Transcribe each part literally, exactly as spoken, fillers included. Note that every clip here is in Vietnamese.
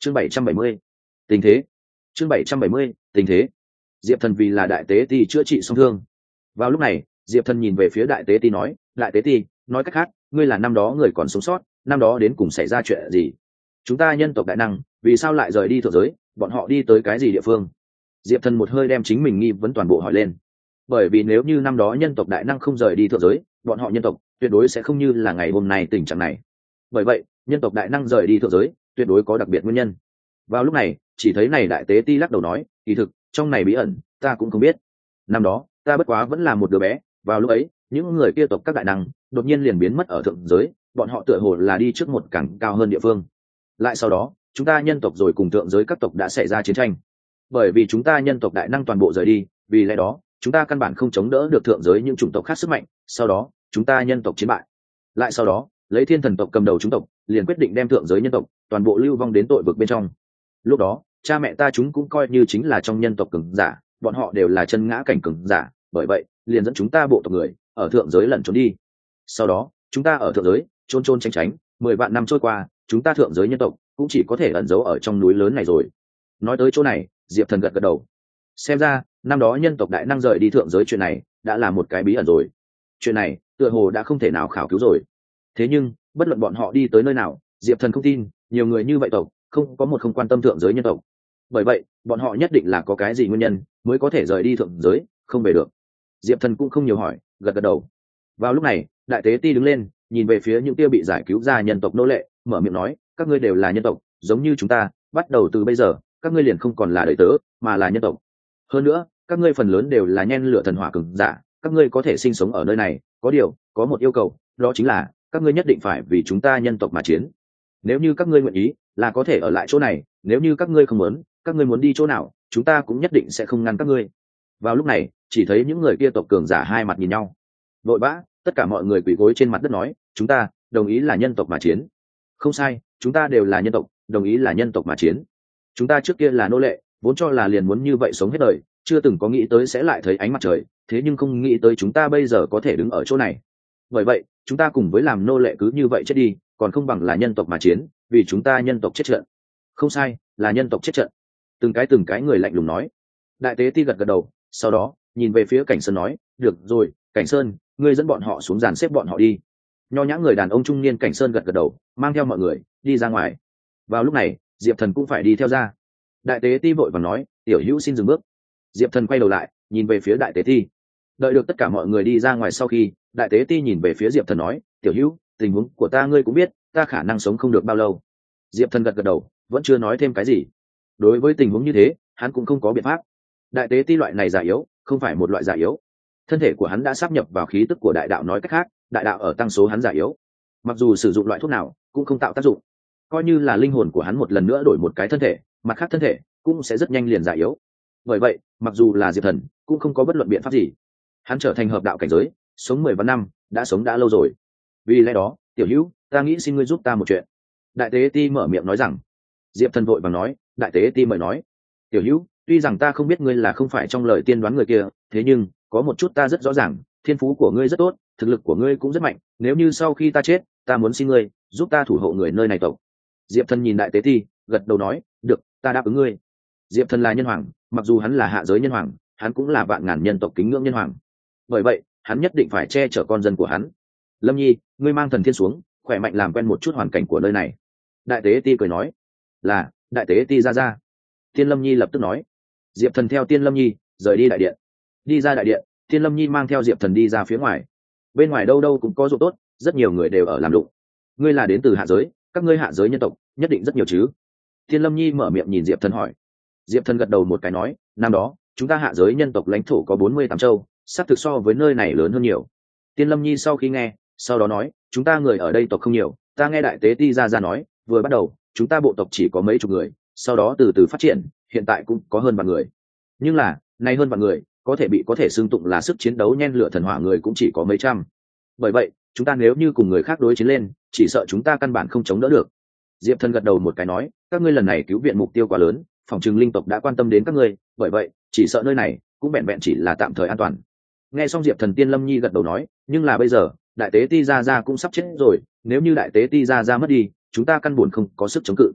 chương bảy trăm bảy mươi tình thế chương bảy trăm bảy mươi tình thế Diệp Thần vì là đại tế ti chữa trị song thương. Vào lúc này Diệp Thần nhìn về phía đại tế ti nói, đại tế ti, nói cách khác ngươi là năm đó người còn sống sót, năm đó đến cùng xảy ra chuyện gì? Chúng ta nhân tộc đại năng vì sao lại rời đi thượng giới, bọn họ đi tới cái gì địa phương? Diệp Thần một hơi đem chính mình nghi vấn toàn bộ hỏi lên. Bởi vì nếu như năm đó nhân tộc đại năng không rời đi thượng giới, bọn họ nhân tộc tuyệt đối sẽ không như là ngày hôm nay tình trạng này. Bởi vậy nhân tộc đại năng rời đi thượng giới tuyệt đối có đặc biệt nguyên nhân. Vào lúc này chỉ thấy này đại tế ti lắc đầu nói, kỳ thực trong này bí ẩn ta cũng không biết. Năm đó ta bất quá vẫn là một đứa bé, vào lúc ấy những người kia tộc các đại năng đột nhiên liền biến mất ở thượng giới, bọn họ tựa hồ là đi trước một cảng cao hơn địa phương. Lại sau đó chúng ta nhân tộc rồi cùng thượng giới các tộc đã xảy ra chiến tranh. Bởi vì chúng ta nhân tộc đại năng toàn bộ rời đi, vì lẽ đó chúng ta căn bản không chống đỡ được thượng giới những chủng tộc khác sức mạnh, sau đó chúng ta nhân tộc chiến bại. Lại sau đó lấy thiên thần tộc cầm đầu chúng tộc liền quyết định đem thượng giới nhân tộc toàn bộ lưu vong đến tội vực bên trong. Lúc đó cha mẹ ta chúng cũng coi như chính là trong nhân tộc cường giả, bọn họ đều là chân ngã cảnh cường giả, bởi vậy liền dẫn chúng ta bộ tộc người ở thượng giới lẩn trốn đi. Sau đó chúng ta ở thượng giới trôn trôn tránh tránh, mười vạn năm trôi qua, chúng ta thượng giới nhân tộc cũng chỉ có thể ẩn giấu ở trong núi lớn này rồi. Nói tới chỗ này Diệp Thần gật gật đầu. Xem ra năm đó nhân tộc đại năng rời đi thượng giới chuyện này đã là một cái bí ẩn rồi. Chuyện này tựa hồ đã không thể nào khảo cứu rồi. Thế nhưng bất luận bọn họ đi tới nơi nào, Diệp Thần không tin nhiều người như vậy tộc không có một không quan tâm thượng giới nhân tộc. Bởi vậy bọn họ nhất định là có cái gì nguyên nhân mới có thể rời đi thượng giới không về được. Diệp Thần cũng không nhiều hỏi, gật gật đầu. Vào lúc này đại tế ti đứng lên, nhìn về phía những kia bị giải cứu ra nhân tộc nô lệ, mở miệng nói, các ngươi đều là nhân tộc giống như chúng ta, bắt đầu từ bây giờ các ngươi liền không còn là đời tớ mà là nhân tộc. Hơn nữa các ngươi phần lớn đều là nhen lửa thần hỏa cường giả, các ngươi có thể sinh sống ở nơi này, có điều có một yêu cầu, đó chính là các ngươi nhất định phải vì chúng ta nhân tộc mà chiến. Nếu như các ngươi nguyện ý là có thể ở lại chỗ này, nếu như các ngươi không muốn, các ngươi muốn đi chỗ nào, chúng ta cũng nhất định sẽ không ngăn các ngươi. Vào lúc này chỉ thấy những người kia tộc cường giả hai mặt nhìn nhau, vội vã tất cả mọi người quỳ gối trên mặt đất nói, chúng ta đồng ý là nhân tộc mà chiến. Không sai, chúng ta đều là nhân tộc, đồng ý là nhân tộc mà chiến. Chúng ta trước kia là nô lệ, vốn cho là liền muốn như vậy sống hết đời, chưa từng có nghĩ tới sẽ lại thấy ánh mặt trời, thế nhưng không nghĩ tới chúng ta bây giờ có thể đứng ở chỗ này. Bởi vậy chúng ta cùng với làm nô lệ cứ như vậy chết đi, còn không bằng là nhân tộc mà chiến, vì chúng ta nhân tộc chết trận. Không sai, là nhân tộc chết trận. Từng cái từng cái người lạnh lùng nói. Đại tế ti gật gật đầu, sau đó nhìn về phía Cảnh Sơn nói, được rồi, Cảnh Sơn, ngươi dẫn bọn họ xuống dàn xếp bọn họ đi. Nho nhã người đàn ông trung niên Cảnh Sơn gật gật đầu, mang theo mọi người đi ra ngoài. Vào lúc này Diệp Thần cũng phải đi theo ra. Đại tế ti vội vàng nói, tiểu hữu xin dừng bước. Diệp Thần quay đầu lại nhìn về phía đại tế ti. Đợi được tất cả mọi người đi ra ngoài sau khi, đại tế ti nhìn về phía Diệp Thần nói, tiểu hữu, tình huống của ta ngươi cũng biết, ta khả năng sống không được bao lâu. Diệp Thần gật gật đầu, vẫn chưa nói thêm cái gì. Đối với tình huống như thế hắn cũng không có biện pháp. Đại tế ti loại này già yếu không phải một loại già yếu, thân thể của hắn đã sáp nhập vào khí tức của đại đạo, nói cách khác đại đạo ở tăng số hắn già yếu. Mặc dù sử dụng loại thuốc nào cũng không tạo tác dụng, coi như là linh hồn của hắn một lần nữa đổi một cái thân thể, mặt khác thân thể cũng sẽ rất nhanh liền già yếu. Bởi vậy mặc dù là Diệp Thần cũng không có bất luận biện pháp gì. Hắn trở thành hợp đạo cảnh giới, sống mười vạn năm, đã sống đã lâu rồi. Vì lẽ đó tiểu hữu, ta nghĩ xin ngươi giúp ta một chuyện. Đại tế ti mở miệng nói rằng. Diệp Thần vội vàng nói, đại tế ti mời nói. Tiểu hữu, tuy rằng ta không biết ngươi là không phải trong lời tiên đoán người kia, thế nhưng có một chút ta rất rõ ràng, thiên phú của ngươi rất tốt, thực lực của ngươi cũng rất mạnh, nếu như sau khi ta chết, ta muốn xin ngươi giúp ta thủ hộ người nơi này tộc. Diệp Thần nhìn đại tế ti, gật đầu nói, được, ta đáp ứng ngươi. Diệp Thần là nhân hoàng, mặc dù hắn là hạ giới nhân hoàng, hắn cũng là vạn ngàn nhân tộc kính ngưỡng nhân hoàng, bởi vậy hắn nhất định phải che chở con dân của hắn. Lâm Nhi, ngươi mang thần thiên xuống, khỏe mạnh làm quen một chút hoàn cảnh của nơi này. Đại tế ti cười nói. Là, đại tế ti ra ra. Tiên Lâm Nhi lập tức nói. Diệp Thần theo Tiên Lâm Nhi rời đi đại điện. Đi ra đại điện, Tiên Lâm Nhi mang theo Diệp Thần đi ra phía ngoài. Bên ngoài đâu đâu cũng có ruộng tốt, rất nhiều người đều ở làm lụng. Ngươi là đến từ hạ giới, các ngươi hạ giới nhân tộc nhất định rất nhiều chứ? Tiên Lâm Nhi mở miệng nhìn Diệp Thần hỏi. Diệp Thần gật đầu một cái nói, năm đó chúng ta hạ giới nhân tộc lãnh thổ có bốn mươi tám châu, xác thực so với nơi này lớn hơn nhiều. Tiên Lâm Nhi sau khi nghe, sau đó nói, chúng ta người ở đây tộc không nhiều, ta nghe đại tế ti ra ra nói, vừa bắt đầu chúng ta bộ tộc chỉ có mấy chục người, sau đó từ từ phát triển, hiện tại cũng có hơn vạn người. Nhưng là nay hơn vạn người có thể bị có thể xưng tụng là sức chiến đấu nhen lửa thần hỏa người cũng chỉ có mấy trăm. Bởi vậy chúng ta nếu như cùng người khác đối chiến lên, chỉ sợ chúng ta căn bản không chống đỡ được. Diệp Thần gật đầu một cái nói, các ngươi lần này cứu viện mục tiêu quá lớn, phòng trừng linh tộc đã quan tâm đến các ngươi, bởi vậy chỉ sợ nơi này cũng vẹn vẹn chỉ là tạm thời an toàn. Nghe xong Diệp Thần, Tiên Lâm Nhi gật đầu nói, nhưng là bây giờ đại tế ti ra ra cũng sắp chết rồi, nếu như đại tế ti ra ra mất đi, chúng ta căn buồn không có sức chống cự.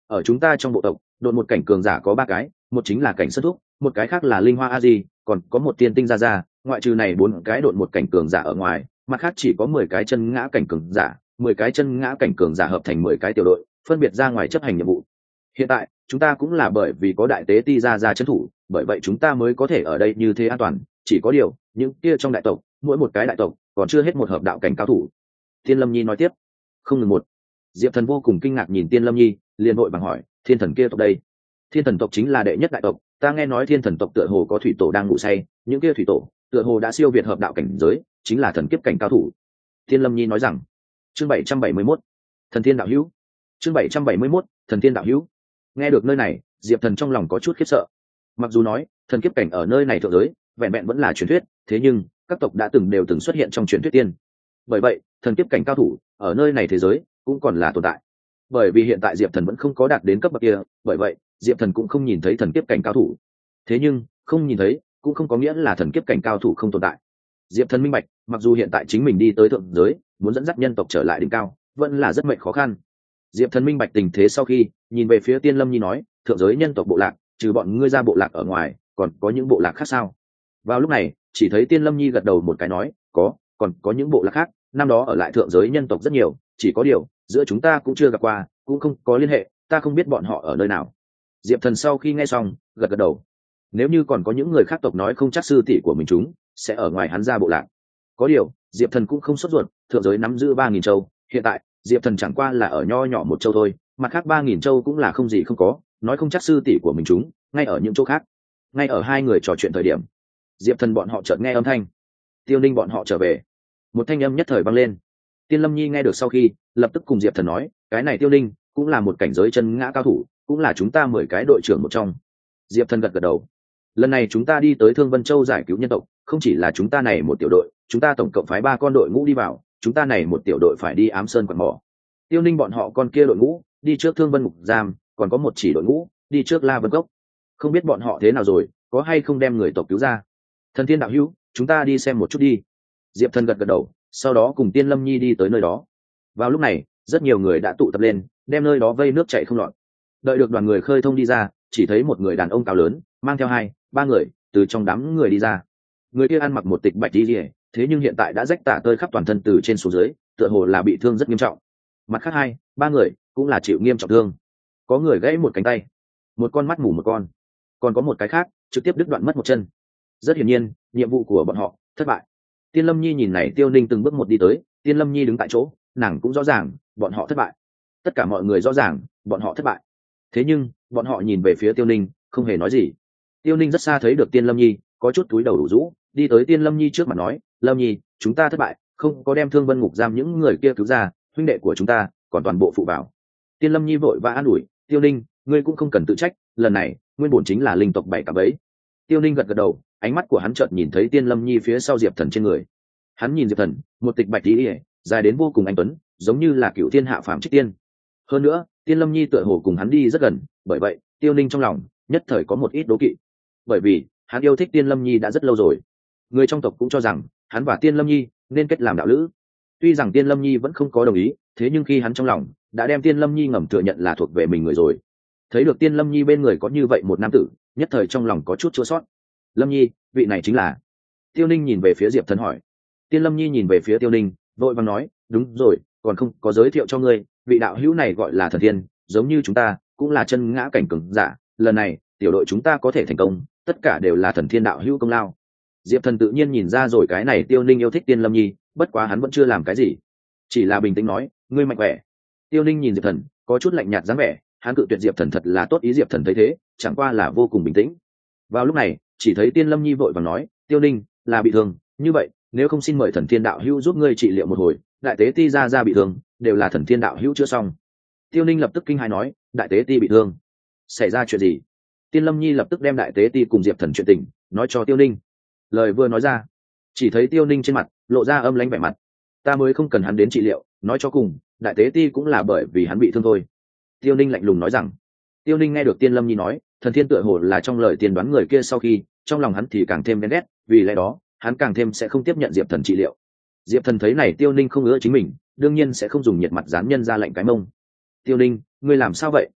ở chúng ta trong bộ tộc độn một cảnh cường giả có ba cái, một chính là cảnh sơn thúc, một cái khác là linh hoa a di, còn có một tiên tinh gia gia, ngoại trừ này bốn cái độn một cảnh cường giả ở ngoài, mặt khác chỉ có mười cái chân ngã cảnh cường giả, mười cái chân ngã cảnh cường giả hợp thành mười cái tiểu đội, phân biệt ra ngoài chấp hành nhiệm vụ. Hiện tại chúng ta cũng là bởi vì có đại tế ti gia gia trấn thủ, bởi vậy chúng ta mới có thể ở đây như thế an toàn. Chỉ có điều những kia trong đại tộc, mỗi một cái đại tộc còn chưa hết một hợp đạo cảnh cao thủ. Tiên Lâm Nhi nói tiếp. Không ngừng một. Diệp Thần vô cùng kinh ngạc nhìn Tiên Lâm Nhi, liền vội vàng hỏi, thiên thần kia tộc đây? Thiên thần tộc chính là đệ nhất đại tộc, ta nghe nói thiên thần tộc tựa hồ có thủy tổ đang ngủ say, những kia thủy tổ tựa hồ đã siêu việt hợp đạo cảnh giới, chính là thần kiếp cảnh cao thủ. Tiên Lâm Nhi nói rằng. Chương bảy trăm bảy mươi mốt, thần thiên đạo hữu. Chương bảy trăm bảy mươi mốt, thần thiên đạo hữu. Nghe được nơi này, Diệp Thần trong lòng có chút khiếp sợ. Mặc dù nói thần kiếp cảnh ở nơi này thượng giới vẹn vẹn vẫn là truyền thuyết, thế nhưng các tộc đã từng đều từng xuất hiện trong truyền thuyết tiên. Bởi vậy thần kiếp cảnh cao thủ ở nơi này thế giới cũng còn là tồn tại. Bởi vì hiện tại Diệp Thần vẫn không có đạt đến cấp bậc kia, bởi vậy Diệp Thần cũng không nhìn thấy thần kiếp cảnh cao thủ. Thế nhưng không nhìn thấy cũng không có nghĩa là thần kiếp cảnh cao thủ không tồn tại. Diệp Thần minh bạch, mặc dù hiện tại chính mình đi tới thượng giới muốn dẫn dắt nhân tộc trở lại đỉnh cao vẫn là rất mệnh khó khăn. Diệp Thần minh bạch tình thế sau khi nhìn về phía Tiên Lâm Nhi nói, thượng giới nhân tộc bộ lạc trừ bọn ngươi ra bộ lạc ở ngoài còn có những bộ lạc khác sao? Vào lúc này chỉ thấy Tiên Lâm Nhi gật đầu một cái nói, có, còn có những bộ lạc khác, năm đó ở lại thượng giới nhân tộc rất nhiều, chỉ có điều giữa chúng ta cũng chưa gặp qua, cũng không có liên hệ, ta không biết bọn họ ở nơi nào. Diệp Thần sau khi nghe xong gật gật đầu. Nếu như còn có những người khác tộc nói không chắc sư tỷ của mình chúng sẽ ở ngoài hắn ra bộ lạc. Có điều Diệp Thần cũng không sốt ruột, thượng giới nắm giữ ba nghìn châu, hiện tại Diệp Thần chẳng qua là ở nho nhỏ một châu thôi, mặt khác ba nghìn châu cũng là không gì không có, nói không chắc sư tỷ của mình chúng ngay ở những chỗ khác. Ngay ở hai người trò chuyện thời điểm, Diệp Thần bọn họ chợt nghe âm thanh, Tiêu Ninh bọn họ trở về. Một thanh âm nhất thời vang lên. Tiên Lâm Nhi nghe được sau khi lập tức cùng Diệp Thần nói, cái này Tiêu Ninh cũng là một cảnh giới chân ngã cao thủ, cũng là chúng ta mười cái đội trưởng một trong. Diệp Thần gật gật đầu. Lần này chúng ta đi tới Thương Vân Châu giải cứu nhân tộc, không chỉ là chúng ta này một tiểu đội, chúng ta tổng cộng phái ba con đội ngũ đi vào, chúng ta này một tiểu đội phải đi Ám Sơn quặng mỏ. Tiêu Ninh bọn họ con kia đội ngũ đi trước Thương Vân Ngục Giam, còn có một chỉ đội ngũ đi trước La Vân Cốc. Không biết bọn họ thế nào rồi, có hay không đem người tộc cứu ra? Thần Thiên đạo hữu, chúng ta đi xem một chút đi. Diệp Thần gật gật đầu, sau đó cùng Tiên Lâm Nhi đi tới nơi đó. Vào lúc này rất nhiều người đã tụ tập lên, đem nơi đó vây nước chảy không lọt. Đợi được đoàn người khơi thông đi ra, chỉ thấy một người đàn ông cao lớn mang theo hai ba người từ trong đám người đi ra. Người kia ăn mặc một tịch bạch y lìa, thế nhưng hiện tại đã rách tả tơi khắp toàn thân từ trên xuống dưới, tựa hồ là bị thương rất nghiêm trọng. Mặt khác hai ba người cũng là chịu nghiêm trọng thương, có người gãy một cánh tay, một con mắt mù một con, còn có một cái khác trực tiếp đứt đoạn mất một chân. Rất hiển nhiên nhiệm vụ của bọn họ thất bại. Tiên Lâm Nhi nhìn này Tiêu Ninh từng bước một đi tới, Tiên Lâm Nhi đứng tại chỗ, nàng cũng rõ ràng bọn họ thất bại, tất cả mọi người rõ ràng bọn họ thất bại. Thế nhưng bọn họ nhìn về phía Tiêu Ninh không hề nói gì. Tiêu Ninh rất xa thấy được Tiên Lâm Nhi, có chút túi đầu đủ rũ, đi tới Tiên Lâm Nhi trước mặt nói, Lâm Nhi, chúng ta thất bại, không có đem Thương Vân Ngục Giam những người kia cứu ra, huynh đệ của chúng ta còn toàn bộ phụ vào. Tiên Lâm Nhi vội và an ủi, Tiêu Ninh, ngươi cũng không cần tự trách, lần này nguyên bổn chính là linh tộc bảy cả bấy. Tiêu Ninh gật gật đầu, ánh mắt của hắn chợt nhìn thấy Tiên Lâm Nhi phía sau Diệp Thần trên người. Hắn nhìn Diệp Thần, một tịch bạch tí, dài đến vô cùng anh tuấn, giống như là cựu thiên hạ phàm trích tiên. Hơn nữa Tiên Lâm Nhi tựa hồ cùng hắn đi rất gần, bởi vậy Tiêu Ninh trong lòng nhất thời có một ít đố kỵ, bởi vì hắn yêu thích Tiên Lâm Nhi đã rất lâu rồi. Người trong tộc cũng cho rằng hắn và Tiên Lâm Nhi nên kết làm đạo lữ. Tuy rằng Tiên Lâm Nhi vẫn không có đồng ý, thế nhưng khi hắn trong lòng đã đem Tiên Lâm Nhi ngầm thừa nhận là thuộc về mình người rồi. Thấy được Tiên Lâm Nhi bên người có như vậy một nam tử, nhất thời trong lòng có chút chua sót. Lâm Nhi, vị này chính là? Tiêu Ninh nhìn về phía Diệp Thần hỏi. Tiên Lâm Nhi nhìn về phía Tiêu Ninh, vội vàng nói, đúng rồi, còn không có giới thiệu cho ngươi, vị đạo hữu này gọi là Thần Thiên, giống như chúng ta cũng là chân ngã cảnh cường giả, lần này tiểu đội chúng ta có thể thành công, tất cả đều là Thần Thiên đạo hữu công lao. Diệp Thần tự nhiên nhìn ra rồi cái này Tiêu Ninh yêu thích Tiên Lâm Nhi, bất quá hắn vẫn chưa làm cái gì, chỉ là bình tĩnh nói, ngươi mạnh khỏe. Tiêu Ninh nhìn Diệp Thần có chút lạnh nhạt dáng vẻ, hắn cự tuyệt Diệp Thần thật là tốt ý. Diệp Thần thấy thế chẳng qua là vô cùng bình tĩnh. Vào lúc này chỉ thấy Tiên Lâm Nhi vội vàng nói, Tiêu Ninh là bị thương, như vậy nếu không xin mời Thần Thiên đạo hữu giúp ngươi trị liệu một hồi, đại tế ti ra ra bị thương đều là Thần Thiên đạo hữu chữa xong. Tiêu Ninh lập tức kinh hãi nói, đại tế ti bị thương, xảy ra chuyện gì? Tiên Lâm Nhi lập tức đem đại tế ti cùng Diệp Thần chuyện tình nói cho Tiêu Ninh. Lời vừa nói ra, chỉ thấy Tiêu Ninh trên mặt lộ ra âm lãnh vẻ mặt, ta mới không cần hắn đến trị liệu, nói cho cùng đại tế ti cũng là bởi vì hắn bị thương thôi. Tiêu Ninh lạnh lùng nói rằng. Tiêu Ninh nghe được Tiên Lâm Nhi nói Thần Thiên tựa hồ là trong lời tiên đoán người kia, sau khi trong lòng hắn thì càng thêm ghen ghét, vì lẽ đó hắn càng thêm sẽ không tiếp nhận Diệp Thần trị liệu. Diệp Thần thấy này Tiêu Ninh không ưa chính mình, đương nhiên sẽ không dùng nhiệt mặt dán nhân ra lạnh cái mông. Tiêu Ninh, ngươi làm sao vậy?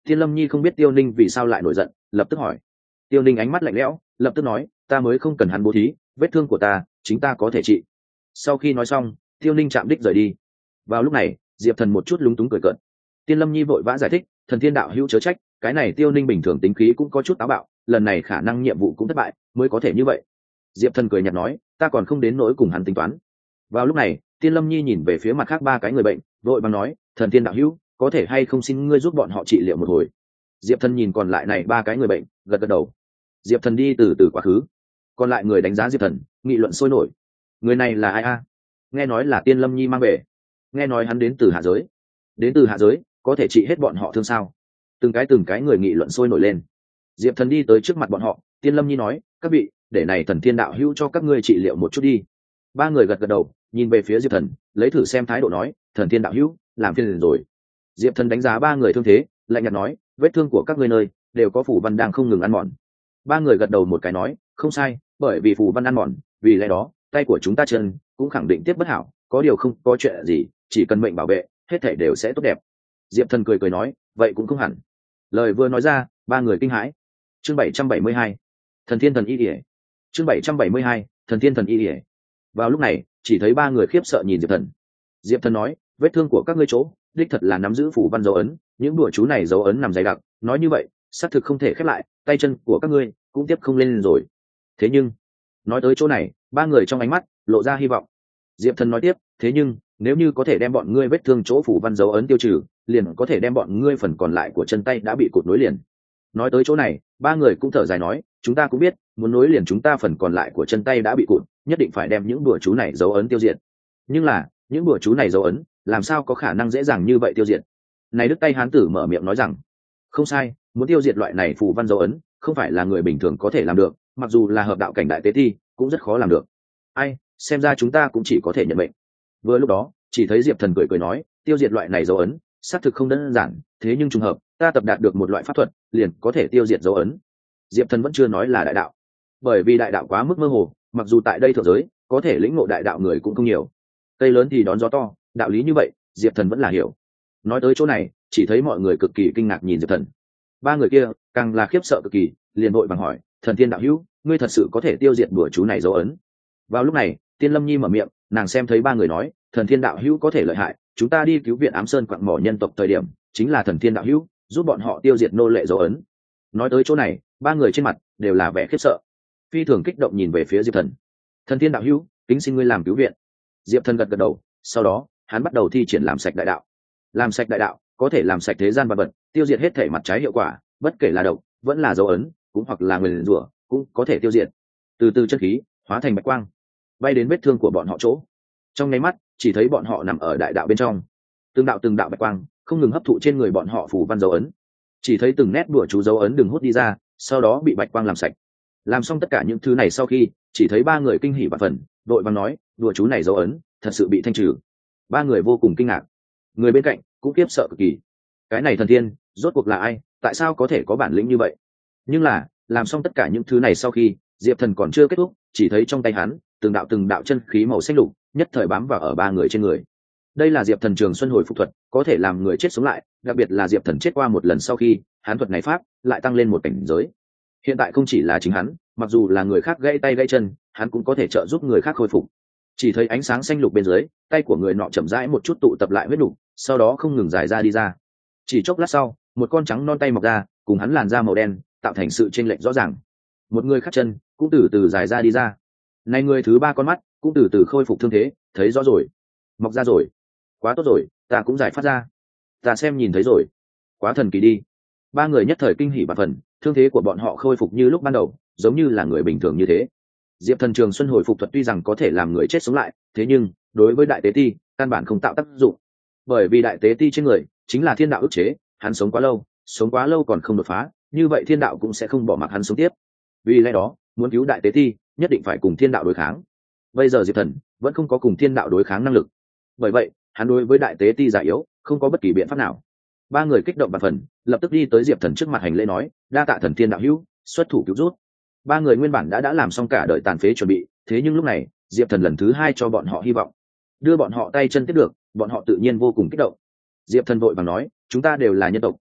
Thiên Lâm Nhi không biết Tiêu Ninh vì sao lại nổi giận, lập tức hỏi. Tiêu Ninh ánh mắt lạnh lẽo, lập tức nói, ta mới không cần hắn bố thí, vết thương của ta chính ta có thể trị. Sau khi nói xong, Tiêu Ninh chạm đích rời đi. Vào lúc này, Diệp Thần một chút lúng túng cười cợt. Tiên Lâm Nhi vội vã giải thích, thần thiên đạo hữu chớ trách, cái này Tiêu Ninh bình thường tính khí cũng có chút táo bạo, lần này khả năng nhiệm vụ cũng thất bại mới có thể như vậy. Diệp Thần cười nhạt nói, ta còn không đến nỗi cùng hắn tính toán. Vào lúc này, Tiên Lâm Nhi nhìn về phía mặt khác ba cái người bệnh, vội vàng nói, thần thiên đạo hữu, có thể hay không xin ngươi giúp bọn họ trị liệu một hồi. Diệp Thần nhìn còn lại này ba cái người bệnh, gật gật đầu. Diệp Thần đi từ từ quá khứ, còn lại người đánh giá Diệp Thần, nghị luận sôi nổi. Người này là ai a? Nghe nói là Tiên Lâm Nhi mang về, nghe nói hắn đến từ hạ giới. Đến từ hạ giới, có thể trị hết bọn họ thương sao? Từng cái từng cái người nghị luận sôi nổi lên. Diệp Thần đi tới trước mặt bọn họ, Tiên Lâm Nhi nói, các vị, để này thần thiên đạo hữu cho các ngươi trị liệu một chút đi. Ba người gật gật đầu, nhìn về phía Diệp Thần, lấy thử xem thái độ nói, thần thiên đạo hữu, làm phiền rồi. Diệp Thần đánh giá ba người thương thế, lạnh nhạt nói, vết thương của các ngươi nơi đều có phù văn đang không ngừng ăn mòn. Ba người gật đầu một cái nói, không sai, bởi vì phù văn ăn mòn, vì lẽ đó tay của chúng ta chân cũng khẳng định tiếp bất hảo, có điều không có chuyện gì, chỉ cần mệnh bảo vệ, hết thảy đều sẽ tốt đẹp. Diệp Thần cười cười nói, vậy cũng không hẳn. Lời vừa nói ra, ba người kinh hãi. Chương bảy trăm bảy mươi hai, thần thiên thần y điển. Chương bảy trăm bảy mươi hai, thần thiên thần y điển. Vào lúc này, chỉ thấy ba người khiếp sợ nhìn Diệp Thần. Diệp Thần nói, vết thương của các ngươi chỗ đích thật là nắm giữ phủ văn dấu ấn, những đùa chú này dấu ấn nằm dày đặc, nói như vậy xác thực không thể khép lại, tay chân của các ngươi cũng tiếp không lên rồi. Thế nhưng, nói tới chỗ này, ba người trong ánh mắt lộ ra hy vọng. Diệp Thần nói tiếp, thế nhưng nếu như có thể đem bọn ngươi vết thương chỗ phủ văn dấu ấn tiêu trừ, liền có thể đem bọn ngươi phần còn lại của chân tay đã bị cụt nối liền. Nói tới chỗ này, ba người cũng thở dài nói, chúng ta cũng biết, muốn nối liền chúng ta phần còn lại của chân tay đã bị cụt, nhất định phải đem những đùa chú này dấu ấn tiêu diệt. Nhưng là, những đùa chú này dấu ấn, làm sao có khả năng dễ dàng như vậy tiêu diệt? Này Đức Tay Hán tử mở miệng nói rằng, không sai, muốn tiêu diệt loại này phù văn dấu ấn, không phải là người bình thường có thể làm được, mặc dù là hợp đạo cảnh đại tế thi, cũng rất khó làm được. Ai, xem ra chúng ta cũng chỉ có thể nhận mệnh. Vừa lúc đó, chỉ thấy Diệp Thần cười cười nói, tiêu diệt loại này dấu ấn, xác thực không đơn giản, thế nhưng trùng hợp, ta tập đạt được một loại pháp thuật, liền có thể tiêu diệt dấu ấn. Diệp Thần vẫn chưa nói là đại đạo, bởi vì đại đạo quá mức mơ hồ, mặc dù tại đây thượng giới, có thể lĩnh ngộ đại đạo người cũng không nhiều. Cây lớn thì đón gió to, đạo lý như vậy, Diệp Thần vẫn là hiểu. Nói tới chỗ này, chỉ thấy mọi người cực kỳ kinh ngạc nhìn Diệp Thần. Ba người kia càng là khiếp sợ cực kỳ, liền vội vàng hỏi, thần thiên đạo hữu, ngươi thật sự có thể tiêu diệt đùa chú này dấu ấn? Vào lúc này, Tiên Lâm Nhi mở miệng, nàng xem thấy ba người nói, thần thiên đạo hữu có thể lợi hại, chúng ta đi cứu viện Ám Sơn quặng mỏ nhân tộc thời điểm, chính là thần thiên đạo hữu giúp bọn họ tiêu diệt nô lệ dấu ấn. Nói tới chỗ này, ba người trên mặt đều là vẻ khiếp sợ, phi thường kích động nhìn về phía Diệp Thần. Thần thiên đạo hữu, kính xin ngươi làm cứu viện. Diệp Thần gật gật đầu, sau đó hắn bắt đầu thi triển làm sạch đại đạo. Làm sạch đại đạo có thể làm sạch thế gian vật vật, tiêu diệt hết thể mặt trái hiệu quả, bất kể là độc vẫn là dấu ấn, cũng hoặc là nguyền rủa, cũng có thể tiêu diệt. Từ từ chân khí hóa thành bạch quang, bay đến vết thương của bọn họ chỗ. Trong nháy mắt, chỉ thấy bọn họ nằm ở đại đạo bên trong, từng đạo từng đạo bạch quang không ngừng hấp thụ trên người bọn họ phù văn dấu ấn. Chỉ thấy từng nét đùa chú dấu ấn đừng hút đi ra, sau đó bị bạch quang làm sạch. Làm xong tất cả những thứ này sau khi, chỉ thấy ba người kinh hỉ vạn phần, đội vàng nói, đùa chú này dấu ấn thật sự bị thanh trừ. Ba người vô cùng kinh ngạc, người bên cạnh cũng khiếp sợ cực kỳ. Cái này thần thiên rốt cuộc là ai, tại sao có thể có bản lĩnh như vậy? Nhưng là làm xong tất cả những thứ này sau khi, Diệp Thần còn chưa kết thúc, chỉ thấy trong tay hắn từng đạo từng đạo chân khí màu xanh lục nhất thời bám vào ở ba người trên người. Đây là Diệp Thần Trường Xuân hồi phục thuật, có thể làm người chết sống lại, đặc biệt là Diệp Thần chết qua một lần sau khi, hắn thuật này pháp lại tăng lên một cảnh giới. Hiện tại không chỉ là chính hắn, mặc dù là người khác gãy tay gãy chân, hắn cũng có thể trợ giúp người khác khôi phục. Chỉ thấy ánh sáng xanh lục bên dưới, tay của người nọ chậm rãi một chút tụ tập lại huyết nục, sau đó không ngừng dài ra đi ra. Chỉ chốc lát sau, một con trắng non tay mọc ra, cùng hắn làn da màu đen, tạo thành sự chênh lệch rõ ràng. Một người khác chân cũng từ từ dài ra đi ra. Này người thứ ba con mắt cũng từ từ khôi phục thương thế, thấy rõ rồi, mọc ra rồi, quá tốt rồi, ta cũng giải phát ra, ta xem nhìn thấy rồi, quá thần kỳ đi. Ba người nhất thời kinh hỉ và phần, thương thế của bọn họ khôi phục như lúc ban đầu, giống như là người bình thường như thế. Diệp Thần Trường Xuân hồi phục thuật tuy rằng có thể làm người chết sống lại, thế nhưng đối với đại tế ti căn bản không tạo tác dụng, bởi vì đại tế ti trên người chính là thiên đạo ức chế, hắn sống quá lâu, sống quá lâu còn không đột phá, như vậy thiên đạo cũng sẽ không bỏ mặc hắn sống tiếp. Vì lẽ đó, muốn cứu đại tế ti, nhất định phải cùng thiên đạo đối kháng. Bây giờ Diệp Thần vẫn không có cùng thiên đạo đối kháng năng lực, bởi vậy hắn đối với đại tế ti già yếu không có bất kỳ biện pháp nào. Ba người kích động và phần, lập tức đi tới Diệp Thần trước mặt hành lễ nói, đa tạ thần thiên đạo hữu, xuất thủ cứu rút. Ba người nguyên bản đã đã làm xong cả đời tàn phế chuẩn bị, thế nhưng lúc này Diệp Thần lần thứ hai cho bọn họ hy vọng, đưa bọn họ tay chân tiếp được, bọn họ tự nhiên vô cùng kích động. Diệp Thần vội vàng nói, chúng ta đều là nhân tộc,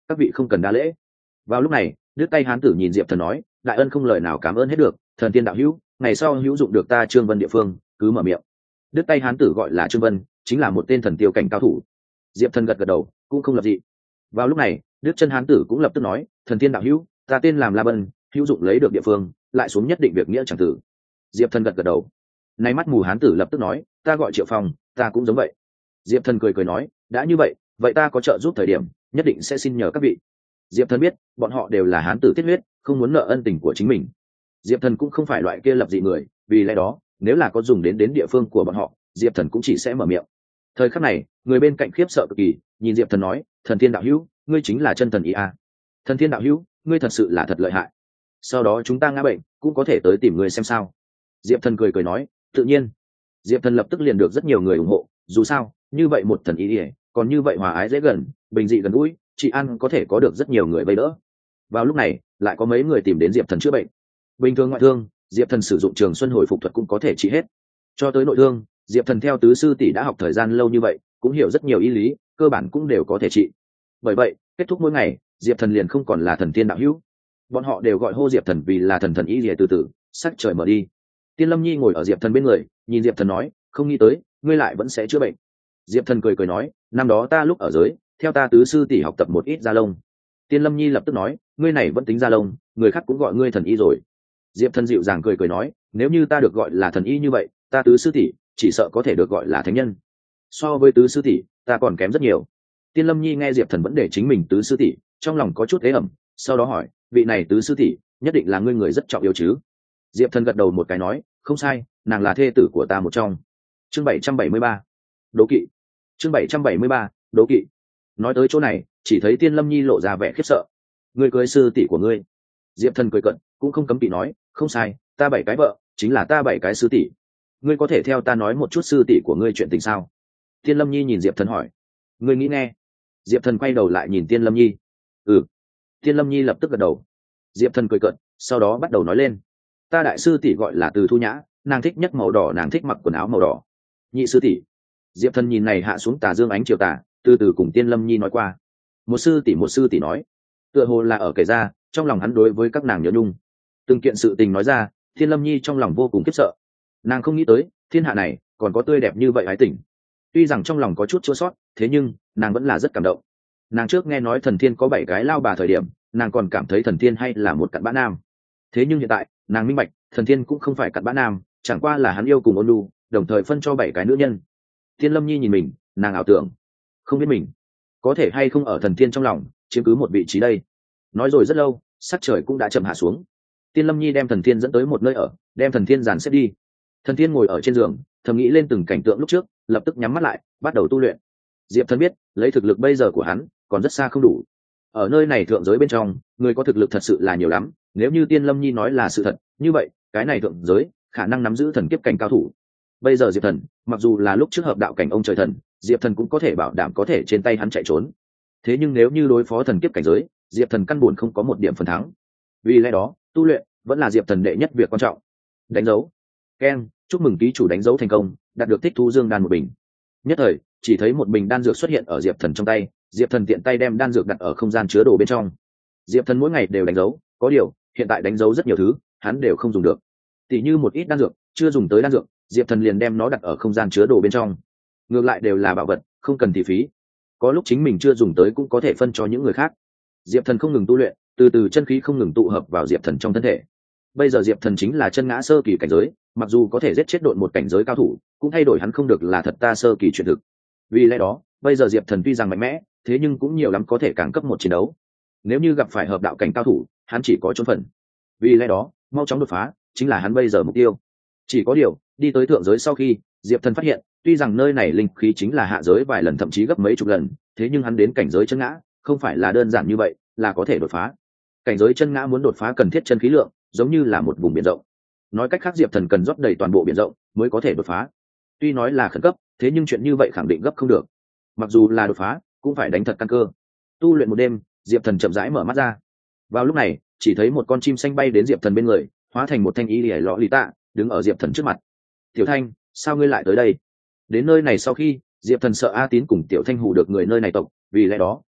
các vị không cần đa lễ. Vào lúc này đứt tay hán tử nhìn diệp thần nói, đại ân không lời nào cảm ơn hết được, thần tiên đạo hữu ngày sau hữu dụng được ta Trương Vân địa phương cứ mở miệng. Đứt tay hán tử gọi là Trương Vân, chính là một tên thần tiêu cảnh cao thủ. Diệp thần gật gật đầu cũng không lập dị. Vào lúc này đứt chân hán tử cũng lập tức nói, thần tiên đạo hữu ta tên làm La Bân, hữu dụng lấy được địa phương lại xuống nhất định việc nghĩa chẳng tử. Diệp thần gật gật đầu. Nay mắt mù hán tử lập tức nói, ta gọi Triệu Phong, ta cũng giống vậy. Diệp thần cười cười nói, đã như vậy vậy ta có trợ giúp thời điểm nhất định sẽ xin nhờ các vị. Diệp thần biết bọn họ đều là hán tử tiết huyết, không muốn nợ ân tình của chính mình. Diệp thần cũng không phải loại kia lập dị người, vì lẽ đó nếu là có dùng đến đến địa phương của bọn họ, Diệp thần cũng chỉ sẽ mở miệng. Thời khắc này người bên cạnh khiếp sợ cực kỳ, nhìn Diệp thần nói, thần thiên đạo hữu ngươi chính là chân thần ý a. Thần thiên đạo hữu ngươi thật sự là thật lợi hại, sau đó chúng ta ngã bệnh cũng có thể tới tìm người xem sao. Diệp thần cười cười nói, tự nhiên. Diệp thần lập tức liền được rất nhiều người ủng hộ, dù sao như vậy một thần ý ỉa còn như vậy hòa ái dễ gần, bình dị gần gũi, chị ăn có thể có được rất nhiều người vây đỡ. Vào lúc này lại có mấy người tìm đến Diệp thần chữa bệnh. Bình thường ngoại thương Diệp thần sử dụng trường xuân hồi phục thuật cũng có thể trị hết, cho tới nội thương Diệp thần theo tứ sư tỷ đã học thời gian lâu như vậy, cũng hiểu rất nhiều y lý, cơ bản cũng đều có thể trị. Bởi vậy kết thúc mỗi ngày Diệp thần liền không còn là thần tiên đạo hữu, bọn họ đều gọi hô Diệp thần vì là thần thần y lìa từ từ sắc trời mở đi. Tiên Lâm Nhi ngồi ở Diệp thần bên người, nhìn Diệp thần nói, không nghĩ tới ngươi lại vẫn sẽ chữa bệnh. Diệp thần cười cười nói, năm đó ta lúc ở giới theo ta tứ sư tỷ học tập một ít da lông. Tiên Lâm Nhi lập tức nói, ngươi này vẫn tính da lông, người khác cũng gọi ngươi thần y rồi. Diệp thần dịu dàng cười cười nói, nếu như ta được gọi là thần y như vậy, ta tứ sư tỷ chỉ sợ có thể được gọi là thánh nhân. So với tứ sư tỷ ta còn kém rất nhiều. Tiên Lâm Nhi nghe Diệp thần vẫn để chính mình tứ sư tỷ, trong lòng có chút ế ẩm, sau đó hỏi, vị này tứ sư tỷ nhất định là ngươi người rất trọng yếu chứ? Diệp thần gật đầu một cái nói, không sai, nàng là thê tử của ta một trong. Chương bảy trăm bảy mươi ba, đố kỵ. Chương bảy trăm bảy mươi ba, đố kỵ. Nói tới chỗ này chỉ thấy Tiên Lâm Nhi lộ ra vẻ khiếp sợ. Ngươi cưới sư tỷ của ngươi? Diệp thần cười cận cũng không cấm kỵ nói, không sai, ta bảy cái vợ chính là ta bảy cái sư tỷ. Ngươi có thể theo ta nói một chút sư tỷ của ngươi chuyện tình sao? Tiên Lâm Nhi nhìn Diệp thần hỏi. Ngươi nghĩ nghe? Diệp thần quay đầu lại nhìn Tiên Lâm Nhi. Ừ. Tiên Lâm Nhi lập tức gật đầu. Diệp thần cười cận sau đó bắt đầu nói lên, ta đại sư tỷ gọi là Từ Thu Nhã, nàng thích nhất màu đỏ, nàng thích mặc quần áo màu đỏ. Nhị sư tỷ. Diệp thần nhìn này hạ xuống tà dương ánh chiều tà, từ từ cùng Tiên Lâm Nhi nói qua. Một sư tỷ một sư tỷ nói, tựa hồ là ở kể ra trong lòng hắn đối với các nàng nhớ nhung. Từng kiện sự tình nói ra, Tiên Lâm Nhi trong lòng vô cùng khiếp sợ. Nàng không nghĩ tới thiên hạ này còn có tươi đẹp như vậy ái tình. Tuy rằng trong lòng có chút chua sót, thế nhưng nàng vẫn là rất cảm động. Nàng trước nghe nói thần thiên có bảy cái lao bà thời điểm, nàng còn cảm thấy thần thiên hay là một cặn bã nam. Thế nhưng hiện tại nàng minh bạch, thần thiên cũng không phải cặn bã nam, chẳng qua là hắn yêu cùng ôn nhu, đồng thời phân cho bảy cái nữ nhân. Tiên Lâm Nhi nhìn mình, nàng ảo tưởng, không biết mình có thể hay không ở thần thiên trong lòng chiếm cứ một vị trí đây. Nói rồi rất lâu, sắc trời cũng đã chậm hạ xuống. Tiên Lâm Nhi đem thần thiên dẫn tới một nơi ở, đem thần thiên dàn xếp đi. Thần thiên ngồi ở trên giường, thầm nghĩ lên từng cảnh tượng lúc trước, lập tức nhắm mắt lại, bắt đầu tu luyện. Diệp thần biết lấy thực lực bây giờ của hắn còn rất xa không đủ. Ở nơi này thượng giới bên trong, người có thực lực thật sự là nhiều lắm. Nếu như Tiên Lâm Nhi nói là sự thật, như vậy cái này thượng giới khả năng nắm giữ thần kiếp cảnh cao thủ. Bây giờ Diệp thần mặc dù là lúc trước hợp đạo cảnh ông trời thần, Diệp thần cũng có thể bảo đảm có thể trên tay hắn chạy trốn. Thế nhưng nếu như đối phó thần kiếp cảnh giới, Diệp thần căn buồn không có một điểm phần thắng. Vì lẽ đó tu luyện vẫn là Diệp thần đệ nhất việc quan trọng. Đánh dấu keng, chúc mừng ký chủ đánh dấu thành công, đạt được tích thu dương đan một bình. Nhất thời chỉ thấy một bình đan dược xuất hiện ở Diệp thần trong tay. Diệp thần tiện tay đem đan dược đặt ở không gian chứa đồ bên trong. Diệp thần mỗi ngày đều đánh dấu, có điều hiện tại đánh dấu rất nhiều thứ hắn đều không dùng được, tỉ như một ít đan dược chưa dùng tới đan dược, Diệp thần liền đem nó đặt ở không gian chứa đồ bên trong. Ngược lại đều là bảo vật, không cần thị phí, có lúc chính mình chưa dùng tới cũng có thể phân cho những người khác. Diệp thần không ngừng tu luyện, từ từ chân khí không ngừng tụ hợp vào Diệp thần trong thân thể. Bây giờ Diệp thần chính là chân ngã sơ kỳ cảnh giới, mặc dù có thể giết chết đội một cảnh giới cao thủ, cũng thay đổi hắn không được là thật ta sơ kỳ truyền thực. Vì lẽ đó bây giờ Diệp thần tuy rằng mạnh mẽ, thế nhưng cũng nhiều lắm có thể càng cấp một chiến đấu. Nếu như gặp phải hợp đạo cảnh cao thủ, hắn chỉ có trốn phần. Vì lẽ đó mau chóng đột phá chính là hắn bây giờ mục tiêu. Chỉ có điều đi tới thượng giới sau khi, Diệp thần phát hiện tuy rằng nơi này linh khí chính là hạ giới vài lần thậm chí gấp mấy chục lần, thế nhưng hắn đến cảnh giới chân ngã không phải là đơn giản như vậy là có thể đột phá. Cảnh giới chân ngã muốn đột phá cần thiết chân khí lượng giống như là một vùng biển rộng. Nói cách khác Diệp thần cần rót đầy toàn bộ biển rộng mới có thể đột phá. Tuy nói là khẩn cấp, thế nhưng chuyện như vậy khẳng định gấp không được. Mặc dù là đột phá cũng phải đánh thật căn cơ. Tu luyện một đêm, Diệp thần chậm rãi mở mắt ra. Vào lúc này chỉ thấy một con chim xanh bay đến Diệp thần bên người, hóa thành một thanh y lìa lọ lì tạ, đứng ở Diệp thần trước mặt. Tiểu Thanh, sao ngươi lại tới đây? Đến nơi này sau khi Diệp thần sợ A Tín cùng Tiểu Thanh hù được người nơi này tộc, vì lẽ đó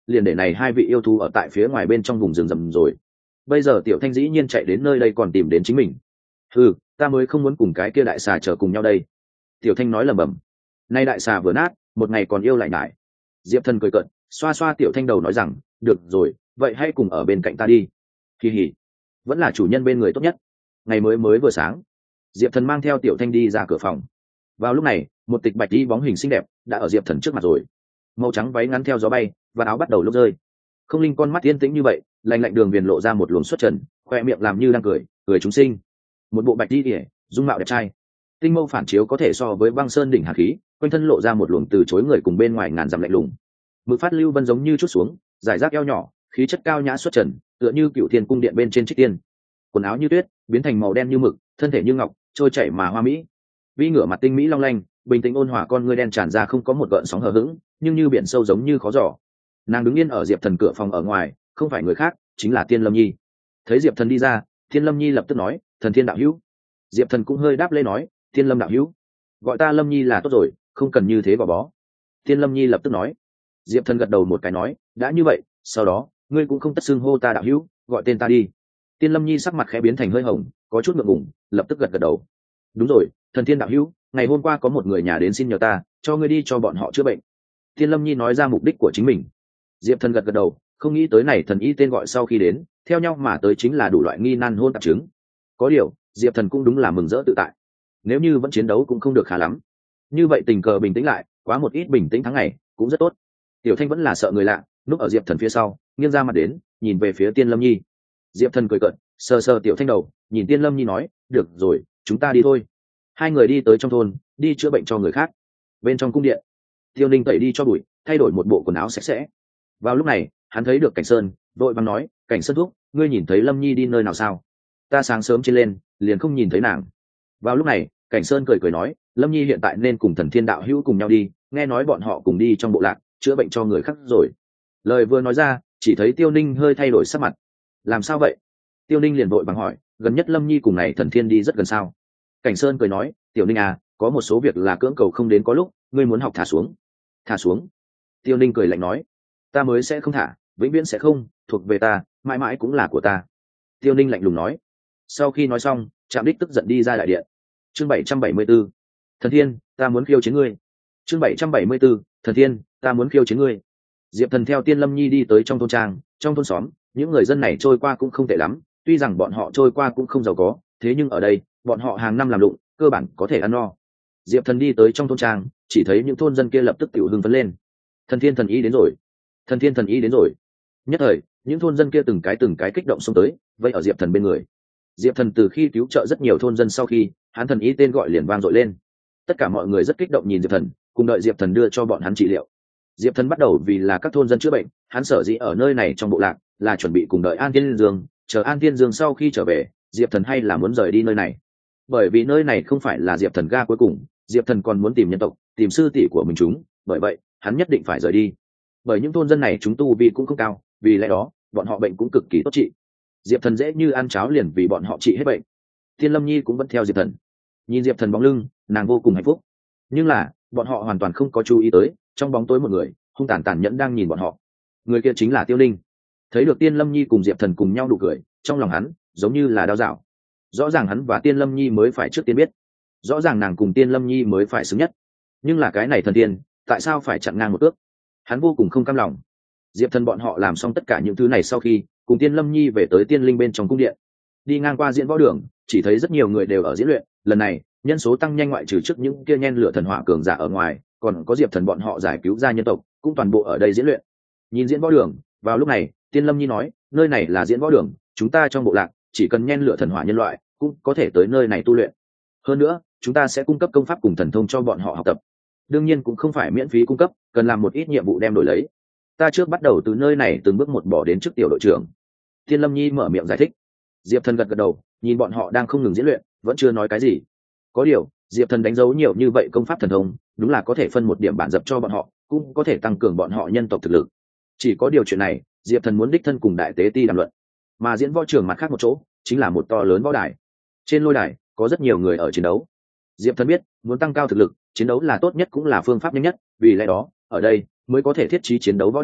liền để này hai vị yêu thú ở tại phía ngoài bên trong vùng rừng rậm rồi. Bây giờ tiểu thanh dĩ nhiên chạy đến nơi đây còn tìm đến chính mình. Ừ, ta mới không muốn cùng cái kia đại xà chờ cùng nhau đây. Tiểu thanh nói lẩm bẩm. Nay đại xà vừa nát, một ngày còn yêu lại nại. Diệp Thần cười cợt, xoa xoa tiểu thanh đầu nói rằng, được rồi, vậy hãy cùng ở bên cạnh ta đi. Kỳ hỉ, vẫn là chủ nhân bên người tốt nhất. Ngày mới mới vừa sáng, Diệp Thần mang theo tiểu thanh đi ra cửa phòng. Vào lúc này, một tịch bạch đi bóng hình xinh đẹp đã ở Diệp Thần trước mặt rồi. Màu trắng váy ngắn theo gió bay và áo bắt đầu lúc rơi. Không linh con mắt yên tĩnh như vậy, lạnh lạnh đường viền lộ ra một luồng xuất trần, khoe miệng làm như đang cười, cười chúng sinh. Một bộ bạch đi ỉa, dung mạo đẹp trai, tinh mâu phản chiếu có thể so với băng sơn đỉnh hà khí, quanh thân lộ ra một luồng từ chối người cùng bên ngoài ngàn dặm lạnh lùng. Mực phát lưu vân giống như chút xuống, giải rác eo nhỏ, khí chất cao nhã xuất trần, tựa như cựu thiên cung điện bên trên trích tiên. Quần áo như tuyết, biến thành màu đen như mực, thân thể như ngọc, trôi chảy mà hoa mỹ. Vi ngửa mặt tinh mỹ long lanh, bình tĩnh ôn hòa con ngươi đen tràn ra không có một gợn sóng hờ hững, nhưng như biển sâu giống như khó giỏ. Nàng đứng yên ở Diệp Thần cửa phòng ở ngoài, không phải người khác, chính là Tiên Lâm Nhi. Thấy Diệp Thần đi ra, Tiên Lâm Nhi lập tức nói, thần thiên đạo hữu. Diệp Thần cũng hơi đáp lễ nói, Tiên Lâm đạo hữu, gọi ta Lâm Nhi là tốt rồi, không cần như thế gò bó. Tiên Lâm Nhi lập tức nói. Diệp Thần gật đầu một cái nói, đã như vậy, sau đó ngươi cũng không tất xưng hô ta đạo hữu, gọi tên ta đi. Tiên Lâm Nhi sắc mặt khẽ biến thành hơi hồng, có chút ngượng ngùng, lập tức gật gật đầu. Đúng rồi, thần thiên đạo hữu, ngày hôm qua có một người nhà đến xin nhờ ta cho ngươi đi cho bọn họ chữa bệnh. Tiên Lâm Nhi nói ra mục đích của chính mình. Diệp Thần gật gật đầu, không nghĩ tới này thần y tên gọi sau khi đến theo nhau mà tới chính là đủ loại nghi nan hôn tạp chứng. Có điều Diệp Thần cũng đúng là mừng rỡ tự tại, nếu như vẫn chiến đấu cũng không được khá lắm, như vậy tình cờ bình tĩnh lại, quá một ít bình tĩnh tháng ngày cũng rất tốt. Tiểu Thanh vẫn là sợ người lạ, núp ở Diệp Thần phía sau, nghiêng ra mặt đến nhìn về phía Tiên Lâm Nhi. Diệp Thần cười cợt, sờ sờ Tiểu Thanh đầu, nhìn Tiên Lâm Nhi nói, được rồi, chúng ta đi thôi. Hai người đi tới trong thôn, đi chữa bệnh cho người khác. Bên trong cung điện, Tiêu Ninh tẩy đi cho bụi, thay đổi một bộ quần áo sạch sẽ. Vào lúc này hắn thấy được Cảnh Sơn, vội vàng nói, Cảnh Sơn thúc, ngươi nhìn thấy Lâm Nhi đi nơi nào sao? Ta sáng sớm trên lên liền không nhìn thấy nàng. Vào lúc này Cảnh Sơn cười cười nói, Lâm Nhi hiện tại nên cùng thần thiên đạo hữu cùng nhau đi, nghe nói bọn họ cùng đi trong bộ lạc chữa bệnh cho người khác rồi. Lời vừa nói ra, chỉ thấy Tiêu Ninh hơi thay đổi sắc mặt. Làm sao vậy? Tiêu Ninh liền vội vàng hỏi, gần nhất Lâm Nhi cùng này thần thiên đi rất gần sao? Cảnh Sơn cười nói, Tiểu Ninh à, có một số việc là cưỡng cầu không đến có lúc, ngươi muốn học thả xuống. Thả xuống? Tiêu Ninh cười lạnh nói, ta mới sẽ không thả, vĩnh viễn sẽ không, thuộc về ta, mãi mãi cũng là của ta. Tiêu Ninh lạnh lùng nói. Sau khi nói xong, Trạm Đích tức giận đi ra đại điện. Chương bảy trăm bảy mươi 74. Thần thiên, ta muốn khiêu chiến ngươi. Chương bảy trăm bảy mươi 74. Thần thiên, ta muốn khiêu chiến ngươi. Diệp Thần theo Tiên Lâm Nhi đi tới trong thôn trang, trong thôn xóm, những người dân này trôi qua cũng không tệ lắm, tuy rằng bọn họ trôi qua cũng không giàu có, thế nhưng ở đây, bọn họ hàng năm làm lụng, cơ bản có thể ăn no. Diệp Thần đi tới trong thôn trang, chỉ thấy những thôn dân kia lập tức tiểu hưng phấn lên. Thần thiên thần ý đến rồi, thần thiên thần ý đến rồi. Nhất thời, những thôn dân kia từng cái từng cái kích động xông tới, vây ở Diệp Thần bên người. Diệp Thần từ khi cứu trợ rất nhiều thôn dân sau khi, hắn thần ý tên gọi liền vang dội lên. Tất cả mọi người rất kích động nhìn Diệp Thần, cùng đợi Diệp Thần đưa cho bọn hắn trị liệu. Diệp Thần bắt đầu vì là các thôn dân chữa bệnh, hắn sở dĩ ở nơi này trong bộ lạc là chuẩn bị cùng đợi An Thiên Dương, chờ An Thiên Dương sau khi trở về, Diệp Thần hay là muốn rời đi nơi này. Bởi vì nơi này không phải là Diệp Thần ga cuối cùng, Diệp Thần còn muốn tìm nhân tộc, tìm sư tỷ của mình chúng, bởi vậy, hắn nhất định phải rời đi. Bởi những thôn dân này chúng tu vi cũng không cao, vì lẽ đó, bọn họ bệnh cũng cực kỳ tốt trị. Diệp Thần dễ như ăn cháo liền vì bọn họ trị hết bệnh. Thiên Lâm Nhi cũng vẫn theo Diệp Thần. Nhìn Diệp Thần bóng lưng, nàng vô cùng hạnh phúc. Nhưng là, bọn họ hoàn toàn không có chú ý tới, trong bóng tối một người, hung tàn tàn nhẫn đang nhìn bọn họ. Người kia chính là Tiêu Linh. Thấy được Tiên Lâm Nhi cùng Diệp Thần cùng nhau nụ cười, trong lòng hắn giống như là đau dạo. Rõ ràng hắn và Tiên Lâm Nhi mới phải trước tiên biết, rõ ràng nàng cùng Tiên Lâm Nhi mới phải xứng nhất, nhưng là cái này thần tiên, tại sao phải chặn ngang một ước? Hắn vô cùng không cam lòng. Diệp Thần bọn họ làm xong tất cả những thứ này sau khi, cùng Tiên Lâm Nhi về tới Tiên Linh bên trong cung điện. Đi ngang qua diễn võ đường, chỉ thấy rất nhiều người đều ở diễn luyện, lần này, nhân số tăng nhanh ngoại trừ trước những kia nhen lửa thần hỏa cường giả ở ngoài, còn có Diệp Thần bọn họ giải cứu ra nhân tộc, cũng toàn bộ ở đây diễn luyện. Nhìn diễn võ đường, vào lúc này, Tiên Lâm Nhi nói, nơi này là diễn võ đường, chúng ta trong bộ lạc chỉ cần nhen lửa thần hỏa nhân loại, cũng có thể tới nơi này tu luyện. Hơn nữa, chúng ta sẽ cung cấp công pháp cùng thần thông cho bọn họ học tập. Đương nhiên cũng không phải miễn phí cung cấp, cần làm một ít nhiệm vụ đem đổi lấy. Ta trước bắt đầu từ nơi này từng bước một bỏ đến trước tiểu đội trưởng. Tiên Lâm Nhi mở miệng giải thích. Diệp Thần gật gật đầu, nhìn bọn họ đang không ngừng diễn luyện, vẫn chưa nói cái gì. Có điều, Diệp Thần đánh dấu nhiều như vậy công pháp thần thông, đúng là có thể phân một điểm bản dập cho bọn họ, cũng có thể tăng cường bọn họ nhân tộc thực lực. Chỉ có điều chuyện này, Diệp Thần muốn đích thân cùng đại tế ti đàm luận. Mà diễn võ trường mặt khác một chỗ, chính là một to lớn võ đài. Trên lôi đài, có rất nhiều người ở chiến đấu. Diệp Thần biết, muốn tăng cao thực lực, chiến đấu là tốt nhất cũng là phương pháp nhanh nhất, vì lẽ đó, ở đây mới có thể thiết trí chiến đấu võ đài,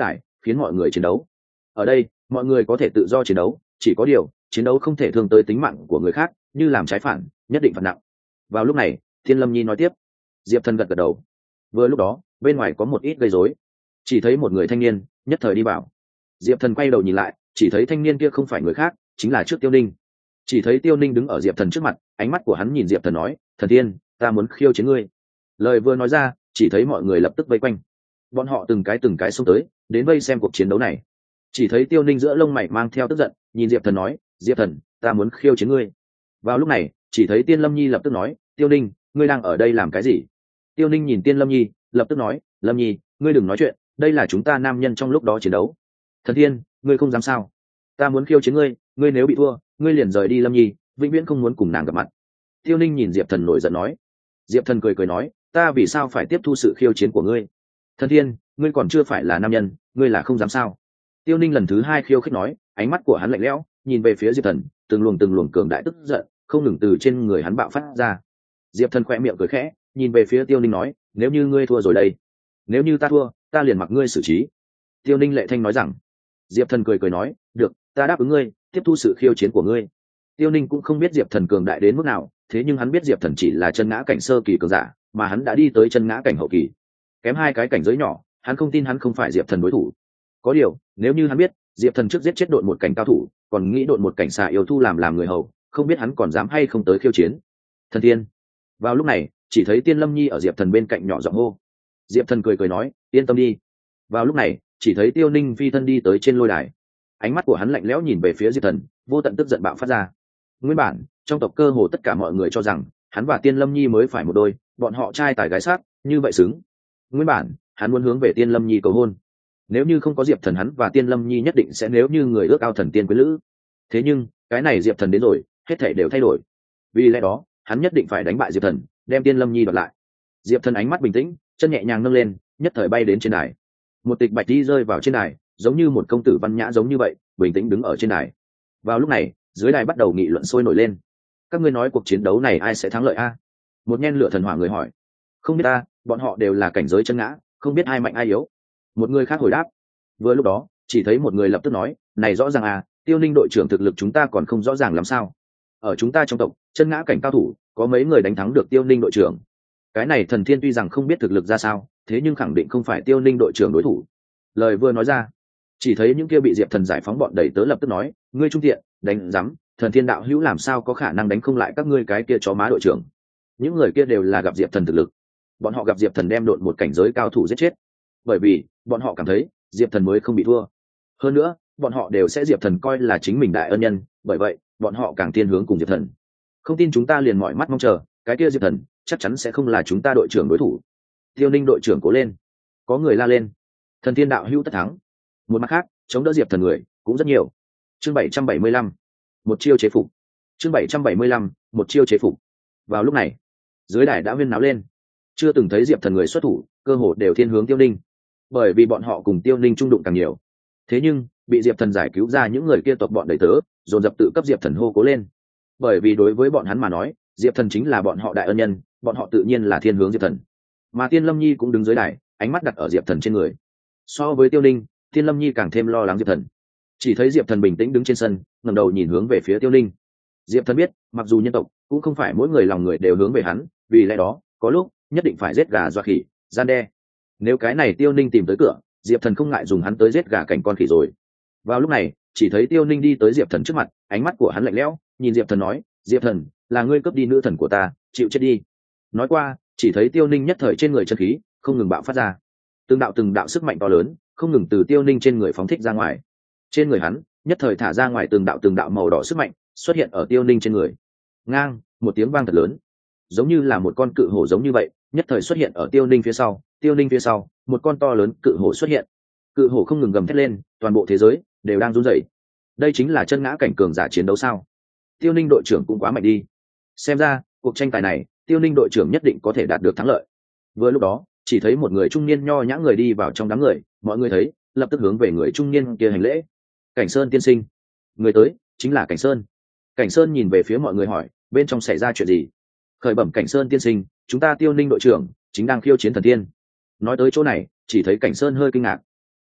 khiến mọi người chiến đấu. Ở đây mọi người có thể tự do chiến đấu, chỉ có điều chiến đấu không thể thương tới tính mạng của người khác, như làm trái phản nhất định phạt nặng. Vào lúc này Thiên Lâm Nhi nói tiếp. Diệp Thần gật gật đầu. Vừa lúc đó bên ngoài có một ít gây rối, chỉ thấy một người thanh niên nhất thời đi vào. Diệp Thần quay đầu nhìn lại, chỉ thấy thanh niên kia không phải người khác, chính là trước Tiêu Ninh. Chỉ thấy Tiêu Ninh đứng ở Diệp Thần trước mặt, ánh mắt của hắn nhìn Diệp Thần nói, thần tiên, ta muốn khiêu chiến ngươi. Lời vừa nói ra, chỉ thấy mọi người lập tức vây quanh, bọn họ từng cái từng cái xông tới đến vây xem cuộc chiến đấu này. Chỉ thấy Tiêu Ninh giữa lông mày mang theo tức giận, nhìn Diệp Thần nói, Diệp Thần, ta muốn khiêu chiến ngươi. Vào lúc này chỉ thấy Tiên Lâm Nhi lập tức nói, Tiêu Ninh, ngươi đang ở đây làm cái gì? Tiêu Ninh nhìn Tiên Lâm Nhi lập tức nói, Lâm Nhi, ngươi đừng nói chuyện, đây là chúng ta nam nhân trong lúc đó chiến đấu. Thần tiên, ngươi không dám sao? Ta muốn khiêu chiến ngươi, ngươi nếu bị thua, ngươi liền rời đi Lâm Nhi, vĩnh viễn không muốn cùng nàng gặp mặt. Tiêu Ninh nhìn Diệp Thần nổi giận nói. Diệp Thần cười cười nói, ta vì sao phải tiếp thu sự khiêu chiến của ngươi? Thần tiên, ngươi còn chưa phải là nam nhân, ngươi là không dám sao? Tiêu Ninh lần thứ hai khiêu khích nói, ánh mắt của hắn lạnh lẽo, nhìn về phía Diệp Thần, từng luồng từng luồng cường đại tức giận không ngừng từ trên người hắn bạo phát ra. Diệp Thần khẽ miệng cười khẽ, nhìn về phía Tiêu Ninh nói, nếu như ngươi thua rồi đây, nếu như ta thua, ta liền mặc ngươi xử trí. Tiêu Ninh lệ thanh nói rằng. Diệp Thần cười cười nói, được, ta đáp ứng ngươi, tiếp thu sự khiêu chiến của ngươi. Tiêu Ninh cũng không biết Diệp Thần cường đại đến mức nào, thế nhưng hắn biết Diệp Thần chỉ là chân ngã cảnh sơ kỳ cường giả, mà hắn đã đi tới chân ngã cảnh hậu kỳ, kém hai cái cảnh giới nhỏ, hắn không tin hắn không phải Diệp Thần đối thủ. Có điều nếu như hắn biết Diệp Thần trước giết chết đội một cảnh cao thủ, còn nghĩ đội một cảnh xà yêu thu làm làm người hầu, không biết hắn còn dám hay không tới khiêu chiến. Thần tiên. Vào lúc này chỉ thấy Tiên Lâm Nhi ở Diệp Thần bên cạnh nhỏ giọng hô. Diệp Thần cười cười nói, yên tâm đi. Vào lúc này chỉ thấy Tiêu Ninh phi thân đi tới trên lôi đài, ánh mắt của hắn lạnh lẽo nhìn về phía Diệp Thần, vô tận tức giận bạo phát ra. Nguyên bản trong tộc cơ hồ tất cả mọi người cho rằng hắn và Tiên Lâm Nhi mới phải một đôi, bọn họ trai tài gái sắc, như vậy xứng. Nguyên bản hắn muốn hướng về Tiên Lâm Nhi cầu hôn, nếu như không có Diệp Thần hắn và Tiên Lâm Nhi nhất định sẽ nếu như người ước ao thần tiên quyến lữ. Thế nhưng cái này Diệp Thần đến rồi, hết thảy đều thay đổi. Vì lẽ đó hắn nhất định phải đánh bại Diệp Thần, đem Tiên Lâm Nhi đoạt lại. Diệp Thần ánh mắt bình tĩnh, chân nhẹ nhàng nâng lên, nhất thời bay đến trên đài. Một tịch bạch đi rơi vào trên đài, giống như một công tử văn nhã giống như vậy, bình tĩnh đứng ở trên đài. Vào lúc này dưới đài bắt đầu nghị luận sôi nổi lên. Các ngươi nói cuộc chiến đấu này ai sẽ thắng lợi a? Một nhen lửa thần hỏa người hỏi. Không biết ta, bọn họ đều là cảnh giới chân ngã, không biết ai mạnh ai yếu. Một người khác hồi đáp. Vừa lúc đó chỉ thấy một người lập tức nói, này rõ ràng à, Tiêu Ninh đội trưởng thực lực chúng ta còn không rõ ràng làm sao. Ở chúng ta trong tộc chân ngã cảnh cao thủ có mấy người đánh thắng được Tiêu Ninh đội trưởng. Cái này thần thiên tuy rằng không biết thực lực ra sao, thế nhưng khẳng định không phải Tiêu Ninh đội trưởng đối thủ. Lời vừa nói ra, chỉ thấy những kia bị Diệp Thần giải phóng bọn đầy tớ lập tức nói, ngươi trung tiện, đánh rắm, thần thiên đạo hữu làm sao có khả năng đánh không lại các ngươi cái kia chó má đội trưởng. Những người kia đều là gặp Diệp Thần thực lực, bọn họ gặp Diệp Thần đem đội một cảnh giới cao thủ giết chết, bởi vì bọn họ cảm thấy Diệp Thần mới không bị thua. Hơn nữa bọn họ đều sẽ Diệp Thần coi là chính mình đại ân nhân, bởi vậy bọn họ càng thiên hướng cùng Diệp Thần. Không tin chúng ta liền mỏi mắt mong chờ, cái kia Diệp Thần chắc chắn sẽ không là chúng ta đội trưởng đối thủ. Tiêu Ninh đội trưởng cố lên. Có người la lên, thần thiên đạo hữu tất thắng. Một mặt khác chống đỡ Diệp Thần người cũng rất nhiều. Chương bảy trăm bảy mươi lăm, một chiêu chế phục. Chương bảy trăm bảy mươi lăm, một chiêu chế phục. Vào lúc này dưới đài đã huyên náo lên, chưa từng thấy Diệp Thần người xuất thủ, cơ hồ đều thiên hướng Tiêu Ninh, bởi vì bọn họ cùng Tiêu Ninh trung đụng càng nhiều. Thế nhưng bị Diệp Thần giải cứu ra những người kia tộc bọn đầy tớ dồn dập tự cấp Diệp Thần hô cố lên, bởi vì đối với bọn hắn mà nói Diệp Thần chính là bọn họ đại ân nhân, bọn họ tự nhiên là thiên hướng Diệp Thần. Mà Tiên Lâm Nhi cũng đứng dưới đài, ánh mắt đặt ở Diệp Thần trên người. So với Tiêu Ninh, Tiên Lâm Nhi càng thêm lo lắng Diệp Thần. Chỉ thấy Diệp Thần bình tĩnh đứng trên sân, ngẩng đầu nhìn hướng về phía Tiêu Ninh. Diệp Thần biết mặc dù nhân tộc cũng không phải mỗi người lòng người đều hướng về hắn, vì lẽ đó có lúc nhất định phải giết gà dọa khỉ, gian đe. Nếu cái này Tiêu Ninh tìm tới cửa, Diệp Thần không ngại dùng hắn tới giết gà cảnh con khỉ rồi. Vào lúc này chỉ thấy Tiêu Ninh đi tới Diệp Thần trước mặt, ánh mắt của hắn lạnh lẽo, nhìn Diệp Thần nói, Diệp Thần, là ngươi cướp đi nữ thần của ta, chịu chết đi. Nói qua chỉ thấy Tiêu Ninh nhất thời trên người chân khí không ngừng bạo phát ra, từng đạo từng đạo sức mạnh to lớn không ngừng từ Tiêu Ninh trên người phóng thích ra ngoài. Trên người hắn nhất thời thả ra ngoài từng đạo từng đạo màu đỏ sức mạnh xuất hiện ở Tiêu Ninh trên người. Ngang một tiếng vang thật lớn, giống như là một con cự hổ giống như vậy, nhất thời xuất hiện ở Tiêu Ninh phía sau. Tiêu Ninh phía sau một con to lớn cự hổ xuất hiện, cự hổ không ngừng gầm thét lên, toàn bộ thế giới đều đang run rẩy. Đây chính là chân ngã cảnh cường giả chiến đấu sao? Tiêu Ninh đội trưởng cũng quá mạnh đi. Xem ra cuộc tranh tài này Tiêu Ninh đội trưởng nhất định có thể đạt được thắng lợi. Vừa lúc đó chỉ thấy một người trung niên nho nhã người đi vào trong đám người, mọi người thấy lập tức hướng về người trung niên kia hành lễ. Cảnh Sơn tiên sinh. Người tới chính là Cảnh Sơn. Cảnh Sơn nhìn về phía mọi người hỏi, bên trong xảy ra chuyện gì? Khởi bẩm Cảnh Sơn tiên sinh, chúng ta Tiêu Ninh đội trưởng chính đang khiêu chiến thần tiên. Nói tới chỗ này chỉ thấy Cảnh Sơn hơi kinh ngạc.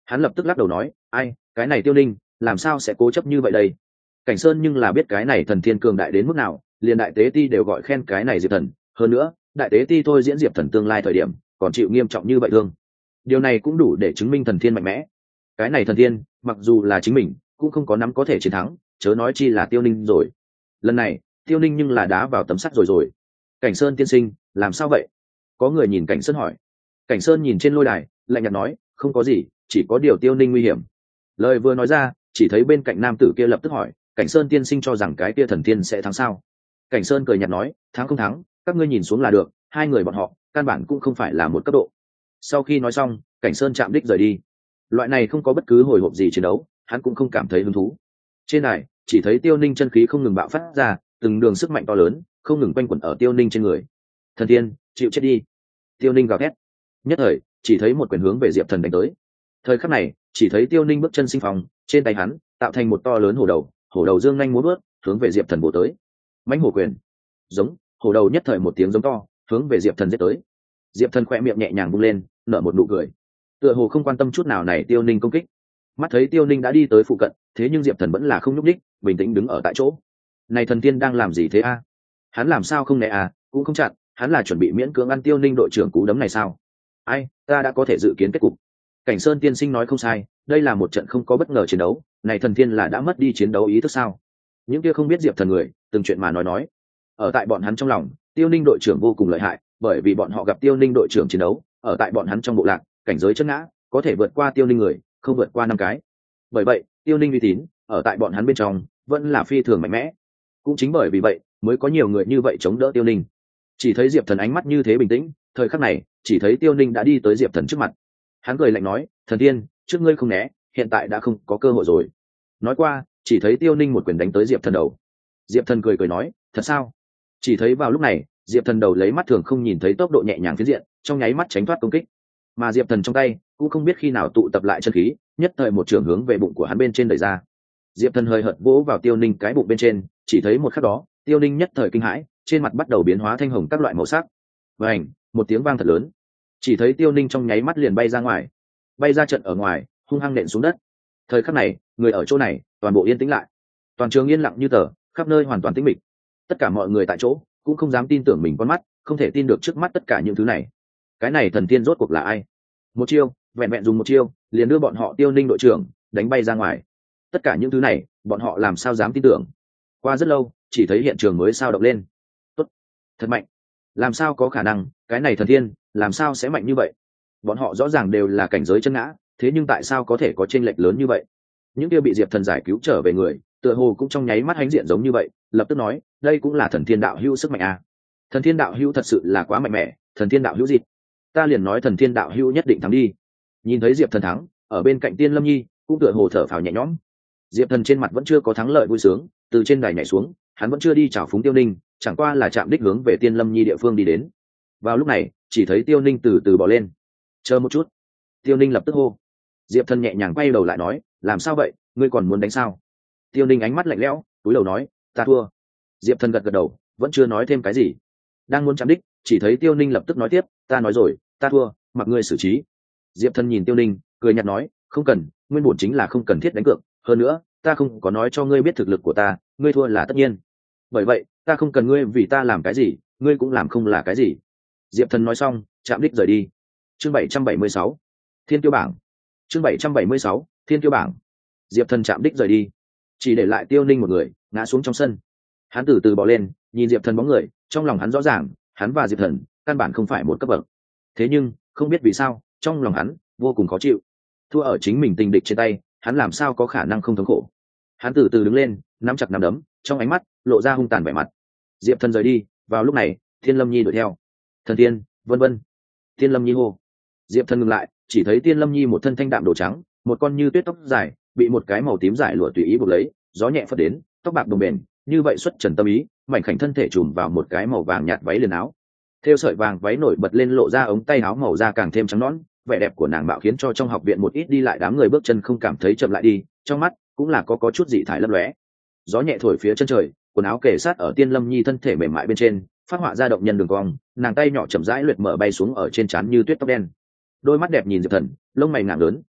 Hắn lập tức lắc đầu nói, ai, cái này Tiêu Ninh làm sao sẽ cố chấp như vậy đây? Cảnh Sơn nhưng là biết cái này thần thiên cường đại đến mức nào, liền đại tế ti đều gọi khen cái này diệp thần. Hơn nữa đại tế ti thôi diễn diệp thần tương lai thời điểm còn chịu nghiêm trọng như vậy thương, điều này cũng đủ để chứng minh thần thiên mạnh mẽ. Cái này thần thiên mặc dù là chính mình cũng không có nắm có thể chiến thắng, chớ nói chi là Tiêu Ninh rồi. Lần này Tiêu Ninh nhưng là đá vào tấm sắt rồi rồi. Cảnh Sơn tiên sinh làm sao vậy? Có người nhìn Cảnh Sơn hỏi. Cảnh Sơn nhìn trên lôi đài lạnh nhạt nói, không có gì, chỉ có điều Tiêu Ninh nguy hiểm. Lời vừa nói ra chỉ thấy bên cạnh nam tử kia lập tức hỏi, Cảnh Sơn tiên sinh cho rằng cái kia thần thiên sẽ thắng sao? Cảnh Sơn cười nhạt nói, thắng không thắng các ngươi nhìn xuống là được, hai người bọn họ căn bản cũng không phải là một cấp độ. Sau khi nói xong Cảnh Sơn chạm đích rời đi. Loại này không có bất cứ hồi hộp gì chiến đấu hắn cũng không cảm thấy hứng thú. Trên này chỉ thấy Tiêu Ninh chân khí không ngừng bạo phát ra, từng đường sức mạnh to lớn không ngừng quanh quẩn ở Tiêu Ninh trên người. Thần tiên chịu chết đi! Tiêu Ninh gào thét. Nhất thời chỉ thấy một quyền hướng về diệp thần đánh tới. Thời khắc này chỉ thấy Tiêu Ninh bước chân sinh phong, trên tay hắn tạo thành một to lớn hổ đầu, hổ đầu dương nhanh múa vớt hướng về diệp thần bổ tới. Mãnh hổ quyền! Giống! Hổ đầu nhất thời một tiếng giống to hướng về diệp thần giết tới. Diệp thần khỏe miệng nhẹ nhàng bung lên, nở một nụ cười, tựa hồ không quan tâm chút nào này Tiêu Ninh công kích. Mắt thấy Tiêu Ninh đã đi tới phụ cận, thế nhưng diệp thần vẫn là không nhúc nhích, bình tĩnh đứng ở tại chỗ. Này thần tiên đang làm gì thế a? Hắn làm sao không né à, cũng không chặn, hắn là chuẩn bị miễn cưỡng ăn Tiêu Ninh đội trưởng cú đấm này sao? Ai, ta đã có thể dự kiến kết cục. Cảnh Sơn tiên sinh nói không sai, đây là một trận không có bất ngờ chiến đấu, này thần tiên là đã mất đi chiến đấu ý thức sao? Những kia không biết diệp thần người từng chuyện mà nói nói, ở tại bọn hắn trong lòng Tiêu Ninh đội trưởng vô cùng lợi hại, bởi vì bọn họ gặp Tiêu Ninh đội trưởng chiến đấu, ở tại bọn hắn trong bộ lạc cảnh giới chất ngã có thể vượt qua Tiêu Ninh người không vượt qua năm cái. Bởi vậy Tiêu Ninh uy tín ở tại bọn hắn bên trong vẫn là phi thường mạnh mẽ. Cũng chính bởi vì vậy mới có nhiều người như vậy chống đỡ Tiêu Ninh. Chỉ thấy diệp thần ánh mắt như thế bình tĩnh, thời khắc này chỉ thấy Tiêu Ninh đã đi tới diệp thần trước mặt. Hắn cười lạnh nói, thần tiên trước ngươi không né, hiện tại đã không có cơ hội rồi. Nói qua chỉ thấy Tiêu Ninh một quyền đánh tới diệp thần đầu. Diệp thần cười cười nói, thật sao? Chỉ thấy vào lúc này diệp thần đầu lấy mắt thường không nhìn thấy tốc độ nhẹ nhàng phiến diện, trong nháy mắt tránh thoát công kích. Mà diệp thần trong tay cũng không biết khi nào tụ tập lại chân khí, nhất thời một trường hướng về bụng của hắn bên trên đẩy ra. Diệp thần hơi hợt vỗ vào Tiêu Ninh cái bụng bên trên, chỉ thấy một khắc đó Tiêu Ninh nhất thời kinh hãi, trên mặt bắt đầu biến hóa thanh hồng các loại màu sắc. Vành, một tiếng vang thật lớn, chỉ thấy Tiêu Ninh trong nháy mắt liền bay ra ngoài, bay ra trận ở ngoài hung hăng nện xuống đất. Thời khắc này người ở chỗ này toàn bộ yên tĩnh lại, toàn trường yên lặng như tờ, khắp nơi hoàn toàn tĩnh mịch. Tất cả mọi người tại chỗ cũng không dám tin tưởng mình con mắt, không thể tin được trước mắt tất cả những thứ này. Cái này thần tiên rốt cuộc là ai? Một chiêu, vẹn vẹn dùng một chiêu liền đưa bọn họ Tiêu Ninh đội trưởng đánh bay ra ngoài. Tất cả những thứ này bọn họ làm sao dám tin tưởng? Qua rất lâu chỉ thấy hiện trường mới sao động lên. Tốt, thật mạnh, làm sao có khả năng, cái này thần tiên làm sao sẽ mạnh như vậy? Bọn họ rõ ràng đều là cảnh giới chân ngã, thế nhưng tại sao có thể có chênh lệch lớn như vậy? Những kia bị diệp thần giải cứu trở về người tựa hồ cũng trong nháy mắt hãnh diện giống như vậy, lập tức nói, đây cũng là thần thiên đạo hữu sức mạnh à. Thần thiên đạo hữu thật sự là quá mạnh mẽ, thần thiên đạo hữu dịp, ta liền nói thần thiên đạo hữu nhất định thắng đi. Nhìn thấy diệp thần thắng, ở bên cạnh Tiên Lâm Nhi cũng tựa hồ thở phào nhẹ nhõm. Diệp thần trên mặt vẫn chưa có thắng lợi vui sướng, từ trên đài nhảy xuống, hắn vẫn chưa đi chào phúng Tiêu Ninh, chẳng qua là chạm đích hướng về Tiên Lâm Nhi địa phương đi đến. Vào lúc này chỉ thấy Tiêu Ninh từ từ bỏ lên. Chờ một chút! Tiêu Ninh lập tức hô. Diệp thần nhẹ nhàng quay đầu lại nói, làm sao vậy, ngươi còn muốn đánh sao? Tiêu Ninh ánh mắt lạnh lẽo, cúi đầu nói, ta thua. Diệp thần gật gật đầu, vẫn chưa nói thêm cái gì. Đang muốn chạm đích chỉ thấy Tiêu Ninh lập tức nói tiếp, ta nói rồi, ta thua, mặc ngươi xử trí. Diệp thần nhìn Tiêu Ninh cười nhạt nói, không cần, nguyên bổn chính là không cần thiết đánh cược, hơn nữa ta không có nói cho ngươi biết thực lực của ta, ngươi thua là tất nhiên. Bởi vậy ta không cần ngươi vì ta làm cái gì, ngươi cũng làm không là cái gì. Diệp thần nói xong chạm đích rời đi. Chương bảy trăm bảy mươi sáu Thiên Tiêu bảng. Chương bảy trăm bảy mươi sáu Thiên Tiêu bảng. Diệp thần chạm đích rời đi, chỉ để lại Tiêu Ninh một người ngã xuống trong sân. Hắn từ từ bỏ lên, nhìn diệp thần bóng người, trong lòng hắn rõ ràng hắn và diệp thần căn bản không phải một cấp bậc. Thế nhưng không biết vì sao trong lòng hắn vô cùng khó chịu. Thua ở chính mình tình địch trên tay, hắn làm sao có khả năng không thống khổ. Hắn từ từ đứng lên, nắm chặt nắm đấm, trong ánh mắt lộ ra hung tàn vẻ mặt. Diệp thần rời đi. Vào lúc này Thiên Lâm Nhi đuổi theo. Thần tiên, vân vân. Thiên Lâm Nhi hô. Diệp thần ngừng lại, chỉ thấy Thiên Lâm Nhi một thân thanh đạm đồ trắng, một con như tuyết tóc dài bị một cái màu tím dài lụa tùy ý buộc lấy, gió nhẹ phất đến, tóc bạc đồng bền như vậy xuất trần tâm ý, mảnh khảnh thân thể trùm vào một cái màu vàng nhạt váy liền áo, thêu sợi vàng váy nổi bật lên, lộ ra ống tay áo màu da càng thêm trắng nõn. Vẻ đẹp của nàng mạo khiến cho trong học viện một ít đi lại đám người bước chân không cảm thấy chậm lại đi, trong mắt cũng là có có chút dị thải lấp lóe. Gió nhẹ thổi phía chân trời, quần áo kề sát ở Tiên Lâm Nhi thân thể mềm mại bên trên, phát họa ra động nhân đường cong, nàng tay nhỏ chậm rãi luyện mở bay xuống ở trên trán như tuyết tóc đen. Đôi mắt đẹp nhìn diệp thần, lông mày ngạng lớn,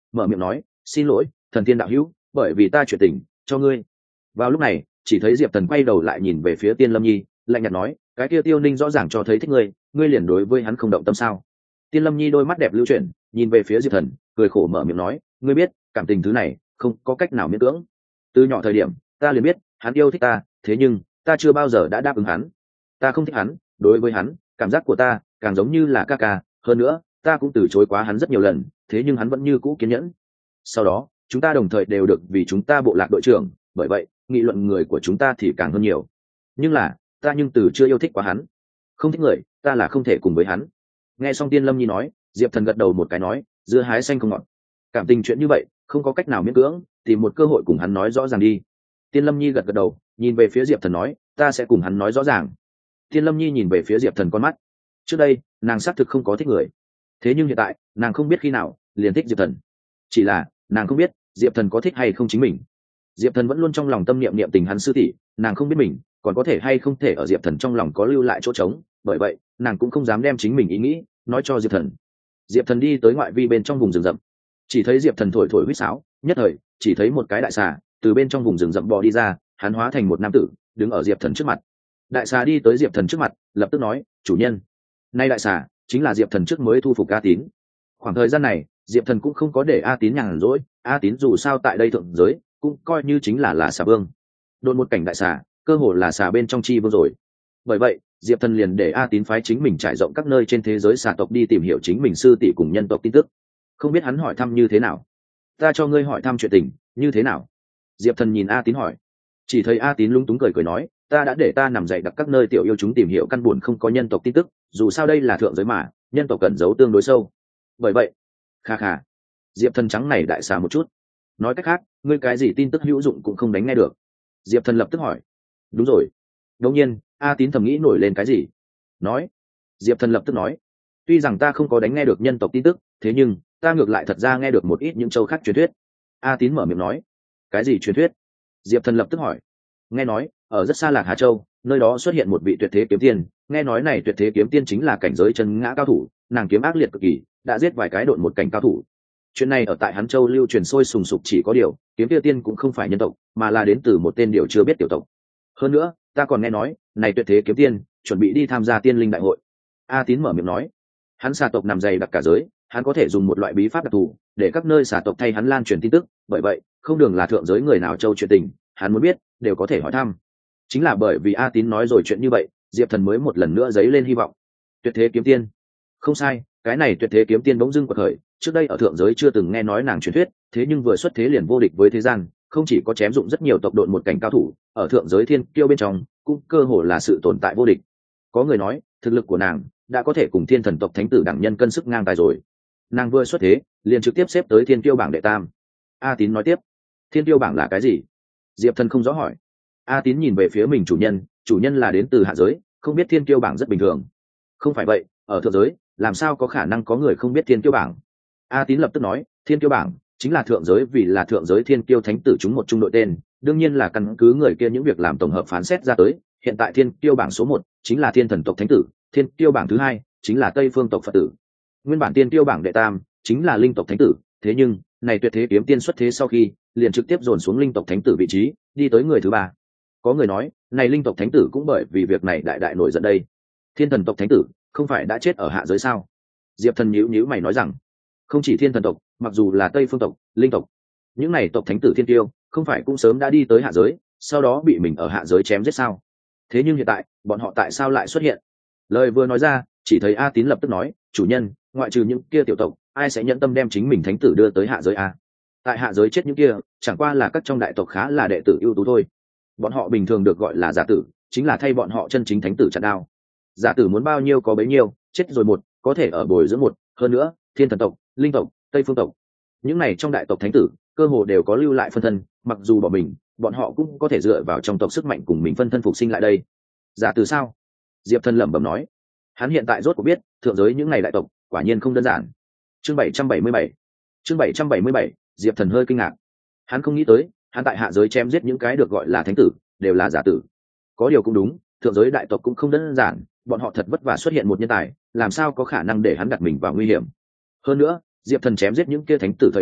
mở miệng nói, xin lỗi thần tiên đạo hữu, bởi vì ta chuyện tình cho ngươi. Vào lúc này chỉ thấy diệp thần quay đầu lại nhìn về phía tiên lâm nhi, lạnh nhạt nói, cái kia tiêu ninh rõ ràng cho thấy thích ngươi, ngươi liền đối với hắn không động tâm sao? Tiên lâm nhi đôi mắt đẹp lưu chuyển nhìn về phía diệp thần, cười khổ mở miệng nói, ngươi biết cảm tình thứ này không có cách nào miễn cưỡng. Từ nhỏ thời điểm ta liền biết hắn yêu thích ta, thế nhưng ta chưa bao giờ đã đáp ứng hắn. Ta không thích hắn, đối với hắn cảm giác của ta càng giống như là ca ca, hơn nữa ta cũng từ chối quá hắn rất nhiều lần, thế nhưng hắn vẫn như cũ kiên nhẫn. Sau đó chúng ta đồng thời đều được vì chúng ta bộ lạc đội trưởng, bởi vậy nghị luận người của chúng ta thì càng hơn nhiều. Nhưng là ta nhưng từ chưa yêu thích quá hắn, không thích người ta là không thể cùng với hắn. Nghe xong tiên lâm nhi nói, diệp thần gật đầu một cái nói, dưa hái xanh không ngọt, cảm tình chuyện như vậy không có cách nào miễn cưỡng, tìm một cơ hội cùng hắn nói rõ ràng đi. Tiên lâm nhi gật gật đầu nhìn về phía diệp thần nói, ta sẽ cùng hắn nói rõ ràng. Tiên lâm nhi nhìn về phía diệp thần con mắt, trước đây nàng xác thực không có thích người, thế nhưng hiện tại nàng không biết khi nào liền thích diệp thần, chỉ là nàng không biết diệp thần có thích hay không chính mình. Diệp thần vẫn luôn trong lòng tâm niệm niệm tình hắn sư tỷ, nàng không biết mình còn có thể hay không thể ở diệp thần trong lòng có lưu lại chỗ trống, bởi vậy nàng cũng không dám đem chính mình ý nghĩ nói cho diệp thần. Diệp thần đi tới ngoại vi bên trong vùng rừng rậm, chỉ thấy diệp thần thổi thổi huýt sáo, nhất thời chỉ thấy một cái đại xà từ bên trong vùng rừng rậm bò đi ra, hắn hóa thành một nam tử đứng ở diệp thần trước mặt. Đại xà đi tới diệp thần trước mặt, lập tức nói, chủ nhân. Nay đại xà chính là diệp thần trước mới thu phục A Tín. Khoảng thời gian này diệp thần cũng không có để A Tín nhàn rỗi, A Tín dù sao tại đây thượng giới cũng coi như chính là là xà vương, đồn một cảnh đại xà cơ hồ là xà bên trong chi vương rồi. Bởi vậy diệp thần liền để A Tín phái chính mình trải rộng các nơi trên thế giới xà tộc đi tìm hiểu chính mình sư tỷ cùng nhân tộc tin tức. Không biết hắn hỏi thăm như thế nào? Ta cho ngươi hỏi thăm chuyện tình như thế nào? Diệp thần nhìn A Tín hỏi. Chỉ thấy A Tín lúng túng cười cười nói, ta đã để ta nằm dậy đặt các nơi tiểu yêu chúng tìm hiểu căn buồn không có nhân tộc tin tức, dù sao đây là thượng giới mà nhân tộc cẩn giấu tương đối sâu. Bởi vậy kha kha, diệp thần trắng này đại xà một chút. Nói cách khác ngươi cái gì tin tức hữu dụng cũng không đánh nghe được? Diệp thần lập tức hỏi. Đúng rồi. Ngẫu nhiên A Tín thầm nghĩ nổi lên cái gì, nói. Diệp thần lập tức nói, tuy rằng ta không có đánh nghe được nhân tộc tin tức, thế nhưng ta ngược lại thật ra nghe được một ít những châu khác truyền thuyết. A Tín mở miệng nói. Cái gì truyền thuyết? Diệp thần lập tức hỏi. Nghe nói ở rất xa Lạc Hà Châu, nơi đó xuất hiện một vị tuyệt thế kiếm tiên, nghe nói này tuyệt thế kiếm tiên chính là cảnh giới chân ngã cao thủ, nàng kiếm ác liệt cực kỳ, đã giết vài cái độn một cảnh cao thủ. Chuyện này ở tại Hán Châu lưu truyền sôi sùng sục, chỉ có điều kiếm kia tiên cũng không phải nhân tộc, mà là đến từ một tên điều chưa biết tiểu tộc. Hơn nữa ta còn nghe nói này tuyệt thế kiếm tiên chuẩn bị đi tham gia tiên linh đại hội. A Tín mở miệng nói. Hắn xà tộc nằm dày đặc cả giới, hắn có thể dùng một loại bí pháp đặc thù để các nơi xà tộc thay hắn lan truyền tin tức, bởi vậy không đường là thượng giới người nào châu chuyện tình hắn muốn biết đều có thể hỏi thăm. Chính là bởi vì A Tín nói rồi chuyện như vậy, diệp thần mới một lần nữa dấy lên hy vọng. Tuyệt thế kiếm tiên, không sai, cái này tuyệt thế kiếm tiên bỗng dưng quật khởi, trước đây ở thượng giới chưa từng nghe nói nàng truyền thuyết, thế nhưng vừa xuất thế liền vô địch với thế gian, không chỉ có chém dụng rất nhiều tộc độn một cảnh cao thủ, ở thượng giới thiên kiêu bên trong cũng cơ hồ là sự tồn tại vô địch. Có người nói thực lực của nàng đã có thể cùng thiên thần tộc thánh tử đẳng nhân cân sức ngang tài rồi. Nàng vừa xuất thế liền trực tiếp xếp tới thiên kiêu bảng đệ tam. A Tín nói tiếp. Thiên kiêu bảng là cái gì? Diệp thần không rõ hỏi. A Tín nhìn về phía mình chủ nhân, chủ nhân là đến từ hạ giới, không biết thiên kiêu bảng rất bình thường. Không phải vậy, ở thượng giới làm sao có khả năng có người không biết thiên kiêu bảng? A Tín lập tức nói, thiên kiêu bảng chính là thượng giới vì là thượng giới thiên kiêu thánh tử chúng một trung đội tên, đương nhiên là căn cứ người kia những việc làm tổng hợp phán xét ra tới. Hiện tại thiên kiêu bảng số một chính là thiên thần tộc thánh tử, thiên kiêu bảng thứ hai chính là tây phương tộc phật tử, nguyên bản thiên kiêu bảng đệ tam chính là linh tộc thánh tử, thế nhưng này tuyệt thế kiếm tiên xuất thế sau khi liền trực tiếp dồn xuống linh tộc thánh tử vị trí, đi tới người thứ ba. Có người nói này linh tộc thánh tử cũng bởi vì việc này đại đại nổi giận đây. Thiên thần tộc thánh tử không phải đã chết ở hạ giới sao? Diệp thần nhíu nhíu mày nói rằng, không chỉ thiên thần tộc, mặc dù là tây phương tộc, linh tộc, những này tộc thánh tử thiên tiêu không phải cũng sớm đã đi tới hạ giới, sau đó bị mình ở hạ giới chém giết sao? Thế nhưng hiện tại bọn họ tại sao lại xuất hiện? Lời vừa nói ra, chỉ thấy A Tín lập tức nói, chủ nhân, ngoại trừ những kia tiểu tộc, ai sẽ nhẫn tâm đem chính mình thánh tử đưa tới hạ giới a? Tại hạ giới chết những kia chẳng qua là các trong đại tộc khá là đệ tử ưu tú thôi. Bọn họ bình thường được gọi là giả tử, chính là thay bọn họ chân chính thánh tử chặn đao. Giả tử muốn bao nhiêu có bấy nhiêu, chết rồi một có thể ở bồi dưỡng một. Hơn nữa thiên thần tộc, linh tộc, tây phương tộc, những này trong đại tộc thánh tử cơ hồ đều có lưu lại phân thân, mặc dù bỏ mình bọn họ cũng có thể dựa vào trong tộc sức mạnh cùng mình phân thân phục sinh lại đây. Giả tử sao? Diệp thần lẩm bẩm nói. Hắn hiện tại rốt cuộc biết thượng giới những này đại tộc quả nhiên không đơn giản. Chương bảy trăm bảy mươi bảy. Chương bảy trăm bảy mươi bảy, Diệp thần hơi kinh ngạc. Hắn không nghĩ tới hắn tại hạ giới chém giết những cái được gọi là thánh tử đều là giả tử. Có điều cũng đúng, thượng giới đại tộc cũng không đơn giản, bọn họ thật vất vả xuất hiện một nhân tài, làm sao có khả năng để hắn đặt mình vào nguy hiểm. Hơn nữa Diệp thần chém giết những kia thánh tử thời điểm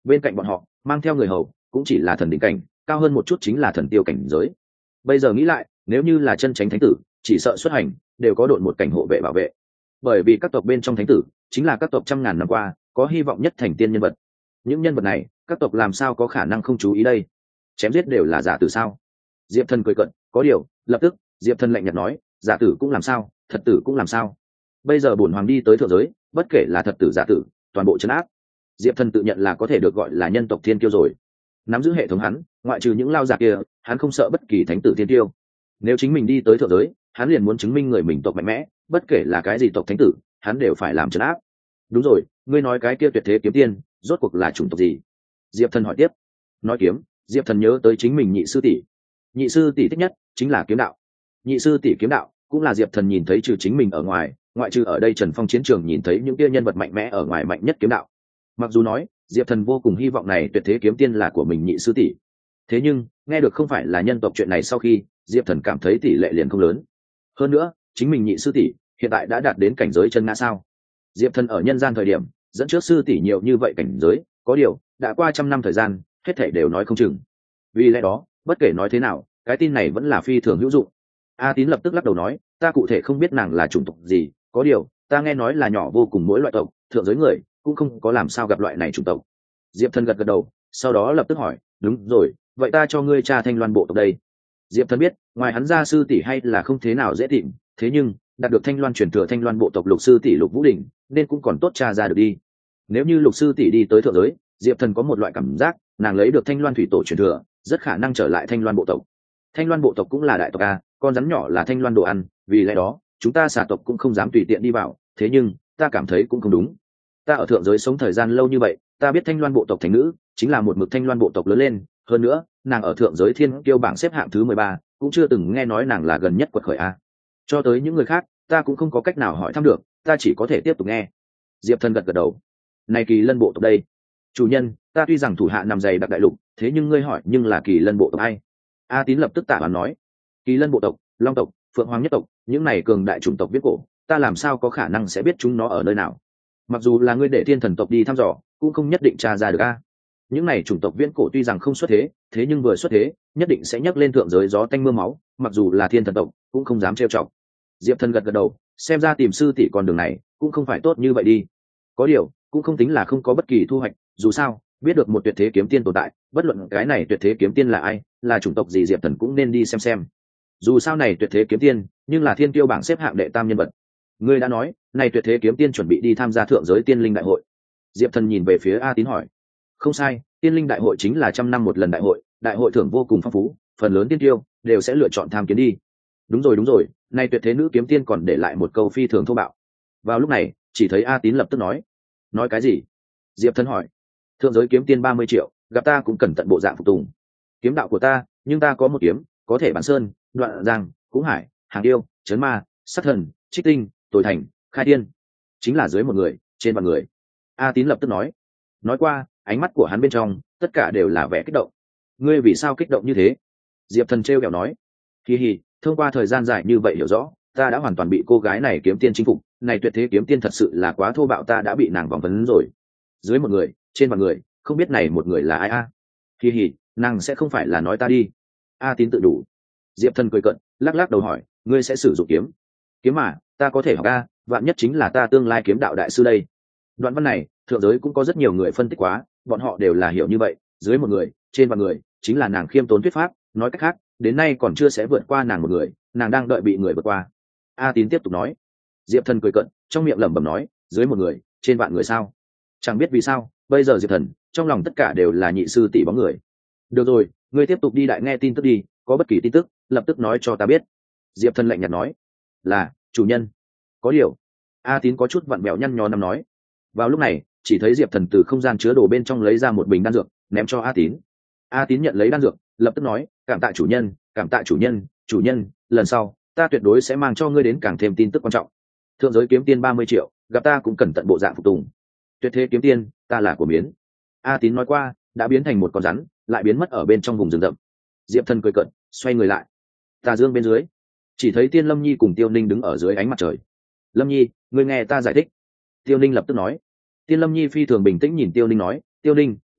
bên cạnh bọn họ mang theo người hầu cũng chỉ là thần đỉnh cảnh, cao hơn một chút chính là thần tiêu cảnh giới. Bây giờ nghĩ lại, nếu như là chân chánh thánh tử, chỉ sợ xuất hành đều có đội một cảnh hộ vệ bảo vệ, bởi vì các tộc bên trong thánh tử chính là các tộc trăm ngàn năm qua có hy vọng nhất thành tiên nhân vật. Những nhân vật này các tộc làm sao có khả năng không chú ý đây? Chém giết đều là giả tử sao? Diệp Thần cười cận, có điều lập tức Diệp Thần lạnh nhạt nói, giả tử cũng làm sao, thật tử cũng làm sao? Bây giờ bổn hoàng đi tới thượng giới, bất kể là thật tử giả tử, toàn bộ trấn áp. Diệp Thần tự nhận là có thể được gọi là nhân tộc thiên kiêu rồi. Nắm giữ hệ thống hắn, ngoại trừ những lao giả kia, hắn không sợ bất kỳ thánh tử thiên kiêu. Nếu chính mình đi tới thượng giới, hắn liền muốn chứng minh người mình tộc mạnh mẽ, bất kể là cái gì tộc thánh tử, hắn đều phải làm trấn áp. Đúng rồi, ngươi nói cái kia tuyệt thế kiếm tiên, rốt cuộc là chủng tộc gì? Diệp Thần hỏi tiếp. Nói kiếm, Diệp Thần nhớ tới chính mình nhị sư tỷ. Nhị sư tỷ thích nhất chính là kiếm đạo. Nhị sư tỷ kiếm đạo cũng là Diệp Thần nhìn thấy trừ chính mình ở ngoài, ngoại trừ ở đây Trần Phong chiến trường nhìn thấy những kia nhân vật mạnh mẽ ở ngoài mạnh nhất kiếm đạo. Mặc dù nói Diệp Thần vô cùng hy vọng này tuyệt thế kiếm tiên là của mình nhị sư tỷ, thế nhưng nghe được không phải là nhân tộc chuyện này sau khi Diệp Thần cảm thấy tỷ lệ liền không lớn. Hơn nữa chính mình nhị sư tỷ hiện tại đã đạt đến cảnh giới chân ngã sao? Diệp Thần ở nhân gian thời điểm dẫn trước sư tỷ nhiều như vậy cảnh giới, có điều đã qua trăm năm thời gian, hết thảy đều nói không chừng. Vì lẽ đó bất kể nói thế nào, cái tin này vẫn là phi thường hữu dụng. A Tín lập tức lắc đầu nói, ta cụ thể không biết nàng là chủng tộc gì, có điều ta nghe nói là nhỏ vô cùng mỗi loại tộc, thượng giới người cũng không có làm sao gặp loại này chủng tộc. Diệp Thần gật gật đầu, sau đó lập tức hỏi, đúng rồi, vậy ta cho ngươi tra Thanh Loan bộ tộc đây. Diệp Thần biết ngoài hắn ra sư tỷ hay là không thế nào dễ tìm, thế nhưng đạt được Thanh Loan truyền thừa Thanh Loan bộ tộc lục sư tỷ Lục Vũ Đình nên cũng còn tốt tra ra được đi. Nếu như lục sư tỷ đi tới thượng giới, Diệp Thần có một loại cảm giác nàng lấy được Thanh Loan thủy tổ truyền thừa, rất khả năng trở lại Thanh Loan bộ tộc. Thanh Loan bộ tộc cũng là đại tộc a, con rắn nhỏ là Thanh Loan đồ ăn, vì lẽ đó chúng ta xà tộc cũng không dám tùy tiện đi vào, thế nhưng ta cảm thấy cũng không đúng. Ta ở thượng giới sống thời gian lâu như vậy, ta biết Thanh Loan bộ tộc thành nữ chính là một mực Thanh Loan bộ tộc lớn lên, hơn nữa nàng ở thượng giới thiên kiêu bảng xếp hạng thứ mười ba, cũng chưa từng nghe nói nàng là gần nhất quật khởi a. Cho tới những người khác ta cũng không có cách nào hỏi thăm được, ta chỉ có thể tiếp tục nghe. Diệp Thần gật gật đầu. Này Kỳ Lân bộ tộc đây, chủ nhân, ta tuy rằng thủ hạ nằm dày đặc đại lục, thế nhưng ngươi hỏi nhưng là Kỳ Lân bộ tộc ai? A Tín lập tức tạ đoán nói, Kỳ Lân bộ tộc, Long tộc, Phượng Hoàng nhất tộc, những này cường đại chủng tộc viết cổ, ta làm sao có khả năng sẽ biết chúng nó ở nơi nào? Mặc dù là ngươi để thiên thần tộc đi thăm dò, cũng không nhất định tra ra được a. Những này chủng tộc viễn cổ tuy rằng không xuất thế, thế nhưng vừa xuất thế, nhất định sẽ nhấc lên thượng giới gió tanh mưa máu, mặc dù là thiên thần tộc, cũng không dám trêu chọc. Diệp Thần gật gật đầu, xem ra tìm sư tỷ con đường này cũng không phải tốt như vậy đi. Có điều, cũng không tính là không có bất kỳ thu hoạch, dù sao, biết được một tuyệt thế kiếm tiên tồn tại, bất luận cái này tuyệt thế kiếm tiên là ai, là chủng tộc gì, Diệp Thần cũng nên đi xem xem. Dù sao này tuyệt thế kiếm tiên, nhưng là thiên tiêu bảng xếp hạng đệ tam nhân vật. Ngươi đã nói, này tuyệt thế kiếm tiên chuẩn bị đi tham gia thượng giới tiên linh đại hội. Diệp Thần nhìn về phía A Tín hỏi. Không sai, tiên linh đại hội chính là trăm năm một lần đại hội, đại hội thưởng vô cùng phong phú, phần lớn tiên tiêu đều sẽ lựa chọn tham kiến đi. Đúng rồi đúng rồi, này tuyệt thế nữ kiếm tiên còn để lại một câu phi thường thô bạo. Vào lúc này, chỉ thấy A Tín lập tức nói. Nói cái gì? Diệp Thần hỏi. Thượng giới kiếm tiên ba mươi triệu, gặp ta cũng cần tận bộ dạng phục tùng. Kiếm đạo của ta, nhưng ta có một kiếm, có thể bản sơn, đoạn giang, cũng hải, hàng yêu, chấn ma, sát thần, trích tinh, tối thành, khai tiên, chính là dưới một người, trên vạn người. A Tín lập tức nói. Nói qua, ánh mắt của hắn bên trong tất cả đều là vẻ kích động. Ngươi vì sao kích động như thế? Diệp Thần trêu ghẹo nói. Hi hi, thông qua thời gian dài như vậy hiểu rõ, ta đã hoàn toàn bị cô gái này kiếm tiên chinh phục. Này tuyệt thế kiếm tiên thật sự là quá thô bạo, ta đã bị nàng vòng vấn rồi. Dưới một người, trên vạn người, không biết này một người là ai a? Hi hi, nàng sẽ không phải là nói ta đi. A Tín tự đủ. Diệp Thần cười cận, lắc lắc đầu hỏi, ngươi sẽ sử dụng kiếm? Kiếm mà, ta có thể học a, vạn nhất chính là ta tương lai kiếm đạo đại sư đây. Đoạn văn này, thượng giới cũng có rất nhiều người phân tích quá, bọn họ đều là hiểu như vậy, dưới một người, trên vạn người, chính là nàng khiêm tốn thuyết pháp, nói cách khác, đến nay còn chưa sẽ vượt qua nàng một người, nàng đang đợi bị người vượt qua. A Tín tiếp tục nói. Diệp Thần cười cận, trong miệng lẩm bẩm nói, dưới một người, trên vạn người sao? Chẳng biết vì sao, bây giờ Diệp Thần, trong lòng tất cả đều là nhị sư tỷ bóng người. Được rồi, ngươi tiếp tục đi đại nghe tin tức đi, có bất kỳ tin tức, lập tức nói cho ta biết. Diệp Thần lạnh nhạt nói. Là, chủ nhân. Có điều. A Tín có chút vặn vẹo nhăn nhó năm nói. Vào lúc này, chỉ thấy Diệp Thần từ không gian chứa đồ bên trong lấy ra một bình đan dược, ném cho A Tín. A Tín nhận lấy đan dược, lập tức nói, cảm tạ chủ nhân, cảm tạ chủ nhân, chủ nhân, lần sau, ta tuyệt đối sẽ mang cho ngươi đến càng thêm tin tức quan trọng. Thượng giới kiếm tiên ba mươi triệu, gặp ta cũng cần tận bộ dạng phục tùng. Tuyệt thế kiếm tiên, ta là của biến. A Tín nói qua, đã biến thành một con rắn, lại biến mất ở bên trong vùng rừng rậm. Diệp Thần cười cận, xoay người lại. Tà Dương bên dưới, chỉ thấy Tiên Lâm Nhi cùng Tiêu Ninh đứng ở dưới ánh mặt trời. Lâm Nhi, ngươi nghe ta giải thích. Tiêu Ninh lập tức nói. Tiên Lâm Nhi phi thường bình tĩnh nhìn Tiêu Ninh nói, Tiêu Ninh,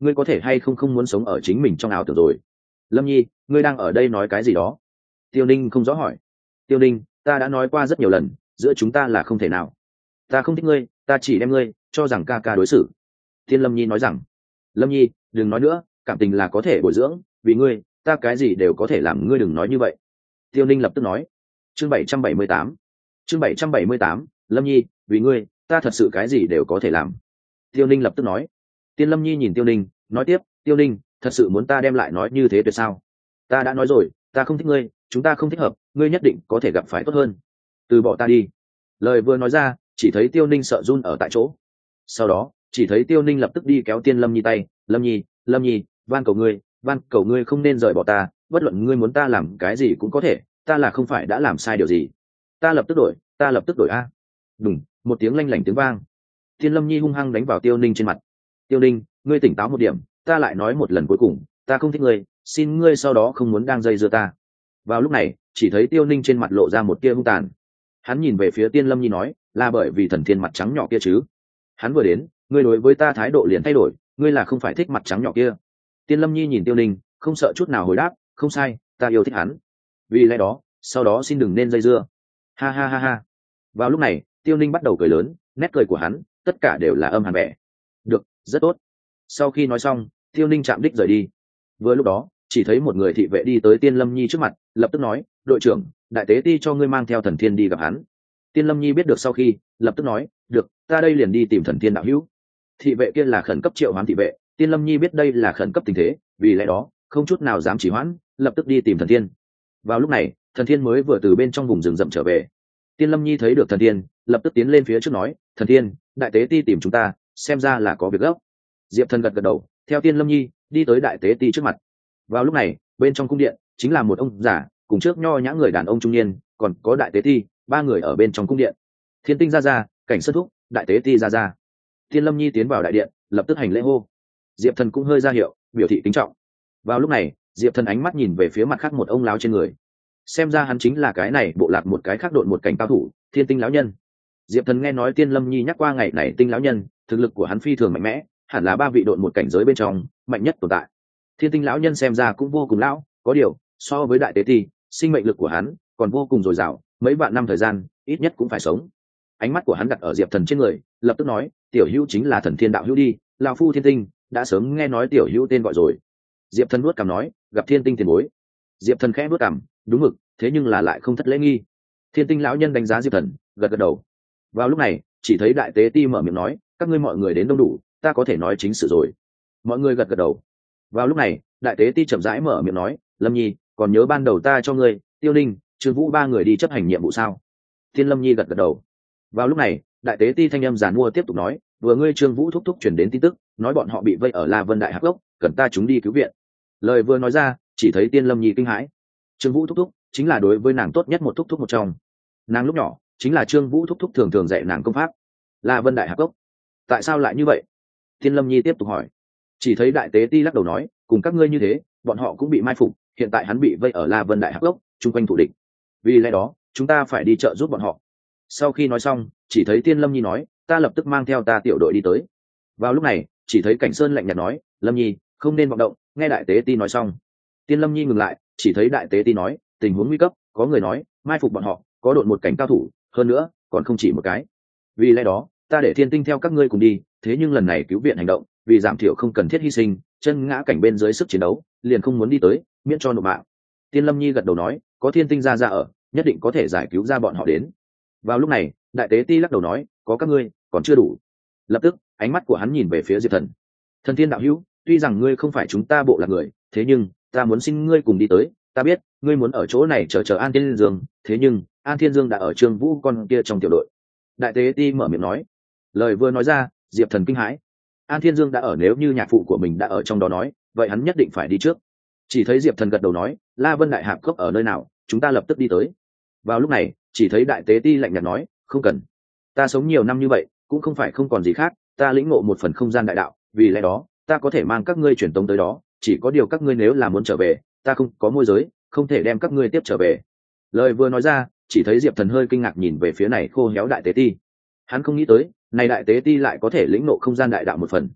ngươi có thể hay không không muốn sống ở chính mình trong ảo tưởng rồi. Lâm nhi, ngươi đang ở đây nói cái gì đó? Tiêu ninh không rõ hỏi. Tiêu ninh, ta đã nói qua rất nhiều lần, giữa chúng ta là không thể nào. Ta không thích ngươi, ta chỉ đem ngươi cho rằng ca ca đối xử. Thiên lâm nhi nói rằng. Lâm nhi, đừng nói nữa, cảm tình là có thể bồi dưỡng, vì ngươi ta cái gì đều có thể làm, ngươi đừng nói như vậy. Tiêu ninh lập tức nói. Chương bảy trăm bảy mươi tám. Chương bảy trăm bảy mươi tám, Lâm nhi, vì ngươi ta thật sự cái gì đều có thể làm. Tiêu ninh lập tức nói. Tiên lâm nhi nhìn tiêu ninh nói tiếp, tiêu ninh, thật sự muốn ta đem lại nói như thế tuyệt sao? Ta đã nói rồi, ta không thích ngươi, chúng ta không thích hợp, ngươi nhất định có thể gặp phải tốt hơn. Từ bỏ ta đi. Lời vừa nói ra, chỉ thấy tiêu ninh sợ run ở tại chỗ. Sau đó chỉ thấy tiêu ninh lập tức đi kéo tiên lâm nhi tay. Lâm nhi, lâm nhi, van cầu ngươi, van cầu ngươi không nên rời bỏ ta, bất luận ngươi muốn ta làm cái gì cũng có thể, ta là không phải đã làm sai điều gì. Ta lập tức đổi, ta lập tức đổi a. Đùng, một tiếng lanh lảnh tiếng vang. Tiên lâm nhi hung hăng đánh vào tiêu ninh trên mặt. Tiêu ninh, ngươi tỉnh táo một điểm, ta lại nói một lần cuối cùng, ta không thích ngươi, xin ngươi sau đó không muốn đang dây dưa ta. Vào lúc này chỉ thấy tiêu ninh trên mặt lộ ra một tia hung tàn. Hắn nhìn về phía tiên lâm nhi nói, là bởi vì thần thiên mặt trắng nhỏ kia chứ? Hắn vừa đến, ngươi đối với ta thái độ liền thay đổi, ngươi là không phải thích mặt trắng nhỏ kia. Tiên lâm nhi nhìn tiêu ninh không sợ chút nào hồi đáp, không sai, ta yêu thích hắn, vì lẽ đó sau đó xin đừng nên dây dưa. Ha ha ha ha. Vào lúc này tiêu ninh bắt đầu cười lớn, nét cười của hắn tất cả đều là âm hàn vẻ. Được, rất tốt. Sau khi nói xong tiêu ninh chạm đích rời đi. Vừa lúc đó chỉ thấy một người thị vệ đi tới tiên lâm nhi trước mặt, lập tức nói, đội trưởng, đại tế ti cho ngươi mang theo thần thiên đi gặp hắn. Tiên lâm nhi biết được sau khi lập tức nói, được, ta đây liền đi tìm thần thiên đạo hữu. Thị vệ kia là khẩn cấp triệu hoán thị vệ, tiên lâm nhi biết đây là khẩn cấp tình thế, vì lẽ đó không chút nào dám chỉ hoãn, lập tức đi tìm thần thiên. Vào lúc này thần thiên mới vừa từ bên trong vùng rừng rậm trở về. Tiên lâm nhi thấy được thần thiên, lập tức tiến lên phía trước nói, thần thiên, đại tế ti tìm chúng ta, xem ra là có việc gấp. Diệp thần gật gật đầu, theo tiên lâm nhi đi tới đại tế ti trước mặt. Vào lúc này bên trong cung điện chính là một ông già cùng trước nho nhã người đàn ông trung niên, còn có đại tế ti, ba người ở bên trong cung điện. Thiên tinh ra ra, cảnh sơn thúc, đại tế ti ra ra. Tiên lâm nhi tiến vào đại điện, lập tức hành lễ hô. Diệp thần cũng hơi ra hiệu, biểu thị kính trọng. Vào lúc này diệp thần ánh mắt nhìn về phía mặt khác một ông lão trên người, xem ra hắn chính là cái này bộ lạc một cái khác đội một cảnh cao thủ, thiên tinh lão nhân. Diệp thần nghe nói tiên lâm nhi nhắc qua ngày này tinh lão nhân, thực lực của hắn phi thường mạnh mẽ, hẳn là ba vị đội một cảnh giới bên trong mạnh nhất tồn tại. Thiên tinh lão nhân xem ra cũng vô cùng lão, có điều so với đại tế ti, sinh mệnh lực của hắn còn vô cùng dồi dào, mấy vạn năm thời gian ít nhất cũng phải sống. Ánh mắt của hắn đặt ở diệp thần trên người, lập tức nói, tiểu hữu chính là thần thiên đạo hữu đi, lão phu thiên tinh đã sớm nghe nói tiểu hữu tên gọi rồi. Diệp thần nuốt cằm nói, gặp thiên tinh tiền bối. Diệp thần khẽ nuốt cằm, đúng mực, thế nhưng là lại không thất lễ nghi. Thiên tinh lão nhân đánh giá diệp thần, gật gật đầu. Vào lúc này chỉ thấy đại tế ti mở miệng nói, các ngươi mọi người đến đông đủ, ta có thể nói chính sự rồi. Mọi người gật gật đầu. Vào lúc này đại tế ti chậm rãi mở miệng nói, lâm nhi, còn nhớ ban đầu ta cho ngươi, tiêu ninh, trương vũ ba người đi chấp hành nhiệm vụ sao? Thiên lâm nhi gật gật đầu. Vào lúc này đại tế ti thanh âm giàn mua tiếp tục nói, vừa ngươi trương vũ thúc thúc chuyển đến tin tức, nói bọn họ bị vây ở La Vân Đại Hạc Gốc, cần ta chúng đi cứu viện. Lời vừa nói ra chỉ thấy tiên lâm nhi kinh hãi. Trương vũ thúc thúc chính là đối với nàng tốt nhất một thúc thúc một trong. Nàng lúc nhỏ chính là trương vũ thúc thúc thường thường dạy nàng công pháp. La Vân Đại Hạc Gốc, tại sao lại như vậy? Tiên lâm nhi tiếp tục hỏi. Chỉ thấy đại tế ti lắc đầu nói, cùng các ngươi như thế, bọn họ cũng bị mai phục, hiện tại hắn bị vây ở La Vân Đại Hạc Gốc, chung quanh thủ địch, vì lẽ đó chúng ta phải đi trợ giúp bọn họ. Sau khi nói xong chỉ thấy tiên lâm nhi nói, ta lập tức mang theo ta tiểu đội đi tới. Vào lúc này chỉ thấy cảnh sơn lạnh nhạt nói, lâm nhi không nên vọng động. Nghe đại tế ti nói xong tiên lâm nhi ngừng lại, chỉ thấy đại tế ti nói, tình huống nguy cấp, có người nói mai phục bọn họ có đội một cảnh cao thủ, hơn nữa còn không chỉ một cái, vì lẽ đó ta để thiên tinh theo các ngươi cùng đi. Thế nhưng lần này cứu viện hành động, vì giảm thiểu không cần thiết hy sinh, chân ngã cảnh bên dưới sức chiến đấu, liền không muốn đi tới, miễn cho nộp mạng. Tiên lâm nhi gật đầu nói, có thiên tinh ra ra ở, nhất định có thể giải cứu ra bọn họ đến. Vào lúc này đại tế ti lắc đầu nói, có các ngươi còn chưa đủ. Lập tức ánh mắt của hắn nhìn về phía diệp thần. Thần thiên đạo hữu, tuy rằng ngươi không phải chúng ta bộ lạc người, thế nhưng ta muốn xin ngươi cùng đi tới. Ta biết ngươi muốn ở chỗ này chờ chờ An Thiên Dương, thế nhưng An Thiên Dương đã ở Trương Vũ con kia trong tiểu đội. Đại tế ti mở miệng nói. Lời vừa nói ra diệp thần kinh hãi. An Thiên Dương đã ở, nếu như nhạc phụ của mình đã ở trong đó nói, vậy hắn nhất định phải đi trước. Chỉ thấy diệp thần gật đầu nói, La Vân Đại Hạp Cốc ở nơi nào, chúng ta lập tức đi tới. Vào lúc này chỉ thấy đại tế ti lạnh nhạt nói, không cần, ta sống nhiều năm như vậy cũng không phải không còn gì khác, ta lĩnh ngộ một phần không gian đại đạo, vì lẽ đó ta có thể mang các ngươi truyền tống tới đó, chỉ có điều các ngươi nếu là muốn trở về, ta không có môi giới, không thể đem các ngươi tiếp trở về. Lời vừa nói ra chỉ thấy diệp thần hơi kinh ngạc nhìn về phía này khô héo đại tế ti. Hắn không nghĩ tới này đại tế ti lại có thể lĩnh ngộ không gian đại đạo một phần.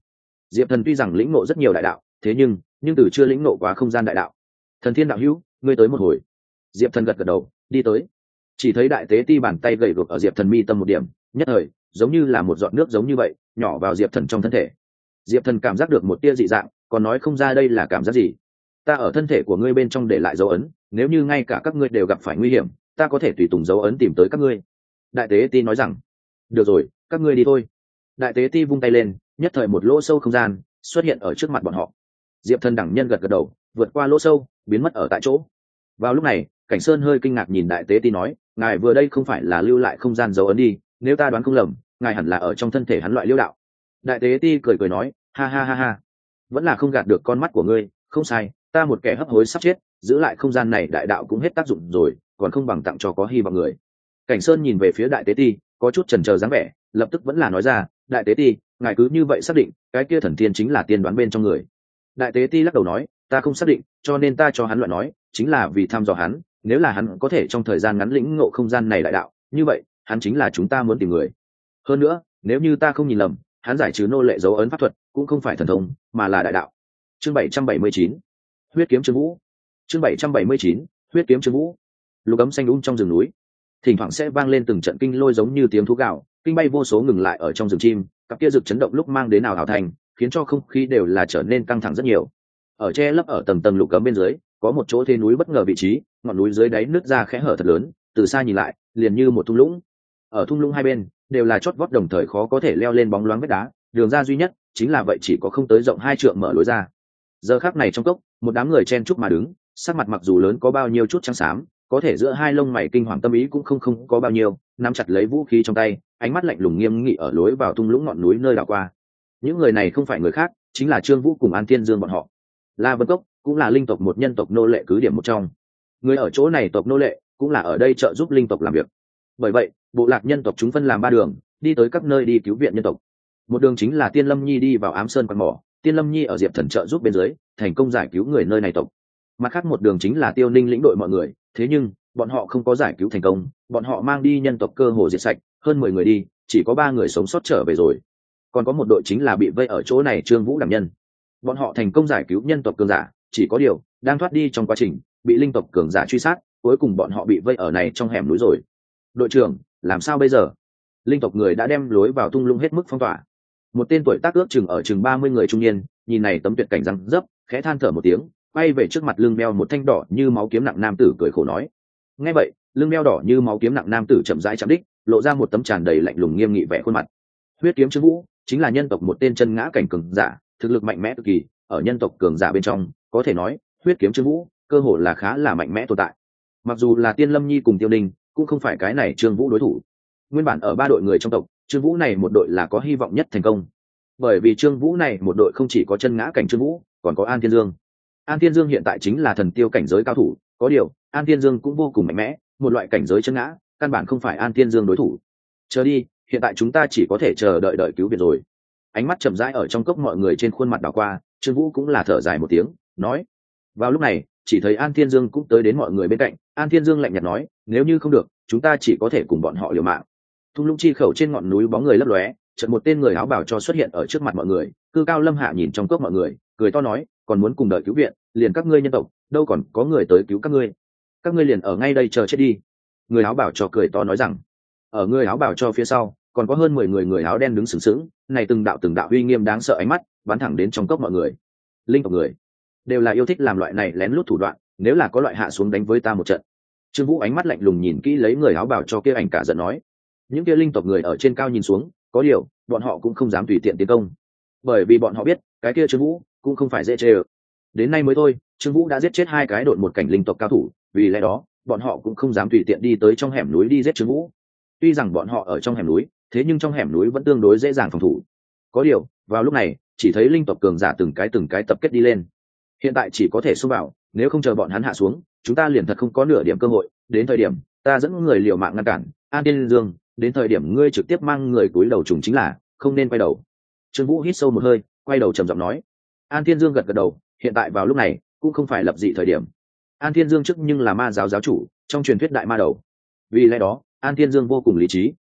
Diệp Thần tuy rằng lĩnh ngộ rất nhiều đại đạo, thế nhưng nhưng từ chưa lĩnh ngộ quá không gian đại đạo. Thần Thiên đạo hữu, ngươi tới một hồi. Diệp Thần gật gật đầu, đi tới. Chỉ thấy đại tế ti bàn tay gầy guộc ở Diệp Thần mi tâm một điểm, nhất thời giống như là một giọt nước giống như vậy nhỏ vào Diệp Thần trong thân thể. Diệp Thần cảm giác được một tia dị dạng, còn nói không ra đây là cảm giác gì. Ta ở thân thể của ngươi bên trong để lại dấu ấn, nếu như ngay cả các ngươi đều gặp phải nguy hiểm, ta có thể tùy tùng dấu ấn tìm tới các ngươi. Đại tế ti nói rằng, được rồi, các ngươi đi thôi. Đại tế ti vung tay lên, nhất thời một lỗ sâu không gian xuất hiện ở trước mặt bọn họ. Diệp Thần đẳng nhân gật gật đầu, vượt qua lỗ sâu, biến mất ở tại chỗ. Vào lúc này, Cảnh Sơn hơi kinh ngạc nhìn đại tế ti nói, ngài vừa đây không phải là lưu lại không gian dấu ấn đi, nếu ta đoán không lầm, ngài hẳn là ở trong thân thể hắn loại liêu đạo. Đại tế ti cười cười nói, ha ha ha ha, vẫn là không gạt được con mắt của ngươi, không sai, ta một kẻ hấp hối sắp chết, giữ lại không gian này đại đạo cũng hết tác dụng rồi, còn không bằng tặng cho có hy vọng người. Cảnh Sơn nhìn về phía đại tế ti, có chút chần chờ dáng vẻ, lập tức vẫn là nói ra, đại tế ti, ngài cứ như vậy xác định cái kia thần tiên chính là tiên đoán bên trong người. Đại tế ti lắc đầu nói, ta không xác định, cho nên ta cho hắn loại nói, chính là vì thăm dò hắn, nếu là hắn có thể trong thời gian ngắn lĩnh ngộ không gian này đại đạo, như vậy hắn chính là chúng ta muốn tìm người. Hơn nữa, nếu như ta không nhìn lầm, hắn giải trừ nô lệ dấu ấn pháp thuật cũng không phải thần thông, mà là đại đạo. Chương bảy trăm bảy mươi chín, huyết kiếm Trương Vũ. Chương bảy trăm bảy mươi chín, huyết kiếm Trương Vũ. Lục ấm xanh um trong rừng núi, thỉnh thoảng sẽ vang lên từng trận kinh lôi giống như tiếng thú gào, kinh bay vô số ngừng lại ở trong rừng chim, cặp kia rực chấn động lúc mang đến nào hào thành, khiến cho không khí đều là trở nên căng thẳng rất nhiều. Ở che lấp ở tầng tầng lục cấm bên dưới, có một chỗ thế núi bất ngờ vị trí, ngọn núi dưới đáy nứt ra khẽ hở thật lớn, từ xa nhìn lại, liền như một thung lũng. Ở thung lũng hai bên đều là chót vót đồng thời khó có thể leo lên bóng loáng vách đá, đường ra duy nhất chính là vậy chỉ có không tới rộng hai trượng mở lối ra. Giờ khắc này trong cốc, một đám người chen chúc mà đứng, sắc mặt mặc dù lớn có bao nhiêu chút trắng xám, có thể giữa hai lông mày kinh hoàng tâm ý cũng không không có bao nhiêu, nắm chặt lấy vũ khí trong tay, ánh mắt lạnh lùng nghiêm nghị ở lối vào thung lũng ngọn núi nơi đảo qua. Những người này không phải người khác, chính là Trương Vũ cùng An Thiên Dương bọn họ. La Vân Cốc cũng là linh tộc một nhân tộc nô lệ cứ điểm một trong. Người ở chỗ này tộc nô lệ cũng là ở đây trợ giúp linh tộc làm việc. Bởi vậy, bộ lạc nhân tộc chúng phân làm ba đường, đi tới các nơi đi cứu viện nhân tộc. Một đường chính là Tiên Lâm Nhi đi vào Ám Sơn quan mỏ, Tiên Lâm Nhi ở Diệp Thần trợ giúp bên dưới, thành công giải cứu người nơi này tộc. Mặt khác một đường chính là Tiêu Ninh lĩnh đội mọi người, thế nhưng bọn họ không có giải cứu thành công, bọn họ mang đi nhân tộc cơ hồ diệt sạch, hơn mười người đi, chỉ có ba người sống sót trở về rồi. Còn có một đội chính là bị vây ở chỗ này Trương Vũ đảm nhân. Bọn họ thành công giải cứu nhân tộc cường giả, chỉ có điều đang thoát đi trong quá trình bị linh tộc cường giả truy sát, cuối cùng bọn họ bị vây ở này trong hẻm núi rồi. Đội trưởng, làm sao bây giờ? Linh tộc người đã đem lối vào thung lũng hết mức phong tỏa. Một tên tuổi tác ước chừng ở chừng ba mươi người trung niên, nhìn này tấm tuyệt cảnh răng dấp, khẽ than thở một tiếng, quay về trước mặt lưng đeo một thanh đỏ như máu kiếm nặng nam tử cười khổ nói. Nghe vậy, lưng đeo đỏ như máu kiếm nặng nam tử chậm rãi chạm đích, lộ ra một tấm tràn đầy lạnh lùng nghiêm nghị vẻ khuôn mặt. Huyết kiếm Trương Vũ chính là nhân tộc một tên chân ngã cảnh cường giả, thực lực mạnh mẽ cực kỳ, ở nhân tộc cường giả bên trong, có thể nói, huyết kiếm Trương Vũ cơ hồ là khá là mạnh mẽ tồn tại. Mặc dù là Tiên Lâm Nhi cùng Tiêu Ninh, cũng không phải cái này Trương Vũ đối thủ. Nguyên bản ở ba đội người trong tộc, Trương Vũ này một đội là có hy vọng nhất thành công. Bởi vì Trương Vũ này một đội không chỉ có chân ngã cảnh Trương Vũ, còn có An Thiên Dương. An Thiên Dương hiện tại chính là thần tiêu cảnh giới cao thủ, có điều, An Thiên Dương cũng vô cùng mạnh mẽ, một loại cảnh giới chân ngã, căn bản không phải An Thiên Dương đối thủ. Chờ đi, hiện tại chúng ta chỉ có thể chờ đợi đợi cứu viện rồi. Ánh mắt chậm rãi ở trong cốc mọi người trên khuôn mặt đảo qua, Trương Vũ cũng là thở dài một tiếng, nói. Vào lúc này, chỉ thấy An Thiên Dương cũng tới đến mọi người bên cạnh, An Thiên Dương lạnh nhạt nói, nếu như không được, chúng ta chỉ có thể cùng bọn họ liều mạng. Thung lũng chi khẩu trên ngọn núi bóng người lấp lóe, chợt một tên người áo bào cho xuất hiện ở trước mặt mọi người, cư cao lâm hạ nhìn trong cốc mọi người, cười to nói, còn muốn cùng đợi cứu viện, liền các ngươi nhân tộc, đâu còn có người tới cứu các ngươi. Các ngươi liền ở ngay đây chờ chết đi. Người áo bào cho cười to nói rằng. Ở người áo bào cho phía sau, còn có hơn mười người người áo đen đứng sừng sững, này từng đạo từng đạo uy nghiêm đáng sợ ánh mắt, bắn thẳng đến trong cốc mọi người. Linh tộc người đều là yêu thích làm loại này lén lút thủ đoạn, nếu là có loại hạ xuống đánh với ta một trận. Trương Vũ ánh mắt lạnh lùng nhìn kỹ lấy người áo bào cho kia ảnh cả giận nói. Những kia linh tộc người ở trên cao nhìn xuống, có điều, bọn họ cũng không dám tùy tiện tiến công. Bởi vì bọn họ biết, cái kia Trương Vũ cũng không phải dễ chơi. Đến nay mới thôi, Trương Vũ đã giết chết hai cái đội một cảnh linh tộc cao thủ, vì lẽ đó, bọn họ cũng không dám tùy tiện đi tới trong hẻm núi đi giết Trương Vũ. Tuy rằng bọn họ ở trong hẻm núi, thế nhưng trong hẻm núi vẫn tương đối dễ dàng phòng thủ. Có điều, vào lúc này, chỉ thấy linh tộc cường giả từng cái từng cái tập kết đi lên. Hiện tại chỉ có thể xông vào, nếu không chờ bọn hắn hạ xuống, chúng ta liền thật không có nửa điểm cơ hội. Đến thời điểm, ta dẫn người liều mạng ngăn cản. An Tiên Dương, đến thời điểm ngươi trực tiếp mang người túi đầu trùng chính là, không nên quay đầu. Trương Vũ hít sâu một hơi, quay đầu trầm giọng nói. An Thiên Dương gật gật đầu, hiện tại vào lúc này cũng không phải lập dị thời điểm. An Thiên Dương trước nhưng là ma giáo giáo chủ, trong truyền thuyết đại ma đầu. Vì lẽ đó, An Thiên Dương vô cùng lý trí.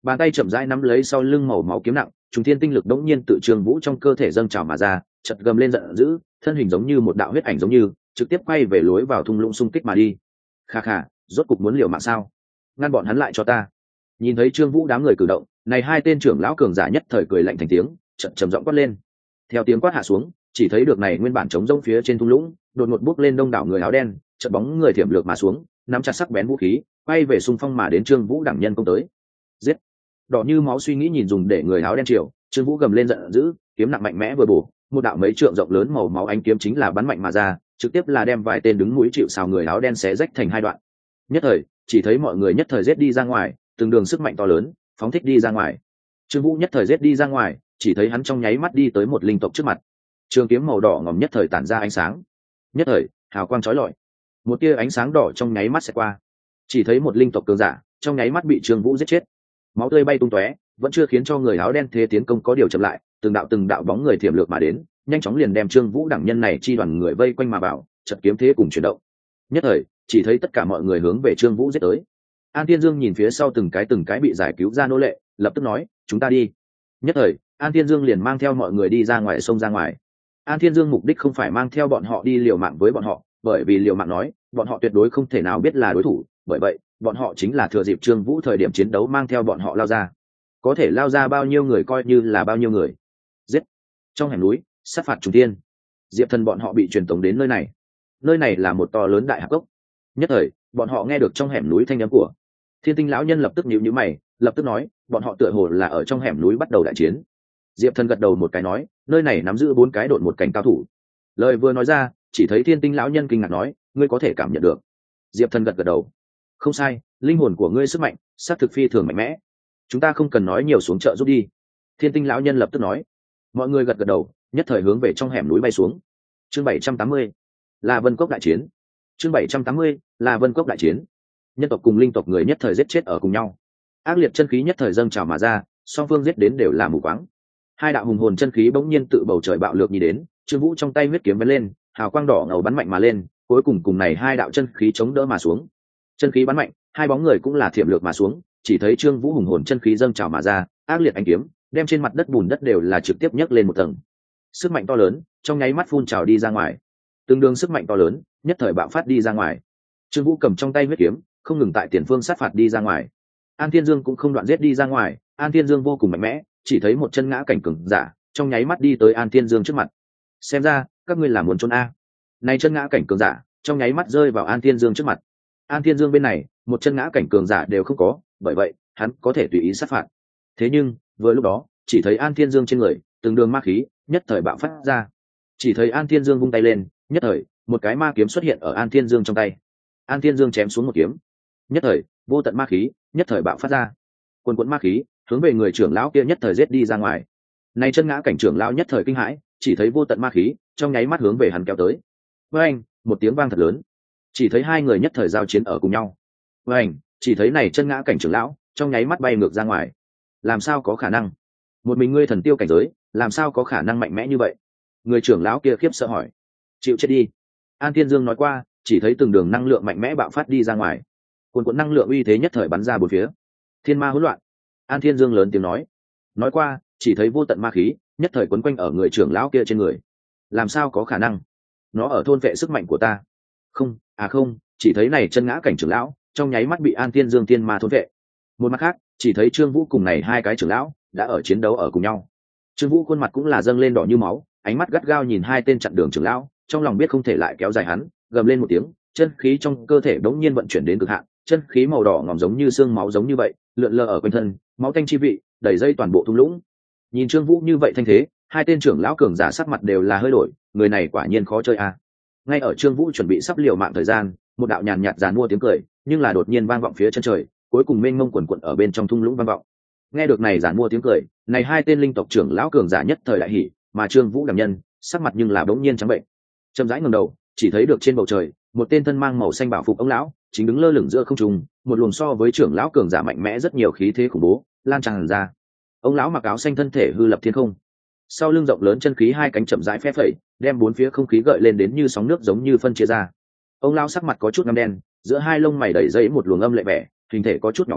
bàn tay chậm rãi nắm lấy sau lưng màu máu kiếm nặng, trùng thiên tinh lực đống nhiên tự Trương Vũ trong cơ thể dâng trào mà ra, chợt gầm lên giận dữ, thân hình giống như một đạo huyết ảnh giống như trực tiếp quay về lối vào thung lũng xung kích mà đi. Kha kha, rốt cục muốn liều mạng sao? Ngăn bọn hắn lại cho ta. Nhìn thấy Trương Vũ đám người cử động, này hai tên trưởng lão cường giả nhất thời cười lạnh thành tiếng, chợt trầm giọng quát lên. Theo tiếng quát hạ xuống, chỉ thấy được này nguyên bản trống rỗng phía trên thung lũng, đột ngột bốc lên đông đảo người áo đen, chợt bóng người thiểm lược mà xuống, nắm chặt sắc bén vũ khí, quay về xung phong mà đến Trương Vũ đẳng nhân công tới. Giết! Đỏ như máu suy nghĩ nhìn dùng để người áo đen triều, Trương Vũ gầm lên giận dữ, kiếm nặng mạnh mẽ vừa bổ, một đạo mấy trượng rộng lớn màu máu ánh kiếm chính là bắn mạnh mà ra, trực tiếp là đem vài tên đứng mũi chịu sào người áo đen xé rách thành hai đoạn. Nhất thời, chỉ thấy mọi người nhất thời giết đi ra ngoài, từng đường sức mạnh to lớn, phóng thích đi ra ngoài. Trương Vũ nhất thời giết đi ra ngoài, chỉ thấy hắn trong nháy mắt đi tới một linh tộc trước mặt. Trường kiếm màu đỏ ngòm nhất thời tản ra ánh sáng. Nhất thời, hào quang chói lọi. Một tia ánh sáng đỏ trong nháy mắt sẽ qua. Chỉ thấy một linh tộc cường giả, trong nháy mắt bị Trương Vũ giết chết. Máu tươi bay tung tóe, vẫn chưa khiến cho người áo đen thế tiến công có điều chậm lại, từng đạo từng đạo bóng người thiểm lược mà đến, nhanh chóng liền đem Trương Vũ đẳng nhân này chi đoàn người vây quanh mà vào, chợt kiếm thế cùng chuyển động. Nhất thời, chỉ thấy tất cả mọi người hướng về Trương Vũ giết tới. An Thiên Dương nhìn phía sau từng cái từng cái bị giải cứu ra nô lệ, lập tức nói, chúng ta đi. Nhất thời, An Thiên Dương liền mang theo mọi người đi ra ngoài sông ra ngoài. An Thiên Dương mục đích không phải mang theo bọn họ đi liều mạng với bọn họ, bởi vì liều mạng nói, bọn họ tuyệt đối không thể nào biết là đối thủ, bởi vậy, bọn họ chính là thừa dịp Trương Vũ thời điểm chiến đấu mang theo bọn họ lao ra. Có thể lao ra bao nhiêu người coi như là bao nhiêu người. Giết! Trong hẻm núi, sát phạt trùng thiên. Diệp Thần bọn họ bị truyền tống đến nơi này. Nơi này là một to lớn đại hạp cốc. Nhất thời, bọn họ nghe được trong hẻm núi thanh âm của Thiên Tinh lão nhân, lập tức nhíu nhíu mày, lập tức nói, bọn họ tựa hồ là ở trong hẻm núi bắt đầu đại chiến. Diệp Thần gật đầu một cái nói, nơi này nắm giữ bốn cái độn một cảnh cao thủ. Lời vừa nói ra, chỉ thấy Thiên Tinh lão nhân kinh ngạc nói, ngươi có thể cảm nhận được. Diệp Thần gật gật đầu, không sai, linh hồn của ngươi sức mạnh, sát thực phi thường mạnh mẽ. Chúng ta không cần nói nhiều, xuống chợ giúp đi. Thiên Tinh lão nhân lập tức nói. Mọi người gật gật đầu, nhất thời hướng về trong hẻm núi bay xuống. Chương bảy trăm tám mươi là Vân Cốc đại chiến. Chương bảy trăm tám mươi là Vân Cốc đại chiến. Nhân tộc cùng linh tộc người nhất thời giết chết ở cùng nhau. Ác liệt chân khí nhất thời dâng trào mà ra, song phương giết đến đều là mù quáng. Hai đạo hùng hồn chân khí bỗng nhiên tự bầu trời bạo lược nhìn đến, Trương Vũ trong tay huyết kiếm vén lên, hào quang đỏ ngầu bắn mạnh mà lên, cuối cùng cùng này hai đạo chân khí chống đỡ mà xuống. Chân khí bắn mạnh, hai bóng người cũng là thiểm lược mà xuống, chỉ thấy Trương Vũ hùng hồn chân khí dâng trào mà ra, ác liệt ánh kiếm, đem trên mặt đất bùn đất đều là trực tiếp nhấc lên một tầng. Sức mạnh to lớn, trong nháy mắt phun trào đi ra ngoài. Tương đương sức mạnh to lớn, nhất thời bạo phát đi ra ngoài. Trương Vũ cầm trong tay huyết kiếm, không ngừng tại tiền phương sát phạt đi ra ngoài. An Thiên Dương cũng không đoạn giết đi ra ngoài, An Thiên Dương vô cùng mạnh mẽ, chỉ thấy một chân ngã cảnh cường giả, trong nháy mắt đi tới An Thiên Dương trước mặt. Xem ra, các ngươi là muốn trốn a. Này chân ngã cảnh cường giả, trong nháy mắt rơi vào An Thiên Dương trước mặt. An Thiên Dương bên này, một chân ngã cảnh cường giả đều không có, bởi vậy, hắn có thể tùy ý sát phạt. Thế nhưng, vừa lúc đó, chỉ thấy An Thiên Dương trên người, từng đường ma khí, nhất thời bạo phát ra. Chỉ thấy An Thiên Dương vung tay lên, nhất thời, một cái ma kiếm xuất hiện ở An Thiên Dương trong tay. An Thiên Dương chém xuống một kiếm. Nhất thời, vô tận ma khí, nhất thời bạo phát ra. Quần quần ma khí, hướng về người trưởng lão kia nhất thời giết đi ra ngoài. Này chân ngã cảnh trưởng lão nhất thời kinh hãi, chỉ thấy vô tận ma khí, trong nháy mắt hướng về hắn kéo tới. Với anh, một tiếng vang thật lớn. Chỉ thấy hai người nhất thời giao chiến ở cùng nhau. Với anh, chỉ thấy này chân ngã cảnh trưởng lão, trong nháy mắt bay ngược ra ngoài. Làm sao có khả năng? Một mình ngươi thần tiêu cảnh giới, làm sao có khả năng mạnh mẽ như vậy? Người trưởng lão kia khiếp sợ hỏi. Chịu chết đi. An Thiên Dương nói qua, chỉ thấy từng đường năng lượng mạnh mẽ bạo phát đi ra ngoài. Cuồn cuộn năng lượng uy thế nhất thời bắn ra bốn phía. Thiên ma hỗn loạn. An Thiên Dương lớn tiếng nói. Nói qua, chỉ thấy vô tận ma khí, nhất thời quấn quanh ở người trưởng lão kia trên người. Làm sao có khả năng? Nó ở thôn vệ sức mạnh của ta. Không, à không, chỉ thấy này chân ngã cảnh trưởng lão, trong nháy mắt bị An Thiên Dương thiên ma thôn vệ. Một mặt khác, chỉ thấy Trương Vũ cùng này hai cái trưởng lão đã ở chiến đấu ở cùng nhau. Trương Vũ khuôn mặt cũng là dâng lên đỏ như máu, ánh mắt gắt gao nhìn hai tên chặn đường trưởng lão, trong lòng biết không thể lại kéo dài hắn, gầm lên một tiếng, chân khí trong cơ thể đống nhiên vận chuyển đến cực hạn, chân khí màu đỏ ngòm giống như xương máu giống như vậy, lượn lờ ở quanh thân, máu tanh chi vị, đầy dây toàn bộ thung lũng. Nhìn Trương Vũ như vậy thanh thế, hai tên trưởng lão cường giả sắc mặt đều là hơi đổi, người này quả nhiên khó chơi à. Ngay ở Trương Vũ chuẩn bị sắp liều mạng thời gian, một đạo nhàn nhạt giàn mua tiếng cười, nhưng là đột nhiên vang vọng phía chân trời, cuối cùng mênh mông quần quần ở bên trong thung lũng vang vọng. Nghe được này giàn mua tiếng cười, này hai tên linh tộc trưởng lão cường giả nhất thời đại hỉ, mà Trương Vũ đảm nhân, sắc mặt nhưng là bỗng nhiên trắng bệnh. Chậm rãi ngẩng đầu, chỉ thấy được trên bầu trời, một tên thân mang màu xanh bảo phục ông lão, chính đứng lơ lửng giữa không trung, một luồng so với trưởng lão cường giả mạnh mẽ rất nhiều khí thế khủng bố, lan tràn ra. Ông lão mặc áo xanh thân thể hư lập thiên không. Sau lưng rộng lớn chân khí hai cánh chậm rãi phép phẩy, đem bốn phía không khí gợi lên đến như sóng nước giống như phân chia ra. Ông lão sắc mặt có chút ngăm đen, giữa hai lông mày đầy dẫy một luồng âm lệ vẻ, hình thể có chút nhỏ gầy,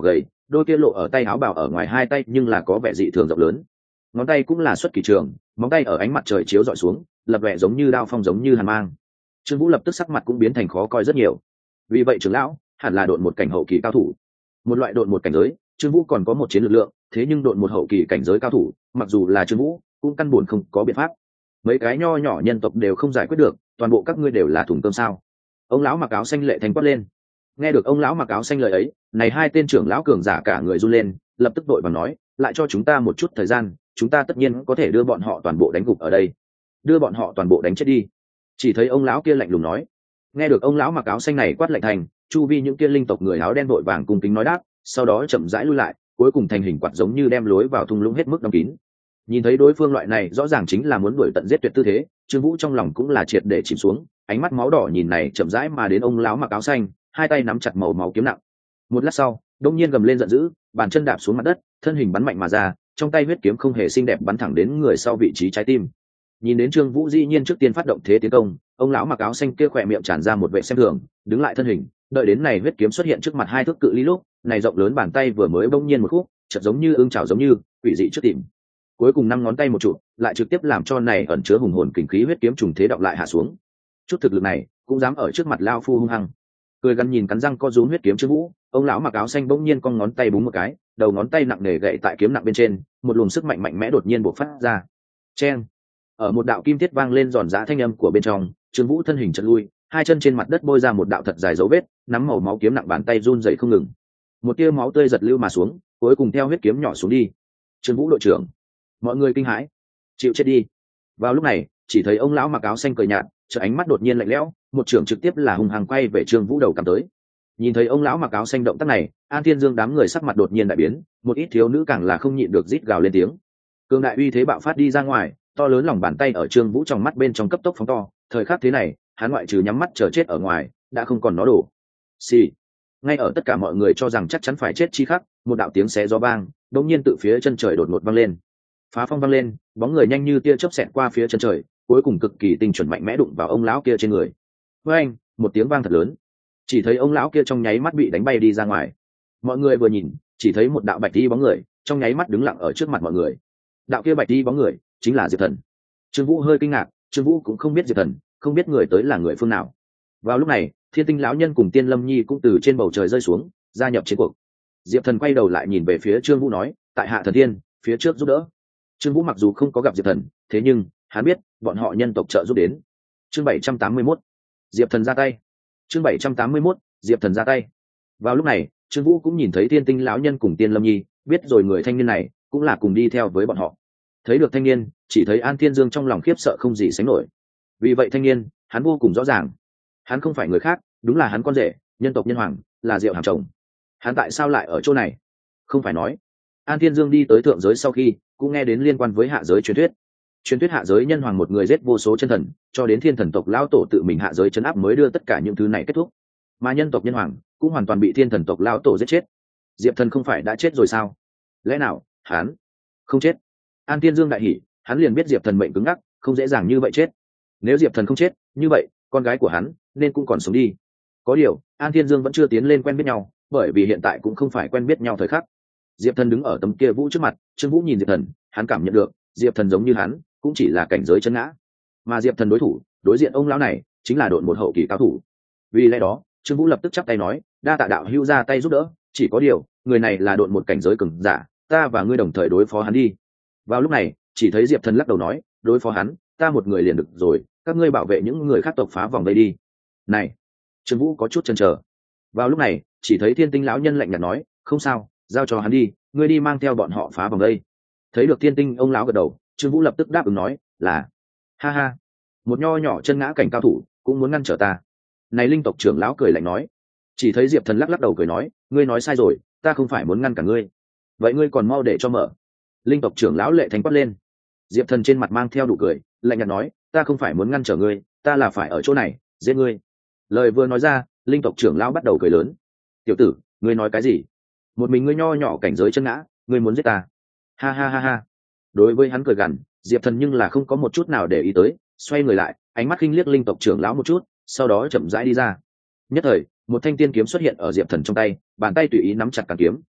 đôi kia lộ ở tay áo bào ở ngoài hai tay nhưng là có vẻ dị thường rộng lớn, ngón tay cũng là xuất kỳ trường, móng tay ở ánh mặt trời chiếu dọi xuống lập vẻ giống như đao phong, giống như hàn mang. Trương Vũ lập tức sắc mặt cũng biến thành khó coi rất nhiều. Vì vậy trưởng lão hẳn là độn một cảnh hậu kỳ cao thủ, một loại độn một cảnh giới. Trương Vũ còn có một chiến lực lượng, thế nhưng độn một hậu kỳ cảnh giới cao thủ, mặc dù là Trương Vũ cũng căn buồn không có biện pháp. Mấy cái nho nhỏ nhân tộc đều không giải quyết được, toàn bộ các ngươi đều là thùng cơm sao? Ông lão mặc áo xanh lệ thành quát lên. Nghe được ông lão mặc áo xanh lời ấy, này hai tên trưởng lão cường giả cả người run lên, lập tức đội bằng nói, lại cho chúng ta một chút thời gian, chúng ta tất nhiên có thể đưa bọn họ toàn bộ đánh gục ở đây, đưa bọn họ toàn bộ đánh chết đi. Chỉ thấy ông lão kia lạnh lùng nói. Nghe được ông lão mặc áo xanh này quát lạnh thành, chu vi những kia linh tộc người áo đen vội vàng cung kính nói đáp, sau đó chậm rãi lui lại, cuối cùng thành hình quạt giống như đem lối vào thung lũng hết mức đóng kín. Nhìn thấy đối phương loại này rõ ràng chính là muốn đuổi tận giết tuyệt tư thế, Trương Vũ trong lòng cũng là triệt để chìm xuống, ánh mắt máu đỏ nhìn này chậm rãi mà đến ông lão mặc áo xanh, hai tay nắm chặt màu máu kiếm nặng. Một lát sau, đông nhiên gầm lên giận dữ, bàn chân đạp xuống mặt đất, thân hình bắn mạnh mà ra, trong tay huyết kiếm không hề xinh đẹp bắn thẳng đến người sau vị trí trái tim. Nhìn đến Trương Vũ dĩ nhiên trước tiên phát động thế tiến công, ông lão mặc áo xanh kia khỏe miệng tràn ra một vệ xem thường, đứng lại thân hình, đợi đến này huyết kiếm xuất hiện trước mặt hai thước cự ly lúc, này rộng lớn bàn tay vừa mới bỗng nhiên một khúc, chợt giống như ương chảo giống như quỷ dị trước tìm. Cuối cùng năm ngón tay một trụ, lại trực tiếp làm cho này ẩn chứa hùng hồn kình khí huyết kiếm trùng thế đọc lại hạ xuống. Chút thực lực này, cũng dám ở trước mặt lao phu hung hăng. Cười gằn nhìn cắn răng co rúm huyết kiếm Trương Vũ, ông lão mặc áo xanh bỗng nhiên cong ngón tay búng một cái, đầu ngón tay nặng nề gậy tại kiếm nặng bên trên, một luồng sức mạnh mạnh mẽ đột nhiên bộc phát ra. Chen! Ở một đạo kim thiết vang lên giòn giã thanh âm của bên trong, Trương Vũ thân hình chợt lui, hai chân trên mặt đất bôi ra một đạo thật dài dấu vết, nắm màu máu kiếm nặng bàn tay run rẩy không ngừng. Một tia máu tươi giật lưu mà xuống, cuối cùng theo huyết kiếm nhỏ xuống đi. Trương Vũ đội trưởng, mọi người kinh hãi, chịu chết đi. Vào lúc này, chỉ thấy ông lão mặc áo xanh cười nhạt, chợt ánh mắt đột nhiên lạnh lẽo, một trường trực tiếp là hung hăng quay về Trương Vũ đầu cầm tới. Nhìn thấy ông lão mặc áo xanh động tác này, An Thiên Dương đám người sắc mặt đột nhiên đại biến, một ít thiếu nữ càng là không nhịn được rít gào lên tiếng. Cương đại uy thế bạo phát đi ra ngoài, to lớn lòng bàn tay ở Trương Vũ trong mắt bên trong cấp tốc phóng to, thời khắc thế này, hắn ngoại trừ nhắm mắt chờ chết ở ngoài, đã không còn nó đổ. Xì. Ngay ở tất cả mọi người cho rằng chắc chắn phải chết chi khắc, một đạo tiếng xé gió vang, đột nhiên từ phía chân trời đột ngột vang lên. Phá phong vang lên, bóng người nhanh như tia chớp xẹt qua phía chân trời, cuối cùng cực kỳ tinh chuẩn mạnh mẽ đụng vào ông lão kia trên người. Với anh, một tiếng vang thật lớn, chỉ thấy ông lão kia trong nháy mắt bị đánh bay đi ra ngoài. Mọi người vừa nhìn, chỉ thấy một đạo bạch y bóng người, trong nháy mắt đứng lặng ở trước mặt mọi người. Đạo kia bạch y bóng người chính là Diệp Thần. Trương Vũ hơi kinh ngạc, Trương Vũ cũng không biết Diệp Thần, không biết người tới là người phương nào. Vào lúc này, Thiên Tinh lão nhân cùng Tiên Lâm Nhi cũng từ trên bầu trời rơi xuống, gia nhập chiến cuộc. Diệp Thần quay đầu lại nhìn về phía Trương Vũ nói, tại hạ thần tiên, phía trước giúp đỡ. Trương Vũ mặc dù không có gặp Diệp Thần, thế nhưng hắn biết bọn họ nhân tộc trợ giúp đến. Chương bảy trăm tám mươi mốt, Diệp Thần ra tay. Chương bảy trăm tám mươi mốt, Diệp Thần ra tay. Vào lúc này, Trương Vũ cũng nhìn thấy Thiên Tinh lão nhân cùng Tiên Lâm Nhi, biết rồi người thanh niên này cũng là cùng đi theo với bọn họ. Thấy được thanh niên, chỉ thấy An Thiên Dương trong lòng khiếp sợ không gì sánh nổi. Vì vậy thanh niên, hắn vô cùng rõ ràng, hắn không phải người khác, đúng là hắn con rể, nhân tộc Nhân Hoàng, là Diệu Hàm chồng. Hắn tại sao lại ở chỗ này? Không phải nói, An Thiên Dương đi tới thượng giới sau khi, cũng nghe đến liên quan với hạ giới truyền thuyết. Truyền thuyết hạ giới Nhân Hoàng một người giết vô số chân thần, cho đến thiên thần tộc lão tổ tự mình hạ giới trấn áp mới đưa tất cả những thứ này kết thúc. Mà nhân tộc Nhân Hoàng cũng hoàn toàn bị thiên thần tộc lão tổ giết chết. Diệp Thần không phải đã chết rồi sao? Lẽ nào hắn không chết? An Thiên Dương đại hỉ, hắn liền biết Diệp Thần mệnh cứng ngắc, không dễ dàng như vậy chết. Nếu Diệp Thần không chết, như vậy con gái của hắn nên cũng còn sống đi. Có điều, An Thiên Dương vẫn chưa tiến lên quen biết nhau, bởi vì hiện tại cũng không phải quen biết nhau thời khắc. Diệp Thần đứng ở tấm kia vũ trước mặt, Trương Vũ nhìn Diệp Thần, hắn cảm nhận được, Diệp Thần giống như hắn, cũng chỉ là cảnh giới chân ngã. Mà Diệp Thần đối thủ, đối diện ông lão này, chính là độn một hậu kỳ cao thủ. Vì lẽ đó, Trương Vũ lập tức chắp tay nói, đa tạ đạo hữu ra tay giúp đỡ, chỉ có điều, người này là độn một cảnh giới cường giả, ta và ngươi đồng thời đối phó hắn đi. Vào lúc này, chỉ thấy Diệp Thần lắc đầu nói, đối phó hắn, ta một người liền được rồi, các ngươi bảo vệ những người khác tộc phá vòng đây đi. Này, Trương Vũ có chút chần chờ. Vào lúc này, chỉ thấy Thiên Tinh lão nhân lạnh nhạt nói, không sao, giao cho hắn đi, ngươi đi mang theo bọn họ phá vòng đây. Thấy được Thiên Tinh ông lão gật đầu, Trương Vũ lập tức đáp ứng nói, là, ha ha, một nho nhỏ chân ngã cảnh cao thủ cũng muốn ngăn trở ta. Này linh tộc trưởng lão cười lạnh nói. Chỉ thấy Diệp Thần lắc lắc đầu cười nói, ngươi nói sai rồi, ta không phải muốn ngăn cả ngươi. Vậy ngươi còn mau để cho mở. Linh tộc trưởng lão lệ thành quát lên. Diệp Thần trên mặt mang theo đủ cười, lạnh nhạt nói, ta không phải muốn ngăn trở ngươi, ta là phải ở chỗ này giết ngươi. Lời vừa nói ra, linh tộc trưởng lão bắt đầu cười lớn. Tiểu tử, ngươi nói cái gì? Một mình ngươi nho nhỏ cảnh giới chân ngã, ngươi muốn giết ta? Ha ha ha ha. Đối với hắn cười gằn, Diệp Thần nhưng là không có một chút nào để ý tới, xoay người lại, ánh mắt khinh liếc linh tộc trưởng lão một chút, sau đó chậm rãi đi ra. Nhất thời, một thanh tiên kiếm xuất hiện ở Diệp Thần trong tay, bàn tay tùy ý nắm chặt cán kiếm,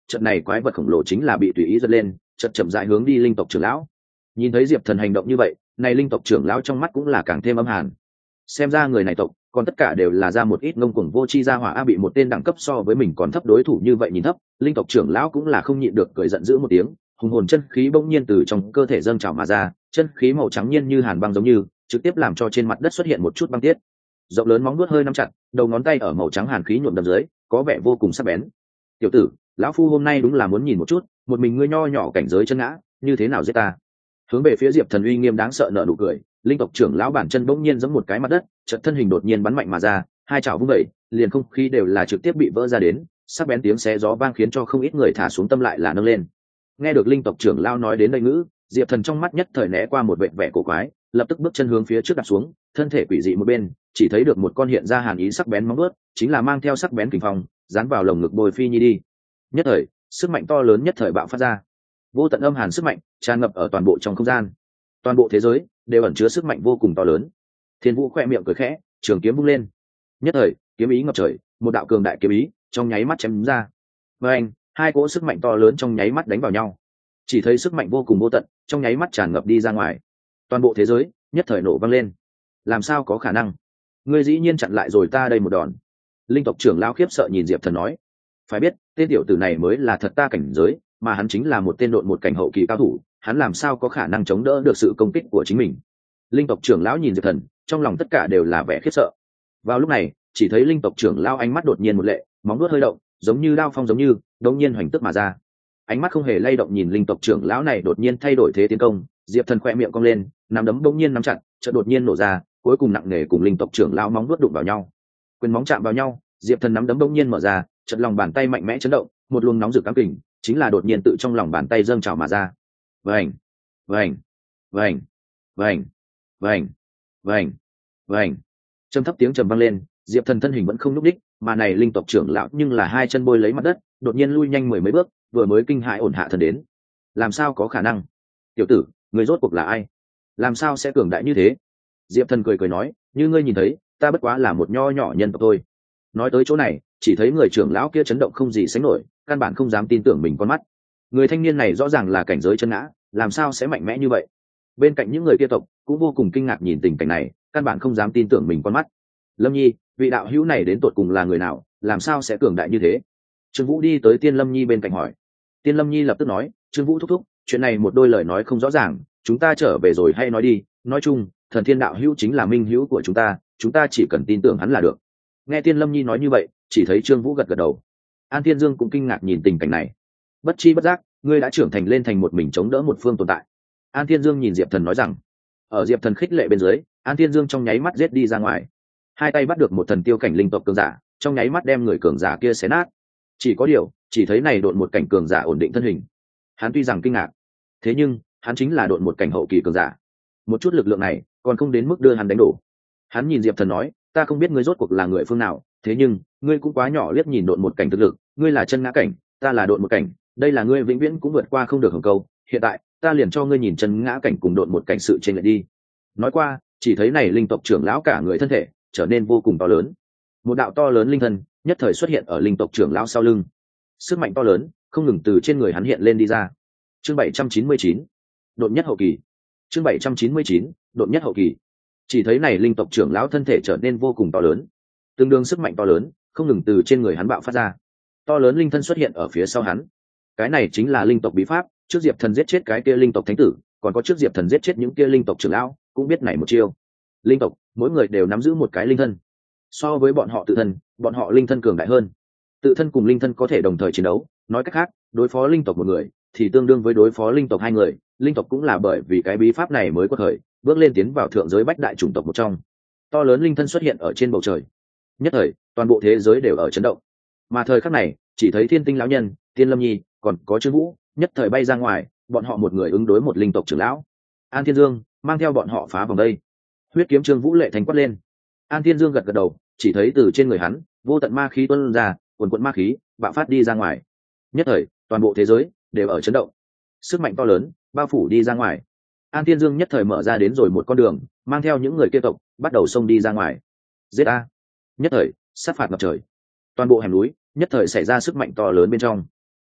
trận này quái vật khổng lồ chính là bị tùy ý giật lên, chật chậm rãi hướng đi linh tộc trưởng lão. Nhìn thấy diệp thần hành động như vậy, này linh tộc trưởng lão trong mắt cũng là càng thêm âm hàn. Xem ra người này tộc còn tất cả đều là ra một ít ngông cuồng vô tri gia hỏa a, bị một tên đẳng cấp so với mình còn thấp đối thủ như vậy nhìn thấp, linh tộc trưởng lão cũng là không nhịn được cười giận dữ một tiếng, hùng hồn chân khí bỗng nhiên từ trong cơ thể dâng trào mà ra, chân khí màu trắng nhiên như hàn băng giống như trực tiếp làm cho trên mặt đất xuất hiện một chút băng tiết. Rộng lớn móng vuốt hơi nắm chặt, đầu ngón tay ở màu trắng hàn khí nhuộm đâm dưới, có vẻ vô cùng sắc bén. Tiểu tử, lão phu hôm nay đúng là muốn nhìn một chút, một mình ngươi nho nhỏ cảnh giới chân ngã, như thế nào giết ta. Hướng về phía diệp thần uy nghiêm đáng sợ nở nụ cười, linh tộc trưởng lão bản chân bỗng nhiên giẫm một cái mặt đất, chợt thân hình đột nhiên bắn mạnh mà ra, hai chảo vung dậy, liền không khí đều là trực tiếp bị vỡ ra đến, sắc bén tiếng xé gió vang khiến cho không ít người thả xuống tâm lại là nâng lên. Nghe được linh tộc trưởng lão nói đến đây ngữ, diệp thần trong mắt nhất thời né qua một vẻ vẻ cổ quái, lập tức bước chân hướng phía trước đặt xuống, thân thể quỷ dị một bên, chỉ thấy được một con hiện ra hàn ý sắc bén móng vuốt, chính là mang theo sắc bén kình phong, dán vào lồng ngực bồi phi nhi đi. Nhất thời, sức mạnh to lớn nhất thời bạo phát ra, vô tận âm hàn sức mạnh tràn ngập ở toàn bộ trong không gian, toàn bộ thế giới đều ẩn chứa sức mạnh vô cùng to lớn. Thiên Vũ khoe miệng cười khẽ, trường kiếm vung lên, nhất thời kiếm ý ngập trời, một đạo cường đại kiếm ý trong nháy mắt chém ra. Và anh, hai cỗ sức mạnh to lớn trong nháy mắt đánh vào nhau, chỉ thấy sức mạnh vô cùng vô tận trong nháy mắt tràn ngập đi ra ngoài, toàn bộ thế giới nhất thời nổ vang lên. Làm sao có khả năng, ngươi dĩ nhiên chặn lại rồi ta đây một đòn. Linh tộc trưởng lão khiếp sợ nhìn diệp thần nói, phải biết tên tiểu tử này mới là thật ta cảnh giới, mà hắn chính là một tên độn một cảnh hậu kỳ cao thủ, hắn làm sao có khả năng chống đỡ được sự công kích của chính mình. Linh tộc trưởng lão nhìn diệp thần, trong lòng tất cả đều là vẻ khiếp sợ. Vào lúc này, chỉ thấy linh tộc trưởng lão ánh mắt đột nhiên một lệ, móng vuốt hơi động, giống như đao phong giống như đột nhiên hoành tức mà ra. Ánh mắt không hề lay động nhìn linh tộc trưởng lão này đột nhiên thay đổi thế tiến công, diệp thần khoe miệng cong lên, nắm đấm bỗng nhiên nắm chặt, chợt đột nhiên nổ ra, cuối cùng nặng nề cùng linh tộc trưởng lão móng vuốt đụng vào nhau. Quyền móng chạm vào nhau, diệp thần nắm đấm bỗng nhiên mở ra, chợt lòng bàn tay mạnh mẽ chấn động, một luồng nóng rực cám kình chính là đột nhiên tự trong lòng bàn tay dâng trào mà ra. Vành, vành, vành, vành, vành, vành, vành. Trầm thấp tiếng trầm vang lên, diệp thần thân hình vẫn không nhúc đích, mà này linh tộc trưởng lão nhưng là hai chân bôi lấy mặt đất, đột nhiên lui nhanh mười mấy bước, vừa mới kinh hãi ổn hạ thần đến. Làm sao có khả năng? Tiểu tử, người rốt cuộc là ai? Làm sao sẽ cường đại như thế? Diệp thần cười cười nói, như ngươi nhìn thấy, ta bất quá là một nho nhỏ nhân tộc thôi. Nói tới chỗ này, chỉ thấy người trưởng lão kia chấn động không gì sánh nổi, căn bản không dám tin tưởng mình con mắt. Người thanh niên này rõ ràng là cảnh giới chân ngã, làm sao sẽ mạnh mẽ như vậy? Bên cạnh những người kia tộc cũng vô cùng kinh ngạc nhìn tình cảnh này, căn bản không dám tin tưởng mình con mắt. Lâm Nhi, vị đạo hữu này đến tột cùng là người nào, làm sao sẽ cường đại như thế? Trương Vũ đi tới Tiên Lâm Nhi bên cạnh hỏi. Tiên Lâm Nhi lập tức nói, Trương Vũ thúc thúc, chuyện này một đôi lời nói không rõ ràng, chúng ta trở về rồi hay nói đi. Nói chung, thần thiên đạo hữu chính là minh hữu của chúng ta, chúng ta chỉ cần tin tưởng hắn là được. Nghe Tiên Lâm Nhi nói như vậy, chỉ thấy Trương Vũ gật gật đầu. An Thiên Dương cũng kinh ngạc nhìn tình cảnh này. Bất chi bất giác, ngươi đã trưởng thành lên thành một mình chống đỡ một phương tồn tại. An Thiên Dương nhìn Diệp Thần nói rằng. Ở Diệp Thần khích lệ bên dưới, An Thiên Dương trong nháy mắt giết đi ra ngoài, hai tay bắt được một thần tiêu cảnh linh tộc cường giả, trong nháy mắt đem người cường giả kia xé nát. Chỉ có điều, chỉ thấy này độn một cảnh cường giả ổn định thân hình. Hắn tuy rằng kinh ngạc, thế nhưng hắn chính là độn một cảnh hậu kỳ cường giả, một chút lực lượng này còn không đến mức đưa hắn đánh đổ. Hắn nhìn Diệp Thần nói, ta không biết ngươi rốt cuộc là người phương nào, thế nhưng ngươi cũng quá nhỏ liếc nhìn độn một cảnh thực lực, ngươi là chân ngã cảnh, ta là độn một cảnh, đây là ngươi vĩnh viễn cũng vượt qua không được hồng câu, hiện tại ta liền cho ngươi nhìn chân ngã cảnh cùng độn một cảnh sự chênh lệch đi. Nói qua, chỉ thấy này linh tộc trưởng lão cả người thân thể trở nên vô cùng to lớn, một đạo to lớn linh thân nhất thời xuất hiện ở linh tộc trưởng lão sau lưng, sức mạnh to lớn không ngừng từ trên người hắn hiện lên đi ra. Chương bảy trăm chín mươi chín, độn nhất hậu kỳ. Chương bảy trăm chín mươi chín, độn nhất hậu kỳ. Chỉ thấy này linh tộc trưởng lão thân thể trở nên vô cùng to lớn, tương đương sức mạnh to lớn không ngừng từ trên người hắn bạo phát ra. To lớn linh thân xuất hiện ở phía sau hắn, cái này chính là linh tộc bí pháp. Trước Diệp Thần giết chết cái kia linh tộc thánh tử, còn có trước Diệp Thần giết chết những kia linh tộc trưởng lão, cũng biết này một chiêu. Linh tộc mỗi người đều nắm giữ một cái linh thân, so với bọn họ tự thân, bọn họ linh thân cường đại hơn. Tự thân cùng linh thân có thể đồng thời chiến đấu, nói cách khác, đối phó linh tộc một người thì tương đương với đối phó linh tộc hai người. Linh tộc cũng là bởi vì cái bí pháp này mới có thời bước lên tiến vào thượng giới bách đại chủng tộc một trong. To lớn linh thân xuất hiện ở trên bầu trời, nhất thời toàn bộ thế giới đều ở chấn động. Mà thời khắc này, chỉ thấy Thiên Tinh lão nhân, Tiên Lâm Nhi, còn có Trương Vũ nhất thời bay ra ngoài, bọn họ một người ứng đối một linh tộc trưởng lão. An Thiên Dương mang theo bọn họ phá vòng đây. Huyết kiếm Trương Vũ lệ thành quát lên. An Thiên Dương gật gật đầu, chỉ thấy từ trên người hắn vô tận ma khí tuôn ra, quần quần ma khí bạo phát đi ra ngoài. Nhất thời toàn bộ thế giới đều ở chấn động, sức mạnh to lớn bao phủ đi ra ngoài. An Thiên Dương nhất thời mở ra đến rồi một con đường, mang theo những người kia tộc bắt đầu xông đi ra ngoài. Giết a! Nhất thời sát phạt ngập trời, toàn bộ hẻm núi nhất thời xảy ra sức mạnh to lớn bên trong.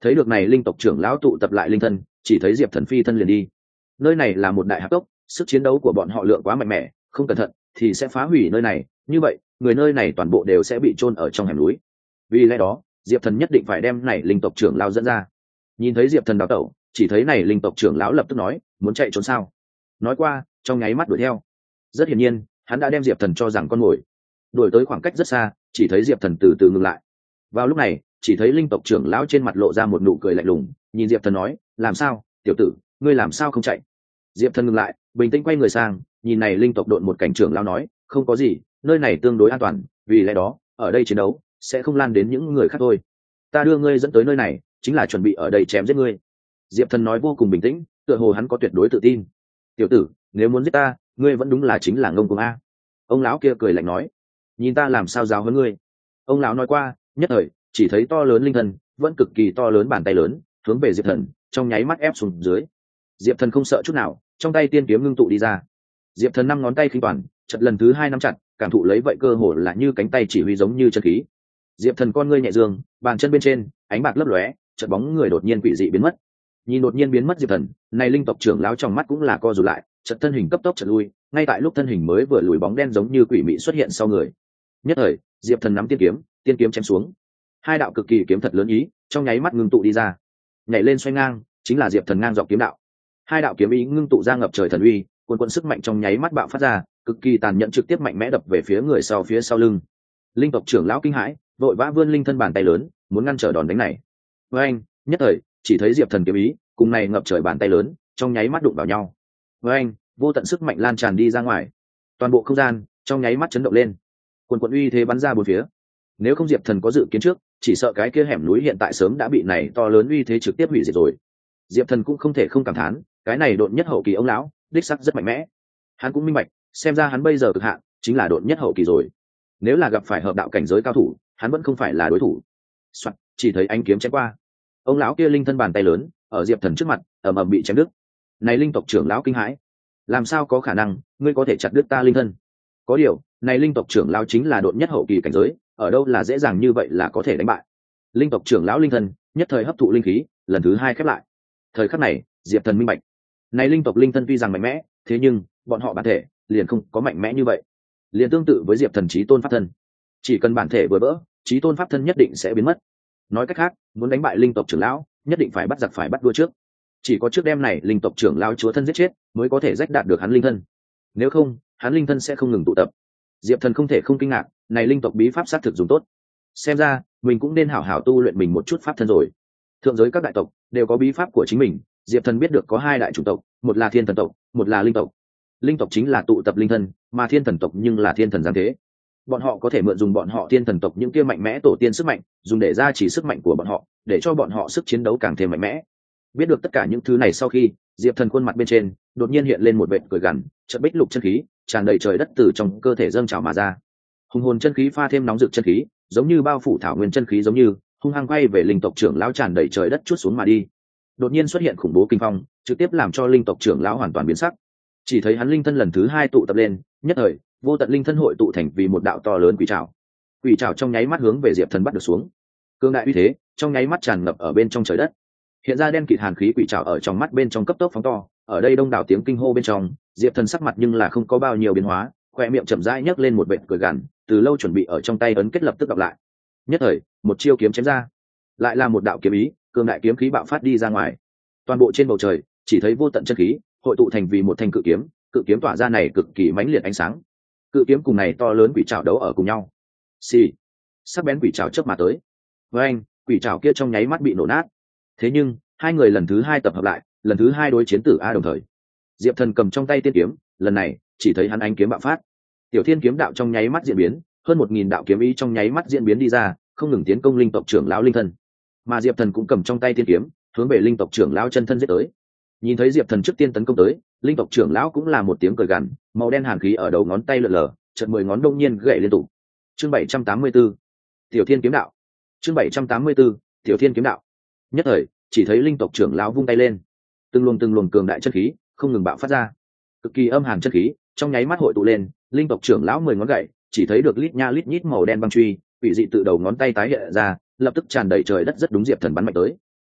thấy được này linh tộc trưởng lão tụ tập lại linh thân, chỉ thấy diệp thần phi thân liền đi. Nơi này là một đại hạp cốc, sức chiến đấu của bọn họ lượng quá mạnh mẽ, không cẩn thận thì sẽ phá hủy nơi này, như vậy người nơi này toàn bộ đều sẽ bị chôn ở trong hẻm núi. Vì lẽ đó diệp thần nhất định phải đem này linh tộc trưởng lão dẫn ra. Nhìn thấy diệp thần đào tẩu, chỉ thấy này linh tộc trưởng lão lập tức nói, muốn chạy trốn sao? Nói qua trong nháy mắt đuổi theo. Rất hiển nhiên hắn đã đem diệp thần cho rằng con mồi. Đuổi tới khoảng cách rất xa, chỉ thấy diệp thần từ từ ngừng lại. Vào lúc này chỉ thấy linh tộc trưởng lão trên mặt lộ ra một nụ cười lạnh lùng, nhìn diệp thần nói, làm sao tiểu tử, ngươi làm sao không chạy? Diệp thần ngừng lại, bình tĩnh quay người sang, nhìn này linh tộc độn một cảnh trưởng lão nói, không có gì, nơi này tương đối an toàn, vì lẽ đó ở đây chiến đấu sẽ không lan đến những người khác thôi. Ta đưa ngươi dẫn tới nơi này chính là chuẩn bị ở đây chém giết ngươi. Diệp thần nói vô cùng bình tĩnh, tựa hồ hắn có tuyệt đối tự tin. Tiểu tử, nếu muốn giết ta, ngươi vẫn đúng là chính là ngông cuồng a. Ông lão kia cười lạnh nói, nhìn ta làm sao giáo huấn ngươi. Ông lão nói qua, nhất thời chỉ thấy to lớn linh thân, vẫn cực kỳ to lớn bàn tay lớn, hướng về diệp thần trong nháy mắt ép xuống dưới. Diệp thần không sợ chút nào, trong tay tiên kiếm ngưng tụ đi ra. Diệp thần năm ngón tay khinh toàn, chật lần thứ hai nắm chặt, cảm thụ lấy vậy cơ hồ là như cánh tay chỉ huy giống như chân khí. Diệp thần con ngươi nhẹ dương, bàn chân bên trên ánh bạc lấp lóe, chợt bóng người đột nhiên quỷ dị biến mất. Nhìn đột nhiên biến mất diệp thần, này linh tộc trưởng lão trong mắt cũng là co rụt lại, chợt thân hình cấp tốc chợt lui, ngay tại lúc thân hình mới vừa lùi, bóng đen giống như quỷ mị xuất hiện sau người. Nhất thời diệp thần nắm tiên kiếm, tiên kiếm chém xuống, hai đạo cực kỳ kiếm thật lớn ý trong nháy mắt ngưng tụ đi ra, nhảy lên xoay ngang, chính là diệp thần ngang dọc kiếm đạo. Hai đạo kiếm ý ngưng tụ ra ngập trời thần uy, cuồn cuộn sức mạnh trong nháy mắt bạo phát ra, cực kỳ tàn nhẫn, trực tiếp mạnh mẽ đập về phía người sau phía sau lưng. Linh tộc trưởng lão kinh hãi, vội vã vươn linh thân bàn tay lớn, muốn ngăn trở đòn đánh này. Với anh, nhất thời chỉ thấy diệp thần kiếm ý cùng này ngập trời bàn tay lớn trong nháy mắt đụng vào nhau. Với anh, vô tận sức mạnh lan tràn đi ra ngoài, toàn bộ không gian trong nháy mắt chấn động lên, cuồn cuộn uy thế bắn ra bốn phía. Nếu không diệp thần có dự kiến trước, chỉ sợ cái kia hẻm núi hiện tại sớm đã bị này to lớn uy thế trực tiếp hủy diệt rồi. Diệp thần cũng không thể không cảm thán, cái này độn nhất hậu kỳ ông lão đích sắc rất mạnh mẽ. Hắn cũng minh bạch, xem ra hắn bây giờ cực hạn chính là độn nhất hậu kỳ rồi. Nếu là gặp phải hợp đạo cảnh giới cao thủ, hắn vẫn không phải là đối thủ. Soạn, chỉ thấy ánh kiếm chém qua, ông lão kia linh thân bàn tay lớn ở diệp thần trước mặt ầm ầm bị chém đứt. Này linh tộc trưởng lão kinh hãi, làm sao có khả năng ngươi có thể chặt đứt ta linh thân? Có điều này linh tộc trưởng lão chính là độn nhất hậu kỳ cảnh giới, ở đâu là dễ dàng như vậy là có thể đánh bại. Linh tộc trưởng lão linh thân nhất thời hấp thụ linh khí, lần thứ hai khép lại. Thời khắc này diệp thần minh bạch, này linh tộc linh thân tuy rằng mạnh mẽ, thế nhưng bọn họ bản thể liền không có mạnh mẽ như vậy. Liền tương tự với diệp thần chí tôn pháp thân, chỉ cần bản thể vừa vỡ, chí tôn pháp thân nhất định sẽ biến mất. Nói cách khác, muốn đánh bại linh tộc trưởng lão nhất định phải bắt giặc phải bắt đua trước, chỉ có trước đêm này linh tộc trưởng lão chúa thân giết chết mới có thể rách đạt được hắn linh thân, nếu không hắn linh thân sẽ không ngừng tụ tập. Diệp thần không thể không kinh ngạc, này linh tộc bí pháp xác thực dùng tốt, xem ra mình cũng nên hảo hảo tu luyện mình một chút pháp thân rồi. Thượng giới các đại tộc đều có bí pháp của chính mình, diệp thần biết được có hai đại chủng tộc, một là thiên thần tộc, một là linh tộc. Linh tộc chính là tụ tập linh thân, mà thiên thần tộc nhưng là thiên thần giáng thế. Bọn họ có thể mượn dùng bọn họ thiên thần tộc những kia mạnh mẽ tổ tiên sức mạnh, dùng để gia trì sức mạnh của bọn họ, để cho bọn họ sức chiến đấu càng thêm mạnh mẽ. Biết được tất cả những thứ này sau khi, diệp thần khuôn mặt bên trên đột nhiên hiện lên một vệt cười gằn, chợt bích lục chân khí tràn đầy trời đất từ trong cơ thể dâng trào mà ra. Hùng hồn chân khí pha thêm nóng rực chân khí, giống như bao phủ thảo nguyên chân khí, giống như hung hăng quay về linh tộc trưởng lão tràn đầy trời đất chút xuống mà đi. Đột nhiên xuất hiện khủng bố kinh phong, trực tiếp làm cho linh tộc trưởng lão hoàn toàn biến sắc. Chỉ thấy hắn linh thân lần thứ hai tụ tập lên, nhất thời vô tận linh thân hội tụ thành vì một đạo to lớn quỷ trảo. Quỷ trảo trong nháy mắt hướng về diệp thần bắt được xuống, cương đại uy thế trong nháy mắt tràn ngập ở bên trong trời đất. Hiện ra đen kịt hàn khí, quỷ trảo ở trong mắt bên trong cấp tốc phóng to, ở đây đông đảo tiếng kinh hô bên trong, diệp thần sắc mặt nhưng là không có bao nhiêu biến hóa, khoe miệng chậm rãi nhấc lên một vệt cười gằn, từ lâu chuẩn bị ở trong tay ấn kết lập tức đọc lại. Nhất thời một chiêu kiếm chém ra, lại là một đạo kiếm ý, cương đại kiếm khí bạo phát đi ra ngoài. Toàn bộ trên bầu trời chỉ thấy vô tận chân khí hội tụ thành vì một thanh cự kiếm, cự kiếm tỏa ra này cực kỳ mãnh liệt ánh sáng. Cự kiếm cùng này to lớn quỷ trảo đấu ở cùng nhau. Xì, sắc bén quỷ trảo chớp mà tới. Với anh, quỷ trảo kia trong nháy mắt bị nổ nát. Thế nhưng hai người lần thứ hai tập hợp lại, lần thứ hai đối chiến tử a đồng thời. Diệp thần cầm trong tay tiên kiếm, lần này chỉ thấy hắn ánh kiếm bạo phát. Tiểu thiên kiếm đạo trong nháy mắt diễn biến, hơn một nghìn đạo kiếm ý trong nháy mắt diễn biến đi ra, không ngừng tiến công linh tộc trưởng lão linh thân. Mà diệp thần cũng cầm trong tay tiên kiếm, hướng về linh tộc trưởng lão chân thân giết tới. Nhìn thấy diệp thần trước tiên tấn công tới, linh tộc trưởng lão cũng là một tiếng cười gằn, màu đen hàn khí ở đầu ngón tay lượn lờ, chợt mười ngón đông nhiên gậy liên tục. Chương bảy trăm tám mươi tư, Tiểu Thiên kiếm đạo. Chương bảy trăm tám mươi tư, Tiểu Thiên kiếm đạo. Nhất thời, chỉ thấy linh tộc trưởng lão vung tay lên, từng luồng từng luồng cường đại chân khí không ngừng bạo phát ra, cực kỳ âm hàn chân khí trong nháy mắt hội tụ lên. Linh tộc trưởng lão mười ngón gậy, chỉ thấy được lít nha lít nhít màu đen băng truy, quỷ dị tự đầu ngón tay tái hiện ra, lập tức tràn đầy trời đất, rất đúng diệp thần bắn mạnh tới.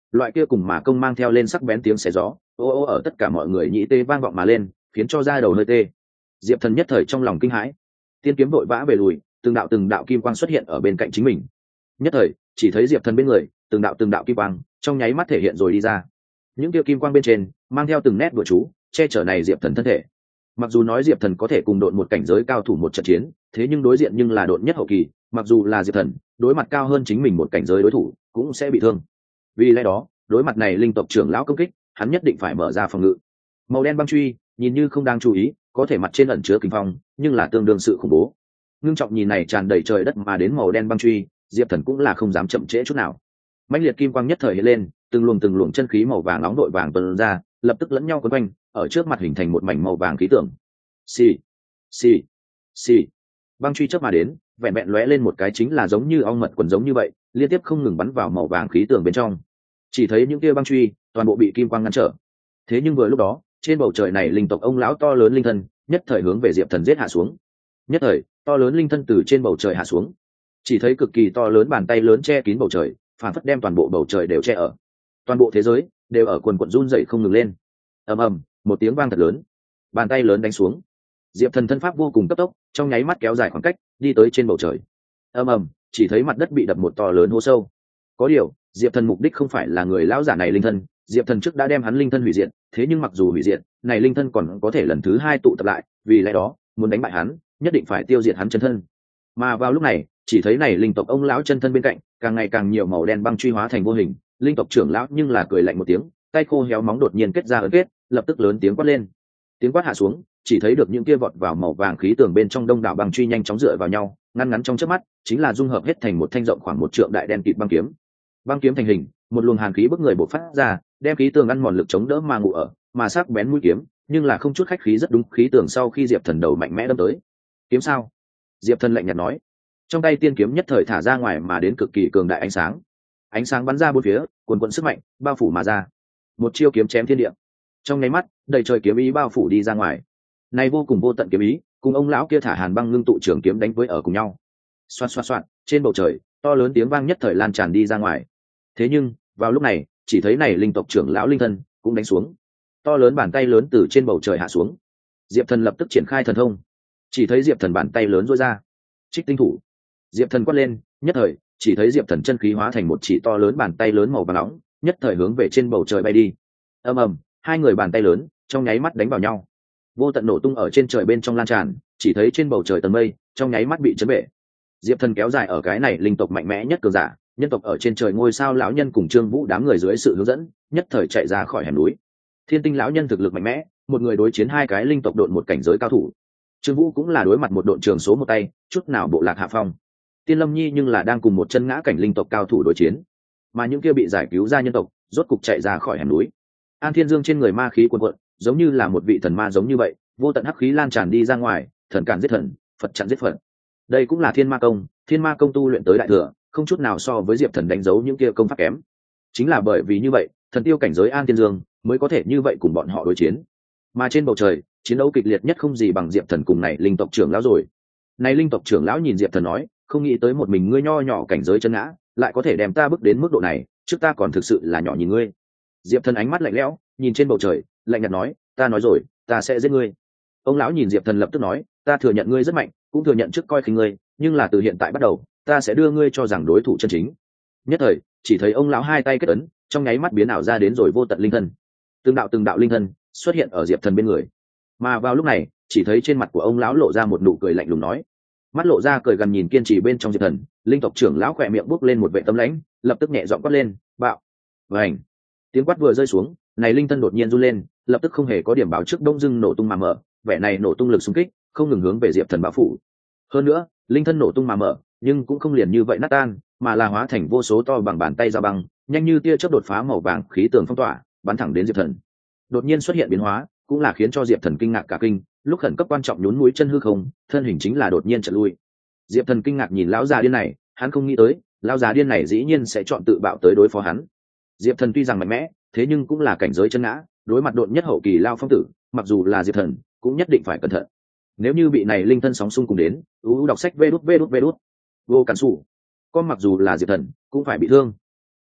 loại kia cùng mà công mang theo lên sắc bén tiếng xé gió ô ô ở tất cả mọi người nhĩ tê vang vọng mà lên, khiến cho da đầu hơi tê. Diệp Thần nhất thời trong lòng kinh hãi, tiên kiếm vội vã về lùi, từng đạo từng đạo kim quang xuất hiện ở bên cạnh chính mình. Nhất thời chỉ thấy Diệp Thần bên người từng đạo từng đạo kim quang trong nháy mắt thể hiện rồi đi ra. Những kia kim quang bên trên mang theo từng nét bùa chú che chở này Diệp Thần thân thể. Mặc dù nói Diệp Thần có thể cùng độn một cảnh giới cao thủ một trận chiến, thế nhưng đối diện nhưng là độn nhất hậu kỳ, mặc dù là Diệp Thần đối mặt cao hơn chính mình một cảnh giới đối thủ cũng sẽ bị thương. Vì lẽ đó đối mặt này linh tộc trưởng lão công kích, hắn nhất định phải mở ra phòng ngự. Màu đen băng truy nhìn như không đang chú ý, có thể mặt trên ẩn chứa kinh phong, nhưng là tương đương sự khủng bố. Ngưng trọng nhìn này tràn đầy trời đất mà đến màu đen băng truy, Diệp Thần cũng là không dám chậm trễ chút nào. Mãnh liệt kim quang nhất thời hiện lên, từng luồng từng luồng chân khí màu vàng nóng đội vàng tuôn ra, lập tức lẫn nhau quấn quanh, ở trước mặt hình thành một mảnh màu vàng khí tượng. Xì, xì, xì. Băng truy chớp mà đến, vẹn vẹn lóe lên một cái chính là giống như ong mật quần giống như vậy, liên tiếp không ngừng bắn vào màu vàng khí tượng bên trong. Chỉ thấy những kia băng truy toàn bộ bị kim quang ngăn trở. Thế nhưng vừa lúc đó, trên bầu trời này linh tộc ông lão to lớn linh thân nhất thời hướng về Diệp Thần giết hạ xuống. Nhất thời to lớn linh thân từ trên bầu trời hạ xuống, chỉ thấy cực kỳ to lớn bàn tay lớn che kín bầu trời, phản phất đem toàn bộ bầu trời đều che ở, toàn bộ thế giới đều ở quần quần run dậy không ngừng lên. Ầm ầm, một tiếng vang thật lớn, bàn tay lớn đánh xuống. Diệp Thần thân pháp vô cùng cấp tốc, trong nháy mắt kéo dài khoảng cách đi tới trên bầu trời. Ầm ầm, chỉ thấy mặt đất bị đập một to lớn hố sâu. Có điều Diệp Thần mục đích không phải là người lão giả này linh thân, Diệp Thần trước đã đem hắn linh thân hủy diệt, thế nhưng mặc dù hủy diệt, này linh thân còn có thể lần thứ hai tụ tập lại, vì lẽ đó muốn đánh bại hắn nhất định phải tiêu diệt hắn chân thân. Mà vào lúc này chỉ thấy này linh tộc ông lão chân thân bên cạnh càng ngày càng nhiều màu đen băng truy hóa thành vô hình, linh tộc trưởng lão nhưng là cười lạnh một tiếng, tay khô héo móng đột nhiên kết ra ấn kết, lập tức lớn tiếng quát lên. Tiếng quát hạ xuống, chỉ thấy được những kia vọt vào màu vàng khí tường bên trong đông đảo băng truy nhanh chóng dựa vào nhau, ngăn ngắn trong chớp mắt chính là dung hợp hết thành một thanh rộng khoảng một trượng đại đen kịt băng kiếm. Băng kiếm thành hình, một luồng hàn khí bức người bộc phát ra, đem khí tường ăn mòn lực chống đỡ mà ngủ ở, mà sắc bén mũi kiếm nhưng là không chút khách khí rất đúng khí tường sau khi Diệp Thần đầu mạnh mẽ đâm tới. Kiếm sao? Diệp Thần lạnh nhạt nói. Trong tay tiên kiếm nhất thời thả ra ngoài mà đến cực kỳ cường đại ánh sáng, ánh sáng bắn ra bốn phía, cuồn cuộn sức mạnh bao phủ mà ra, một chiêu kiếm chém thiên địa. Trong nháy mắt đầy trời kiếm ý bao phủ đi ra ngoài, này vô cùng vô tận kiếm ý cùng ông lão kia thả hàn băng ngưng tụ trường kiếm đánh với ở cùng nhau. Xoạt xoạt xoạt, trên bầu trời to lớn tiếng vang nhất thời lan tràn đi ra ngoài. Thế nhưng vào lúc này chỉ thấy này linh tộc trưởng lão linh thân cũng đánh xuống, to lớn bàn tay lớn từ trên bầu trời hạ xuống. Diệp Thần lập tức triển khai thần thông, chỉ thấy Diệp Thần bàn tay lớn duỗi ra, trích tinh thủ. Diệp Thần quát lên, nhất thời chỉ thấy Diệp Thần chân khí hóa thành một chỉ to lớn bàn tay lớn màu vàng nóng, nhất thời hướng về trên bầu trời bay đi. Ầm ầm, hai người bàn tay lớn trong nháy mắt đánh vào nhau, vô tận nổ tung ở trên trời bên trong lan tràn, chỉ thấy trên bầu trời tầng mây trong nháy mắt bị chấn bể. Diệp Thần kéo dài ở cái này linh tộc mạnh mẽ nhất cường giả, nhân tộc ở trên trời ngôi sao lão nhân cùng Trương Vũ đám người dưới sự hướng dẫn, nhất thời chạy ra khỏi hẻm núi. Thiên Tinh lão nhân thực lực mạnh mẽ, một người đối chiến hai cái linh tộc độn một cảnh giới cao thủ. Trương Vũ cũng là đối mặt một độn trường số một tay, chút nào bộ lạc hạ phong. Tiên Lâm Nhi nhưng là đang cùng một chân ngã cảnh linh tộc cao thủ đối chiến, mà những kia bị giải cứu ra nhân tộc rốt cục chạy ra khỏi hẻm núi. An Thiên Dương trên người ma khí cuồn cuộn, giống như là một vị thần ma giống như vậy, vô tận hắc khí lan tràn đi ra ngoài, thần cản giết thần, Phật chặn giết Phật. Đây cũng là Thiên Ma công, Thiên Ma công tu luyện tới đại thừa, không chút nào so với Diệp Thần đánh dấu những kia công pháp kém. Chính là bởi vì như vậy, thần tiêu cảnh giới An Thiên Dương mới có thể như vậy cùng bọn họ đối chiến. Mà trên bầu trời, chiến đấu kịch liệt nhất không gì bằng Diệp Thần cùng này linh tộc trưởng lão rồi. Này linh tộc trưởng lão nhìn Diệp Thần nói, không nghĩ tới một mình ngươi nho nhỏ cảnh giới chân ngã, lại có thể đem ta bước đến mức độ này, trước ta còn thực sự là nhỏ nhìn ngươi. Diệp Thần ánh mắt lạnh lẽo, nhìn trên bầu trời, lạnh nhạt nói, ta nói rồi, ta sẽ giết ngươi. Ông lão nhìn Diệp Thần lập tức nói, ta thừa nhận ngươi rất mạnh, cũng thừa nhận trước coi khinh ngươi, nhưng là từ hiện tại bắt đầu, ta sẽ đưa ngươi cho rằng đối thủ chân chính. Nhất thời, chỉ thấy ông lão hai tay kết ấn, trong nháy mắt biến ảo ra đến rồi vô tận linh thân. Từng đạo từng đạo linh thân xuất hiện ở Diệp Thần bên người. Mà vào lúc này, chỉ thấy trên mặt của ông lão lộ ra một nụ cười lạnh lùng nói, mắt lộ ra cười gần nhìn kiên trì bên trong Diệp Thần, linh tộc trưởng lão khỏe miệng bốc lên một vệ tâm lãnh, lập tức nhẹ giọng quát lên, bạo. Vành. Tiếng quát vừa rơi xuống, này linh thân đột nhiên run lên, lập tức không hề có điểm báo trước đông dưng nổ tung mà mở, vẻ này nổ tung lực xung kích không ngừng hướng về Diệp Thần bao phủ. Hơn nữa, linh thân nổ tung mà mở, nhưng cũng không liền như vậy nát tan, mà là hóa thành vô số to bằng bàn tay dao băng, nhanh như tia chớp đột phá màu vàng khí tường phong tỏa, bắn thẳng đến Diệp Thần. Đột nhiên xuất hiện biến hóa, cũng là khiến cho Diệp Thần kinh ngạc cả kinh, lúc khẩn cấp quan trọng nhún mũi chân hư không, thân hình chính là đột nhiên chợt lui. Diệp Thần kinh ngạc nhìn lão già điên này, hắn không nghĩ tới, lão già điên này dĩ nhiên sẽ chọn tự bạo tới đối phó hắn. Diệp Thần tuy rằng mạnh mẽ, thế nhưng cũng là cảnh giới chân ngã, đối mặt độn nhất hậu kỳ lao phong tử, mặc dù là Diệp Thần, cũng nhất định phải cẩn thận. Nếu như bị này linh thân sóng xung cùng đến, uu đọc sách vê đút vê đút vê đút vô cản sủ, con mặc dù là Diệp Thần cũng phải bị thương.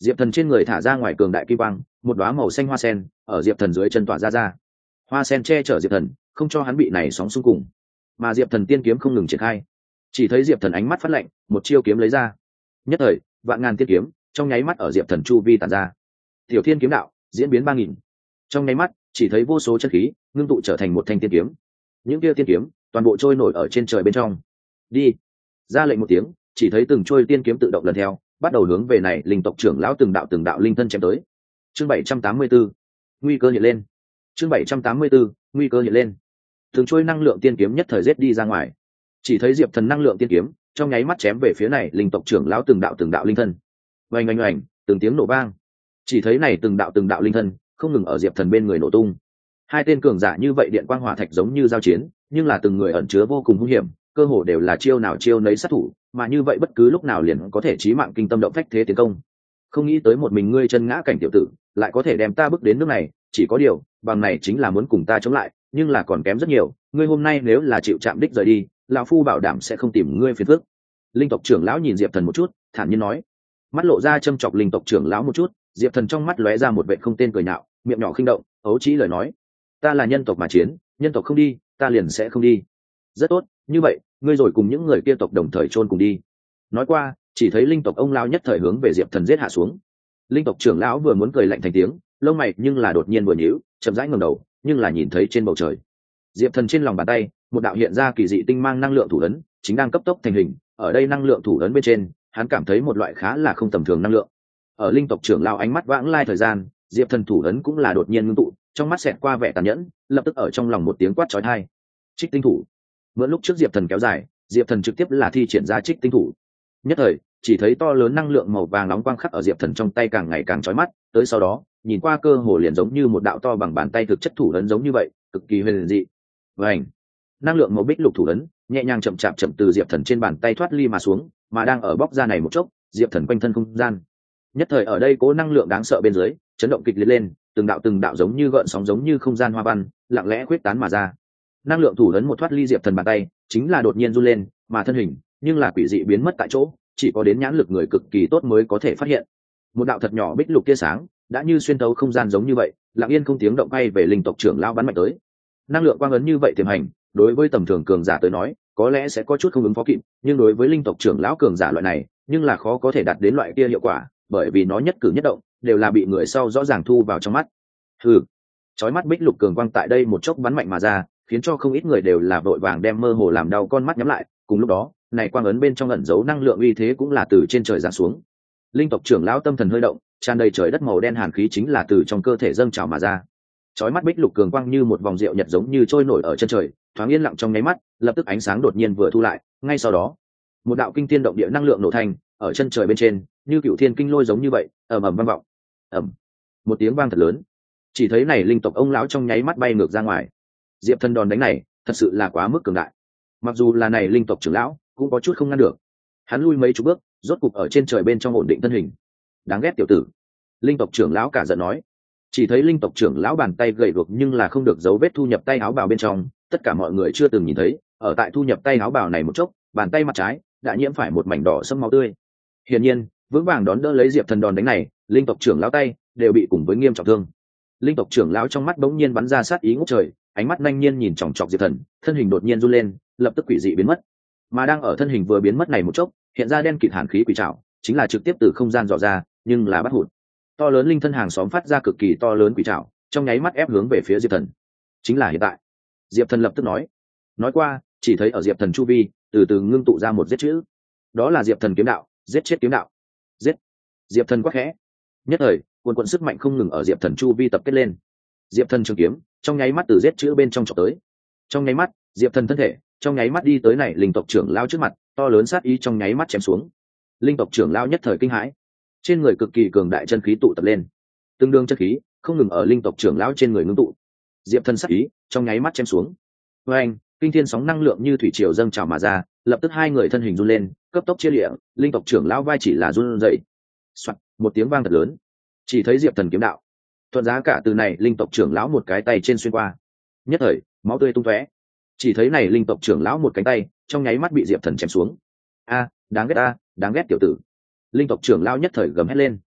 Diệp Thần trên người thả ra ngoài cường đại kim quang, một đóa màu xanh hoa sen ở Diệp Thần dưới chân tỏa ra ra. Hoa sen che chở Diệp Thần, không cho hắn bị này sóng xung cùng. Mà Diệp Thần tiên kiếm không ngừng triển khai. Chỉ thấy Diệp Thần ánh mắt phát lạnh, một chiêu kiếm lấy ra. Nhất thời, vạn ngàn tiên kiếm trong nháy mắt ở Diệp Thần chu vi tản ra. Tiểu Thiên kiếm đạo, diễn biến ba nghìn. Trong nháy mắt, chỉ thấy vô số chân khí ngưng tụ trở thành một thanh tiên kiếm. Những kia tiên kiếm toàn bộ trôi nổi ở trên trời bên trong. Đi. Ra lệnh một tiếng, chỉ thấy từng trôi tiên kiếm tự động lần theo, bắt đầu hướng về này linh tộc trưởng lão từng đạo từng đạo linh thân chém tới. Chương bảy trăm tám mươi 74, nguy cơ hiện lên. Chương bảy trăm tám mươi 74, nguy cơ hiện lên. Từng trôi năng lượng tiên kiếm nhất thời giết đi ra ngoài. Chỉ thấy Diệp Thần năng lượng tiên kiếm trong nháy mắt chém về phía này linh tộc trưởng lão từng đạo từng đạo linh thân. Oanh oanh oanh, từng tiếng nổ vang. Chỉ thấy này từng đạo từng đạo linh thân không ngừng ở Diệp Thần bên người nổ tung. Hai tên cường giả như vậy điện quang hỏa thạch giống như giao chiến, nhưng là từng người ẩn chứa vô cùng hung hiểm, cơ hồ đều là chiêu nào chiêu nấy sát thủ, mà như vậy bất cứ lúc nào liền có thể chí mạng kinh tâm động phách thế tiến công. Không nghĩ tới một mình ngươi chân ngã cảnh tiểu tử, lại có thể đem ta bước đến nước này, chỉ có điều, bằng này chính là muốn cùng ta chống lại, nhưng là còn kém rất nhiều, ngươi hôm nay nếu là chịu chạm đích rời đi, lão phu bảo đảm sẽ không tìm ngươi phiền phức. Linh tộc trưởng lão nhìn Diệp Thần một chút, thản nhiên nói. Mắt lộ ra châm chọc linh tộc trưởng lão một chút, Diệp Thần trong mắt lóe ra một vẻ không tên cười nhạo, miệng nhỏ khinh động, ấu trí lời nói: "Ta là nhân tộc mà chiến, nhân tộc không đi, ta liền sẽ không đi." Rất tốt, như vậy, ngươi rồi cùng những người kia tộc đồng thời chôn cùng đi. Nói qua, chỉ thấy linh tộc ông lão nhất thời hướng về Diệp Thần giết hạ xuống. Linh tộc trưởng lão vừa muốn cười lạnh thành tiếng, lông mày nhưng là đột nhiên vừa nhíu, chậm rãi ngẩng đầu, nhưng là nhìn thấy trên bầu trời, Diệp Thần trên lòng bàn tay, một đạo hiện ra kỳ dị tinh mang năng lượng thủ ấn, chính đang cấp tốc thành hình. Ở đây năng lượng thủ ấn bên trên, hắn cảm thấy một loại khá là không tầm thường năng lượng. Ở linh tộc trưởng lão ánh mắt vãng lai thời gian, Diệp Thần thủ ấn cũng là đột nhiên ngưng tụ, trong mắt xẹt qua vẻ tàn nhẫn, lập tức ở trong lòng một tiếng quát chói tai. Trích tinh thủ. Mượn lúc trước Diệp Thần kéo dài, Diệp Thần trực tiếp là thi triển ra trích tinh thủ. Nhất thời, chỉ thấy to lớn năng lượng màu vàng nóng quang khắc ở Diệp Thần trong tay càng ngày càng chói mắt, tới sau đó, nhìn qua cơ hồ liền giống như một đạo to bằng bàn tay thực chất thủ ấn giống như vậy, cực kỳ huyền dị. Vành. Năng lượng màu bích lục thủ ấn, nhẹ nhàng chậm chạp chậm từ Diệp Thần trên bàn tay thoát ly mà xuống, mà đang ở bóc ra này một chốc, Diệp Thần quanh thân không gian. Nhất thời ở đây cố năng lượng đáng sợ bên dưới, chấn động kịch liệt lên, từng đạo từng đạo giống như gợn sóng giống như không gian hoa văn, lặng lẽ khuếch tán mà ra. Năng lượng thủ ấn một thoát ly Diệp Thần bàn tay, chính là đột nhiên run lên, mà thân hình, nhưng là quỷ dị biến mất tại chỗ, chỉ có đến nhãn lực người cực kỳ tốt mới có thể phát hiện. Một đạo thật nhỏ bích lục tia sáng, đã như xuyên thấu không gian giống như vậy, lặng yên không tiếng động bay về linh tộc trưởng lão bắn mạnh tới. Năng lượng quang ấn như vậy tiềm hành, đối với tầm thường cường giả tới nói, có lẽ sẽ có chút không ứng phó kịp, nhưng đối với linh tộc trưởng lão cường giả loại này, nhưng là khó có thể đạt đến loại kia hiệu quả, bởi vì nó nhất cử nhất động đều là bị người sau rõ ràng thu vào trong mắt. Hừ. Chói mắt bích lục cường quang tại đây một chốc bắn mạnh mà ra, khiến cho không ít người đều là vội vàng đem mơ hồ làm đau con mắt nhắm lại. Cùng lúc đó, này quang ấn bên trong ẩn giấu năng lượng uy thế cũng là từ trên trời giáng xuống. Linh tộc trưởng lão tâm thần hơi động, tràn đầy trời đất màu đen hàn khí chính là từ trong cơ thể dâng trào mà ra. Chói mắt bích lục cường quang như một vòng rượu nhật giống như trôi nổi ở chân trời, thoáng yên lặng trong nháy mắt, lập tức ánh sáng đột nhiên vừa thu lại, ngay sau đó, một đạo kinh thiên động địa năng lượng nổ thành, ở chân trời bên trên, như cựu thiên kinh lôi giống như vậy, ầm ầm vang vọng. Ầm. Một tiếng vang thật lớn. Chỉ thấy này linh tộc ông lão trong nháy mắt bay ngược ra ngoài. Diệp Thần đòn đánh này, thật sự là quá mức cường đại. Mặc dù là này linh tộc trưởng lão, cũng có chút không ngăn được. Hắn lui mấy chục bước, rốt cục ở trên trời bên trong ổn định thân hình. Đáng ghét tiểu tử. Linh tộc trưởng lão cả giận nói. Chỉ thấy linh tộc trưởng lão bàn tay gầy guộc nhưng là không được dấu vết thu nhập tay áo bào bên trong, tất cả mọi người chưa từng nhìn thấy, ở tại thu nhập tay áo bào này một chốc, bàn tay mặt trái đã nhiễm phải một mảnh đỏ sẫm máu tươi. Hiển nhiên, vững vàng đón đỡ lấy Diệp Thần đòn đánh này, linh tộc trưởng lão tay đều bị cùng với nghiêm trọng thương. Linh tộc trưởng lão trong mắt bỗng nhiên bắn ra sát ý ngút trời, ánh mắt nhanh nhiên nhìn chòng chọc Diệp Thần, thân hình đột nhiên run lên, lập tức quỷ dị biến mất. Mà đang ở thân hình vừa biến mất này một chốc, hiện ra đen kịt hàn khí quỷ trảo, chính là trực tiếp từ không gian dò ra, nhưng là bắt hụt. To lớn linh thân hàng xóm phát ra cực kỳ to lớn quỷ trảo, trong nháy mắt ép hướng về phía Diệp Thần. Chính là hiện tại. Diệp Thần lập tức nói. Nói qua, chỉ thấy ở Diệp Thần chu vi, từ từ ngưng tụ ra một giết chữ. Đó là Diệp Thần kiếm đạo, giết chết kiếm đạo. Giết. Diệp Thần quát khẽ. Nhất thời, cuồn cuộn sức mạnh không ngừng ở Diệp Thần chu vi tập kết lên. Diệp Thần trường kiếm, trong nháy mắt từ giết chữ bên trong chọc tới. Trong nháy mắt, Diệp Thần thân thể, trong nháy mắt đi tới này linh tộc trưởng lao trước mặt, to lớn sát ý trong nháy mắt chém xuống. Linh tộc trưởng lao nhất thời kinh hãi, trên người cực kỳ cường đại chân khí tụ tập lên, tương đương chân khí không ngừng ở linh tộc trưởng lão trên người ngưng tụ. Diệp Thần sát ý trong nháy mắt chém xuống. Với anh, kinh thiên sóng năng lượng như thủy triều dâng trào mà ra, lập tức hai người thân hình run lên, cấp tốc chia liệng, linh tộc trưởng lão vai chỉ là run rẩy. Soạt, một tiếng vang thật lớn. Chỉ thấy Diệp Thần kiếm đạo, thuận giá cả từ này linh tộc trưởng lão một cái tay trên xuyên qua. Nhất thời, máu tươi tung tóe. Chỉ thấy này linh tộc trưởng lão một cánh tay, trong nháy mắt bị Diệp Thần chém xuống. A, đáng ghét a, đáng ghét tiểu tử. Linh tộc trưởng lão nhất thời gầm hét lên.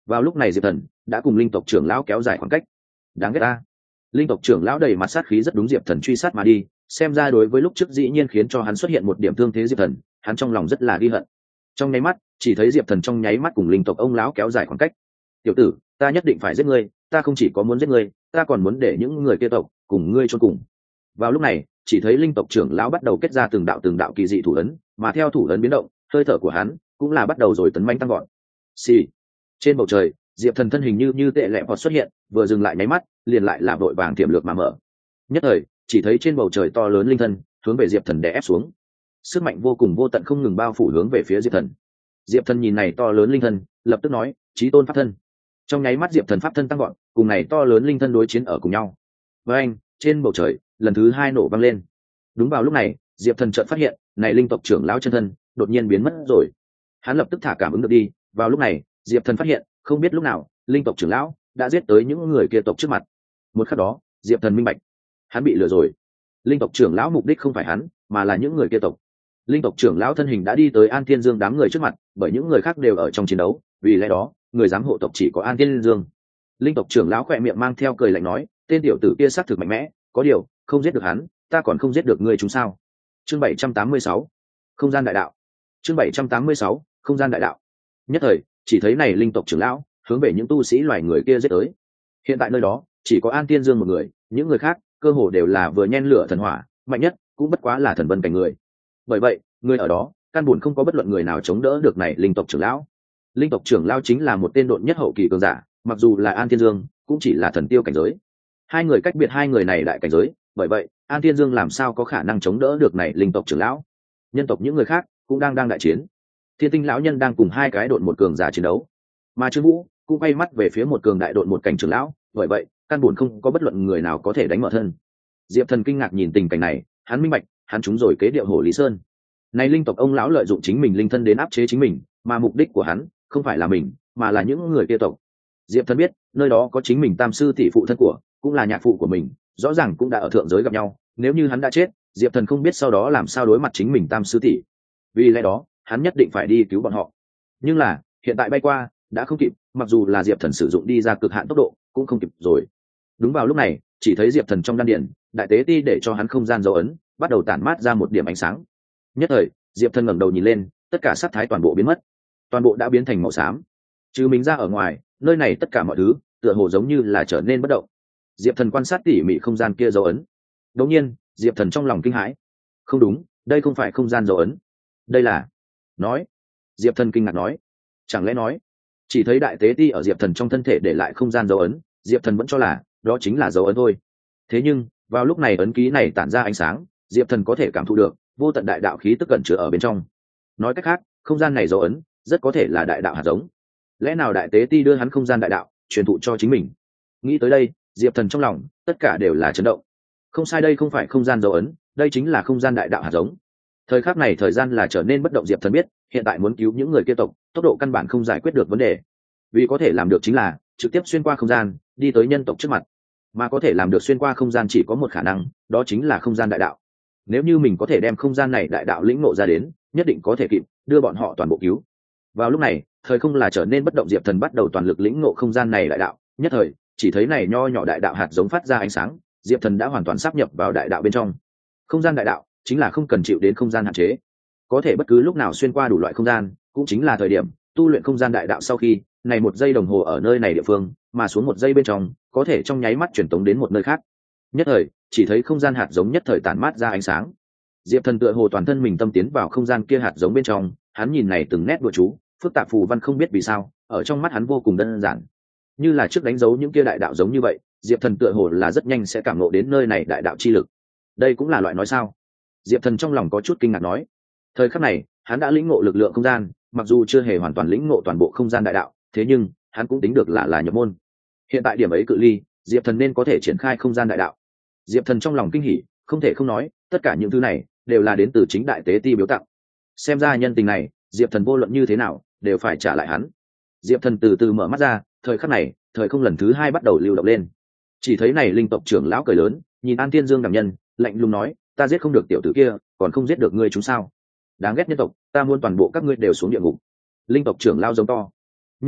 Vào lúc này diệp thần đã cùng linh tộc trưởng lão kéo dài khoảng cách. Đáng ghét ta. Linh tộc trưởng lão đầy mặt sát khí rất đúng diệp thần truy sát mà đi, xem ra đối với lúc trước dĩ nhiên khiến cho hắn xuất hiện một điểm thương thế diệp thần, hắn trong lòng rất là ghi hận. Trong nháy mắt chỉ thấy diệp thần trong nháy mắt cùng linh tộc ông lão kéo dài khoảng cách. Tiểu tử, ta nhất định phải giết ngươi, ta không chỉ có muốn giết ngươi, ta còn muốn để những người kia tộc cùng ngươi chôn cùng. Vào lúc này chỉ thấy linh tộc trưởng lão bắt đầu kết ra từng đạo từng đạo kỳ dị thủ ấn, mà theo thủ ấn biến động, hơi thở của hắn cũng là bắt đầu rồi tấn mãnh tăng gọn. Xì. Trên bầu trời diệp thần thân hình như như tệ lẹ vọt xuất hiện, vừa dừng lại nháy mắt liền lại là vội vàng tiềm lược mà mở. Nhất thời chỉ thấy trên bầu trời to lớn linh thân hướng về diệp thần đè ép xuống, sức mạnh vô cùng vô tận không ngừng bao phủ hướng về phía diệp thần. Diệp thần nhìn này to lớn linh thân, lập tức nói chí tôn pháp thân. Trong nháy mắt diệp thần pháp thân tăng gọn, cùng này to lớn linh thân đối chiến ở cùng nhau. Với anh trên bầu trời lần thứ hai nổ vang lên. Đúng vào lúc này diệp thần chợt phát hiện này linh tộc trưởng lão chân thân đột nhiên biến mất rồi. Hắn lập tức thả cảm ứng được đi. Vào lúc này diệp thần phát hiện không biết lúc nào linh tộc trưởng lão đã giết tới những người kia tộc trước mặt. Một khắc đó diệp thần minh bạch, hắn bị lừa rồi. Linh tộc trưởng lão mục đích không phải hắn mà là những người kia tộc. Linh tộc trưởng lão thân hình đã đi tới An Thiên Dương đám người trước mặt, bởi những người khác đều ở trong chiến đấu, vì lẽ đó người dám hộ tộc chỉ có An Thiên Dương. Linh tộc trưởng lão khỏe miệng mang theo cười lạnh nói, tên tiểu tử kia xác thực mạnh mẽ, có điều không giết được hắn, ta còn không giết được ngươi chúng sao? Chương bảy trăm tám mươi sáu, không gian đại đạo. Chương bảy trăm tám mươi sáu, không gian đại đạo. Nhất thời chỉ thấy này linh tộc trưởng lão hướng về những tu sĩ loài người kia giết tới. Hiện tại nơi đó chỉ có An Thiên Dương một người, những người khác cơ hồ đều là vừa nhen lửa thần hỏa, mạnh nhất cũng bất quá là thần vân cảnh người. Bởi vậy người ở đó căn buồn không có bất luận người nào chống đỡ được này linh tộc trưởng lão. Linh tộc trưởng lão chính là một tên độn nhất hậu kỳ cường giả, mặc dù là An Thiên Dương cũng chỉ là thần tiêu cảnh giới. Hai người cách biệt hai người này đại cảnh giới, bởi vậy An Thiên Dương làm sao có khả năng chống đỡ được này linh tộc trưởng lão. Nhân tộc những người khác cũng đang đang đại chiến. Thiên tinh lão nhân đang cùng hai cái độn một cường giả chiến đấu, mà Trương Vũ cũng quay mắt về phía một cường đại độn một cảnh trưởng lão, bởi vậy căn buồn không có bất luận người nào có thể đánh mở thân. Diệp Thần kinh ngạc nhìn tình cảnh này, hắn minh bạch, hắn trúng rồi kế điệu Hổ Lý Sơn. Này linh tộc ông lão lợi dụng chính mình linh thân đến áp chế chính mình, mà mục đích của hắn không phải là mình, mà là những người kia tộc. Diệp Thần biết, nơi đó có chính mình tam sư tỷ phụ thân của, cũng là nhạc phụ của mình, rõ ràng cũng đã ở thượng giới gặp nhau, nếu như hắn đã chết, Diệp Thần không biết sau đó làm sao đối mặt chính mình tam sư tỷ. Vì lẽ đó, hắn nhất định phải đi cứu bọn họ. Nhưng là, hiện tại bay qua, đã không kịp, mặc dù là Diệp Thần sử dụng đi ra cực hạn tốc độ, cũng không kịp rồi. Đúng vào lúc này, chỉ thấy Diệp Thần trong đan điền, đại tế ti để cho hắn không gian dấu ấn, bắt đầu tản mát ra một điểm ánh sáng. Nhất thời, Diệp Thần ngẩng đầu nhìn lên, tất cả sát thái toàn bộ biến mất, toàn bộ đã biến thành màu xám. Trừ mình ra ở ngoài, nơi này tất cả mọi thứ tựa hồ giống như là trở nên bất động. Diệp Thần quan sát tỉ mỉ không gian kia dấu ấn. Đột nhiên, Diệp Thần trong lòng kinh hãi. Không đúng, đây không phải không gian dấu ấn, đây là... Nói. Diệp Thần kinh ngạc nói. Chẳng lẽ nói, chỉ thấy đại tế ti ở Diệp Thần trong thân thể để lại không gian dấu ấn, Diệp Thần vẫn cho là đó chính là dấu ấn thôi. Thế nhưng vào lúc này ấn ký này tản ra ánh sáng, Diệp Thần có thể cảm thụ được vô tận đại đạo khí tức cẩn chứa ở bên trong. Nói cách khác, không gian này dấu ấn rất có thể là đại đạo hạt giống. Lẽ nào đại tế ti đưa hắn không gian đại đạo truyền thụ cho chính mình? Nghĩ tới đây, Diệp Thần trong lòng tất cả đều là chấn động. Không sai, đây không phải không gian dấu ấn, đây chính là không gian đại đạo hạt giống. Thời khắc này thời gian là trở nên bất động. Diệp Thần biết hiện tại muốn cứu những người kia tộc, tốc độ căn bản không giải quyết được vấn đề, vì có thể làm được chính là trực tiếp xuyên qua không gian đi tới nhân tộc trước mặt, mà có thể làm được xuyên qua không gian chỉ có một khả năng, đó chính là không gian đại đạo. Nếu như mình có thể đem không gian này đại đạo lĩnh ngộ ra đến, nhất định có thể kịp đưa bọn họ toàn bộ cứu. Vào lúc này thời không là trở nên bất động, Diệp Thần bắt đầu toàn lực lĩnh ngộ không gian này đại đạo. Nhất thời chỉ thấy này nho nhỏ đại đạo hạt giống phát ra ánh sáng, Diệp Thần đã hoàn toàn sáp nhập vào đại đạo bên trong. Không gian đại đạo chính là không cần chịu đến không gian hạn chế, có thể bất cứ lúc nào xuyên qua đủ loại không gian, cũng chính là thời điểm tu luyện không gian đại đạo sau khi này một giây đồng hồ ở nơi này địa phương, mà xuống một giây bên trong có thể trong nháy mắt truyền tống đến một nơi khác. Nhất thời chỉ thấy không gian hạt giống nhất thời tản mát ra ánh sáng. Diệp Thần tựa hồ toàn thân mình tâm tiến vào không gian kia hạt giống bên trong, hắn nhìn này từng nét đùa chú phức tạp phù văn, không biết vì sao ở trong mắt hắn vô cùng đơn giản, như là trước đánh dấu những kia đại đạo giống như vậy. Diệp Thần tựa hồ là rất nhanh sẽ cảm ngộ đến nơi này đại đạo chi lực. Đây cũng là loại nói sao? Diệp Thần trong lòng có chút kinh ngạc nói. Thời khắc này hắn đã lĩnh ngộ lực lượng không gian, mặc dù chưa hề hoàn toàn lĩnh ngộ toàn bộ không gian đại đạo, thế nhưng hắn cũng tính được là là nhập môn. Hiện tại điểm ấy cự ly, Diệp Thần nên có thể triển khai không gian đại đạo. Diệp Thần trong lòng kinh hỉ, không thể không nói, tất cả những thứ này đều là đến từ chính đại tế ti biếu tặng. Xem ra nhân tình này, Diệp Thần vô luận như thế nào đều phải trả lại hắn. Diệp Thần từ từ mở mắt ra, thời khắc này thời không lần thứ hai bắt đầu lưu động lên. Chỉ thấy này linh tộc trưởng lão cười lớn, nhìn An Thiên Dương đảm nhân, lạnh lùng nói, ta giết không được tiểu tử kia, còn không giết được ngươi chúng sao? Đáng ghét nhân tộc, ta muốn toàn bộ các ngươi đều xuống địa ngục. Linh tộc trưởng lão giống to. Nhất thời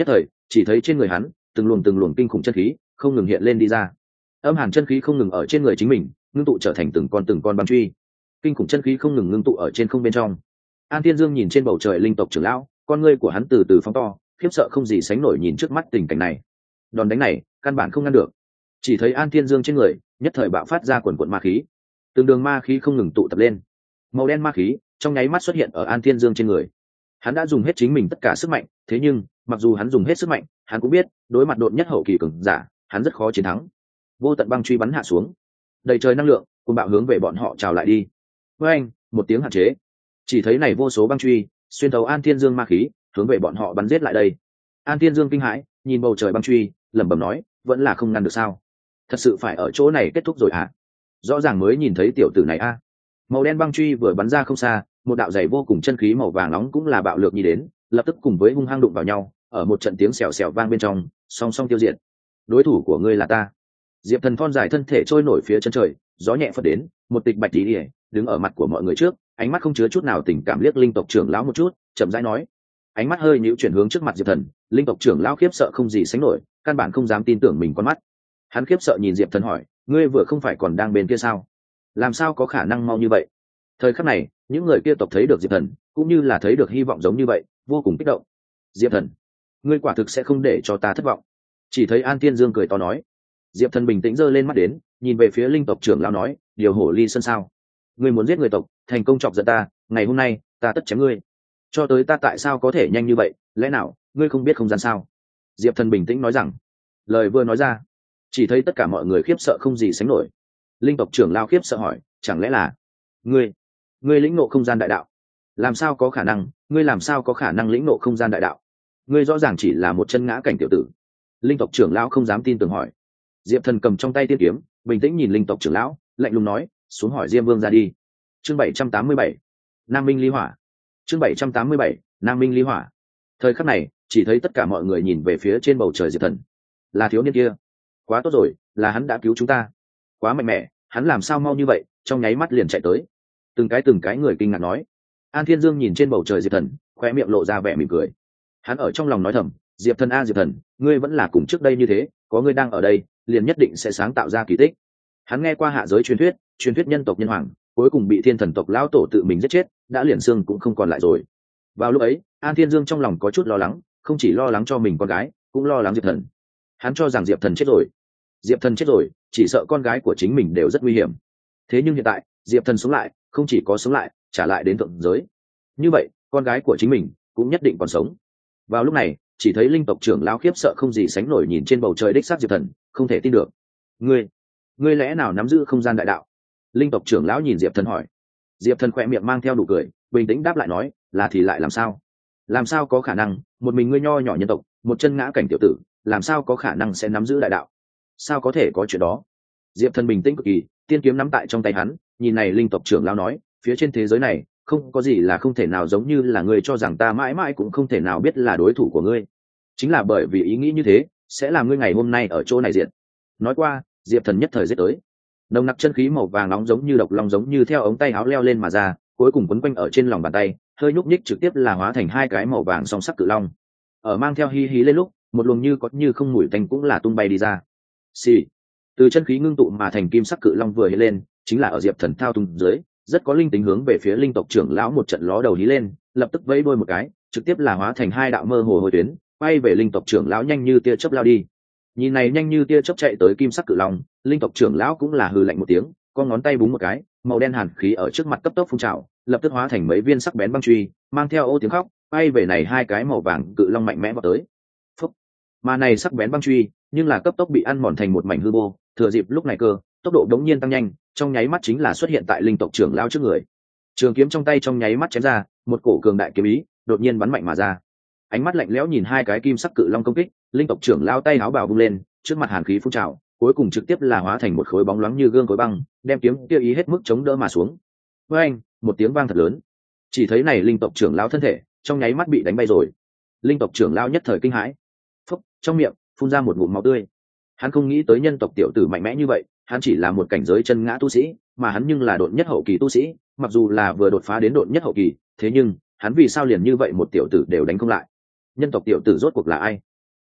chỉ thấy trên người hắn từng luồng từng luồng kinh khủng chân khí không ngừng hiện lên đi ra. Âm hàn chân khí không ngừng ở trên người chính mình ngưng tụ trở thành từng con từng con băng truy, kinh khủng chân khí không ngừng ngưng tụ ở trên không bên trong. An Thiên Dương nhìn trên bầu trời linh tộc trưởng lão, con ngươi của hắn từ từ phóng to, khiếp sợ không gì sánh nổi nhìn trước mắt tình cảnh này. Đòn đánh này căn bản không ngăn được, chỉ thấy An Thiên Dương trên người nhất thời bạo phát ra quần quần ma khí, từng đường ma khí không ngừng tụ tập lên, màu đen ma khí trong nháy mắt xuất hiện ở An Thiên Dương trên người. Hắn đã dùng hết chính mình tất cả sức mạnh, thế nhưng mặc dù hắn dùng hết sức mạnh, hắn cũng biết đối mặt độn nhất hậu kỳ cường giả, hắn rất khó chiến thắng. Vô tận băng truy bắn hạ xuống, đầy trời năng lượng cùng bạo hướng về bọn họ trào lại đi. Với anh một tiếng hạn chế, chỉ thấy này vô số băng truy xuyên thấu An Thiên Dương ma khí hướng về bọn họ bắn giết lại đây. An Thiên Dương kinh hãi nhìn bầu trời băng truy, lẩm bẩm nói, vẫn là không ngăn được sao? Thật sự phải ở chỗ này kết thúc rồi à? Rõ ràng mới nhìn thấy tiểu tử này a. Màu đen băng truy vừa bắn ra không xa, một đạo dày vô cùng chân khí màu vàng nóng cũng là bạo lược như đến, lập tức cùng với hung hăng đụng vào nhau, ở một trận tiếng xèo xèo vang bên trong, song song tiêu diệt. Đối thủ của ngươi là ta. Diệp Thần thon dài thân thể trôi nổi phía chân trời, gió nhẹ phất đến, một tịch bạch tí, đứng ở mặt của mọi người trước, ánh mắt không chứa chút nào tình cảm liếc linh tộc trưởng lão một chút, chậm rãi nói. Ánh mắt hơi nhíu chuyển hướng trước mặt Diệp Thần, linh tộc trưởng lão khiếp sợ không gì sánh nổi, căn bản không dám tin tưởng mình con mắt. Hắn khiếp sợ nhìn Diệp Thần hỏi, ngươi vừa không phải còn đang bên kia sao? Làm sao có khả năng mau như vậy? Thời khắc này, những người kia tộc thấy được Diệp Thần, cũng như là thấy được hy vọng giống như vậy, vô cùng kích động. Diệp Thần, ngươi quả thực sẽ không để cho ta thất vọng. Chỉ thấy An Thiên Dương cười to nói. Diệp Thần bình tĩnh giơ lên mắt đến, nhìn về phía linh tộc trưởng lão nói, điều hổ ly sơn sao? Ngươi muốn giết người tộc, thành công chọc giận ta, ngày hôm nay ta tất chém ngươi. Cho tới ta tại sao có thể nhanh như vậy, lẽ nào ngươi không biết không gian sao? Diệp Thần bình tĩnh nói rằng. Lời vừa nói ra, chỉ thấy tất cả mọi người khiếp sợ không gì sánh nổi. Linh tộc trưởng lão khiếp sợ hỏi, chẳng lẽ là ngươi ngươi lĩnh ngộ không gian đại đạo? Làm sao có khả năng, ngươi làm sao có khả năng lĩnh ngộ không gian đại đạo? Ngươi rõ ràng chỉ là một chân ngã cảnh tiểu tử. Linh tộc trưởng lão không dám tin tưởng hỏi. Diệp Thần cầm trong tay tiên kiếm, bình tĩnh nhìn linh tộc trưởng lão, lạnh lùng nói, xuống hỏi Diêm Vương ra đi. Chương bảy trăm tám mươi bảy, Nam Minh Ly Hỏa. Chương bảy trăm tám mươi bảy, Nam Minh Ly Hỏa. Thời khắc này, chỉ thấy tất cả mọi người nhìn về phía trên bầu trời Diệp Thần. Là thiếu niên kia. Quá tốt rồi, là hắn đã cứu chúng ta. Quá mạnh mẽ, hắn làm sao mau như vậy, trong nháy mắt liền chạy tới. Từng cái từng cái người kinh ngạc nói. An Thiên Dương nhìn trên bầu trời Diệp Thần, khóe miệng lộ ra vẻ mỉm cười. Hắn ở trong lòng nói thầm, Diệp Thần a Diệp Thần, ngươi vẫn là cùng trước đây như thế, có ngươi đang ở đây, liền nhất định sẽ sáng tạo ra kỳ tích. Hắn nghe qua hạ giới truyền thuyết, truyền thuyết nhân tộc nhân hoàng cuối cùng bị thiên thần tộc lão tổ tự mình giết chết, đã liền xương cũng không còn lại rồi. Vào lúc ấy, An Thiên Dương trong lòng có chút lo lắng, không chỉ lo lắng cho mình con gái, cũng lo lắng Diệp Thần. Hắn cho rằng Diệp Thần chết rồi. Diệp Thần chết rồi, chỉ sợ con gái của chính mình đều rất nguy hiểm. Thế nhưng hiện tại, Diệp Thần sống lại, không chỉ có sống lại, trả lại đến thượng giới. Như vậy, con gái của chính mình cũng nhất định còn sống. Vào lúc này, chỉ thấy linh tộc trưởng lão khiếp sợ không gì sánh nổi nhìn trên bầu trời đích xác Diệp Thần, không thể tin được. Ngươi, ngươi lẽ nào nắm giữ không gian đại đạo? Linh tộc trưởng lão nhìn Diệp Thần hỏi. Diệp Thần khỏe miệng mang theo nụ cười, bình tĩnh đáp lại nói, là thì lại làm sao? Làm sao có khả năng, một mình ngươi nho nhỏ nhân tộc, một chân ngã cảnh tiểu tử, làm sao có khả năng sẽ nắm giữ đại đạo? Sao có thể có chuyện đó? Diệp Thần bình tĩnh cực kỳ, tiên kiếm nắm tại trong tay hắn, nhìn này linh tộc trưởng lão nói, phía trên thế giới này, không có gì là không thể nào giống như là ngươi cho rằng ta mãi mãi cũng không thể nào biết là đối thủ của ngươi. Chính là bởi vì ý nghĩ như thế, sẽ làm ngươi ngày hôm nay ở chỗ này diện. Nói qua, Diệp Thần nhất thời giết tới. Nồng nặc chân khí màu vàng nóng giống như độc long giống như theo ống tay áo leo lên mà ra, cuối cùng quấn quanh ở trên lòng bàn tay, hơi nhúc nhích trực tiếp là hóa thành hai cái màu vàng song sắc cự long. Ở mang theo hí hí lên lúc, một luồng như có như không mùi tanh cũng là tung bay đi ra. Xì. Từ chân khí ngưng tụ mà thành kim sắc cự long vừa hiện lên, chính là ở Diệp Thần thao túng dưới, rất có linh tính hướng về phía linh tộc trưởng lão một trận ló đầu hí lên, lập tức vẫy đuôi một cái, trực tiếp là hóa thành hai đạo mơ hồ hồi tuyến, quay về linh tộc trưởng lão nhanh như tia chớp lao đi. Nhìn này nhanh như tia chớp chạy tới kim sắc cự long, linh tộc trưởng lão cũng là hừ lạnh một tiếng, con ngón tay búng một cái, màu đen hàn khí ở trước mặt cấp tốc phun trào, lập tức hóa thành mấy viên sắc bén băng truy, mang theo ô tiếng khóc, quay về này hai cái màu vàng cự long mạnh mẽ vọt tới. Phúc. Mà này sắc bén băng truy, nhưng là cấp tốc bị ăn mòn thành một mảnh hư vô, thừa dịp lúc này cơ, tốc độ đống nhiên tăng nhanh, trong nháy mắt chính là xuất hiện tại linh tộc trưởng lão trước người. Trường kiếm trong tay trong nháy mắt chém ra, một cổ cường đại kiếm ý đột nhiên bắn mạnh mà ra. Ánh mắt lạnh lẽo nhìn hai cái kim sắc cự long công kích, linh tộc trưởng lao tay áo bào vung lên, trước mặt hàn khí phun trào, cuối cùng trực tiếp là hóa thành một khối bóng loáng như gương khối băng, đem kiếm kia ý hết mức chống đỡ mà xuống. Với anh, một tiếng vang thật lớn, chỉ thấy này linh tộc trưởng lao thân thể trong nháy mắt bị đánh bay rồi. Linh tộc trưởng lao nhất thời kinh hãi, phúc, trong miệng phun ra một ngụm máu tươi. Hắn không nghĩ tới nhân tộc tiểu tử mạnh mẽ như vậy, hắn chỉ là một cảnh giới chân ngã tu sĩ, mà hắn nhưng là độn nhất hậu kỳ tu sĩ, mặc dù là vừa đột phá đến độn nhất hậu kỳ, thế nhưng hắn vì sao liền như vậy một tiểu tử đều đánh không lại? Nhân tộc tiểu tử rốt cuộc là ai?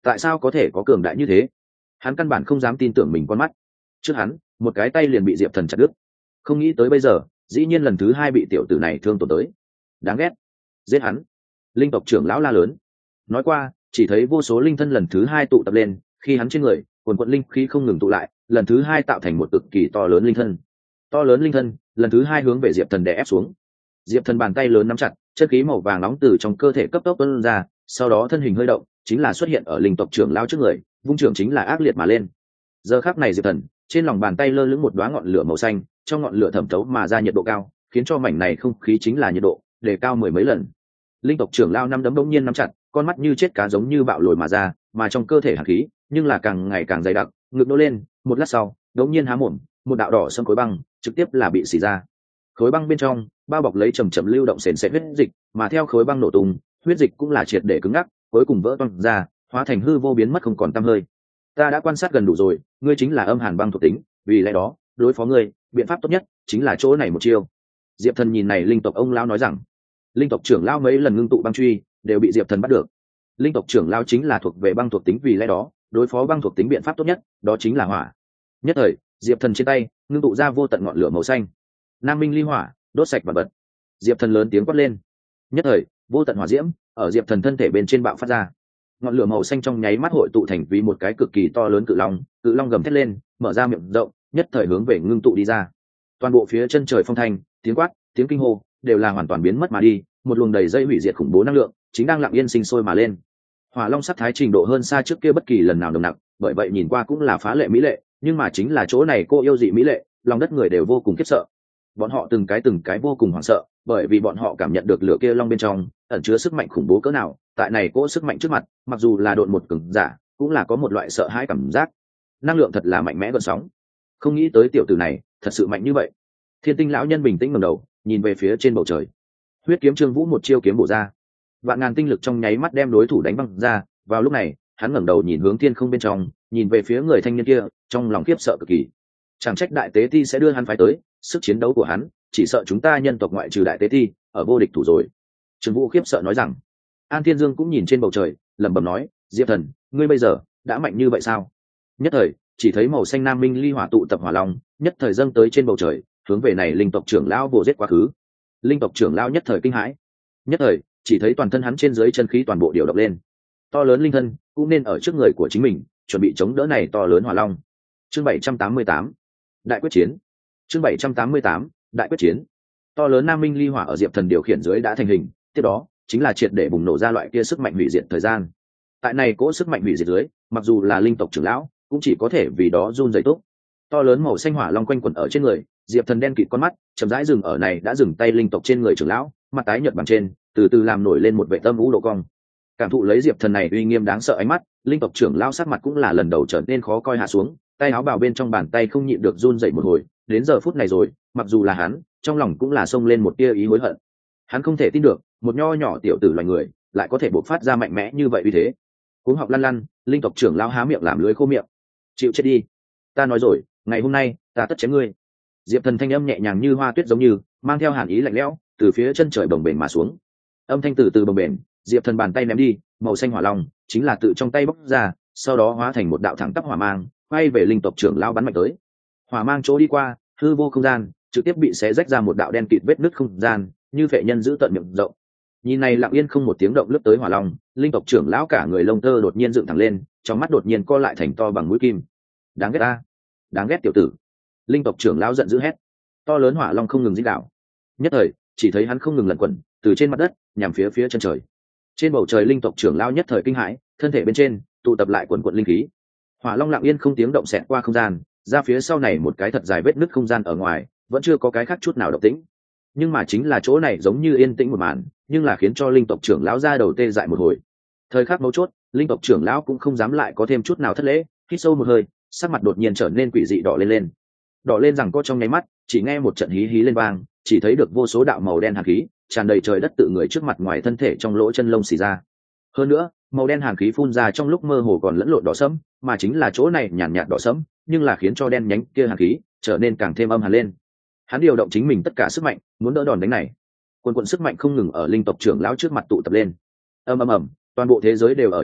tại sao có thể có cường đại như thế? Hắn căn bản không dám tin tưởng mình con mắt. Trước hắn một cái tay liền bị diệp thần chặt đứt, không nghĩ tới bây giờ dĩ nhiên lần thứ hai bị tiểu tử này thương tổn tới. Đáng ghét, giết hắn! Linh tộc trưởng lão la lớn. Nói qua chỉ thấy vô số linh thân lần thứ hai tụ tập lên, khi hắn trên người quần quận linh khí không ngừng tụ lại, lần thứ hai tạo thành một cực kỳ to lớn linh thân. To lớn linh thân lần thứ hai hướng về diệp thần đè ép xuống. Diệp thần bàn tay lớn nắm chặt, chất khí màu vàng nóng từ trong cơ thể cấp tốc tuôn ra, sau đó thân hình hơi động, chính là xuất hiện ở linh tộc trưởng lao trước người, vung trưởng chính là ác liệt mà lên. Giờ khắc này diệp thần trên lòng bàn tay lơ lửng một đóa ngọn lửa màu xanh, trong ngọn lửa thẩm thấu mà ra nhiệt độ cao, khiến cho mảnh này không khí chính là nhiệt độ đề cao mười mấy lần. Linh tộc trưởng lao năm đấm bỗng nhiên nắm chặt, con mắt như chết cá giống như bạo lồi mà ra, mà trong cơ thể hàn khí nhưng là càng ngày càng dày đặc, ngực nô lên, một lát sau đống nhiên há mồm, một đạo đỏ sẫm khối băng trực tiếp là bị xì ra. Khối băng bên trong bao bọc lấy chầm chậm lưu động sền sệt huyết dịch, mà theo khối băng nổ tung, huyết dịch cũng là triệt để cứng ngắc, cuối cùng vỡ toang ra, hóa thành hư vô biến mất không còn tăm hơi. Ta đã quan sát gần đủ rồi, ngươi chính là âm hàn băng thuộc tính, vì lẽ đó đối phó ngươi biện pháp tốt nhất chính là chỗ này một chiêu. Diệp thần nhìn này linh tộc ông lão nói rằng. Linh tộc trưởng lão mấy lần ngưng tụ băng truy đều bị diệp thần bắt được. Linh tộc trưởng lão chính là thuộc về băng thuộc tính, vì lẽ đó đối phó băng thuộc tính biện pháp tốt nhất đó chính là hỏa. Nhất thời diệp thần trên tay ngưng tụ ra vô tận ngọn lửa màu xanh. Nam minh ly hỏa, đốt sạch và bật. Diệp thần lớn tiếng quát lên. Nhất thời vô tận hỏa diễm ở diệp thần thân thể bên trên bạo phát ra. Ngọn lửa màu xanh trong nháy mắt hội tụ thành vì một cái cực kỳ to lớn cự long, cự long gầm thét lên, mở ra miệng rộng, nhất thời hướng về ngưng tụ đi ra. Toàn bộ phía chân trời phong thanh, tiếng quát, tiếng kinh hô đều là hoàn toàn biến mất mà đi, một luồng đầy dây hủy diệt khủng bố năng lượng chính đang lặng yên sinh sôi mà lên. Hỏa long sắc thái trình độ hơn xa trước kia bất kỳ lần nào nồng nặc, bởi vậy nhìn qua cũng là phá lệ mỹ lệ, nhưng mà chính là chỗ này cô yêu dị mỹ lệ, lòng đất người đều vô cùng khiếp sợ. Bọn họ từng cái từng cái vô cùng hoảng sợ, bởi vì bọn họ cảm nhận được lửa kia long bên trong ẩn chứa sức mạnh khủng bố cỡ nào. Tại này cỗ sức mạnh trước mặt, mặc dù là độn một cường giả cũng là có một loại sợ hãi cảm giác. Năng lượng thật là mạnh mẽ gợn sóng, không nghĩ tới tiểu tử này thật sự mạnh như vậy. Thiên tinh lão nhân bình tĩnh ngẩng đầu nhìn về phía trên bầu trời. Huyết kiếm Trương Vũ một chiêu kiếm bổ ra, vạn ngàn tinh lực trong nháy mắt đem đối thủ đánh băng ra. Vào lúc này hắn ngẩng đầu nhìn hướng thiên không bên trong, nhìn về phía người thanh niên kia, trong lòng khiếp sợ cực kỳ. Chẳng trách đại tế ti sẽ đưa hắn phái tới, sức chiến đấu của hắn chỉ sợ chúng ta nhân tộc ngoại trừ đại tế ti ở vô địch thủ rồi. Trương Vũ khiếp sợ nói rằng. An Thiên Dương cũng nhìn trên bầu trời, lẩm bẩm nói, Diệp thần, ngươi bây giờ đã mạnh như vậy sao? Nhất thời chỉ thấy màu xanh nam minh ly hỏa tụ tập hỏa long, nhất thời dâng tới trên bầu trời, hướng về này linh tộc trưởng lão vồ giết quá khứ. Linh tộc trưởng lão nhất thời kinh hãi, nhất thời chỉ thấy toàn thân hắn trên dưới chân khí toàn bộ điều động lên, to lớn linh thân cũng nên ở trước người của chính mình, chuẩn bị chống đỡ này to lớn hỏa long. Chương bảy trăm tám mươi tám, đại quyết chiến. Chương bảy trăm tám mươi tám, đại quyết chiến. To lớn nam minh ly hỏa ở diệp thần điều khiển dưới đã thành hình, tiếp đó chính là triệt để bùng nổ ra loại kia sức mạnh hủy diệt thời gian. Tại này cỗ sức mạnh hủy diệt dưới, mặc dù là linh tộc trưởng lão cũng chỉ có thể vì đó run rẩy tốt. To lớn màu xanh hỏa long quanh quẩn ở trên người diệp thần, đen kịt con mắt chậm rãi dừng ở này đã dừng tay linh tộc trên người trưởng lão, mặt tái nhợt bằng trên từ từ làm nổi lên một vệ tâm vũ độ cong. Cảm thụ lấy diệp thần này uy nghiêm đáng sợ ánh mắt, linh tộc trưởng lão sắc mặt cũng là lần đầu trở nên khó coi hạ xuống, tay áo bào bên trong bàn tay không nhịn được run rẩy một hồi. Đến giờ phút này rồi, mặc dù là hắn trong lòng cũng là xông lên một tia ý hối hận. Hắn không thể tin được một nho nhỏ tiểu tử loài người lại có thể bộc phát ra mạnh mẽ như vậy uy thế. Cuống học lăn lăn, linh tộc trưởng lão há miệng làm lưới khô miệng. Chịu chết đi, ta nói rồi, ngày hôm nay ta tất chém ngươi. Diệp thần thanh âm nhẹ nhàng như hoa tuyết giống như mang theo hàn ý lạnh lẽo từ phía chân trời bồng bềnh mà xuống. Âm thanh từ từ bồng bềnh, diệp thần bàn tay ném đi, màu xanh hỏa long chính là tự trong tay bốc ra, sau đó hóa thành một đạo thẳng tắp hỏa mang quay về linh tộc trưởng lão bắn mạnh tới. Hỏa mang chỗ đi qua, hư vô không gian trực tiếp bị xé rách ra một đạo đen kịt vết nứt không gian, như phệ nhân giữ tận miệng rộng. Nhìn này lặng yên không một tiếng động lướt tới hỏa long, linh tộc trưởng lão cả người lông tơ đột nhiên dựng thẳng lên, trong mắt đột nhiên co lại thành to bằng mũi kim. Đáng ghét ta, đáng ghét tiểu tử! Linh tộc trưởng lão giận dữ hét. To lớn hỏa long không ngừng rít gào, nhất thời chỉ thấy hắn không ngừng lẩn quẩn từ trên mặt đất nhằm phía phía chân trời. Trên bầu trời linh tộc trưởng lão nhất thời kinh hãi, thân thể bên trên tụ tập lại quần quần linh khí. Hỏa long lặng yên không tiếng động xẹt qua không gian, ra phía sau này một cái thật dài vết nứt không gian ở ngoài, vẫn chưa có cái khác chút nào động tĩnh. Nhưng mà chính là chỗ này giống như yên tĩnh một màn, nhưng là khiến cho linh tộc trưởng lão ra đầu tê dại một hồi. Thời khắc mấu chốt, linh tộc trưởng lão cũng không dám lại có thêm chút nào thất lễ, hít sâu một hơi, sắc mặt đột nhiên trở nên quỷ dị đỏ lên lên. Đỏ lên rằng có trong nháy mắt, chỉ nghe một trận hí hí lên vang, chỉ thấy được vô số đạo màu đen hàn khí tràn đầy trời đất tự người trước mặt ngoài thân thể trong lỗ chân lông xì ra. Hơn nữa, màu đen hàn khí phun ra trong lúc mơ hồ còn lẫn lộn đỏ sẫm, mà chính là chỗ này nhàn nhạt đỏ sẫm, nhưng là khiến cho đen nhánh kia hàn khí trở nên càng thêm âm hàn lên. Hắn điều động chính mình tất cả sức mạnh, muốn đỡ đòn đánh này. Quần quần sức mạnh không ngừng ở linh tộc trưởng lão trước mặt tụ tập lên. Ầm ầm ầm, toàn bộ thế giới đều ở chấn động,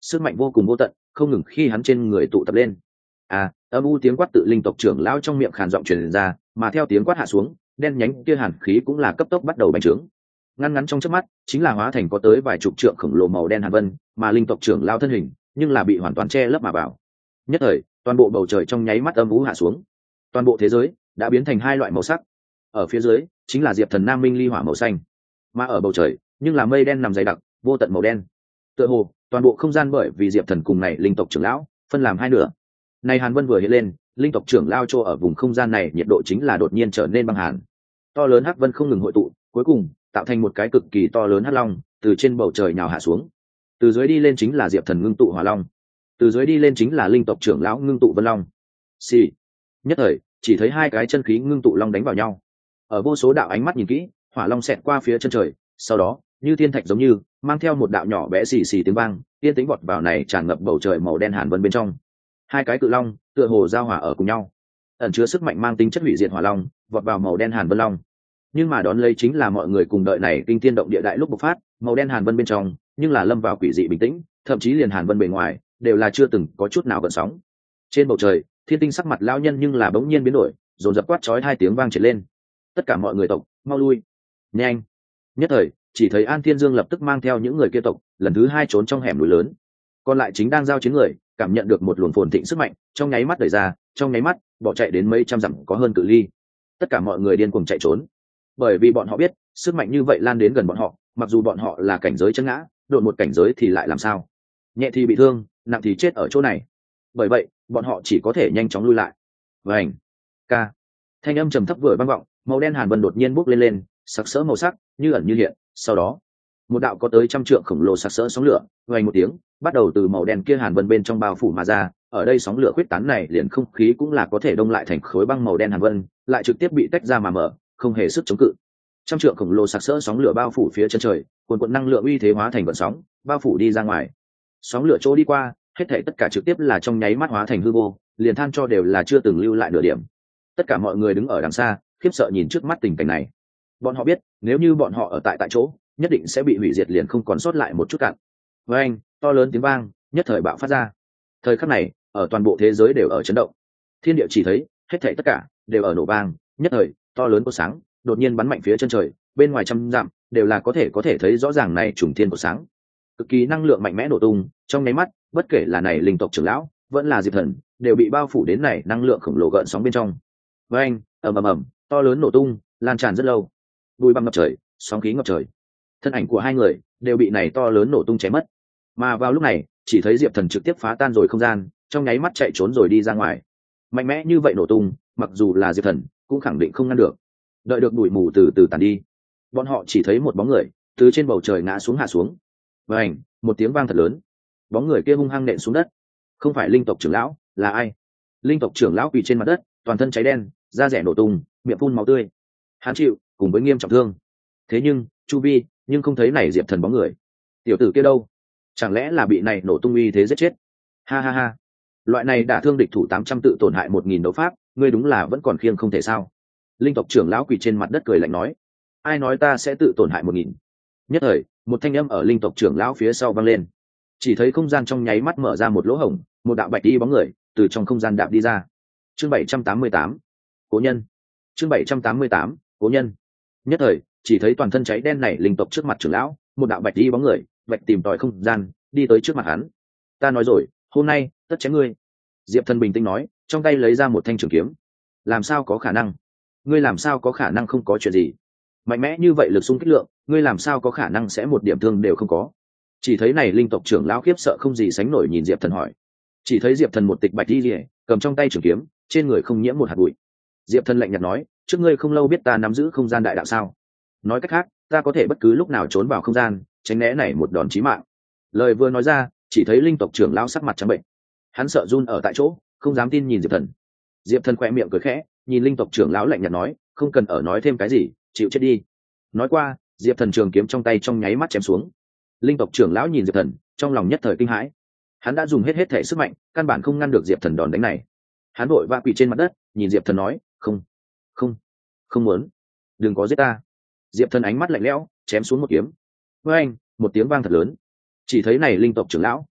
sức mạnh vô cùng vô tận không ngừng khi hắn trên người tụ tập lên. À, âm u tiếng quát tự linh tộc trưởng lão trong miệng khàn giọng truyền ra, mà theo tiếng quát hạ xuống, đen nhánh kia hàn khí cũng là cấp tốc bắt đầu bành trướng. Ngăn ngắn trong chớp mắt, chính là hóa thành có tới vài chục trượng khổng lồ màu đen hàn vân, mà linh tộc trưởng lão thân hình, nhưng là bị hoàn toàn che lấp mà vào. Nhất thời, toàn bộ bầu trời trong nháy mắt âm u hạ xuống. Toàn bộ thế giới đã biến thành hai loại màu sắc. Ở phía dưới chính là Diệp Thần Nam Minh ly hỏa màu xanh, mà ở bầu trời nhưng là mây đen nằm dày đặc, vô tận màu đen. Tựa hồ toàn bộ không gian bởi vì Diệp Thần cùng này linh tộc trưởng lão phân làm hai nửa. Này hàn vân vừa hiện lên, linh tộc trưởng lao chỗ ở vùng không gian này nhiệt độ chính là đột nhiên trở nên băng hàn. To lớn hắc vân không ngừng hội tụ, cuối cùng tạo thành một cái cực kỳ to lớn hắc long từ trên bầu trời nhào hạ xuống. Từ dưới đi lên chính là Diệp Thần ngưng tụ hỏa long, từ dưới đi lên chính là linh tộc trưởng lão ngưng tụ vân long. Xì. Nhất thời, chỉ thấy hai cái chân khí ngưng tụ long đánh vào nhau. Ở vô số đạo ánh mắt nhìn kỹ, hỏa long xẹt qua phía chân trời, sau đó, như thiên thạch giống như, mang theo một đạo nhỏ bé xì xì tiếng vang, yên tĩnh vọt vào này tràn ngập bầu trời màu đen hàn vân bên trong. Hai cái cự long tựa hồ giao hỏa ở cùng nhau, ẩn chứa sức mạnh mang tính chất hủy diệt hỏa long vọt vào màu đen hàn vân long. Nhưng mà đón lấy chính là mọi người cùng đợi này kinh thiên động địa đại lúc bộc phát, màu đen hàn vân bên trong nhưng là lâm vào quỷ dị bình tĩnh, thậm chí liền hàn vân bề ngoài đều là chưa từng có chút nào gợn sóng. Trên bầu trời, thiên tinh sắc mặt lão nhân nhưng là bỗng nhiên biến đổi, dồn dập quát chói hai tiếng vang triệt lên. Tất cả mọi người tộc, mau lui, nhanh! Nhất thời, chỉ thấy An Thiên Dương lập tức mang theo những người kia tộc lần thứ hai trốn trong hẻm núi lớn. Còn lại chính đang giao chiến người, cảm nhận được một luồng phồn thịnh sức mạnh, trong nháy mắt đẩy ra, trong nháy mắt bỏ chạy đến mấy trăm dặm có hơn cự ly. Tất cả mọi người điên cuồng chạy trốn, bởi vì bọn họ biết, sức mạnh như vậy lan đến gần bọn họ, mặc dù bọn họ là cảnh giới chân ngã, đột một cảnh giới thì lại làm sao? Nhẹ thì bị thương, nặng thì chết ở chỗ này. Bởi vậy, bọn họ chỉ có thể nhanh chóng lui lại. Vành, ca, thanh âm trầm thấp vừa vang vọng, màu đen hàn vân đột nhiên bốc lên lên, sặc sỡ màu sắc, như ẩn như hiện. Sau đó, một đạo có tới trăm trượng khổng lồ sặc sỡ sóng lửa, vang một tiếng, bắt đầu từ màu đen kia hàn vân bên trong bao phủ mà ra. Ở đây sóng lửa khuyết tán này, liền không khí cũng là có thể đông lại thành khối băng màu đen hàn vân, lại trực tiếp bị tách ra mà mở, không hề sức chống cự. Trăm trượng khổng lồ sặc sỡ sóng lửa bao phủ phía chân trời, cuồn cuộn năng lượng uy thế hóa thành vận sóng, bao phủ đi ra ngoài. Sóng lửa chỗ đi qua, hết thảy tất cả trực tiếp là trong nháy mắt hóa thành hư vô, liền than cho đều là chưa từng lưu lại nửa điểm. Tất cả mọi người đứng ở đằng xa, khiếp sợ nhìn trước mắt tình cảnh này. Bọn họ biết, nếu như bọn họ ở tại tại chỗ, nhất định sẽ bị hủy diệt liền không còn sót lại một chút cặn. Với anh, to lớn tiếng vang, nhất thời bạo phát ra. Thời khắc này, ở toàn bộ thế giới đều ở chấn động. Thiên địa chỉ thấy, hết thảy tất cả đều ở nổ vang, nhất thời, to lớn có sáng, đột nhiên bắn mạnh phía chân trời, bên ngoài trăm dặm đều là có thể có thể thấy rõ ràng này trùng thiên của sáng. Cực kỳ năng lượng mạnh mẽ nổ tung, trong nháy mắt, bất kể là này linh tộc trưởng lão, vẫn là Diệp Thần, đều bị bao phủ đến này năng lượng khổng lồ gợn sóng bên trong. Với anh, ầm ầm ầm, to lớn nổ tung, lan tràn rất lâu. Bụi băng ngập trời, sóng khí ngập trời. Thân ảnh của hai người đều bị này to lớn nổ tung cháy mất. Mà vào lúc này, chỉ thấy Diệp Thần trực tiếp phá tan rồi không gian, trong nháy mắt chạy trốn rồi đi ra ngoài. Mạnh mẽ như vậy nổ tung, mặc dù là Diệp Thần, cũng khẳng định không ngăn được. Đợi được bụi mù từ từ tàn đi, bọn họ chỉ thấy một bóng người từ trên bầu trời ngã xuống hạ xuống. Và ảnh, một tiếng vang thật lớn, bóng người kia hung hăng nện xuống đất. Không phải linh tộc trưởng lão, là ai? Linh tộc trưởng lão quỳ trên mặt đất, toàn thân cháy đen, da rẻ nổ tung, miệng phun máu tươi. Hắn chịu cùng với nghiêm trọng thương. Thế nhưng chu vi nhưng không thấy này Diệp Thần bóng người. Tiểu tử kia đâu? Chẳng lẽ là bị này nổ tung uy thế giết chết? Ha ha ha, loại này đả thương địch thủ tám trăm tự tổn hại một nghìn đấu pháp, ngươi đúng là vẫn còn khiêng không thể sao? Linh tộc trưởng lão quỳ trên mặt đất cười lạnh nói, ai nói ta sẽ tự tổn hại một nghìn? Nhất thời, một thanh âm ở linh tộc trưởng lão phía sau vang lên. Chỉ thấy không gian trong nháy mắt mở ra một lỗ hổng, một đạo bạch đi bóng người từ trong không gian đạp đi ra. Chương bảy trăm tám mươi tám, cố nhân. Chương bảy trăm tám mươi tám, cố nhân. Nhất thời, chỉ thấy toàn thân cháy đen này linh tộc trước mặt trưởng lão, một đạo bạch đi bóng người bạch tìm tòi không gian đi tới trước mặt hắn. Ta nói rồi, hôm nay tất chém ngươi. Diệp Thần bình tĩnh nói, trong tay lấy ra một thanh trường kiếm. Làm sao có khả năng? Ngươi làm sao có khả năng không có chuyện gì? Mạnh mẽ như vậy lực xung kích lượng, ngươi làm sao có khả năng sẽ một điểm thương đều không có? Chỉ thấy này linh tộc trưởng lão khiếp sợ không gì sánh nổi nhìn Diệp Thần hỏi. Chỉ thấy Diệp Thần một tịch bạch đi rỉa, cầm trong tay trường kiếm, trên người không nhiễm một hạt bụi. Diệp Thần lạnh nhạt nói, trước ngươi không lâu biết ta nắm giữ không gian đại đạo sao? Nói cách khác, ta có thể bất cứ lúc nào trốn vào không gian, tránh né này một đòn chí mạng. Lời vừa nói ra, chỉ thấy linh tộc trưởng lão sắc mặt trắng bệnh. Hắn sợ run ở tại chỗ, không dám tin nhìn Diệp Thần. Diệp Thần khẽ miệng cười khẽ, nhìn linh tộc trưởng lão lạnh nhạt nói, không cần ở nói thêm cái gì, chịu chết đi. Nói qua, Diệp Thần trường kiếm trong tay trong nháy mắt chém xuống. Linh tộc trưởng lão nhìn Diệp Thần, trong lòng nhất thời kinh hãi. Hắn đã dùng hết hết thể sức mạnh, căn bản không ngăn được Diệp Thần đòn đánh này. Hắn vội vã quỳ trên mặt đất, nhìn Diệp Thần nói, không, không, không muốn, đừng có giết ta. Diệp Thần ánh mắt lạnh lẽo, chém xuống một kiếm. Với anh, một tiếng vang thật lớn. Chỉ thấy này linh tộc trưởng lão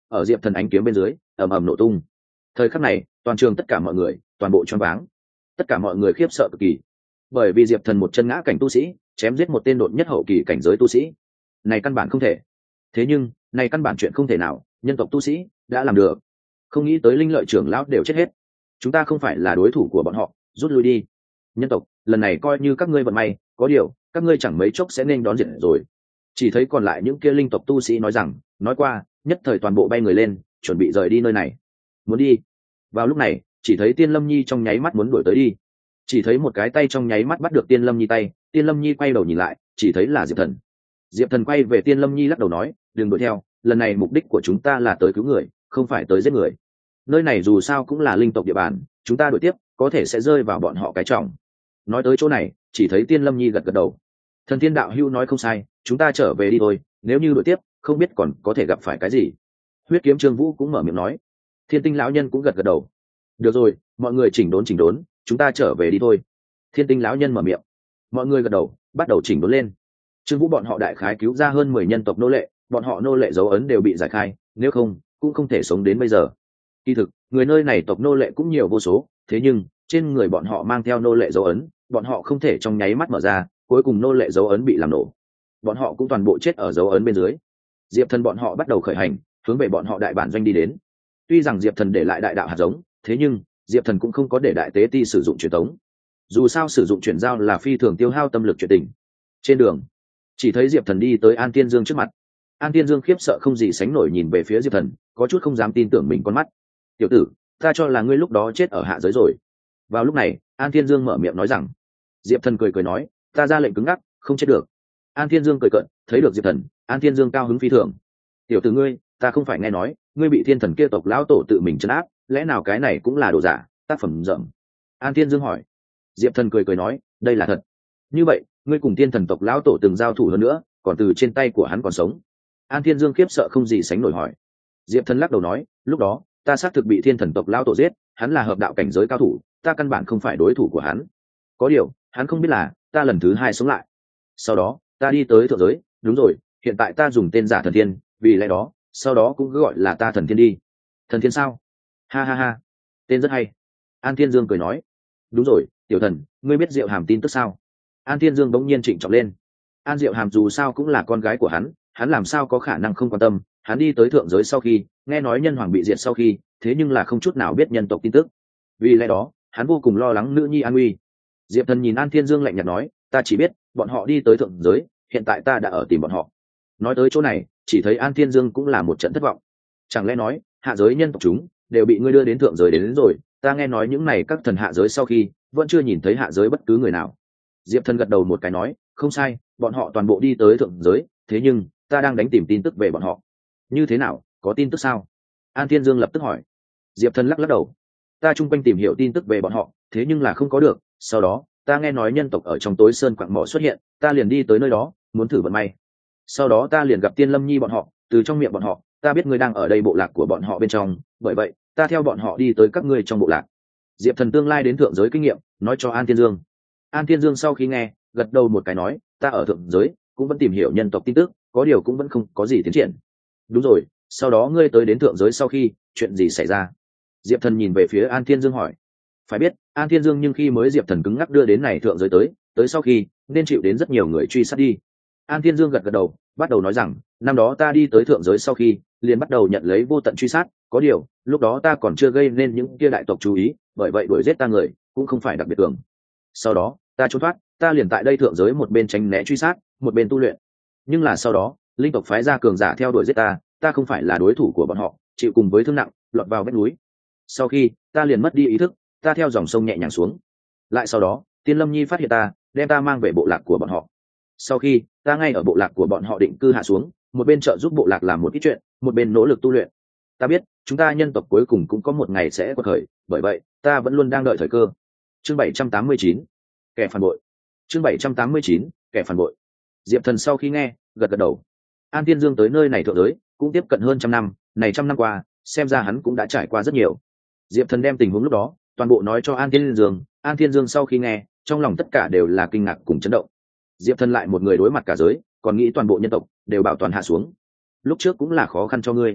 ở diệp thần ánh kiếm bên dưới ầm ầm nổ tung. Thời khắc này toàn trường tất cả mọi người toàn bộ choáng váng, tất cả mọi người khiếp sợ cực kỳ, bởi vì diệp thần một chân ngã cảnh tu sĩ chém giết một tên đột nhất hậu kỳ cảnh giới tu sĩ, này căn bản không thể. Thế nhưng này căn bản chuyện không thể nào, nhân tộc tu sĩ đã làm được. Không nghĩ tới linh lợi trưởng lão đều chết hết, chúng ta không phải là đối thủ của bọn họ, rút lui đi. Nhân tộc lần này coi như các ngươi vận may, có điều các ngươi chẳng mấy chốc sẽ nên đón diện rồi. Chỉ thấy còn lại những kia linh tộc tu sĩ nói rằng, nói qua, nhất thời toàn bộ bay người lên, chuẩn bị rời đi nơi này. Muốn đi. Vào lúc này, chỉ thấy Tiên Lâm Nhi trong nháy mắt muốn đuổi tới đi. Chỉ thấy một cái tay trong nháy mắt bắt được Tiên Lâm Nhi tay, Tiên Lâm Nhi quay đầu nhìn lại, chỉ thấy là Diệp Thần. Diệp Thần quay về Tiên Lâm Nhi lắc đầu nói, đừng đuổi theo, lần này mục đích của chúng ta là tới cứu người, không phải tới giết người. Nơi này dù sao cũng là linh tộc địa bàn, chúng ta đuổi tiếp có thể sẽ rơi vào bọn họ cái trọng. Nói tới chỗ này, chỉ thấy Tiên Lâm Nhi gật gật đầu. Thần Thiên đạo hữu nói không sai, chúng ta trở về đi thôi, nếu như đuổi tiếp không biết còn có thể gặp phải cái gì. Huyết kiếm Trương Vũ cũng mở miệng nói. Thiên Tinh lão nhân cũng gật gật đầu. Được rồi, mọi người chỉnh đốn chỉnh đốn, chúng ta trở về đi thôi. Thiên Tinh lão nhân mở miệng. Mọi người gật đầu, bắt đầu chỉnh đốn lên. Trương Vũ bọn họ đại khái cứu ra hơn mười nhân tộc nô lệ, bọn họ nô lệ dấu ấn đều bị giải khai, nếu không cũng không thể sống đến bây giờ. Kỳ thực người nơi này tộc nô lệ cũng nhiều vô số, thế nhưng trên người bọn họ mang theo nô lệ dấu ấn, bọn họ không thể trong nháy mắt mở ra, cuối cùng nô lệ dấu ấn bị làm nổ, bọn họ cũng toàn bộ chết ở dấu ấn bên dưới. Diệp Thần bọn họ bắt đầu khởi hành, hướng về bọn họ đại bản doanh đi đến. Tuy rằng Diệp Thần để lại đại đạo hạt giống, thế nhưng Diệp Thần cũng không có để đại tế ti sử dụng truyền tống, dù sao sử dụng chuyển giao là phi thường tiêu hao tâm lực chuyện tình. Trên đường chỉ thấy Diệp Thần đi tới An Tiên Dương trước mặt. An Tiên Dương khiếp sợ không gì sánh nổi nhìn về phía Diệp Thần, có chút không dám tin tưởng mình con mắt. Tiểu tử, ta cho là ngươi lúc đó chết ở hạ giới rồi. Vào lúc này An Tiên Dương mở miệng nói rằng. Diệp Thần cười cười nói, ta ra lệnh cứng ngắc, không chết được. An Thiên Dương cười cợt, thấy được Diệp Thần, An Thiên Dương cao hứng phi thường. Tiểu tử ngươi, ta không phải nghe nói ngươi bị thiên thần kia tộc lão tổ tự mình trấn áp, lẽ nào cái này cũng là đồ giả, tác phẩm rậm? An Thiên Dương hỏi. Diệp Thần cười cười nói, đây là thật. Như vậy ngươi cùng thiên thần tộc lão tổ từng giao thủ hơn nữa, còn từ trên tay của hắn còn sống? An Thiên Dương khiếp sợ không gì sánh nổi hỏi. Diệp Thần lắc đầu nói, lúc đó ta xác thực bị thiên thần tộc lão tổ giết, hắn là hợp đạo cảnh giới cao thủ, ta căn bản không phải đối thủ của hắn. Có điều hắn không biết là ta lần thứ hai sống lại, sau đó ta đi tới thượng giới. Đúng rồi, hiện tại ta dùng tên giả Thần Thiên, vì lẽ đó sau đó cũng cứ gọi là ta Thần Thiên đi. Thần Thiên sao? Ha ha ha, tên rất hay. An Thiên Dương cười nói. Đúng rồi, tiểu thần, ngươi biết Diệu Hàm tin tức sao? An Thiên Dương bỗng nhiên trịnh trọng lên. An Diệu Hàm dù sao cũng là con gái của hắn, hắn làm sao có khả năng không quan tâm. Hắn đi tới thượng giới sau khi nghe nói nhân hoàng bị diệt sau khi, thế nhưng là không chút nào biết nhân tộc tin tức, vì lẽ đó hắn vô cùng lo lắng nữ nhi an nguy. Diệp Thần nhìn An Thiên Dương lạnh nhạt nói, ta chỉ biết bọn họ đi tới thượng giới, hiện tại ta đã ở tìm bọn họ. Nói tới chỗ này, chỉ thấy An Thiên Dương cũng là một trận thất vọng. Chẳng lẽ nói hạ giới nhân tộc chúng đều bị ngươi đưa đến thượng giới đến, đến rồi? Ta nghe nói những này các thần hạ giới sau khi vẫn chưa nhìn thấy hạ giới bất cứ người nào. Diệp Thần gật đầu một cái nói, không sai, bọn họ toàn bộ đi tới thượng giới, thế nhưng ta đang đánh tìm tin tức về bọn họ. Như thế nào, có tin tức sao? An Thiên Dương lập tức hỏi. Diệp Thần lắc lắc đầu, ta chung quanh tìm hiểu tin tức về bọn họ, thế nhưng là không có được. Sau đó ta nghe nói nhân tộc ở trong tối sơn quặng mỏ xuất hiện, ta liền đi tới nơi đó muốn thử vận may. Sau đó ta liền gặp Tiên Lâm Nhi bọn họ, từ trong miệng bọn họ ta biết ngươi đang ở đây bộ lạc của bọn họ bên trong, bởi vậy ta theo bọn họ đi tới các ngươi trong bộ lạc. Diệp Thần tương lai đến thượng giới kinh nghiệm nói cho An Thiên Dương. An Thiên Dương sau khi nghe gật đầu một cái nói, ta ở thượng giới cũng vẫn tìm hiểu nhân tộc tin tức, có điều cũng vẫn không có gì tiến triển. Đúng rồi, sau đó ngươi tới đến thượng giới sau khi chuyện gì xảy ra? Diệp Thần nhìn về phía An Thiên Dương hỏi. Phải biết An Thiên Dương nhưng khi mới Diệp Thần cứng ngắc đưa đến này thượng giới tới tới sau khi nên chịu đến rất nhiều người truy sát đi. An Thiên Dương gật gật đầu, bắt đầu nói rằng, năm đó ta đi tới thượng giới sau khi liền bắt đầu nhận lấy vô tận truy sát, có điều lúc đó ta còn chưa gây nên những kia đại tộc chú ý, bởi vậy đuổi giết ta người cũng không phải đặc biệt cường. Sau đó ta trốn thoát, ta liền tại đây thượng giới một bên tránh né truy sát, một bên tu luyện. Nhưng là sau đó linh tộc phái ra cường giả theo đuổi giết ta, ta không phải là đối thủ của bọn họ, chịu cùng với thương nặng lọt vào vách núi. Sau khi ta liền mất đi ý thức, ta theo dòng sông nhẹ nhàng xuống. Lại sau đó Tiên Lâm Nhi phát hiện ta, đem ta mang về bộ lạc của bọn họ. Sau khi ta ngay ở bộ lạc của bọn họ định cư hạ xuống, một bên trợ giúp bộ lạc làm một ít chuyện, một bên nỗ lực tu luyện. Ta biết chúng ta nhân tộc cuối cùng cũng có một ngày sẽ quật khởi, bởi vậy ta vẫn luôn đang đợi thời cơ. Chương bảy trăm tám mươi chín, kẻ phản bội. Chương bảy trăm tám mươi chín, kẻ phản bội. Diệp Thần sau khi nghe gật gật đầu. An Thiên Dương tới nơi này thượng giới cũng tiếp cận hơn trăm năm, này trăm năm qua xem ra hắn cũng đã trải qua rất nhiều. Diệp Thần đem tình huống lúc đó toàn bộ nói cho An Thiên Dương. An Thiên Dương sau khi nghe trong lòng tất cả đều là kinh ngạc cùng chấn động. Diệp Thần lại một người đối mặt cả giới, còn nghĩ toàn bộ nhân tộc đều bảo toàn hạ xuống, lúc trước cũng là khó khăn cho ngươi.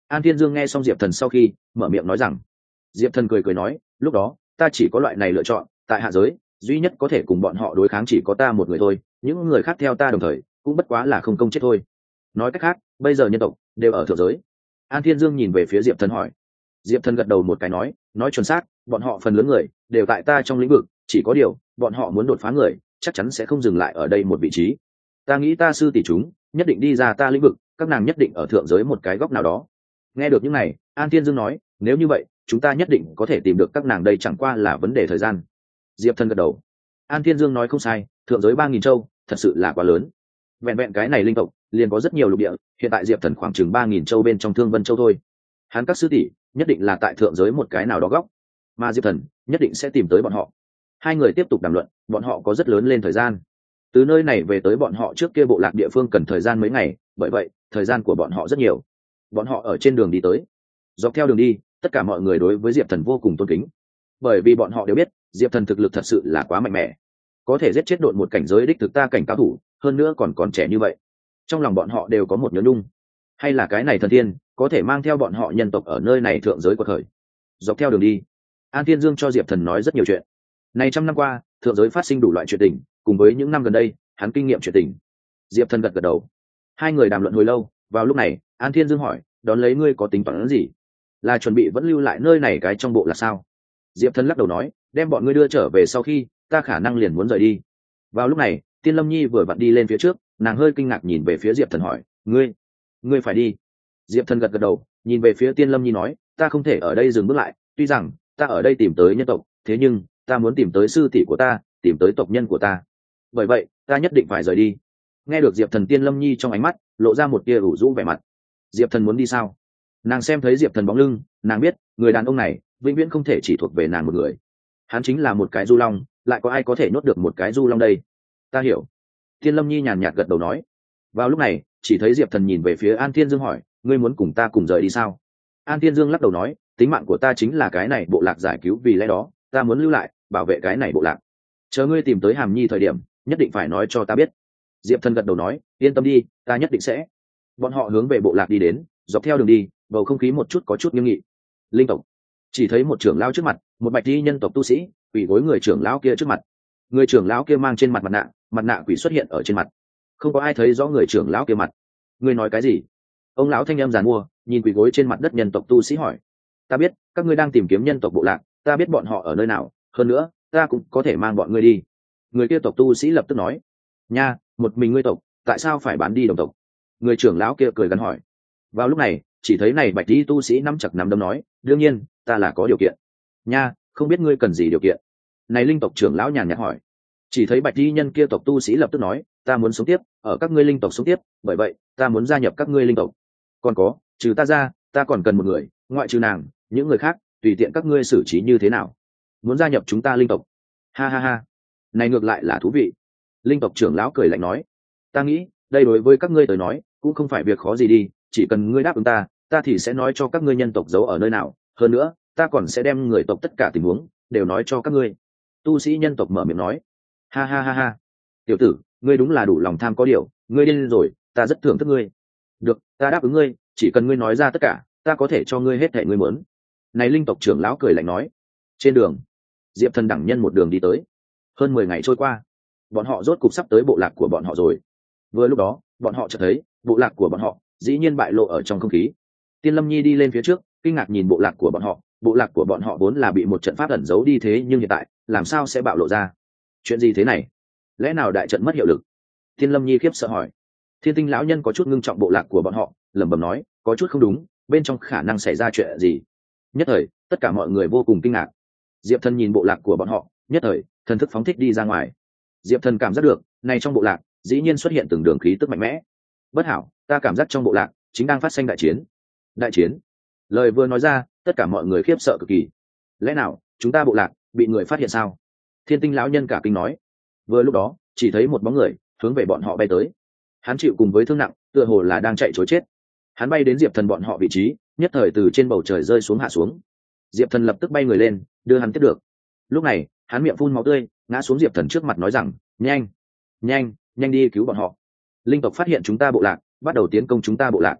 An Thiên Dương nghe xong Diệp Thần sau khi mở miệng nói rằng. Diệp Thần cười cười nói, lúc đó ta chỉ có loại này lựa chọn, tại hạ giới duy nhất có thể cùng bọn họ đối kháng chỉ có ta một người thôi, những người khác theo ta đồng thời cũng bất quá là không công chết thôi. Nói cách khác, bây giờ nhân tộc đều ở thượng giới. An Thiên Dương nhìn về phía Diệp Thần hỏi. Diệp Thần gật đầu một cái nói, nói chuẩn xác, bọn họ phần lớn người đều tại ta trong lĩnh vực, chỉ có điều bọn họ muốn đột phá người chắc chắn sẽ không dừng lại ở đây một vị trí. Ta nghĩ ta sư tỷ chúng nhất định đi ra ta lĩnh vực, các nàng nhất định ở thượng giới một cái góc nào đó. Nghe được những này, An Thiên Dương nói, nếu như vậy chúng ta nhất định có thể tìm được các nàng, đây chẳng qua là vấn đề thời gian. Diệp Thần gật đầu. An Thiên Dương nói không sai, thượng giới ba nghìn châu thật sự là quá lớn. Vẹn vẹn cái này linh tộc liền có rất nhiều lục địa, hiện tại Diệp Thần khoảng chừng ba nghìn châu bên trong Thương Vân châu thôi. Hắn các sư tỷ nhất định là tại thượng giới một cái nào đó góc, mà Diệp Thần nhất định sẽ tìm tới bọn họ. Hai người tiếp tục đàm luận, bọn họ có rất lớn lên thời gian. Từ nơi này về tới bọn họ trước kia bộ lạc địa phương cần thời gian mấy ngày, bởi vậy thời gian của bọn họ rất nhiều. Bọn họ ở trên đường đi tới, dọc theo đường đi tất cả mọi người đối với Diệp Thần vô cùng tôn kính, bởi vì bọn họ đều biết Diệp Thần thực lực thật sự là quá mạnh mẽ, có thể giết chết độn một cảnh giới đích thực ta cảnh cao thủ, hơn nữa còn còn trẻ như vậy. Trong lòng bọn họ đều có một nhớ nhung, hay là cái này thần tiên có thể mang theo bọn họ nhân tộc ở nơi này thượng giới của thời. Dọc theo đường đi, An Thiên Dương cho Diệp Thần nói rất nhiều chuyện. Này trăm năm qua thượng giới phát sinh đủ loại chuyện tình, cùng với những năm gần đây hắn kinh nghiệm chuyện tình. Diệp Thần gật gật đầu. Hai người đàm luận hồi lâu, vào lúc này An Thiên Dương hỏi, đón lấy ngươi có tính toán gì? Là chuẩn bị vẫn lưu lại nơi này cái trong bộ là sao? Diệp Thần lắc đầu nói, đem bọn ngươi đưa trở về sau khi ta khả năng liền muốn rời đi. Vào lúc này Tiên Lâm Nhi vừa vặn đi lên phía trước, nàng hơi kinh ngạc nhìn về phía Diệp Thần hỏi, ngươi ngươi phải đi? Diệp Thần gật gật đầu, nhìn về phía Tiên Lâm Nhi nói, ta không thể ở đây dừng bước lại, tuy rằng ta ở đây tìm tới nhân tộc, thế nhưng ta muốn tìm tới sư tỷ của ta, tìm tới tộc nhân của ta, bởi vậy ta nhất định phải rời đi. Nghe được Diệp Thần, Tiên Lâm Nhi trong ánh mắt lộ ra một tia ủ rũ vẻ mặt. Diệp Thần muốn đi sao? Nàng xem thấy Diệp Thần bóng lưng, nàng biết người đàn ông này vĩnh viễn không thể chỉ thuộc về nàng một người. Hắn chính là một cái du long, lại có ai có thể nhốt được một cái du long đây? Ta hiểu. Tiên Lâm Nhi nhàn nhạt gật đầu nói. Vào lúc này chỉ thấy Diệp Thần nhìn về phía An Thiên Dương hỏi, ngươi muốn cùng ta cùng rời đi sao? An Thiên Dương lắc đầu nói, tính mạng của ta chính là cái này bộ lạc giải cứu, vì lẽ đó ta muốn lưu lại bảo vệ cái này bộ lạc. Chờ ngươi tìm tới Hàm Nhi thời điểm nhất định phải nói cho ta biết. Diệp Thần gật đầu nói, yên tâm đi, ta nhất định sẽ. Bọn họ hướng về bộ lạc đi đến, dọc theo đường đi bầu không khí một chút có chút nghiêm nghị. Linh tộc chỉ thấy một trưởng lão trước mặt, một bạch y nhân tộc tu sĩ quỳ gối người trưởng lão kia trước mặt. Người trưởng lão kia mang trên mặt mặt nạ, mặt nạ quỷ xuất hiện ở trên mặt, không có ai thấy rõ người trưởng lão kia mặt. Ngươi nói cái gì? Ông lão thanh em giàn mua nhìn quỳ gối trên mặt đất nhân tộc tu sĩ hỏi. Ta biết các ngươi đang tìm kiếm nhân tộc bộ lạc, ta biết bọn họ ở nơi nào, hơn nữa ta cũng có thể mang bọn ngươi đi. Người kia tộc tu sĩ lập tức nói. Nha, một mình ngươi tộc tại sao phải bán đi đồng tộc? Người trưởng lão kia cười gắn hỏi. Vào lúc này chỉ thấy này bạch y tu sĩ nắm chặt nắm đấm nói, đương nhiên ta là có điều kiện. Nha, không biết ngươi cần gì điều kiện? Này linh tộc trưởng lão nhàn nhạt hỏi. Chỉ thấy bạch y nhân kia tộc tu sĩ lập tức nói, ta muốn sống tiếp ở các ngươi linh tộc sống tiếp, bởi vậy ta muốn gia nhập các ngươi linh tộc. Còn có, trừ ta ra ta còn cần một người, ngoại trừ nàng những người khác tùy tiện các ngươi xử trí như thế nào. Muốn gia nhập chúng ta linh tộc? Ha ha ha, này ngược lại là thú vị. Linh tộc trưởng lão cười lạnh nói, ta nghĩ đây đối với các ngươi tới nói cũng không phải việc khó gì đi, chỉ cần ngươi đáp ứng ta, ta thì sẽ nói cho các ngươi nhân tộc giấu ở nơi nào, hơn nữa ta còn sẽ đem người tộc tất cả tình huống đều nói cho các ngươi. Tu sĩ nhân tộc mở miệng nói. Ha ha ha ha, tiểu tử ngươi đúng là đủ lòng tham có điều, ngươi điên rồi, ta rất thưởng thức ngươi. Được, ta đáp ứng ngươi, chỉ cần ngươi nói ra tất cả ta có thể cho ngươi hết thảy ngươi muốn. Này linh tộc trưởng lão cười lạnh nói. Trên đường Diệp Thần đẳng nhân một đường đi tới. Hơn mười ngày trôi qua, bọn họ rốt cục sắp tới bộ lạc của bọn họ rồi. Vừa lúc đó bọn họ chợt thấy bộ lạc của bọn họ dĩ nhiên bại lộ ở trong không khí. Tiên Lâm Nhi đi lên phía trước kinh ngạc nhìn bộ lạc của bọn họ. Bộ lạc của bọn họ vốn là bị một trận pháp ẩn giấu đi, thế nhưng hiện tại làm sao sẽ bạo lộ ra? Chuyện gì thế này? Lẽ nào đại trận mất hiệu lực? Tiên Lâm Nhi khiếp sợ hỏi. Thiên Tinh lão nhân có chút ngưng trọng bộ lạc của bọn họ, lẩm bẩm nói, có chút không đúng, bên trong khả năng xảy ra chuyện gì? Nhất thời tất cả mọi người vô cùng kinh ngạc. Diệp Thần nhìn bộ lạc của bọn họ, nhất thời thần thức phóng thích đi ra ngoài. Diệp Thần cảm giác được này trong bộ lạc dĩ nhiên xuất hiện từng đường khí tức mạnh mẽ. Bất hảo, ta cảm giác trong bộ lạc chính đang phát sinh đại chiến. Đại chiến? Lời vừa nói ra tất cả mọi người khiếp sợ cực kỳ. Lẽ nào chúng ta bộ lạc bị người phát hiện sao? Thiên Tinh lão nhân cả kinh nói. Vừa lúc đó chỉ thấy một bóng người hướng về bọn họ bay tới. Hắn chịu cùng với thương nặng, tựa hồ là đang chạy trối chết. Hắn bay đến Diệp Thần bọn họ vị trí, nhất thời từ trên bầu trời rơi xuống hạ xuống. Diệp Thần lập tức bay người lên đưa hắn tiếp được. Lúc này hắn miệng phun máu tươi ngã xuống Diệp Thần trước mặt nói rằng, nhanh nhanh nhanh đi cứu bọn họ. Linh tộc phát hiện chúng ta bộ lạc, bắt đầu tiến công chúng ta bộ lạc.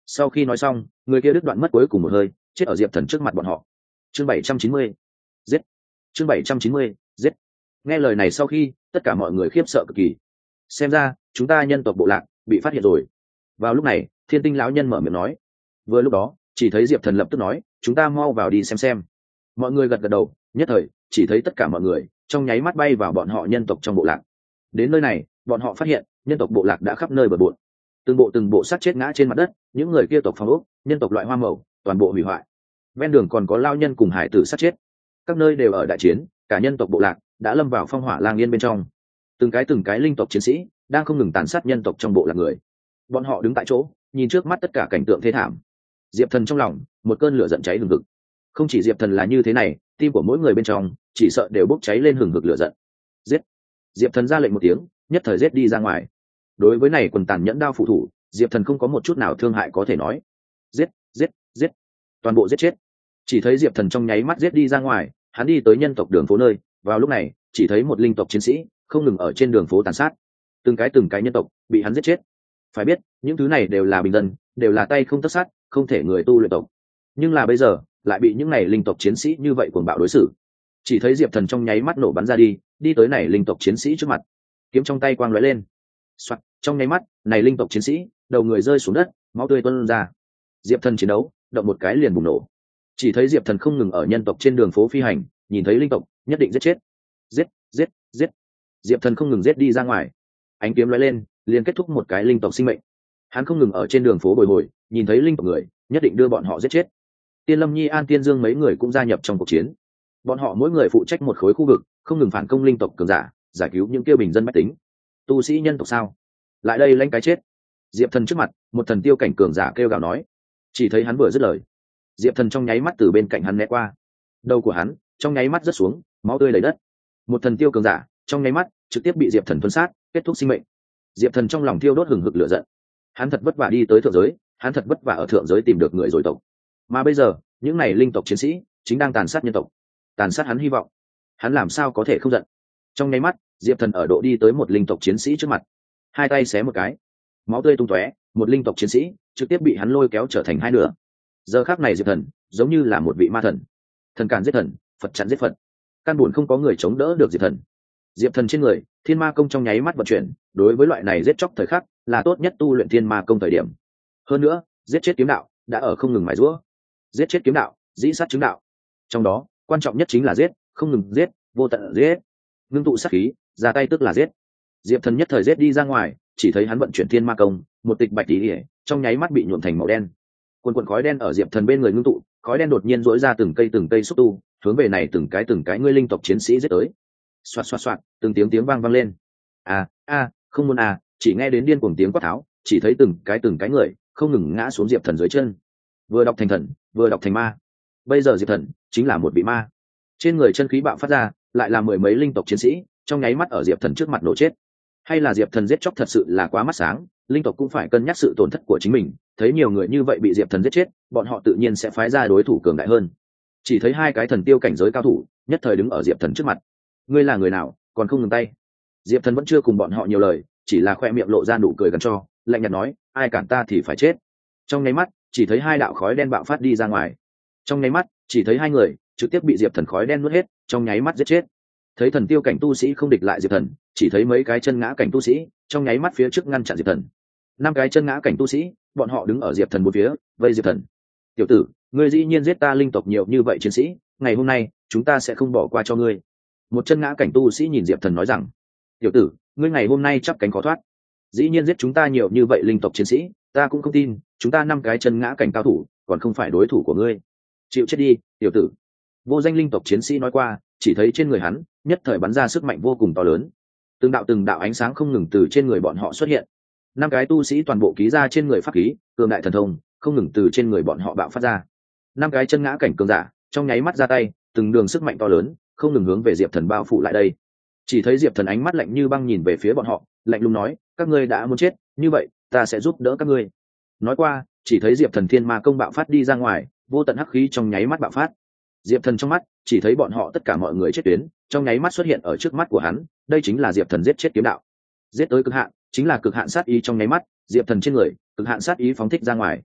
Sau khi nói xong, người kia đứt đoạn mất cuối cùng một hơi, chết ở diệp thần trước mặt bọn họ. Chương bảy trăm chín mươi, giết. Chương bảy trăm chín mươi, giết. Nghe lời này sau khi, tất cả mọi người khiếp sợ cực kỳ. Xem ra chúng ta nhân tộc bộ lạc bị phát hiện rồi. Vào lúc này, thiên tinh lão nhân mở miệng nói. Vừa lúc đó, chỉ thấy diệp thần lập tức nói, chúng ta mau vào đi xem xem. Mọi người gật gật đầu, nhất thời chỉ thấy tất cả mọi người trong nháy mắt bay vào bọn họ nhân tộc trong bộ lạc. Đến nơi này, bọn họ phát hiện nhân tộc bộ lạc đã khắp nơi bừa bộn, từng bộ từng bộ xác chết ngã trên mặt đất, những người kia tộc phong ốc, nhân tộc loại hoa màu toàn bộ hủy hoại. Ven đường còn có lao nhân cùng hải tử sát chết, các nơi đều ở đại chiến, cả nhân tộc bộ lạc đã lâm vào phong hỏa lang yên bên trong. Từng cái từng cái linh tộc chiến sĩ đang không ngừng tàn sát nhân tộc trong bộ lạc người. Bọn họ đứng tại chỗ, nhìn trước mắt tất cả cảnh tượng thê thảm. Diệp Thần trong lòng một cơn lửa giận cháy hừng hực. Không chỉ Diệp Thần là như thế này, tim của mỗi người bên trong chỉ sợ đều bốc cháy lên hừng hực lửa giận. Giết! Diệp Thần ra lệnh một tiếng, nhất thời giết đi ra ngoài. Đối với này quần tàn nhẫn đao phụ thủ, Diệp Thần không có một chút nào thương hại có thể nói. Giết, giết, giết, toàn bộ giết chết. Chỉ thấy Diệp Thần trong nháy mắt giết đi ra ngoài, hắn đi tới nhân tộc đường phố nơi. Vào lúc này, chỉ thấy một linh tộc chiến sĩ không ngừng ở trên đường phố tàn sát, từng cái từng cái nhân tộc bị hắn giết chết. Phải biết, những thứ này đều là bình dân, đều là tay không tất sát, không thể người tu luyện tộc. Nhưng là bây giờ, lại bị những này linh tộc chiến sĩ như vậy cuồng bạo đối xử. Chỉ thấy Diệp Thần trong nháy mắt nổ bắn ra đi, đi tới này linh tộc chiến sĩ trước mặt, kiếm trong tay quang lóe lên. Soạt, trong nháy mắt, này linh tộc chiến sĩ, đầu người rơi xuống đất, máu tươi tuôn ra. Diệp Thần chiến đấu, động một cái liền bùng nổ. Chỉ thấy Diệp Thần không ngừng ở nhân tộc trên đường phố phi hành, nhìn thấy linh tộc, nhất định giết chết. Giết, giết, giết. Diệp Thần không ngừng giết đi ra ngoài. Ánh kiếm lóe lên, liền kết thúc một cái linh tộc sinh mệnh. Hắn không ngừng ở trên đường phố bồi hồi, nhìn thấy linh tộc người, nhất định đưa bọn họ giết chết. Tiên Lâm Nhi, An Tiên Dương mấy người cũng gia nhập trong cuộc chiến. Bọn họ mỗi người phụ trách một khối khu vực, không ngừng phản công linh tộc cường giả, giải cứu những kia bình dân bách tính. Tu sĩ nhân tộc sao? Lại đây lãnh cái chết. Diệp Thần trước mặt, một thần tiêu cảnh cường giả kêu gào nói. Chỉ thấy hắn vừa dứt lời, Diệp Thần trong nháy mắt từ bên cạnh hắn né qua. Đầu của hắn trong nháy mắt rớt xuống, máu tươi đầy đất. Một thần tiêu cường giả trong nháy mắt trực tiếp bị Diệp Thần thuần sát, kết thúc sinh mệnh. Diệp Thần trong lòng thiêu đốt hừng hực lửa giận. Hắn thật vất vả đi tới thượng giới, hắn thật vất vả ở thượng giới tìm được người rồi tộc. Mà bây giờ, những này linh tộc chiến sĩ chính đang tàn sát nhân tộc, tàn sát hắn hy vọng. Hắn làm sao có thể không giận? Trong nháy mắt, Diệp Thần ở độ đi tới một linh tộc chiến sĩ trước mặt, hai tay xé một cái, máu tươi tung tóe, một linh tộc chiến sĩ trực tiếp bị hắn lôi kéo trở thành hai nửa. Giờ khắc này Diệp Thần giống như là một vị ma thần, thần càn giết thần, Phật chặn giết Phật, căn buồn không có người chống đỡ được Diệp Thần. Diệp Thần trên người thiên ma công trong nháy mắt vận chuyển, đối với loại này giết chóc thời khắc là tốt nhất tu luyện thiên ma công thời điểm. Hơn nữa, giết chết kiếm đạo đã ở không ngừng mài giũa. Giết chết kiếm đạo, dĩ sát chứng đạo. Trong đó, quan trọng nhất chính là giết, không ngừng giết, vô tận giết. Ngưng tụ sát khí, ra tay tức là giết. Diệp Thần nhất thời giết đi ra ngoài, chỉ thấy hắn vận chuyển thiên ma công, một tịch bạch tí, trong nháy mắt bị nhuộm thành màu đen. Quần quần khói đen ở Diệp Thần bên người ngưng tụ, khói đen đột nhiên rỗi ra từng cây từng cây xúc tu, hướng về này từng cái từng cái ngươi linh tộc chiến sĩ giết tới. Xoạt xoạt xoạt, từng tiếng tiếng vang vang lên. À, a, không muốn à, chỉ nghe đến điên cuồng tiếng quát tháo, chỉ thấy từng cái từng cái người không ngừng ngã xuống Diệp Thần dưới chân. Vừa đọc thành thần, vừa đọc thành ma. Bây giờ Diệp Thần chính là một vị ma. Trên người chân khí bạo phát ra, lại là mười mấy linh tộc chiến sĩ, trong nháy mắt ở Diệp Thần trước mặt nổ chết. Hay là Diệp Thần giết chóc thật sự là quá mắt sáng, linh tộc cũng phải cân nhắc sự tổn thất của chính mình, thấy nhiều người như vậy bị Diệp Thần giết chết, bọn họ tự nhiên sẽ phái ra đối thủ cường đại hơn. Chỉ thấy hai cái thần tiêu cảnh giới cao thủ, nhất thời đứng ở Diệp Thần trước mặt. Ngươi là người nào, còn không ngừng tay? Diệp Thần vẫn chưa cùng bọn họ nhiều lời, chỉ là khoe miệng lộ ra nụ cười gần cho, lạnh nhạt nói, ai cản ta thì phải chết. Trong nháy mắt, chỉ thấy hai đạo khói đen bạo phát đi ra ngoài. Trong nháy mắt, chỉ thấy hai người trực tiếp bị Diệp Thần khói đen nuốt hết, trong nháy mắt giết chết. Thấy thần tiêu cảnh tu sĩ không địch lại Diệp Thần, chỉ thấy mấy cái chân ngã cảnh tu sĩ trong nháy mắt phía trước ngăn chặn Diệp Thần. Năm cái chân ngã cảnh tu sĩ, bọn họ đứng ở Diệp Thần bốn phía, vây Diệp Thần. Tiểu tử, ngươi dĩ nhiên giết ta linh tộc nhiều như vậy chiến sĩ, ngày hôm nay chúng ta sẽ không bỏ qua cho ngươi. Một chân ngã cảnh tu sĩ nhìn Diệp Thần nói rằng, tiểu tử, ngươi ngày hôm nay chắp cánh khó thoát, dĩ nhiên giết chúng ta nhiều như vậy linh tộc chiến sĩ, ta cũng không tin chúng ta năm cái chân ngã cảnh cao thủ còn không phải đối thủ của ngươi. Chịu chết đi, tiểu tử. Vô danh linh tộc chiến sĩ nói qua, chỉ thấy trên người hắn nhất thời bắn ra sức mạnh vô cùng to lớn, từng đạo từng đạo ánh sáng không ngừng từ trên người bọn họ xuất hiện. Năm cái tu sĩ toàn bộ ký ra trên người pháp khí cường đại thần thông không ngừng từ trên người bọn họ bạo phát ra. Năm cái chân ngã cảnh cường giả trong nháy mắt ra tay, từng đường sức mạnh to lớn không ngừng hướng về Diệp Thần bao phủ lại đây. Chỉ thấy Diệp Thần ánh mắt lạnh như băng nhìn về phía bọn họ, lạnh lùng nói, các ngươi đã muốn chết, như vậy ta sẽ giúp đỡ các ngươi. Nói qua, chỉ thấy Diệp Thần thiên ma công bạo phát đi ra ngoài, vô tận hắc khí trong nháy mắt bạo phát. Diệp Thần trong mắt chỉ thấy bọn họ tất cả mọi người chết tuyến trong nháy mắt xuất hiện ở trước mắt của hắn, đây chính là Diệp Thần giết chết kiếm đạo, giết tới cực hạn, chính là cực hạn sát ý trong nháy mắt, Diệp Thần trên người cực hạn sát ý phóng thích ra ngoài.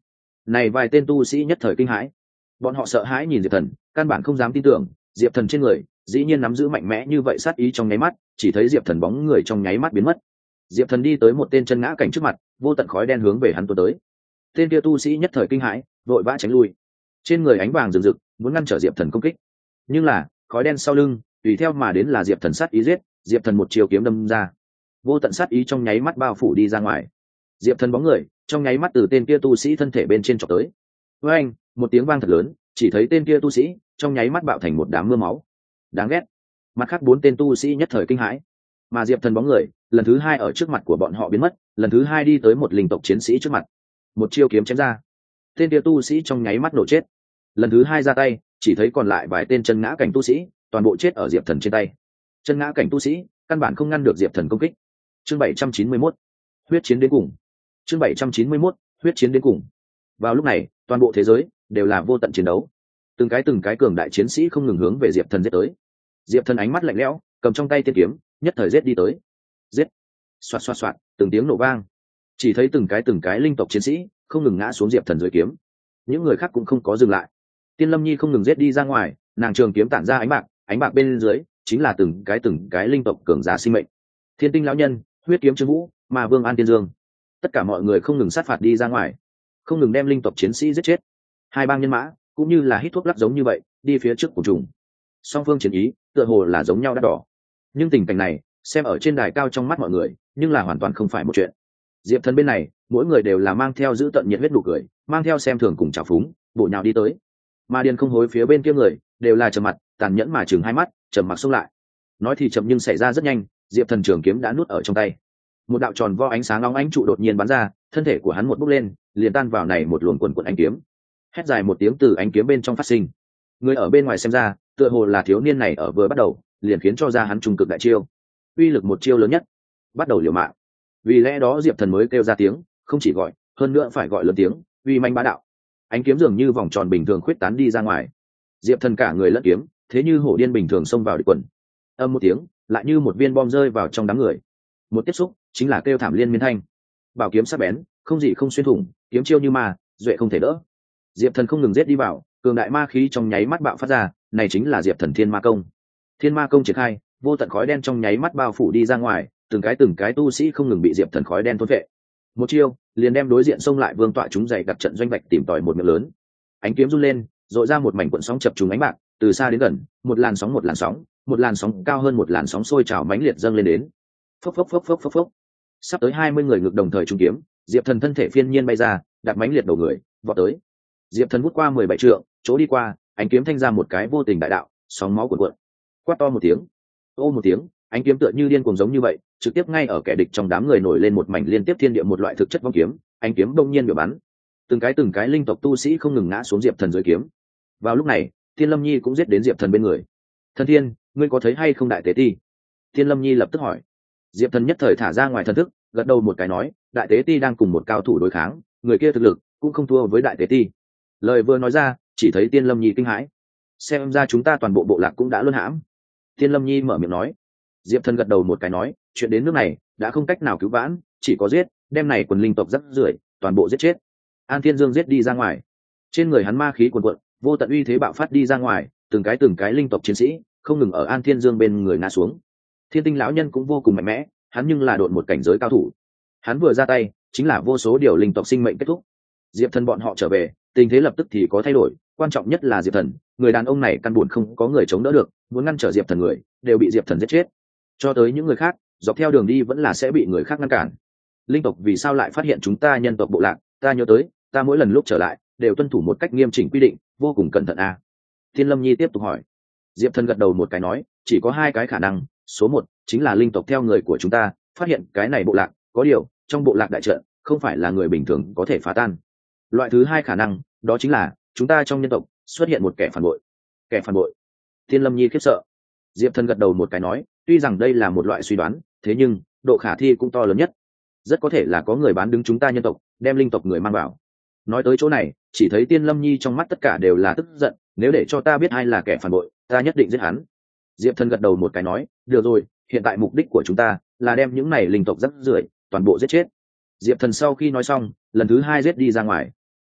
Này vài tên tu sĩ nhất thời kinh hãi, bọn họ sợ hãi nhìn Diệp Thần, căn bản không dám tin tưởng Diệp Thần trên người dĩ nhiên nắm giữ mạnh mẽ như vậy sát ý. Trong nháy mắt chỉ thấy Diệp Thần bóng người trong nháy mắt biến mất. Diệp Thần đi tới một tên chân ngã cảnh trước mặt, vô tận khói đen hướng về hắn tuôn tới. Tên kia tu sĩ nhất thời kinh hãi, vội vã tránh lui, trên người ánh vàng rực rực muốn ngăn trở Diệp Thần công kích. Nhưng là khói đen sau lưng tùy theo mà đến là Diệp Thần sát ý giết. Diệp Thần một chiều kiếm đâm ra, vô tận sát ý trong nháy mắt bao phủ đi ra ngoài. Diệp Thần bóng người trong nháy mắt từ tên kia tu sĩ thân thể bên trên chọc tới. Với anh một tiếng vang thật lớn, chỉ thấy tên kia tu sĩ trong nháy mắt bạo thành một đám mưa máu. Đáng ghét. Mặt khác bốn tên tu sĩ nhất thời kinh hãi, mà Diệp Thần bóng người lần thứ hai ở trước mặt của bọn họ biến mất, lần thứ hai đi tới một linh tộc chiến sĩ trước mặt, một chiêu kiếm chém ra. Tên kia tu sĩ trong nháy mắt nổ chết. Lần thứ hai ra tay, chỉ thấy còn lại vài tên chân ngã cảnh tu sĩ toàn bộ chết ở Diệp Thần trên tay. Chân ngã cảnh tu sĩ căn bản không ngăn được Diệp Thần công kích. Chương bảy trăm chín mươi mốt, huyết chiến đến cùng. Chương bảy trăm chín mươi mốt, huyết chiến đến cùng. Vào lúc này toàn bộ thế giới đều là vô tận chiến đấu, từng cái từng cái cường đại chiến sĩ không ngừng hướng về Diệp Thần giết tới. Diệp Thần ánh mắt lạnh lẽo, cầm trong tay tiên kiếm nhất thời giết đi tới. Giết! Xoạt xoạt xoạt, từng tiếng nổ vang, chỉ thấy từng cái từng cái linh tộc chiến sĩ không ngừng ngã xuống Diệp Thần dưới kiếm. Những người khác cũng không có dừng lại. Tiên Lâm Nhi không ngừng giết đi ra ngoài, nàng trường kiếm tản ra ánh bạc, ánh bạc bên dưới chính là từng cái từng cái linh tộc cường giả sinh mệnh. Thiên Tinh lão nhân, huyết kiếm Trương Vũ, mà Vương An Tiên Dương, tất cả mọi người không ngừng sát phạt đi ra ngoài, không ngừng đem linh tộc chiến sĩ giết chết. Hai bang nhân mã cũng như là hít thuốc lắc giống như vậy đi phía trước của trùng. Song phương chiến ý tựa hồ là giống nhau đắt đỏ, nhưng tình cảnh này xem ở trên đài cao trong mắt mọi người nhưng là hoàn toàn không phải một chuyện. Diệp Thần bên này mỗi người đều là mang theo giữ tận nhiệt huyết nụ cười, mang theo xem thường cùng trào phúng bộ nhào đi tới, mà Điền Không Hối phía bên kia người đều là trầm mặt tàn nhẫn mà chừng hai mắt trầm mặc xông lại. Nói thì chậm nhưng xảy ra rất nhanh, Diệp Thần trường kiếm đã nuốt ở trong tay, một đạo tròn vo ánh sáng long ánh trụ đột nhiên bắn ra, thân thể của hắn một bốc lên liền tan vào này một luồng quần quần ánh kiếm. Hét dài một tiếng từ ánh kiếm bên trong phát sinh. Người ở bên ngoài xem ra tựa hồ là thiếu niên này ở vừa bắt đầu liền khiến cho ra hắn trung cực đại chiêu, uy lực một chiêu lớn nhất, bắt đầu liều mạng. Vì lẽ đó Diệp Thần mới kêu ra tiếng, không chỉ gọi, hơn nữa phải gọi lớn tiếng, uy manh bá đạo. Ánh kiếm dường như vòng tròn bình thường khuyết tán đi ra ngoài. Diệp Thần cả người lẫn kiếm, thế như hổ điên bình thường xông vào địch quần. Âm một tiếng, lại như một viên bom rơi vào trong đám người. Một tiếp xúc, chính là kêu thảm liên miên thanh. Bảo kiếm sắc bén, không gì không xuyên thủng, kiếm chiêu như ma, duệ không thể đỡ. Diệp Thần không ngừng giết đi vào, cường đại ma khí trong nháy mắt bạo phát ra, này chính là Diệp Thần Thiên Ma Công. Thiên Ma Công triển khai, vô tận khói đen trong nháy mắt bao phủ đi ra ngoài, từng cái từng cái tu sĩ không ngừng bị Diệp Thần khói đen thôn vệ. Một chiêu, liền đem đối diện xông lại vương tọa chúng dày đặt trận doanh bạch tìm tòi một miệng lớn. Ánh kiếm run lên, dội ra một mảnh cuộn sóng chập trùng ánh bạc, từ xa đến gần, một làn sóng một làn sóng, một làn sóng cao hơn một làn sóng sôi trào mãnh liệt dâng lên đến. Phốc phốc phốc phốc phốc phốc. Sắp tới hai mươi người ngược đồng thời trúng kiếm, Diệp Thần thân thể phiên nhiên bay ra, đặt mãnh liệt đầu người, vọt tới. Diệp Thần vút qua mười bảy trượng, chỗ đi qua, ánh kiếm thanh ra một cái vô tình đại đạo, sóng máu cuộn cuộn. Quát to một tiếng, ô một tiếng, ánh kiếm tựa như điên cuồng giống như vậy, trực tiếp ngay ở kẻ địch trong đám người nổi lên một mảnh liên tiếp thiên địa một loại thực chất vong kiếm, ánh kiếm đông nhiên biểu bắn. Từng cái từng cái linh tộc tu sĩ không ngừng ngã xuống Diệp Thần dưới kiếm. Vào lúc này, Thiên Lâm Nhi cũng giết đến Diệp Thần bên người. "Thần Thiên, ngươi có thấy hay không đại tế ti?" Thiên Lâm Nhi lập tức hỏi. Diệp Thần nhất thời thả ra ngoài thần thức, gật đầu một cái nói, "Đại tế ti đang cùng một cao thủ đối kháng, người kia thực lực cũng không thua với đại tế ti." Lời vừa nói ra, chỉ thấy Tiên Lâm Nhi kinh hãi. "Xem ra chúng ta toàn bộ bộ lạc cũng đã luân hãm." Tiên Lâm Nhi mở miệng nói. Diệp Thần gật đầu một cái nói, "Chuyện đến nước này đã không cách nào cứu vãn, chỉ có giết, đem này quần linh tộc rắc rưởi toàn bộ giết chết." An Thiên Dương giết đi ra ngoài, trên người hắn ma khí cuồn cuộn, vô tận uy thế bạo phát đi ra ngoài, từng cái từng cái linh tộc chiến sĩ không ngừng ở An Thiên Dương bên người ngã xuống. Thiên Tinh lão nhân cũng vô cùng mạnh mẽ, hắn nhưng là độn một cảnh giới cao thủ, hắn vừa ra tay chính là vô số điều linh tộc sinh mệnh kết thúc. Diệp Thần bọn họ trở về, tình thế lập tức thì có thay đổi, quan trọng nhất là Diệp Thần, người đàn ông này căn buồn không có người chống đỡ được, muốn ngăn trở Diệp Thần người đều bị Diệp Thần giết chết. Cho tới những người khác, dọc theo đường đi vẫn là sẽ bị người khác ngăn cản. Linh tộc vì sao lại phát hiện chúng ta nhân tộc bộ lạc? Ta nhớ tới, ta mỗi lần lúc trở lại đều tuân thủ một cách nghiêm chỉnh quy định, vô cùng cẩn thận a. À. Thiên Lâm Nhi tiếp tục hỏi. Diệp Thần gật đầu một cái nói, chỉ có hai cái khả năng, số một chính là linh tộc theo người của chúng ta phát hiện cái này bộ lạc, có điều trong bộ lạc đại trận không phải là người bình thường có thể phá tan. Loại thứ hai khả năng, đó chính là chúng ta trong nhân tộc xuất hiện một kẻ phản bội. Kẻ phản bội? Thiên Lâm Nhi khiếp sợ. Diệp Thần gật đầu một cái nói, tuy rằng đây là một loại suy đoán, thế nhưng độ khả thi cũng to lớn nhất. Rất có thể là có người bán đứng chúng ta nhân tộc, đem linh tộc người mang vào. Nói tới chỗ này, chỉ thấy Tiên Lâm Nhi trong mắt tất cả đều là tức giận, nếu để cho ta biết ai là kẻ phản bội, ta nhất định giết hắn. Diệp Thần gật đầu một cái nói, được rồi, hiện tại mục đích của chúng ta là đem những này linh tộc rắc rưởi toàn bộ giết chết. Diệp Thần sau khi nói xong, lần thứ hai giết đi ra ngoài.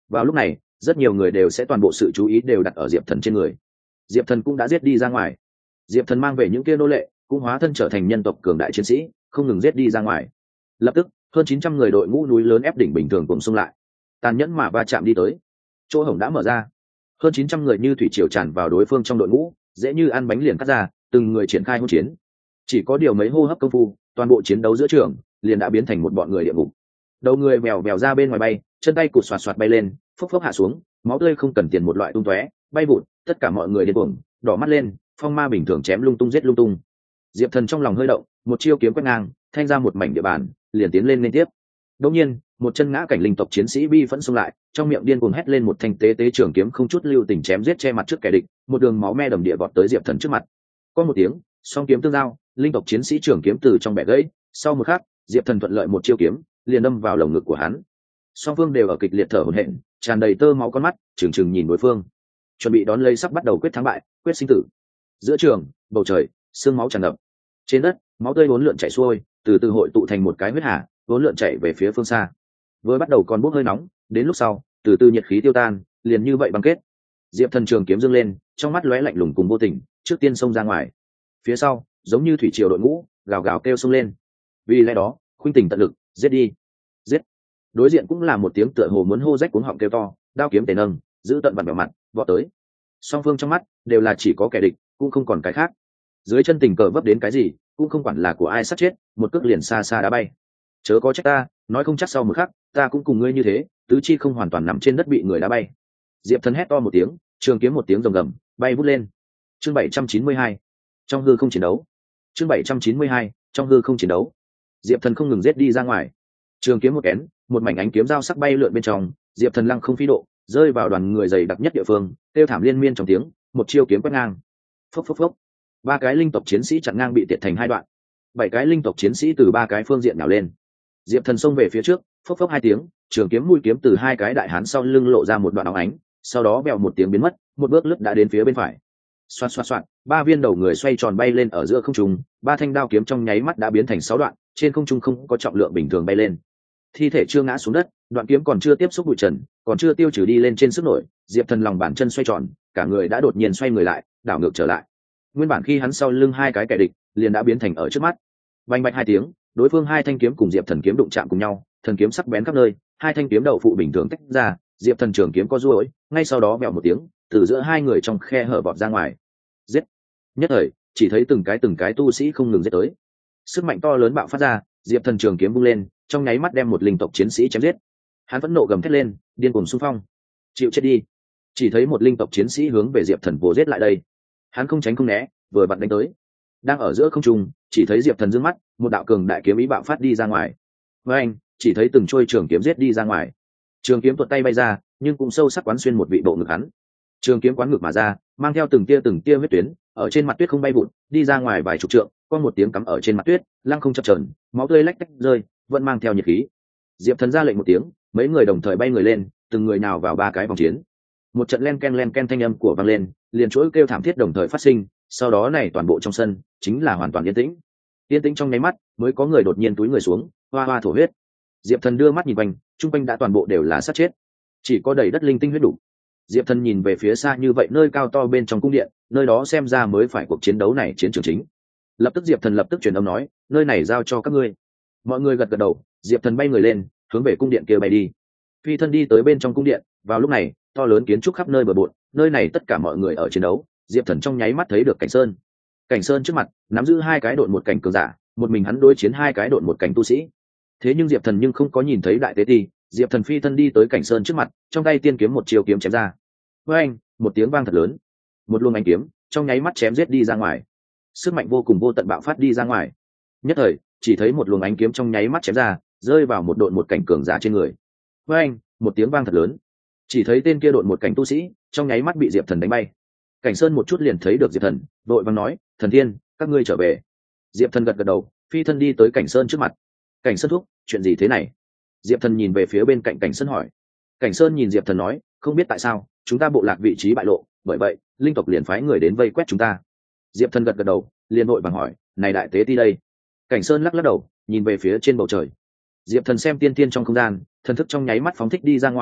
Vào lúc này rất nhiều người đều sẽ toàn bộ sự chú ý đều đặt ở diệp thần trên người. Diệp thần cũng đã giết đi ra ngoài. Diệp thần mang về những kia nô lệ cũng hóa thân trở thành nhân tộc cường đại chiến sĩ, không ngừng giết đi ra ngoài. Lập tức hơn chín trăm người đội ngũ núi lớn ép đỉnh bình thường cùng xung lại, tàn nhẫn mà va chạm đi tới. Chỗ hổng đã mở ra, hơn chín trăm người như thủy triều tràn vào đối phương trong đội ngũ, dễ như ăn bánh liền cắt ra, từng người triển khai hỗn chiến. Chỉ có điều mấy hô hấp công phu, toàn bộ chiến đấu giữa trường liền đã biến thành một bọn người địa ngục. Đầu người vèo vèo ra bên ngoài bay, chân tay cụt xoạt xoạt bay lên, phốc phốc hạ xuống, máu tươi không cần tiền một loại tung tóe, bay vụt, tất cả mọi người điên cuồng, đỏ mắt lên, phong ma bình thường chém lung tung giết lung tung. Diệp Thần trong lòng hơi động, một chiêu kiếm quét ngang, thanh ra một mảnh địa bàn, liền tiến lên liên tiếp. Đột nhiên, một chân ngã cảnh linh tộc chiến sĩ bi phẫn xông lại, trong miệng điên cuồng hét lên một thanh tế tế trường kiếm không chút lưu tình chém giết che mặt trước kẻ địch, một đường máu me đầm địa vọt tới Diệp Thần trước mặt. Có một tiếng, song kiếm tương giao, linh tộc chiến sĩ trường kiếm từ trong bẻ gãy, sau một khắc, Diệp Thần thuận lợi một chiêu kiếm, liền đâm vào lồng ngực của hắn. Song phương đều ở kịch liệt thở hổn hển, tràn đầy tơ máu con mắt, trừng trừng nhìn đối phương, chuẩn bị đón lấy sắp bắt đầu quyết thắng bại, quyết sinh tử. Giữa trường, bầu trời, xương máu tràn ngập. Trên đất, máu tươi uốn lượn chảy xuôi, từ từ hội tụ thành một cái huyết hà, uốn lượn chạy về phía phương xa. Vừa bắt đầu còn bốc hơi nóng, đến lúc sau, từ từ nhiệt khí tiêu tan, liền như vậy băng kết. Diệp Thần trường kiếm dương lên, trong mắt lóe lạnh lùng cùng vô tình, trước tiên xông ra ngoài. Phía sau, giống như thủy triều đội ngũ, gào gào kêu xông lên. Vì lẽ đó, khuynh tình tận lực, giết đi, giết. Đối diện cũng là một tiếng tựa hồ muốn hô rách cuống họng kêu to, đao kiếm tề nâng, giữ tận vặn bẹo mặt, vọt tới. Song phương trong mắt đều là chỉ có kẻ địch, cũng không còn cái khác. Dưới chân tình cờ vấp đến cái gì, cũng không quản là của ai sát chết, một cước liền xa xa đá bay. Chớ có trách ta, nói không chắc sau một khắc, ta cũng cùng ngươi như thế, tứ chi không hoàn toàn nằm trên đất bị người đá bay. Diệp Thần hét to một tiếng, trường kiếm một tiếng rồng gầm, bay vút lên. Chương bảy trăm chín mươi hai, trong hư không chiến đấu. Chương bảy trăm chín mươi hai, trong hư không chiến đấu. Diệp Thần không ngừng giết đi ra ngoài. Trường kiếm một kén, một mảnh ánh kiếm dao sắc bay lượn bên trong, Diệp Thần lăng không phi độ, rơi vào đoàn người dày đặc nhất địa phương, kêu thảm liên miên trong tiếng, một chiêu kiếm quét ngang. Phốc phốc phốc. Ba cái linh tộc chiến sĩ chặn ngang bị tiệt thành hai đoạn. Bảy cái linh tộc chiến sĩ từ ba cái phương diện nhào lên. Diệp Thần xông về phía trước, phốc phốc hai tiếng, trường kiếm mũi kiếm từ hai cái đại hán sau lưng lộ ra một đoạn óng ánh, sau đó bèo một tiếng biến mất, một bước lướt đã đến phía bên phải. Xoạt xoạt xoạt, ba viên đầu người xoay tròn bay lên ở giữa không trung, ba thanh đao kiếm trong nháy mắt đã biến thành sáu đoạn, trên không trung không có trọng lượng bình thường bay lên. Thi thể chưa ngã xuống đất, đoạn kiếm còn chưa tiếp xúc bụi trần, còn chưa tiêu trừ đi lên trên sức nổi, Diệp Thần lòng bàn chân xoay tròn, cả người đã đột nhiên xoay người lại, đảo ngược trở lại. Nguyên bản khi hắn sau lưng hai cái kẻ địch, liền đã biến thành ở trước mắt. Vành bạch hai tiếng, đối phương hai thanh kiếm cùng Diệp Thần kiếm đụng chạm cùng nhau, thần kiếm sắc bén khắp nơi, hai thanh kiếm đầu phụ bình thường tách ra, Diệp Thần trường kiếm có duỗi, ngay sau đó vèo một tiếng, từ giữa hai người trong khe hở bọt ra ngoài. Giết! Nhất thời, chỉ thấy từng cái từng cái tu sĩ không ngừng giết tới. Sức mạnh to lớn bạo phát ra, Diệp Thần trường kiếm vung lên, trong nháy mắt đem một linh tộc chiến sĩ chém giết. Hắn vẫn nộ gầm thét lên, điên cuồng xung phong. Chịu chết đi! Chỉ thấy một linh tộc chiến sĩ hướng về Diệp Thần vồ giết lại đây. Hắn không tránh không né, vừa vặn đánh tới. Đang ở giữa không trung, chỉ thấy Diệp Thần dương mắt, một đạo cường đại kiếm ý bạo phát đi ra ngoài. Với anh, chỉ thấy từng trôi trường kiếm giết đi ra ngoài. Trường kiếm tuột tay bay ra, nhưng cũng sâu sắc quán xuyên một vị bộ ngực hắn. Trường kiếm quán ngực mà ra, mang theo từng tia từng tia huyết tuyến, ở trên mặt tuyết không bay vụn, đi ra ngoài vài chục trượng, có một tiếng cắm ở trên mặt tuyết, lăng không chập chờn, máu tươi lách tách rơi, vẫn mang theo nhiệt khí. Diệp Thần ra lệnh một tiếng, mấy người đồng thời bay người lên, từng người nào vào ba cái vòng chiến. Một trận len ken len ken thanh âm của vang lên, liền chuỗi kêu thảm thiết đồng thời phát sinh, sau đó này toàn bộ trong sân chính là hoàn toàn yên tĩnh. Yên tĩnh trong nháy mắt, mới có người đột nhiên túi người xuống, hoa hoa thổ huyết. Diệp Thần đưa mắt nhìn quanh, trung quanh đã toàn bộ đều là sát chết, chỉ có đầy đất linh tinh huyết đủ. Diệp Thần nhìn về phía xa như vậy nơi cao to bên trong cung điện, nơi đó xem ra mới phải cuộc chiến đấu này chiến trường chính. Lập tức Diệp Thần lập tức truyền âm nói, nơi này giao cho các ngươi. Mọi người gật gật đầu, Diệp Thần bay người lên, hướng về cung điện kia bay đi. Phi thân đi tới bên trong cung điện, vào lúc này, to lớn kiến trúc khắp nơi bờ bộn, nơi này tất cả mọi người ở chiến đấu. Diệp Thần trong nháy mắt thấy được Cảnh Sơn. Cảnh Sơn trước mặt, nắm giữ hai cái độn một cảnh cường giả, một mình hắn đối chiến hai cái độn một cảnh tu sĩ. Thế nhưng Diệp Thần nhưng không có nhìn thấy đại tế ti, Diệp Thần phi thân đi tới Cảnh Sơn trước mặt, trong tay tiên kiếm một chiều kiếm chém ra. Với anh, một tiếng vang thật lớn, một luồng ánh kiếm trong nháy mắt chém giết đi ra ngoài. Sức mạnh vô cùng vô tận bạo phát đi ra ngoài. Nhất thời, chỉ thấy một luồng ánh kiếm trong nháy mắt chém ra, rơi vào một độn một cảnh cường giả trên người. Với anh, một tiếng vang thật lớn, chỉ thấy tên kia độn một cảnh tu sĩ trong nháy mắt bị Diệp Thần đánh bay. Cảnh Sơn một chút liền thấy được Diệp Thần, đội vàng nói, Thần Thiên, các ngươi trở về. Diệp Thần gật gật đầu, phi thân đi tới Cảnh Sơn trước mặt. Cảnh Sơn thúc, chuyện gì thế này? Diệp Thần nhìn về phía bên cạnh Cảnh Sơn hỏi. Cảnh Sơn nhìn Diệp Thần nói, không biết tại sao chúng ta bộ lạc vị trí bại lộ, bởi vậy linh tộc liền phái người đến vây quét chúng ta. Diệp Thần gật gật đầu, liền vội vàng hỏi, này đại tế ti đây? Cảnh Sơn lắc lắc đầu, nhìn về phía trên bầu trời. Diệp Thần xem tiên tiên trong không gian, thần thức trong nháy mắt phóng thích đi ra ngoài,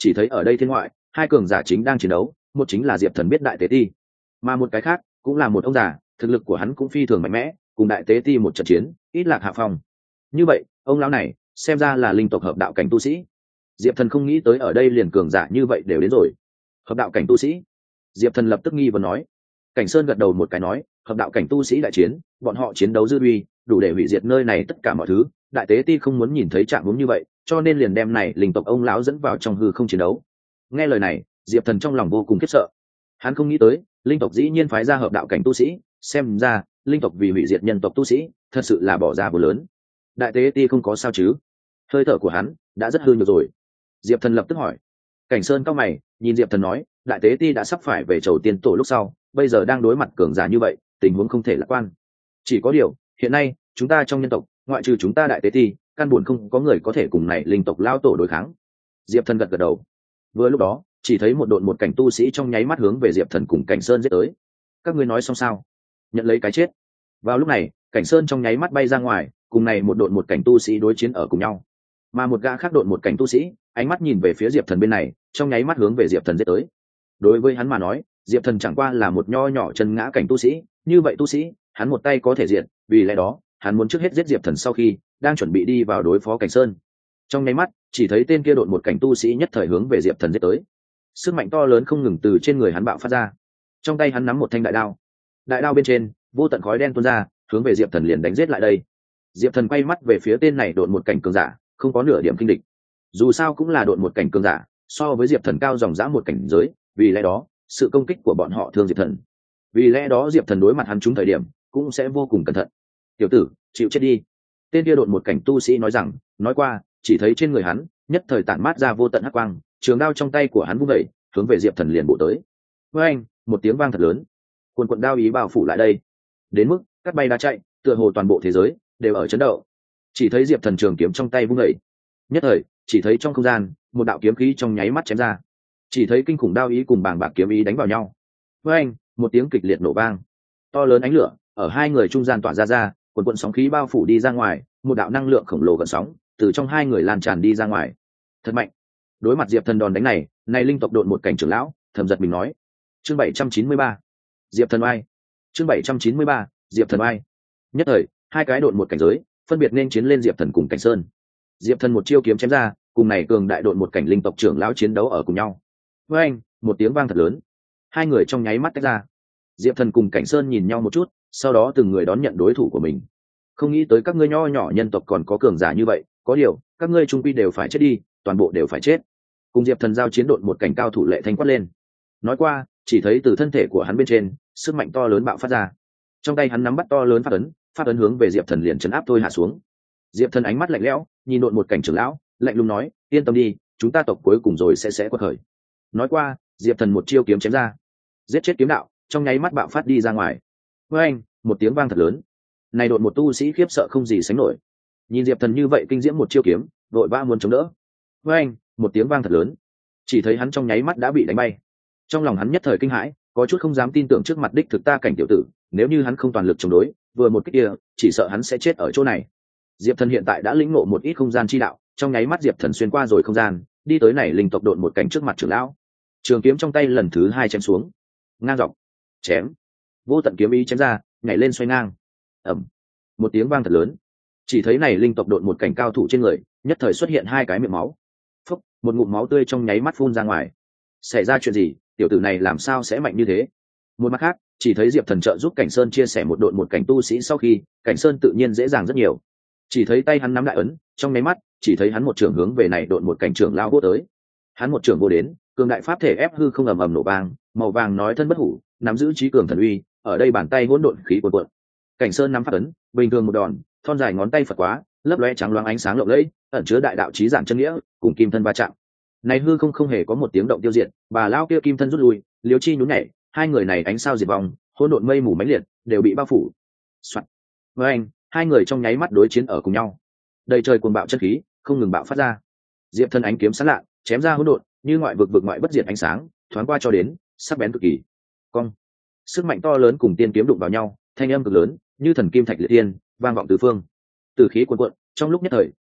chỉ thấy ở đây thiên ngoại hai cường giả chính đang chiến đấu, một chính là diệp thần biết đại tế ti, mà một cái khác cũng là một ông già, thực lực của hắn cũng phi thường mạnh mẽ, cùng đại tế ti một trận chiến ít lạc hạ phong. Như vậy ông lão này xem ra là linh tộc hợp đạo cảnh tu sĩ. Diệp thần không nghĩ tới ở đây liền cường giả như vậy đều đến rồi. Hợp đạo cảnh tu sĩ? Diệp thần lập tức nghi vấn nói. Cảnh Sơn gật đầu một cái nói, hợp đạo cảnh tu sĩ đại chiến, bọn họ chiến đấu dư uy đủ để hủy diệt nơi này tất cả mọi thứ. Đại tế ti không muốn nhìn thấy trạng huống như vậy, cho nên liền đem này linh tộc ông lão dẫn vào trong hư không chiến đấu. Nghe lời này, Diệp thần trong lòng vô cùng khiếp sợ. Hắn không nghĩ tới linh tộc dĩ nhiên phái ra hợp đạo cảnh tu sĩ, xem ra linh tộc vì hủy diệt nhân tộc tu sĩ thật sự là bỏ ra vô lớn. Đại tế ti không có sao chứ? Hơi thở của hắn đã rất hư nhược rồi. Diệp thần lập tức hỏi. Cảnh Sơn cao mày nhìn Diệp thần nói, đại tế ti đã sắp phải về chầu tiên tổ lúc sau, bây giờ đang đối mặt cường giả như vậy, tình huống không thể lạc quan. Chỉ có điều hiện nay chúng ta trong nhân tộc ngoại trừ chúng ta đại tế ti, căn buồn không có người có thể cùng này linh tộc lao tổ đối kháng. Diệp thần gật gật đầu. Vừa lúc đó chỉ thấy một đội một cảnh tu sĩ trong nháy mắt hướng về Diệp thần cùng Cảnh Sơn giết tới. Các ngươi nói xong sao? Nhận lấy cái chết. Vào lúc này Cảnh Sơn trong nháy mắt bay ra ngoài, cùng này một đội một cảnh tu sĩ đối chiến ở cùng nhau, mà một gã khác đội một cảnh tu sĩ ánh mắt nhìn về phía Diệp thần bên này, trong nháy mắt hướng về Diệp thần giết tới. Đối với hắn mà nói, Diệp thần chẳng qua là một nho nhỏ chân ngã cảnh tu sĩ, như vậy tu sĩ hắn một tay có thể diệt, vì lẽ đó hắn muốn trước hết giết Diệp thần, sau khi đang chuẩn bị đi vào đối phó Cảnh Sơn. Trong nháy mắt chỉ thấy tên kia đội một cảnh tu sĩ nhất thời hướng về Diệp thần giết tới. Sức mạnh to lớn không ngừng từ trên người hắn bạo phát ra, trong tay hắn nắm một thanh đại đao, đại đao bên trên vô tận khói đen tuôn ra, hướng về Diệp thần liền đánh giết lại đây. Diệp thần quay mắt về phía tên này đội một cảnh cường giả, không có nửa điểm kinh địch. Dù sao cũng là đội một cảnh cường giả, so với Diệp thần cao dòng dã một cảnh giới, vì lẽ đó sự công kích của bọn họ thương Diệp thần. Vì lẽ đó Diệp thần đối mặt hắn trúng thời điểm cũng sẽ vô cùng cẩn thận. Tiểu tử, chịu chết đi. Tên kia đội một cảnh tu sĩ nói rằng, nói qua chỉ thấy trên người hắn nhất thời tản mát ra vô tận hắc quang, trường đao trong tay của hắn vung vẩy, hướng về Diệp thần liền bổ tới. Với anh, một tiếng vang thật lớn, cuồn cuộn đao ý bao phủ lại đây, đến mức cắt bay đá chạy, tựa hồ toàn bộ thế giới đều ở chấn động. Chỉ thấy Diệp thần trường kiếm trong tay vung vẩy, nhất thời chỉ thấy trong không gian một đạo kiếm khí trong nháy mắt chém ra, chỉ thấy kinh khủng đao ý cùng bàng bạc kiếm ý đánh vào nhau. Với anh, một tiếng kịch liệt nổ vang, to lớn ánh lửa ở hai người trung gian tỏa ra ra, cuồn cuộn sóng khí bao phủ đi ra ngoài, một đạo năng lượng khổng lồ gần sóng từ trong hai người lan tràn đi ra ngoài. Thật mạnh. Đối mặt Diệp thần đòn đánh này, này linh tộc đội một cảnh trưởng lão thầm giật mình nói. Chương bảy trăm chín mươi ba, Diệp thần oai. Chương bảy trăm chín mươi ba, Diệp thần oai. Nhất thời hai cái đội một cảnh giới phân biệt nên chiến lên Diệp thần cùng Cảnh Sơn. Diệp thần một chiêu kiếm chém ra, cùng này cường đại đội một cảnh linh tộc trưởng lão chiến đấu ở cùng nhau. Với anh, một tiếng vang thật lớn, hai người trong nháy mắt tách ra. Diệp thần cùng Cảnh Sơn nhìn nhau một chút, sau đó từng người đón nhận đối thủ của mình. Không nghĩ tới các ngươi nho nhỏ nhân tộc còn có cường giả như vậy, có điều các ngươi trung quy đều phải chết đi, toàn bộ đều phải chết. Cùng Diệp thần giao chiến đội một cảnh cao thủ Lệ Thanh quát lên. Nói qua chỉ thấy từ thân thể của hắn bên trên sức mạnh to lớn bạo phát ra, trong tay hắn nắm bắt to lớn phát ấn, phát ấn hướng về Diệp thần liền chấn áp thôi hạ xuống. Diệp thần ánh mắt lạnh lẽo nhìn đội một cảnh trưởng lão, lạnh lùng nói, yên tâm đi, chúng ta tộc cuối cùng rồi sẽ sẽ quật khởi. Nói qua Diệp thần một chiêu kiếm chém ra, giết chết kiếm đạo trong nháy mắt bạo phát đi ra ngoài. Với anh, một tiếng vang thật lớn, này đội một tu sĩ khiếp sợ không gì sánh nổi, nhìn Diệp thần như vậy kinh diễm một chiêu kiếm, đội ba muốn chống đỡ. Với anh, một tiếng vang thật lớn, chỉ thấy hắn trong nháy mắt đã bị đánh bay. Trong lòng hắn nhất thời kinh hãi, có chút không dám tin tưởng trước mặt đích thực ta cảnh tiểu tử, nếu như hắn không toàn lực chống đối, vừa một kích kia chỉ sợ hắn sẽ chết ở chỗ này. Diệp thần hiện tại đã lĩnh ngộ một ít không gian chi đạo, trong nháy mắt Diệp thần xuyên qua rồi không gian, đi tới này linh tộc đội một cảnh trước mặt trưởng lão, trường kiếm trong tay lần thứ hai chém xuống, ngang dọc chém, vô tận kiếm ý chém ra, nhảy lên xoay ngang. Ầm, một tiếng vang thật lớn, chỉ thấy này linh tộc đội một cảnh cao thủ trên người nhất thời xuất hiện hai cái miệng máu. Phúc, một ngụm máu tươi trong nháy mắt phun ra ngoài. Xảy ra chuyện gì, tiểu tử này làm sao sẽ mạnh như thế? Một mặt khác chỉ thấy Diệp thần trợ giúp Cảnh Sơn chia sẻ một đội một cảnh tu sĩ, sau khi Cảnh Sơn tự nhiên dễ dàng rất nhiều. Chỉ thấy tay hắn nắm đại ấn, trong nháy mắt chỉ thấy hắn một trường hướng về này đội một cảnh trưởng lao vô tới. Hắn một trường vô đến, cường đại pháp thể ép hư không ầm ầm nổ vang, màu vàng nói thân bất hủ, nắm giữ trí cường thần uy, ở đây bàn tay hỗn độn khí cuồn cuộn. Cảnh Sơn nắm pháp ấn, bình thường một đòn, thon dài ngón tay phật quá, lấp lóe trắng loáng ánh sáng lộng lẫy, ẩn chứa đại đạo chí giản chân nghĩa, cùng kim thân va chạm. Này hư không không hề có một tiếng động tiêu diệt, bà lao kia kim thân rút lui, Liêu Chi nhún nhảy, hai người này ánh sao diệt vong, hỗn độn mây mù mãnh liệt, đều bị bao phủ. Soạn. Với anh, hai người trong nháy mắt đối chiến ở cùng nhau. Đầy trời cuồng bạo chân khí không ngừng bạo phát ra. Diệp thân ánh kiếm sáng lạ, chém ra hỗn độn, như ngoại vực vực ngoại bất diệt ánh sáng, thoáng qua cho đến, sắc bén cực kỳ. Cong. Sức mạnh to lớn cùng tiên kiếm đụng vào nhau, thanh âm cực lớn, như thần kim thạch liệt tiên, vang vọng tứ phương. Tử khí cuồn cuộn, trong lúc nhất thời,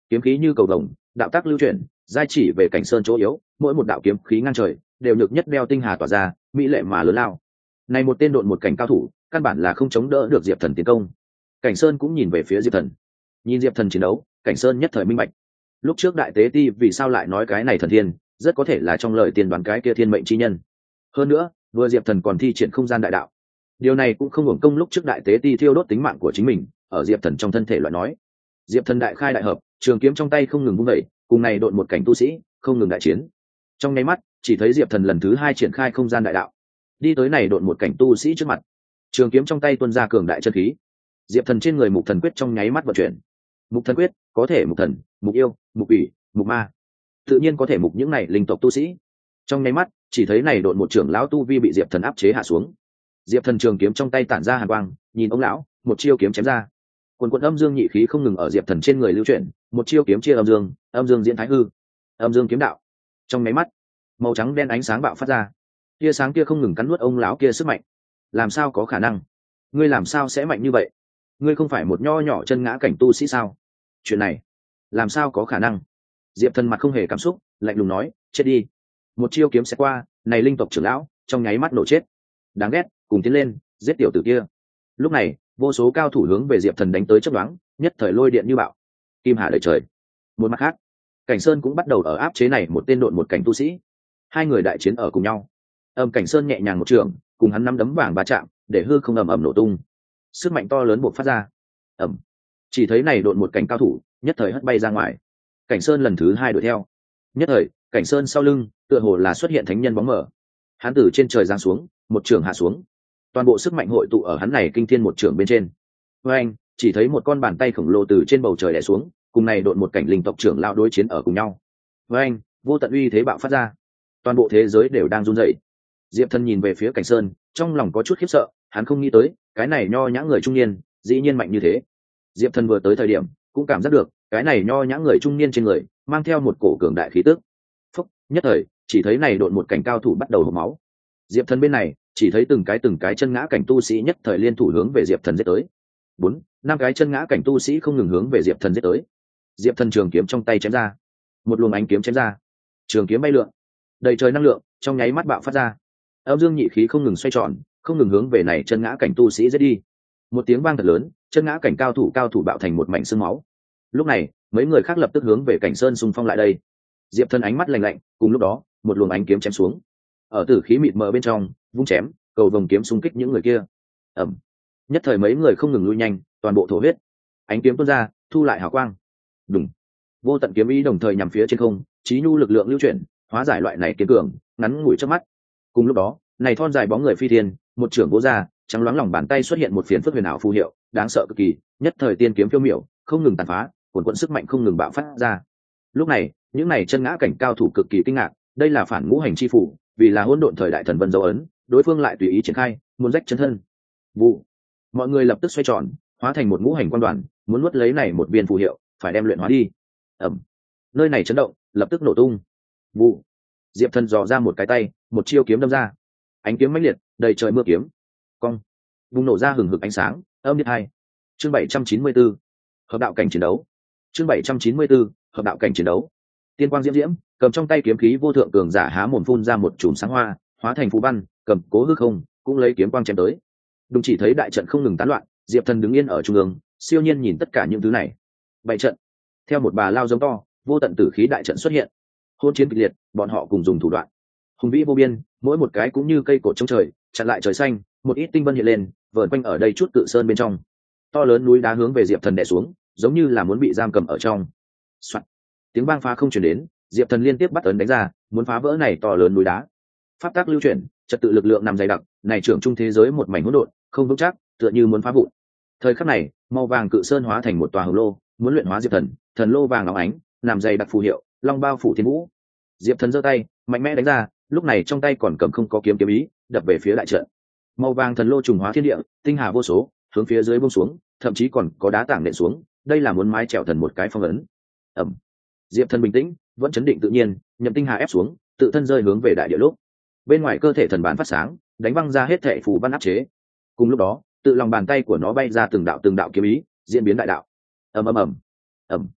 kiếm khí như cầu vồng, đạo tác lưu chuyển, giai chỉ về Cảnh Sơn chỗ yếu, mỗi một đạo kiếm khí ngang trời đều nhược nhất đeo tinh hà tỏa ra, mỹ lệ mà lớn lao. Này một tên độn một cảnh cao thủ, căn bản là không chống đỡ được Diệp Thần tiến công. Cảnh Sơn cũng nhìn về phía Diệp Thần. Nhìn Diệp Thần chiến đấu, Cảnh Sơn nhất thời minh bạch. Lúc trước đại tế ti vì sao lại nói cái này thần thiên, rất có thể là trong lời tiên đoán cái kia thiên mệnh chi nhân. Hơn nữa, vừa Diệp Thần còn thi triển không gian đại đạo. Điều này cũng không hưởng công lúc trước đại tế ti thiêu đốt tính mạng của chính mình, ở Diệp Thần trong thân thể loại nói. Diệp Thần đại khai đại hợp, trường kiếm trong tay không ngừng vung dậy, cùng này độn một cảnh tu sĩ, không ngừng đại chiến. Trong nháy mắt, chỉ thấy Diệp Thần lần thứ hai triển khai không gian đại đạo, đi tới này độn một cảnh tu sĩ trước mặt, trường kiếm trong tay tuôn ra cường đại chân khí. Diệp Thần trên người mục thần quyết trong nháy mắt vận chuyển. Mục thần quyết có thể mục thần, mục yêu, mục ủy, mục ma, tự nhiên có thể mục những này linh tộc tu sĩ. Trong nháy mắt, chỉ thấy này độn một trưởng lão tu vi bị Diệp Thần áp chế hạ xuống. Diệp Thần trường kiếm trong tay tản ra hàn quang, nhìn ông lão, một chiêu kiếm chém ra. Quần quần âm dương nhị khí không ngừng ở Diệp Thần trên người lưu chuyển, một chiêu kiếm chia âm dương, âm dương diễn thái hư, âm dương kiếm đạo. Trong nháy mắt, màu trắng đen ánh sáng bạo phát ra, tia sáng kia không ngừng cắn nuốt ông lão kia sức mạnh. Làm sao có khả năng? Ngươi làm sao sẽ mạnh như vậy? Ngươi không phải một nho nhỏ chân ngã cảnh tu sĩ sao? Chuyện này, làm sao có khả năng? Diệp Thần mặt không hề cảm xúc, lạnh lùng nói, chết đi. Một chiêu kiếm sẽ qua, này linh tộc trưởng lão, trong nháy mắt nổ chết. Đáng ghét, cùng tiến lên, giết tiểu tử kia. Lúc này, vô số cao thủ hướng về Diệp Thần đánh tới chớp nhoáng, nhất thời lôi điện như bạo, kim hà đầy trời. Một mặt khác, Cảnh Sơn cũng bắt đầu ở áp chế này một tên độn một cảnh tu sĩ. Hai người đại chiến ở cùng nhau. Âm Cảnh Sơn nhẹ nhàng một trường, cùng hắn năm đấm vàng va chạm, để hư không ầm ầm nổ tung. Sức mạnh to lớn buộc phát ra. Ầm. Chỉ thấy này độn một cảnh cao thủ, nhất thời hất bay ra ngoài. Cảnh Sơn lần thứ hai đuổi theo. Nhất thời, Cảnh Sơn sau lưng, tựa hồ là xuất hiện thánh nhân bóng mờ. Hắn từ trên trời giáng xuống, một trường hạ xuống. Toàn bộ sức mạnh hội tụ ở hắn này kinh thiên một trường bên trên. Với anh, chỉ thấy một con bàn tay khổng lồ từ trên bầu trời đè xuống, cùng này độn một cảnh linh tộc trưởng lão đối chiến ở cùng nhau. Với anh, vô tận uy thế bạo phát ra. Toàn bộ thế giới đều đang run rẩy. Diệp Thần nhìn về phía Cảnh Sơn, trong lòng có chút khiếp sợ, hắn không nghĩ tới, cái này nho nhã người trung niên, dĩ nhiên mạnh như thế. Diệp Thần vừa tới thời điểm, cũng cảm giác được, cái này nho nhã người trung niên trên người, mang theo một cổ cường đại khí tức. Phúc, nhất thời, chỉ thấy này độn một cảnh cao thủ bắt đầu hộc máu. Diệp Thần bên này, chỉ thấy từng cái từng cái chân ngã cảnh tu sĩ nhất thời liên thủ hướng về Diệp Thần giết tới. Bốn, năm cái chân ngã cảnh tu sĩ không ngừng hướng về Diệp Thần giết tới. Diệp Thần trường kiếm trong tay chém ra, một luồng ánh kiếm chém ra, trường kiếm bay lượn, đầy trời năng lượng trong nháy mắt bạo phát ra. Âm dương nhị khí không ngừng xoay tròn, không ngừng hướng về này chân ngã cảnh tu sĩ giết đi. Một tiếng vang thật lớn, chân ngã cảnh cao thủ cao thủ bạo thành một mảnh xương máu. Lúc này, mấy người khác lập tức hướng về Cảnh Sơn xung phong lại đây. Diệp Thần ánh mắt lạnh lạnh, cùng lúc đó, một luồng ánh kiếm chém xuống. Ở tử khí mịt mờ bên trong, vung chém, cầu vồng kiếm xung kích những người kia. Ầm. Nhất thời mấy người không ngừng lui nhanh, toàn bộ thổ huyết. Ánh kiếm tuôn ra, thu lại hào quang. Đùng. Vô tận kiếm ý đồng thời nhằm phía trên không, chí nhu lực lượng lưu chuyển, hóa giải loại này kiên cường, ngắn ngủi trước mắt. Cùng lúc đó, này thon dài bóng người phi thiên, một trưởng vỗ ra, trắng loáng lòng bàn tay xuất hiện một phiến phất huyền ảo phù hiệu, đáng sợ cực kỳ, nhất thời tiên kiếm phiêu miểu, không ngừng tàn phá, cuồn cuộn sức mạnh không ngừng bạo phát ra. Lúc này, những này chân ngã cảnh cao thủ cực kỳ kinh ngạc, đây là phản ngũ hành chi phủ, vì là hỗn độn thời đại thần vân dấu ấn, đối phương lại tùy ý triển khai, muốn rách chân thân. Vụ. Mọi người lập tức xoay tròn, hóa thành một ngũ hành quan đoàn, muốn nuốt lấy này một viên phù hiệu, phải đem luyện hóa đi. Ầm. Nơi này chấn động, lập tức nổ tung. Vụ. Diệp Thần dò ra một cái tay, một chiêu kiếm đâm ra. Ánh kiếm mãnh liệt, đầy trời mưa kiếm. Cong. Bùng nổ ra hừng hực ánh sáng, âm liệt hai. Chương bảy trăm chín mươi tư, hợp đạo cảnh chiến đấu. Chương bảy trăm chín mươi tư, hợp đạo cảnh chiến đấu. Tiên quang diễm diễm, cầm trong tay kiếm khí vô thượng cường giả há mồm phun ra một chùm sáng hoa, hóa thành phù văn, cầm cố hư không, cũng lấy kiếm quang chém tới. Đúng chỉ thấy đại trận không ngừng tán loạn, Diệp Thần đứng yên ở trung ương, siêu nhiên nhìn tất cả những thứ này. Bảy trận. Theo một bà lao giống to, vô tận tử khí đại trận xuất hiện. Hôn chiến kịch liệt, bọn họ cùng dùng thủ đoạn hùng vĩ vô biên, mỗi một cái cũng như cây cột chống trời, chặn lại trời xanh, một ít tinh vân hiện lên, vờn quanh ở đây chút cự sơn bên trong. To lớn núi đá hướng về Diệp Thần đè xuống, giống như là muốn bị giam cầm ở trong. Soạn. Tiếng vang phá không truyền đến, Diệp Thần liên tiếp bắt ấn đánh ra, muốn phá vỡ này to lớn núi đá. Pháp tắc lưu chuyển, trật tự lực lượng nằm dày đặc, này trưởng trung thế giới một mảnh hỗn độn, không vững chắc, tựa như muốn phá vụn. Thời khắc này, màu vàng cự sơn hóa thành một tòa hồng lô, muốn luyện hóa Diệp Thần, thần lô vàng óng ánh, nằm dày đặc phù hiệu, long bao phủ thiên vũ. Diệp Thần giơ tay, mạnh mẽ đánh ra, lúc này trong tay còn cầm không có kiếm kiếm ý, đập về phía đại trận. Màu vàng thần lô trùng hóa thiên địa, tinh hà vô số, hướng phía dưới buông xuống, thậm chí còn có đá tảng nện xuống, đây là muốn mái chèo thần một cái phong ấn. Ầm. Diệp Thần bình tĩnh, vẫn chấn định tự nhiên, nhậm tinh hà ép xuống, tự thân rơi hướng về đại địa lúc. Bên ngoài cơ thể thần bản phát sáng, đánh văng ra hết thảy phù văn áp chế. Cùng lúc đó, tự lòng bàn tay của nó bay ra từng đạo từng đạo kiếm ý, diễn biến đại đạo. Ầm ầm ầm. Ầm.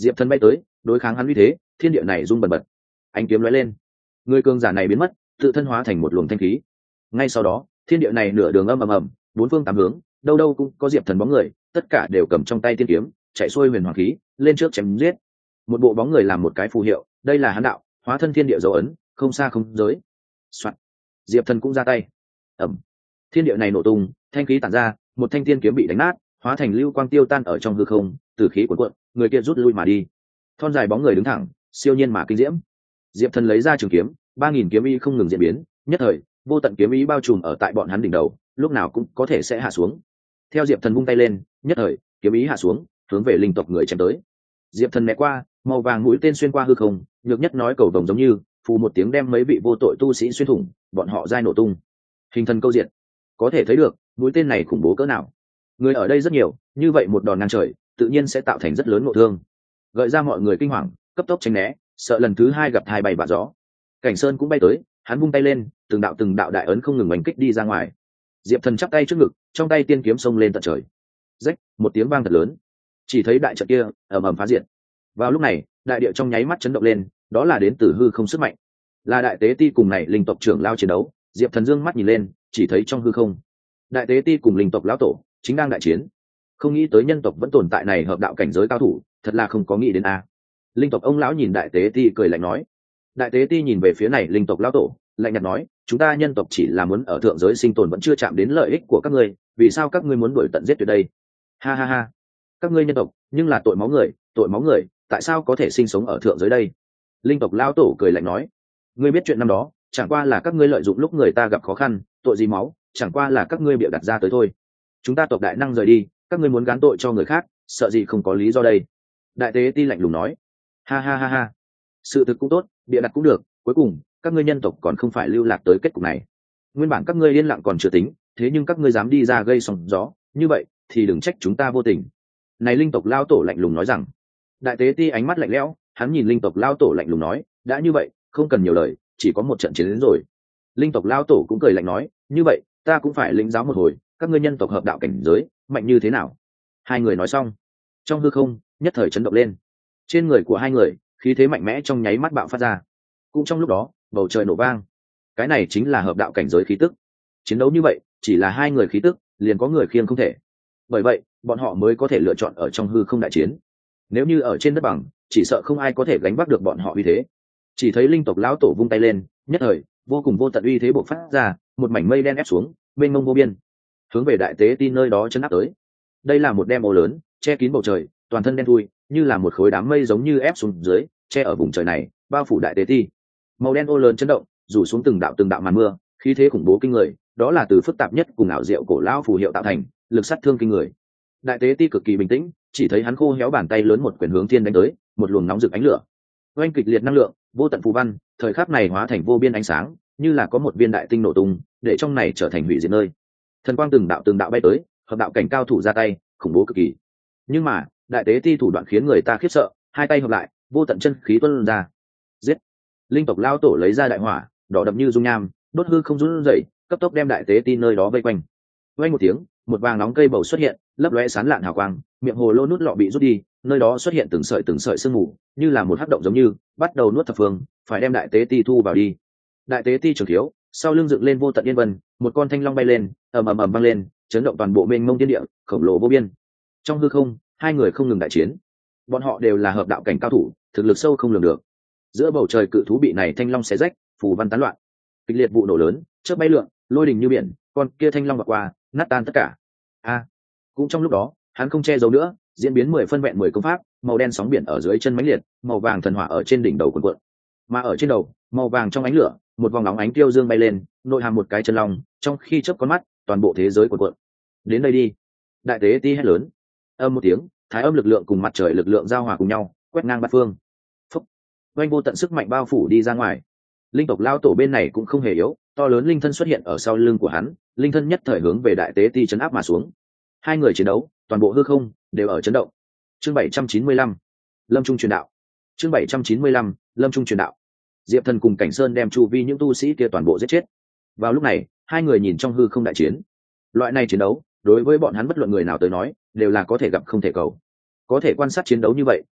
Diệp Thần bay tới đối kháng hắn uy thế, thiên địa này rung bần bật, ánh kiếm lóe lên, người cường giả này biến mất, tự thân hóa thành một luồng thanh khí. Ngay sau đó thiên địa này nửa đường âm ầm ầm, bốn phương tám hướng đâu đâu cũng có Diệp Thần bóng người, tất cả đều cầm trong tay tiên kiếm chạy xuôi huyền hoàng khí lên trước chém giết. Một bộ bóng người làm một cái phù hiệu, đây là hắn đạo hóa thân thiên địa dấu ấn, không xa không giới. Soạn. Diệp Thần cũng ra tay, ẩm, thiên địa này nổ tung, thanh khí tản ra, một thanh tiên kiếm bị đánh nát, hóa thành lưu quang tiêu tan ở trong hư không, từ khí cuộn cuộn, người kia rút lui mà đi. Thon dài bóng người đứng thẳng, siêu nhiên mà kinh diễm. Diệp Thần lấy ra trường kiếm, ba nghìn kiếm ý không ngừng diễn biến, nhất thời vô tận kiếm ý bao trùm ở tại bọn hắn đỉnh đầu, lúc nào cũng có thể sẽ hạ xuống. Theo Diệp Thần vung tay lên, nhất thời kiếm ý hạ xuống, hướng về linh tộc người chém tới. Diệp Thần né qua, màu vàng mũi tên xuyên qua hư không, nhược nhất nói cầu vồng giống như phù một tiếng đem mấy vị vô tội tu sĩ xuyên thủng, bọn họ dai nổ tung, hình thần câu diện. Có thể thấy được mũi tên này khủng bố cỡ nào. Người ở đây rất nhiều, như vậy một đòn ngang trời tự nhiên sẽ tạo thành rất lớn ngộ thương, gợi ra mọi người kinh hoàng, cấp tốc tránh né, sợ lần thứ hai gặp hai bay bạ gió. Cảnh Sơn cũng bay tới, hắn vung tay lên, từng đạo từng đạo đại ấn không ngừng đánh kích đi ra ngoài. Diệp Thần chắp tay trước ngực, trong tay tiên kiếm xông lên tận trời. Rách, một tiếng vang thật lớn, chỉ thấy đại trận kia ầm ầm phá diệt. Vào lúc này đại địa trong nháy mắt chấn động lên, đó là đến từ hư không sức mạnh, là đại tế ti cùng này linh tộc trưởng lao chiến đấu. Diệp Thần dương mắt nhìn lên, chỉ thấy trong hư không đại tế ti cùng linh tộc lão tổ chính đang đại chiến. Không nghĩ tới nhân tộc vẫn tồn tại này hợp đạo cảnh giới cao thủ, thật là không có nghĩ đến a. Linh tộc ông lão nhìn đại tế ti cười lạnh nói. Đại tế ti nhìn về phía này linh tộc lão tổ, lạnh nhạt nói, chúng ta nhân tộc chỉ là muốn ở thượng giới sinh tồn, vẫn chưa chạm đến lợi ích của các ngươi, vì sao các ngươi muốn đuổi tận giết tuyệt đây? Ha ha ha, các ngươi nhân tộc nhưng là tội máu người, tội máu người, tại sao có thể sinh sống ở thượng giới đây? Linh tộc lão tổ cười lạnh nói, ngươi biết chuyện năm đó, chẳng qua là các ngươi lợi dụng lúc người ta gặp khó khăn, tội gì máu, chẳng qua là các ngươi bịa đặt ra tới thôi. Chúng ta tộc đại năng rời đi, các ngươi muốn gán tội cho người khác, sợ gì không có lý do đây? Đại tế ti lạnh lùng nói. Ha ha ha ha, sự thực cũng tốt, bịa đặt cũng được, cuối cùng các ngươi nhân tộc còn không phải lưu lạc tới kết cục này. Nguyên bản các ngươi yên lặng còn chưa tính, thế nhưng các ngươi dám đi ra gây sóng gió như vậy thì đừng trách chúng ta vô tình. Này linh tộc lao tổ lạnh lùng nói rằng. Đại tế ti ánh mắt lạnh lẽo, hắn nhìn linh tộc lao tổ lạnh lùng nói, đã như vậy không cần nhiều lời, chỉ có một trận chiến đến rồi. Linh tộc lao tổ cũng cười lạnh nói, như vậy ta cũng phải lĩnh giáo một hồi, các ngươi nhân tộc hợp đạo cảnh giới mạnh như thế nào. Hai người nói xong, trong hư không nhất thời chấn động lên, trên người của hai người khí thế mạnh mẽ trong nháy mắt bạo phát ra. Cũng trong lúc đó bầu trời nổ vang, cái này chính là hợp đạo cảnh giới khí tức. Chiến đấu như vậy chỉ là hai người khí tức liền có người khiêng không thể, bởi vậy bọn họ mới có thể lựa chọn ở trong hư không đại chiến. Nếu như ở trên đất bằng, chỉ sợ không ai có thể gánh vác được bọn họ uy thế. Chỉ thấy linh tộc lão tổ vung tay lên, nhất thời vô cùng vô tận uy thế bộc phát ra, một mảnh mây đen ép xuống, mênh mông vô biên, hướng về đại tế ti nơi đó chấn áp tới. Đây là một đêm ô lớn, che kín bầu trời, toàn thân đen thui, như là một khối đám mây giống như ép xuống dưới, che ở vùng trời này, bao phủ đại tế ti. Màu đen ô lớn chấn động, rủ xuống từng đạo từng đạo màn mưa, khí thế khủng bố kinh người, đó là từ phức tạp nhất cùng ảo diệu cổ lão phù hiệu tạo thành, lực sát thương kinh người. Đại tế ti cực kỳ bình tĩnh, chỉ thấy hắn khô héo bàn tay lớn một quyền hướng thiên đánh tới, một luồng nóng rực ánh lửa, oanh kịch liệt năng lượng, vô tận phù văn, thời khắc này hóa thành vô biên ánh sáng, như là có một viên đại tinh nổ tung, để trong này trở thành hủy diệt nơi. Thần quang từng đạo từng đạo bay tới, hợp đạo cảnh cao thủ ra tay, khủng bố cực kỳ. Nhưng mà đại tế ti thủ đoạn khiến người ta khiếp sợ, hai tay hợp lại, vô tận chân khí tuôn ra. Giết! Linh tộc lao tổ lấy ra đại hỏa, đỏ đậm như dung nham, đốt hư không run rẩy, cấp tốc đem đại tế ti nơi đó vây quanh. Vang một tiếng, một vàng nóng cây bầu xuất hiện, lấp lóe sáng lạn hào quang, miệng hồ lô nút lọ bị rút đi, nơi đó xuất hiện từng sợi từng sợi sương mù, như là một hắc động giống như bắt đầu nuốt thập phương, phải đem đại tế ti thu vào đi. Đại tế ti trường thiếu, sau lưng dựng lên vô tận yên vân, một con thanh long bay lên, ầm ầm ầm vang lên, chấn động toàn bộ mênh mông thiên địa, khổng lồ vô biên. Trong hư không, hai người không ngừng đại chiến. Bọn họ đều là hợp đạo cảnh cao thủ, thực lực sâu không lường được. Giữa bầu trời cự thú bị này thanh long xé rách, phù văn tán loạn, kịch liệt vụ nổ lớn, chớp bay lượn, lôi đình như biển, con kia thanh long vọt qua, nát tan tất cả. A! Cũng trong lúc đó, hắn không che giấu nữa, diễn biến mười phân vẹn mười công pháp, màu đen sóng biển ở dưới chân mãnh liệt, màu vàng thần hỏa ở trên đỉnh đầu cuộn cuộn. Mà ở trên đầu, màu vàng trong ánh lửa, một vòng nóng ánh tiêu dương bay lên, nội hàm một cái chân long, trong khi chớp con mắt, toàn bộ thế giới cuộn cuộn. Đến đây đi! Đại tế ti hét lớn. Âm một tiếng, thái âm lực lượng cùng mặt trời lực lượng giao hòa cùng nhau, quét ngang bát phương. Phúc! Oanh vô tận sức mạnh bao phủ đi ra ngoài. Linh tộc lao tổ bên này cũng không hề yếu, to lớn linh thân xuất hiện ở sau lưng của hắn, linh thân nhất thời hướng về đại tế ti chấn áp mà xuống. Hai người chiến đấu, toàn bộ hư không đều ở chấn động. Chương bảy trăm chín mươi lăm, Lâm Trung truyền đạo. Chương bảy trăm chín mươi lăm, Lâm Trung truyền đạo. Diệp Thần cùng Cảnh Sơn đem chu vi những tu sĩ kia toàn bộ giết chết. Vào lúc này, hai người nhìn trong hư không đại chiến. Loại này chiến đấu, đối với bọn hắn bất luận người nào tới nói, đều là có thể gặp không thể cầu. Có thể quan sát chiến đấu như vậy,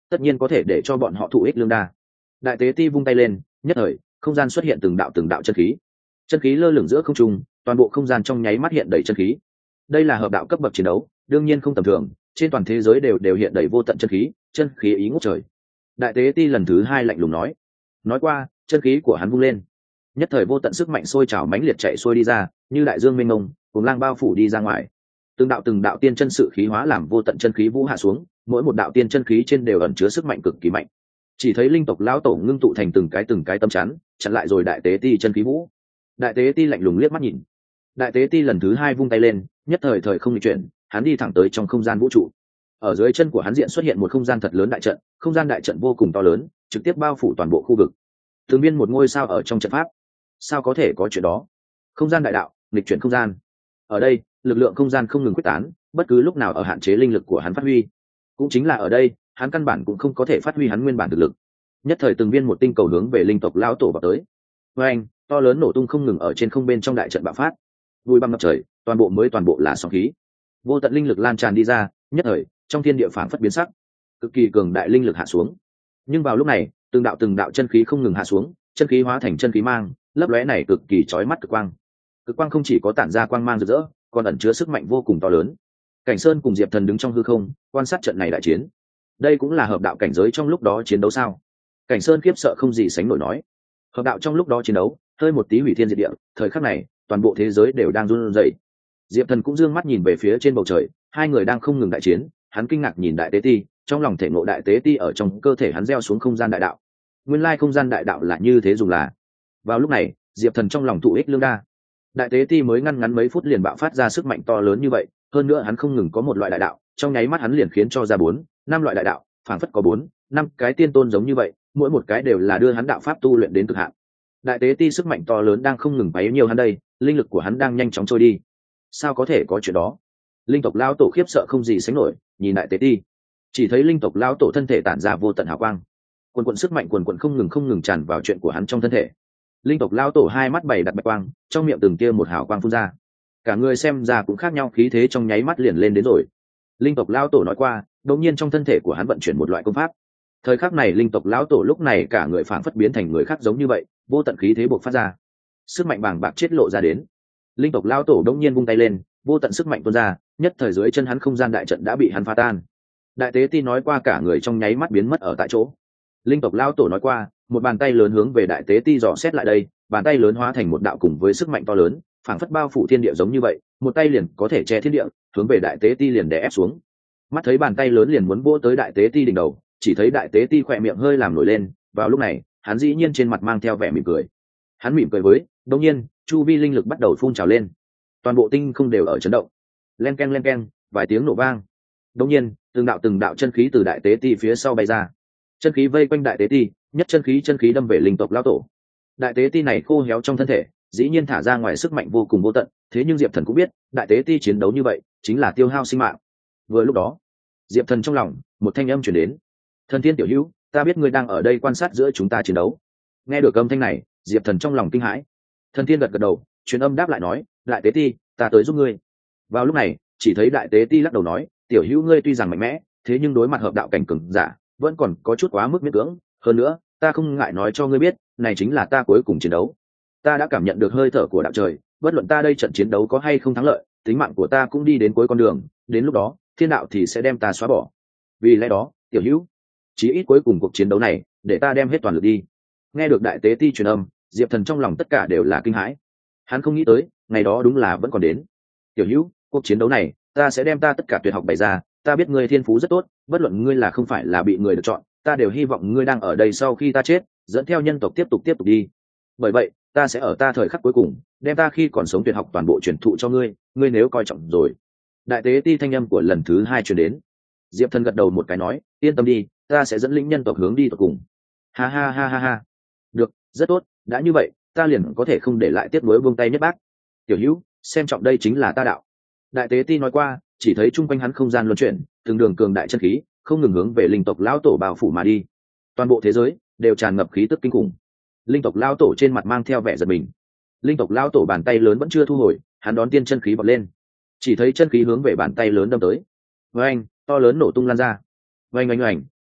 tất nhiên có thể để cho bọn họ thụ ích lương đa. Đại tế ti vung tay lên, nhất thời không gian xuất hiện từng đạo từng đạo chân khí, chân khí lơ lửng giữa không trung, toàn bộ không gian trong nháy mắt hiện đầy chân khí. Đây là hợp đạo cấp bậc chiến đấu, đương nhiên không tầm thường, trên toàn thế giới đều đều hiện đầy vô tận chân khí, chân khí ý ngút trời. Đại tế ti lần thứ hai lạnh lùng nói, nói qua, chân khí của hắn vung lên, nhất thời vô tận sức mạnh sôi trào mãnh liệt chạy xuôi đi ra, như đại dương mênh mông, cùng lang bao phủ đi ra ngoài. Từng đạo từng đạo tiên chân sự khí hóa làm vô tận chân khí vũ hạ xuống, mỗi một đạo tiên chân khí trên đều ẩn chứa sức mạnh cực kỳ mạnh. Chỉ thấy linh tộc lão tổ ngưng tụ thành từng cái từng cái tâm chắn, chặn lại rồi đại tế ti chân khí vũ. Đại tế ti lạnh lùng liếc mắt nhìn, đại tế ti lần thứ hai vung tay lên, nhất thời thời không di chuyển, hắn đi thẳng tới trong không gian vũ trụ. Ở dưới chân của hắn diện xuất hiện một không gian thật lớn đại trận, không gian đại trận vô cùng to lớn, trực tiếp bao phủ toàn bộ khu vực. Từng biên một ngôi sao ở trong trận pháp. Sao có thể có chuyện đó? Không gian đại đạo, nghịch chuyển không gian. Ở đây, lực lượng không gian không ngừng quyết tán, bất cứ lúc nào ở hạn chế linh lực của hắn phát huy. Cũng chính là ở đây, hắn căn bản cũng không có thể phát huy hắn nguyên bản thực lực. Nhất thời từng viên một tinh cầu hướng về linh tộc lão tổ vào tới. Với anh, to lớn nổ tung không ngừng ở trên không bên trong đại trận bạo phát. Vui băng ngập trời, toàn bộ mới toàn bộ là sóng khí. Vô tận linh lực lan tràn đi ra, nhất thời, trong thiên địa phảng phất biến sắc. Cực kỳ cường đại linh lực hạ xuống. Nhưng vào lúc này, từng đạo từng đạo chân khí không ngừng hạ xuống, chân khí hóa thành chân khí mang, lấp lóe này cực kỳ chói mắt cực quang. Cực quang không chỉ có tản ra quang mang rực rỡ, còn ẩn chứa sức mạnh vô cùng to lớn. Cảnh Sơn cùng Diệp Thần đứng trong hư không, quan sát trận này đại chiến. Đây cũng là hợp đạo cảnh giới trong lúc đó chiến đấu sao? Cảnh Sơn khiếp sợ không gì sánh nổi nói. Hợp đạo trong lúc đó chiến đấu, hơi một tí hủy thiên diệt địa, thời khắc này, toàn bộ thế giới đều đang run rẩy. Diệp Thần cũng dương mắt nhìn về phía trên bầu trời, hai người đang không ngừng đại chiến, hắn kinh ngạc nhìn đại tế ti, trong lòng thể ngộ đại tế ti ở trong cơ thể hắn gieo xuống không gian đại đạo. Nguyên lai không gian đại đạo là như thế dùng là. Vào lúc này, Diệp Thần trong lòng thụ ích lương đa. Đại tế ti mới ngăn ngắn mấy phút liền bạo phát ra sức mạnh to lớn như vậy, hơn nữa hắn không ngừng có một loại đại đạo, trong nháy mắt hắn liền khiến cho ra bốn, năm loại đại đạo, phảng phất có bốn, năm cái tiên tôn giống như vậy, mỗi một cái đều là đưa hắn đạo pháp tu luyện đến cực hạn. Đại tế ti sức mạnh to lớn đang không ngừng bấy nhiều hắn đây, linh lực của hắn đang nhanh chóng trôi đi. Sao có thể có chuyện đó? Linh tộc lão tổ khiếp sợ không gì sánh nổi, nhìn đại tế ti, chỉ thấy linh tộc lão tổ thân thể tản ra vô tận hào quang, quần quần sức mạnh quần quần không ngừng không ngừng tràn vào chuyện của hắn trong thân thể. Linh tộc lão tổ hai mắt bảy đặt bạch quang, trong miệng từng kia một hào quang phun ra, cả người xem ra cũng khác nhau, khí thế trong nháy mắt liền lên đến rồi. Linh tộc lão tổ nói qua, đột nhiên trong thân thể của hắn vận chuyển một loại công pháp. Thời khắc này linh tộc lão tổ lúc này cả người phảng phất biến thành người khác giống như vậy, vô tận khí thế bộc phát ra, sức mạnh bàng bạc chết lộ ra đến. Linh tộc lão tổ đột nhiên vung tay lên, vô tận sức mạnh tuôn ra, nhất thời dưới chân hắn không gian đại trận đã bị hắn phá tan. Đại tế ti nói qua cả người trong nháy mắt biến mất ở tại chỗ. Linh tộc lão tổ nói qua, một bàn tay lớn hướng về đại tế ti dò xét lại đây, bàn tay lớn hóa thành một đạo cùng với sức mạnh to lớn, phảng phất bao phủ thiên địa giống như vậy, một tay liền có thể che thiên địa, hướng về đại tế ti liền đè ép xuống. Mắt thấy bàn tay lớn liền muốn vỗ tới đại tế ti đỉnh đầu, chỉ thấy đại tế ti khỏe miệng hơi làm nổi lên, vào lúc này, hắn dĩ nhiên trên mặt mang theo vẻ mỉm cười. Hắn mỉm cười với, đột nhiên, chu vi linh lực bắt đầu phun trào lên. Toàn bộ tinh không đều ở chấn động. Len keng len keng, vài tiếng nổ vang. Đột nhiên, từng đạo từng đạo chân khí từ đại tế ti phía sau bay ra. Chân khí vây quanh đại tế ti, nhất chân khí chân khí đâm về linh tộc lão tổ. Đại tế ti này khô héo trong thân thể, dĩ nhiên thả ra ngoài sức mạnh vô cùng vô tận, thế nhưng Diệp Thần cũng biết, đại tế ti chiến đấu như vậy, chính là tiêu hao sinh mạng. Vừa lúc đó, Diệp Thần trong lòng, một thanh âm truyền đến. Thần Thiên tiểu hữu, ta biết ngươi đang ở đây quan sát giữa chúng ta chiến đấu. Nghe được âm thanh này, Diệp Thần trong lòng kinh hãi. Thần Thiên gật gật đầu, truyền âm đáp lại nói, đại tế ti, ta tới giúp ngươi. Vào lúc này, chỉ thấy đại tế ti lắc đầu nói, tiểu hữu ngươi tuy rằng mạnh mẽ, thế nhưng đối mặt hợp đạo cảnh cường giả, vẫn còn có chút quá mức miễn cưỡng. Hơn nữa, ta không ngại nói cho ngươi biết, này chính là ta cuối cùng chiến đấu. Ta đã cảm nhận được hơi thở của đạo trời, bất luận ta đây trận chiến đấu có hay không thắng lợi, tính mạng của ta cũng đi đến cuối con đường, đến lúc đó, thiên đạo thì sẽ đem ta xóa bỏ. Vì lẽ đó, tiểu hữu, chí ít cuối cùng cuộc chiến đấu này, để ta đem hết toàn lực đi. Nghe được đại tế ti truyền âm, Diệp Thần trong lòng tất cả đều là kinh hãi. Hắn không nghĩ tới, ngày đó đúng là vẫn còn đến. Tiểu hữu, cuộc chiến đấu này, ta sẽ đem ta tất cả tuyệt học bày ra, ta biết ngươi thiên phú rất tốt, bất luận ngươi là không phải là bị người được chọn, ta đều hy vọng ngươi đang ở đây sau khi ta chết, dẫn theo nhân tộc tiếp tục tiếp tục đi. Bởi vậy, ta sẽ ở ta thời khắc cuối cùng, đem ta khi còn sống tuyệt học toàn bộ truyền thụ cho ngươi, ngươi nếu coi trọng rồi. Đại tế ti thanh âm của lần thứ hai truyền đến. Diệp Thần gật đầu một cái nói, yên tâm đi, ta sẽ dẫn lĩnh nhân tộc hướng đi tận cùng. Ha ha ha ha ha. Được, rất tốt, đã như vậy, ta liền có thể không để lại tiếc nuối buông tay nhất bác. Tiểu hữu, xem trọng đây chính là ta đạo. Đại tế ti nói qua, chỉ thấy chung quanh hắn không gian luân chuyển, từng đường cường đại chân khí, không ngừng hướng về linh tộc lão tổ bao phủ mà đi. Toàn bộ thế giới đều tràn ngập khí tức kinh khủng. Linh tộc lão tổ trên mặt mang theo vẻ giật mình. Linh tộc lão tổ bàn tay lớn vẫn chưa thu hồi, hắn đón tiên chân khí bật lên, chỉ thấy chân khí hướng về bàn tay lớn đâm tới. Với anh, to lớn nổ tung lan ra. Oanh oanh oanh,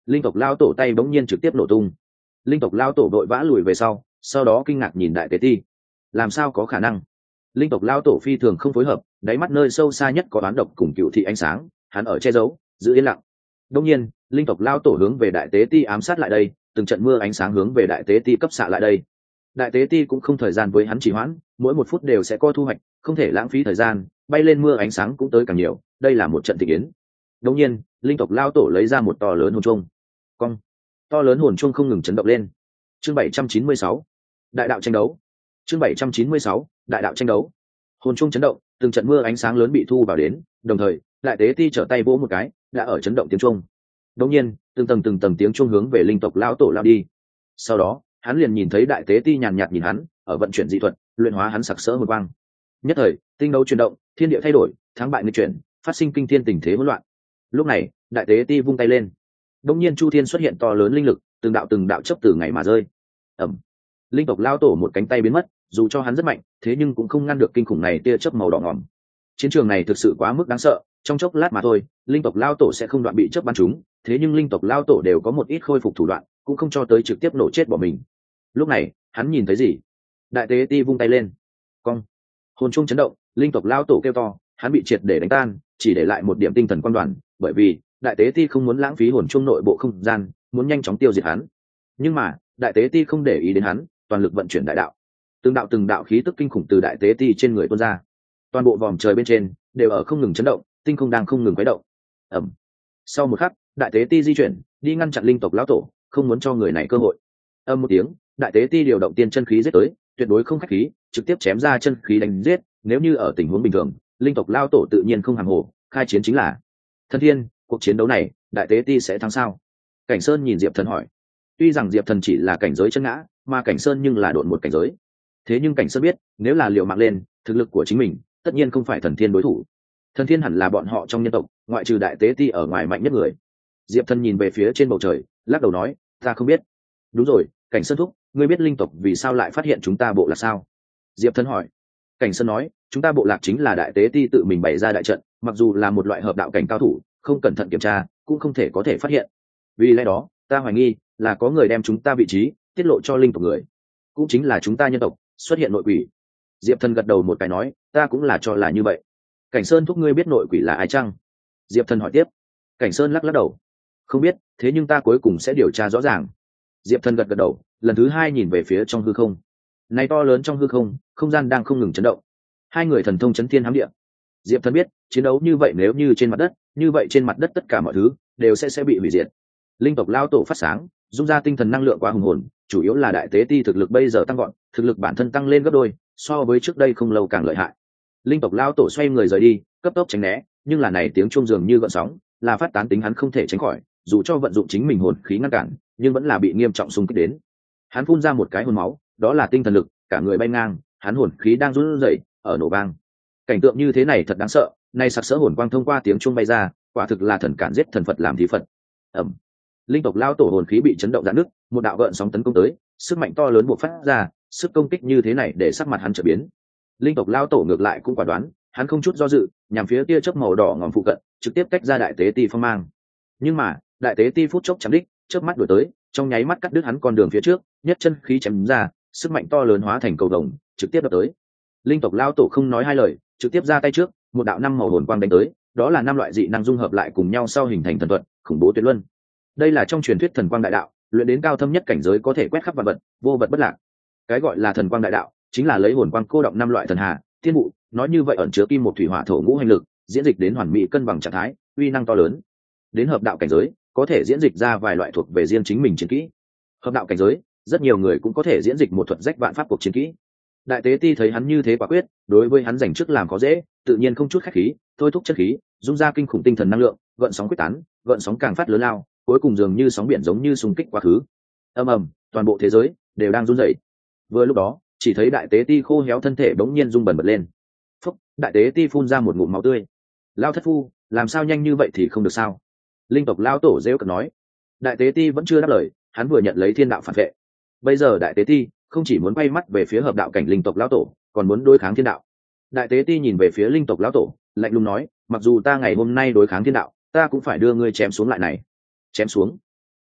linh tộc lao tổ tay bỗng nhiên trực tiếp nổ tung. Linh tộc lao tổ đội vã lùi về sau, sau đó kinh ngạc nhìn đại tế ti. Làm sao có khả năng? Linh tộc lao tổ phi thường không phối hợp, đáy mắt nơi sâu xa nhất có đoán độc cùng cựu thị ánh sáng, hắn ở che giấu, giữ yên lặng. Đông nhiên, linh tộc lao tổ hướng về đại tế ti ám sát lại đây, từng trận mưa ánh sáng hướng về đại tế ti cấp xạ lại đây. Đại tế ti cũng không thời gian với hắn chỉ hoãn, mỗi một phút đều sẽ có thu hoạch, không thể lãng phí thời gian, bay lên mưa ánh sáng cũng tới càng nhiều, đây là một trận thị kiến. Đông nhiên, linh tộc lao tổ lấy ra một to lớn hồn chuông. Cong. To lớn hồn chuông không ngừng chấn động lên. Chương bảy trăm chín mươi sáu, đại đạo tranh đấu. Chương bảy trăm chín mươi sáu, đại đạo tranh đấu. Hồn chuông chấn động, từng trận mưa ánh sáng lớn bị thu vào đến, đồng thời, đại tế ti trở tay vỗ một cái, đã ở chấn động tiếng chuông. Đột nhiên, từng tầng từng tầng tiếng chuông hướng về linh tộc lão tổ lao đi. Sau đó, hắn liền nhìn thấy đại tế ti nhàn nhạt nhìn hắn, ở vận chuyển dị thuật, luyện hóa hắn sặc sỡ hồn quang. Nhất thời, tinh đấu chuyển động, thiên địa thay đổi, thắng bại nghịch chuyển, phát sinh kinh thiên tình thế hỗn loạn. Lúc này, đại tế ti vung tay lên. Đột nhiên chu thiên xuất hiện to lớn linh lực, từng đạo từng đạo chớp từ ngày mà rơi. Ầm. Linh tộc lão tổ một cánh tay biến mất, dù cho hắn rất mạnh, thế nhưng cũng không ngăn được kinh khủng này tia chớp màu đỏ ngòm. Chiến trường này thực sự quá mức đáng sợ, trong chốc lát mà thôi, linh tộc lão tổ sẽ không đoạn bị chớp bắn trúng, thế nhưng linh tộc lão tổ đều có một ít khôi phục thủ đoạn, cũng không cho tới trực tiếp nổ chết bỏ mình. Lúc này, hắn nhìn thấy gì? Đại tế ti vung tay lên. Cong. Hồn chuông chấn động, linh tộc lão tổ kêu to, hắn bị triệt để đánh tan, chỉ để lại một điểm tinh thần quan đoàn, bởi vì đại tế ti không muốn lãng phí hồn chuông nội bộ không gian, muốn nhanh chóng tiêu diệt hắn. Nhưng mà, đại tế ti không để ý đến hắn, toàn lực vận chuyển đại đạo. Từng đạo từng đạo khí tức kinh khủng từ đại tế ti trên người tuôn ra. Toàn bộ vòm trời bên trên đều ở không ngừng chấn động, tinh không đang không ngừng quấy động. Ầm. Sau một khắc, đại tế ti di chuyển, đi ngăn chặn linh tộc lão tổ, không muốn cho người này cơ hội. Âm một tiếng, đại tế ti điều động tiên chân khí giết tới, tuyệt đối không khách khí, trực tiếp chém ra chân khí đánh giết. Nếu như ở tình huống bình thường, linh tộc lão tổ tự nhiên không hàng hồ, khai chiến chính là Thần Thiên. Cuộc chiến đấu này, đại tế ti sẽ thắng sao? Cảnh Sơn nhìn Diệp Thần hỏi. Tuy rằng Diệp Thần chỉ là cảnh giới chân ngã, mà Cảnh Sơn nhưng là độn một cảnh giới. Thế nhưng Cảnh Sơn biết, nếu là liều mạng lên, thực lực của chính mình tất nhiên không phải Thần Thiên đối thủ. Thần Thiên hẳn là bọn họ trong nhân tộc, ngoại trừ đại tế ti ở ngoài mạnh nhất người. Diệp Thần nhìn về phía trên bầu trời, lắc đầu nói, ta không biết. Đúng rồi, Cảnh Sơn thúc, ngươi biết linh tộc vì sao lại phát hiện chúng ta bộ là sao? Diệp Thần hỏi. Cảnh Sơn nói, chúng ta bộ lạc chính là đại tế ti tự mình bày ra đại trận, mặc dù là một loại hợp đạo cảnh cao thủ, không cẩn thận kiểm tra cũng không thể có thể phát hiện. Vì lẽ đó, ta hoài nghi là có người đem chúng ta vị trí tiết lộ cho linh tộc người, cũng chính là chúng ta nhân tộc xuất hiện nội quỷ. Diệp Thần gật đầu một cái nói, ta cũng là cho là như vậy. Cảnh Sơn thúc, ngươi biết nội quỷ là ai chăng? Diệp Thần hỏi tiếp. Cảnh Sơn lắc lắc đầu, không biết, thế nhưng ta cuối cùng sẽ điều tra rõ ràng. Diệp Thần gật gật đầu, lần thứ hai nhìn về phía trong hư không. Này to lớn trong hư không, không gian đang không ngừng chấn động. Hai người thần thông chấn thiên hám địa. Diệp Thần biết, chiến đấu như vậy nếu như trên mặt đất, như vậy trên mặt đất tất cả mọi thứ đều sẽ sẽ bị hủy diệt. Linh tộc lao tổ phát sáng, dung ra tinh thần năng lượng quá hùng hồn, chủ yếu là đại tế ti thực lực bây giờ tăng gọn, thực lực bản thân tăng lên gấp đôi, so với trước đây không lâu càng lợi hại. Linh tộc lao tổ xoay người rời đi, cấp tốc tránh né, nhưng là này tiếng chuông dường như gợn sóng, là phát tán tính hắn không thể tránh khỏi, dù cho vận dụng chính mình hồn khí ngăn cản, nhưng vẫn là bị nghiêm trọng xung kích đến. Hắn phun ra một cái hồn máu, đó là tinh thần lực, cả người bay ngang, hắn hồn khí đang run rẩy, ở nổ vang. Cảnh tượng như thế này thật đáng sợ, nay sặc sỡ hồn quang thông qua tiếng chuông bay ra, quả thực là thần cản giết thần Phật làm thí Phật. Ầm. Linh tộc lao tổ hồn khí bị chấn động rạn nứt, một đạo gợn sóng tấn công tới, sức mạnh to lớn bộc phát ra, sức công kích như thế này để sắc mặt hắn trở biến. Linh tộc lao tổ ngược lại cũng quả đoán, hắn không chút do dự, nhằm phía tia chớp màu đỏ ngòm phụ cận, trực tiếp cách ra đại tế ti phong mang. Nhưng mà, đại tế ti phút chốc chém đích, chớp mắt đuổi tới, trong nháy mắt cắt đứt hắn con đường phía trước, nhất chân khí chém ra, sức mạnh to lớn hóa thành cầu vồng, trực tiếp đập tới. Linh tộc lao tổ không nói hai lời, trực tiếp ra tay trước, một đạo năm màu hồn quang đánh tới, đó là năm loại dị năng dung hợp lại cùng nhau sau hình thành thần thuật, khủng bố tuyệt luân. Đây là trong truyền thuyết thần quang đại đạo, luyện đến cao thâm nhất cảnh giới có thể quét khắp vạn vật, vô vật bất lạc. Cái gọi là thần quang đại đạo, chính là lấy hồn quang cô động năm loại thần hà, thiên vụ, nói như vậy ẩn chứa kim một thủy hỏa thổ ngũ hành lực, diễn dịch đến hoàn mỹ cân bằng trạng thái, uy năng to lớn. Đến hợp đạo cảnh giới, có thể diễn dịch ra vài loại thuộc về riêng chính mình chiến kỹ. Hợp đạo cảnh giới, rất nhiều người cũng có thể diễn dịch một thuật rách vạn pháp cuộc chiến kỹ. Đại tế ti thấy hắn như thế quả quyết, đối với hắn dành trước làm có dễ, tự nhiên không chút khách khí, thôi thúc chất khí, dung ra kinh khủng tinh thần năng lượng, gợn sóng quyết tán, gợn sóng càng phát lớn lao, cuối cùng dường như sóng biển giống như xung kích quá khứ. Ầm ầm, toàn bộ thế giới đều đang run rẩy. Vừa lúc đó, chỉ thấy đại tế ti khô héo thân thể bỗng nhiên rung bần bật lên. Phúc, đại tế ti phun ra một ngụm máu tươi. Lao thất phu, làm sao nhanh như vậy thì không được sao? Linh tộc lao tổ rêu cợt nói. Đại tế ti vẫn chưa đáp lời, hắn vừa nhận lấy thiên đạo phản vệ. Bây giờ đại tế ti không chỉ muốn quay mắt về phía hợp đạo cảnh linh tộc lão tổ, còn muốn đối kháng thiên đạo. Đại tế ti nhìn về phía linh tộc lão tổ, lạnh lùng nói, mặc dù ta ngày hôm nay đối kháng thiên đạo, ta cũng phải đưa ngươi chém xuống lại này. Chém xuống.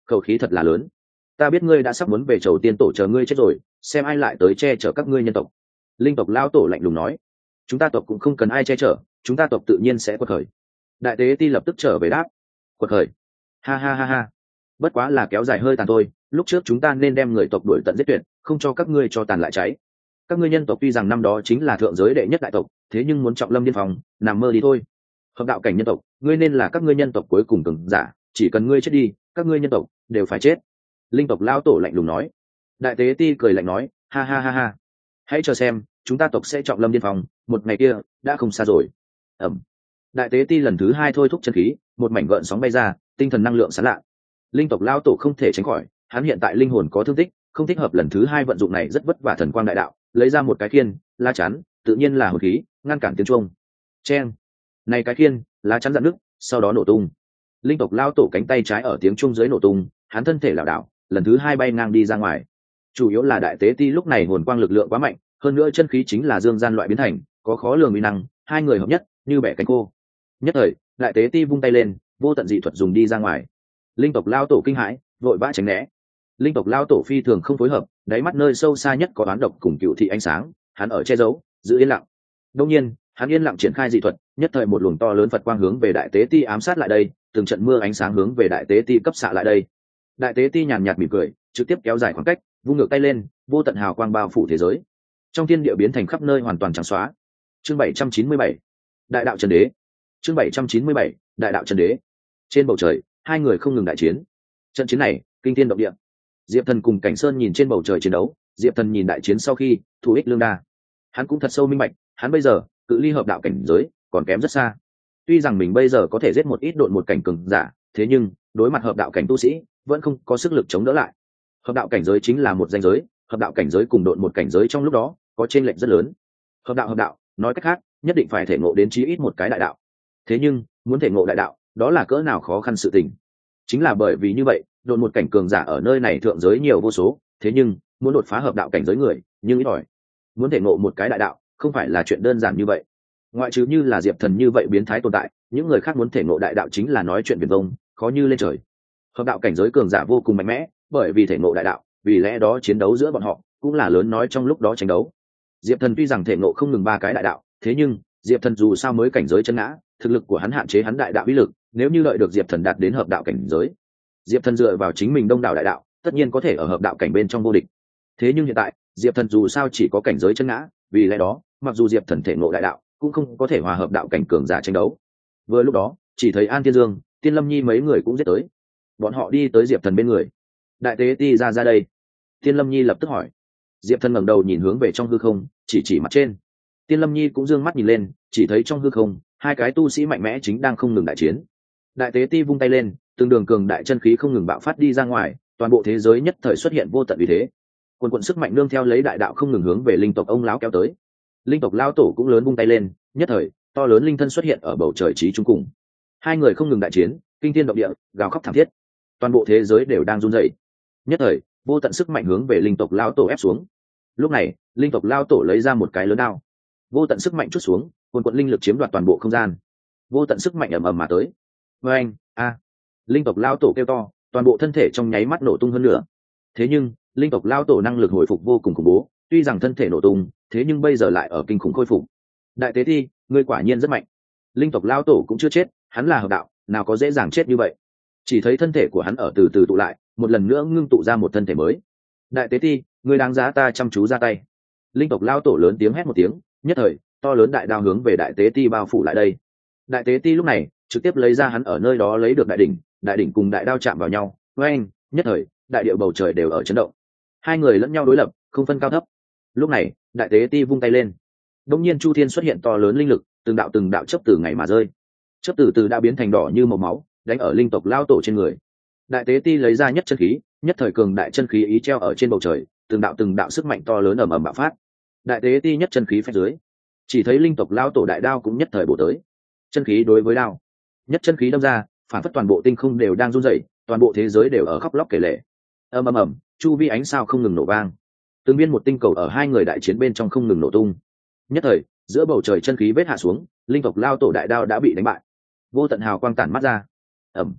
khẩu khí thật là lớn. Ta biết ngươi đã sắp muốn về chầu tiên tổ chờ ngươi chết rồi, xem ai lại tới che chở các ngươi nhân tộc. Linh tộc lao tổ lạnh lùng nói. Chúng ta tộc cũng không cần ai che chở, chúng ta tộc tự nhiên sẽ quật khởi. Đại tế ti lập tức trở về đáp. Quật khởi? Ha ha ha ha. Bất quá là kéo dài hơi tàn thôi, lúc trước chúng ta nên đem người tộc đuổi tận giết tuyệt, không cho các ngươi cho tàn lại cháy. Các ngươi nhân tộc tuy rằng năm đó chính là thượng giới đệ nhất đại tộc, thế nhưng muốn trọng lâm điên phòng, nằm mơ đi thôi. Hợp đạo cảnh nhân tộc, ngươi nên là các ngươi nhân tộc cuối cùng cường giả, chỉ cần ngươi chết đi, các ngươi nhân tộc đều phải chết. Linh tộc lao tổ lạnh lùng nói. Đại tế ti cười lạnh nói, ha ha ha ha. Hãy chờ xem, chúng ta tộc sẽ trọng lâm điên phòng, một ngày kia đã không xa rồi. Ẩm. Đại tế ti lần thứ hai thôi thúc chân khí, một mảnh gợn sóng bay ra, tinh thần năng lượng sáng lạ. Linh tộc lao tổ không thể tránh khỏi, hắn hiện tại linh hồn có thương tích, không thích hợp lần thứ hai vận dụng này rất vất vả thần quang đại đạo, lấy ra một cái khiên, lá chắn, tự nhiên là hồn khí, ngăn cản tiếng chuông. Chen. Này cái khiên, lá chắn dạn nước, sau đó nổ tung. Linh tộc lao tổ cánh tay trái ở tiếng chuông dưới nổ tung, hắn thân thể lảo đảo, lần thứ hai bay ngang đi ra ngoài. Chủ yếu là đại tế ti lúc này hồn quang lực lượng quá mạnh, hơn nữa chân khí chính là dương gian loại biến thành, có khó lường uy năng, hai người hợp nhất, như bẻ cánh khô. Nhất thời, đại tế ti vung tay lên, vô tận dị thuật dùng đi ra ngoài. Linh tộc lao tổ kinh hãi, vội vã tránh né. Linh tộc lao tổ phi thường không phối hợp, đáy mắt nơi sâu xa nhất có oán độc cùng cựu thị ánh sáng, hắn ở che giấu, giữ yên lặng. Đương nhiên, hắn yên lặng triển khai dị thuật, nhất thời một luồng to lớn Phật quang hướng về đại tế ti ám sát lại đây, từng trận mưa ánh sáng hướng về đại tế ti cấp xạ lại đây. Đại tế ti nhàn nhạt mỉm cười, trực tiếp kéo dài khoảng cách, vung ngược tay lên, vô tận hào quang bao phủ thế giới. Trong thiên địa biến thành khắp nơi hoàn toàn trắng xóa. Chương bảy trăm chín mươi bảy, Đại đạo chân đế. Chương bảy trăm chín mươi bảy, Đại đạo chân đế. Trên bầu trời, hai người không ngừng đại chiến. Trận chiến này, kinh thiên động địa. Diệp Thần cùng Cảnh Sơn nhìn trên bầu trời chiến đấu, Diệp Thần nhìn đại chiến sau khi, thủ ích lương đa. Hắn cũng thật sâu minh bạch, hắn bây giờ, cự ly hợp đạo cảnh giới, còn kém rất xa. Tuy rằng mình bây giờ có thể giết một ít độn một cảnh cường giả, thế nhưng, đối mặt hợp đạo cảnh tu sĩ, vẫn không có sức lực chống đỡ lại. Hợp đạo cảnh giới chính là một danh giới, hợp đạo cảnh giới cùng độn một cảnh giới trong lúc đó, có chênh lệch rất lớn. Hợp đạo hợp đạo, nói cách khác, nhất định phải thể ngộ đến chí ít một cái đại đạo. Thế nhưng, muốn thể ngộ đại đạo, đó là cỡ nào khó khăn sự tình. Chính là bởi vì như vậy, độn một cảnh cường giả ở nơi này thượng giới nhiều vô số, thế nhưng, muốn đột phá hợp đạo cảnh giới người, nhưng ít ỏi. Muốn thể ngộ một cái đại đạo, không phải là chuyện đơn giản như vậy. Ngoại trừ như là Diệp Thần như vậy biến thái tồn tại, những người khác muốn thể ngộ đại đạo chính là nói chuyện viển vông, khó như lên trời. Hợp đạo cảnh giới cường giả vô cùng mạnh mẽ, bởi vì thể ngộ đại đạo, vì lẽ đó chiến đấu giữa bọn họ cũng là lớn nói trong lúc đó tranh đấu. Diệp Thần tuy rằng thể ngộ không ngừng ba cái đại đạo, thế nhưng Diệp Thần dù sao mới cảnh giới chân ngã, thực lực của hắn hạn chế hắn đại đạo uy lực, nếu như đợi được Diệp Thần đạt đến hợp đạo cảnh giới, Diệp Thần dựa vào chính mình đông đảo đại đạo, tất nhiên có thể ở hợp đạo cảnh bên trong vô địch. Thế nhưng hiện tại, Diệp Thần dù sao chỉ có cảnh giới chân ngã, vì lẽ đó, mặc dù Diệp Thần thể ngộ đại đạo, cũng không có thể hòa hợp đạo cảnh cường giả tranh đấu. Vừa lúc đó, chỉ thấy An Tiên Dương, Tiên Lâm Nhi mấy người cũng giết tới. Bọn họ đi tới Diệp Thần bên người. Đại tế ti ra ra đây. Tiên Lâm Nhi lập tức hỏi. Diệp Thần ngẩng đầu nhìn hướng về trong hư không, chỉ chỉ mặt trên. Tiên Lâm Nhi cũng dương mắt nhìn lên, chỉ thấy trong hư không, hai cái tu sĩ mạnh mẽ chính đang không ngừng đại chiến. Đại tế ti vung tay lên, từng đường cường đại chân khí không ngừng bạo phát đi ra ngoài, toàn bộ thế giới nhất thời xuất hiện vô tận uy thế. Quần quần sức mạnh nương theo lấy đại đạo không ngừng hướng về linh tộc ông lão kéo tới. Linh tộc lão tổ cũng lớn vung tay lên, nhất thời, to lớn linh thân xuất hiện ở bầu trời trí trung cùng. Hai người không ngừng đại chiến, kinh thiên động địa, gào khóc thảm thiết. Toàn bộ thế giới đều đang run rẩy. Nhất thời, vô tận sức mạnh hướng về linh tộc lão tổ ép xuống. Lúc này, linh tộc lão tổ lấy ra một cái lớn đao. Vô tận sức mạnh chút xuống, quần quần linh lực chiếm đoạt toàn bộ không gian. Vô tận sức mạnh ầm ầm mà tới. Với anh, a. Linh tộc lão tổ kêu to, toàn bộ thân thể trong nháy mắt nổ tung hơn nữa. Thế nhưng, linh tộc lão tổ năng lực hồi phục vô cùng khủng bố, tuy rằng thân thể nổ tung, thế nhưng bây giờ lại ở kinh khủng khôi phục. Đại tế thi, ngươi quả nhiên rất mạnh. Linh tộc lão tổ cũng chưa chết, hắn là hợp đạo, nào có dễ dàng chết như vậy. Chỉ thấy thân thể của hắn ở từ từ tụ lại, một lần nữa ngưng tụ ra một thân thể mới. Đại tế thi, ngươi đáng giá ta chăm chú ra tay. Linh tộc lão tổ lớn tiếng hét một tiếng, nhất thời, to lớn đại đao hướng về đại tế ti bao phủ lại đây. Đại tế ti lúc này trực tiếp lấy ra hắn ở nơi đó lấy được đại đỉnh, đại đỉnh cùng đại đao chạm vào nhau, với anh, nhất thời, đại địa bầu trời đều ở chấn động. Hai người lẫn nhau đối lập, không phân cao thấp. Lúc này, đại tế ti vung tay lên, đông nhiên chu thiên xuất hiện to lớn linh lực, từng đạo từng đạo chớp từ ngày mà rơi. Chớp từ từ đã biến thành đỏ như màu máu, đánh ở linh tộc lao tổ trên người. Đại tế ti lấy ra nhất chân khí, nhất thời cường đại chân khí ý treo ở trên bầu trời, từng đạo từng đạo sức mạnh to lớn ầm ầm bạo phát. Đại tế ti nhất chân khí phép dưới, chỉ thấy linh tộc lao tổ đại đao cũng nhất thời bổ tới. Chân khí đối với đao, nhất chân khí đâm ra, phản phất toàn bộ tinh không đều đang run rẩy, toàn bộ thế giới đều ở khóc lóc kể lể. Ầm ầm ầm, chu vi ánh sao không ngừng nổ vang. Từng viên một tinh cầu ở hai người đại chiến bên trong không ngừng nổ tung. Nhất thời, giữa bầu trời chân khí vết hạ xuống, linh tộc lao tổ đại đao đã bị đánh bại. Vô tận hào quang tản mắt ra. Ầm.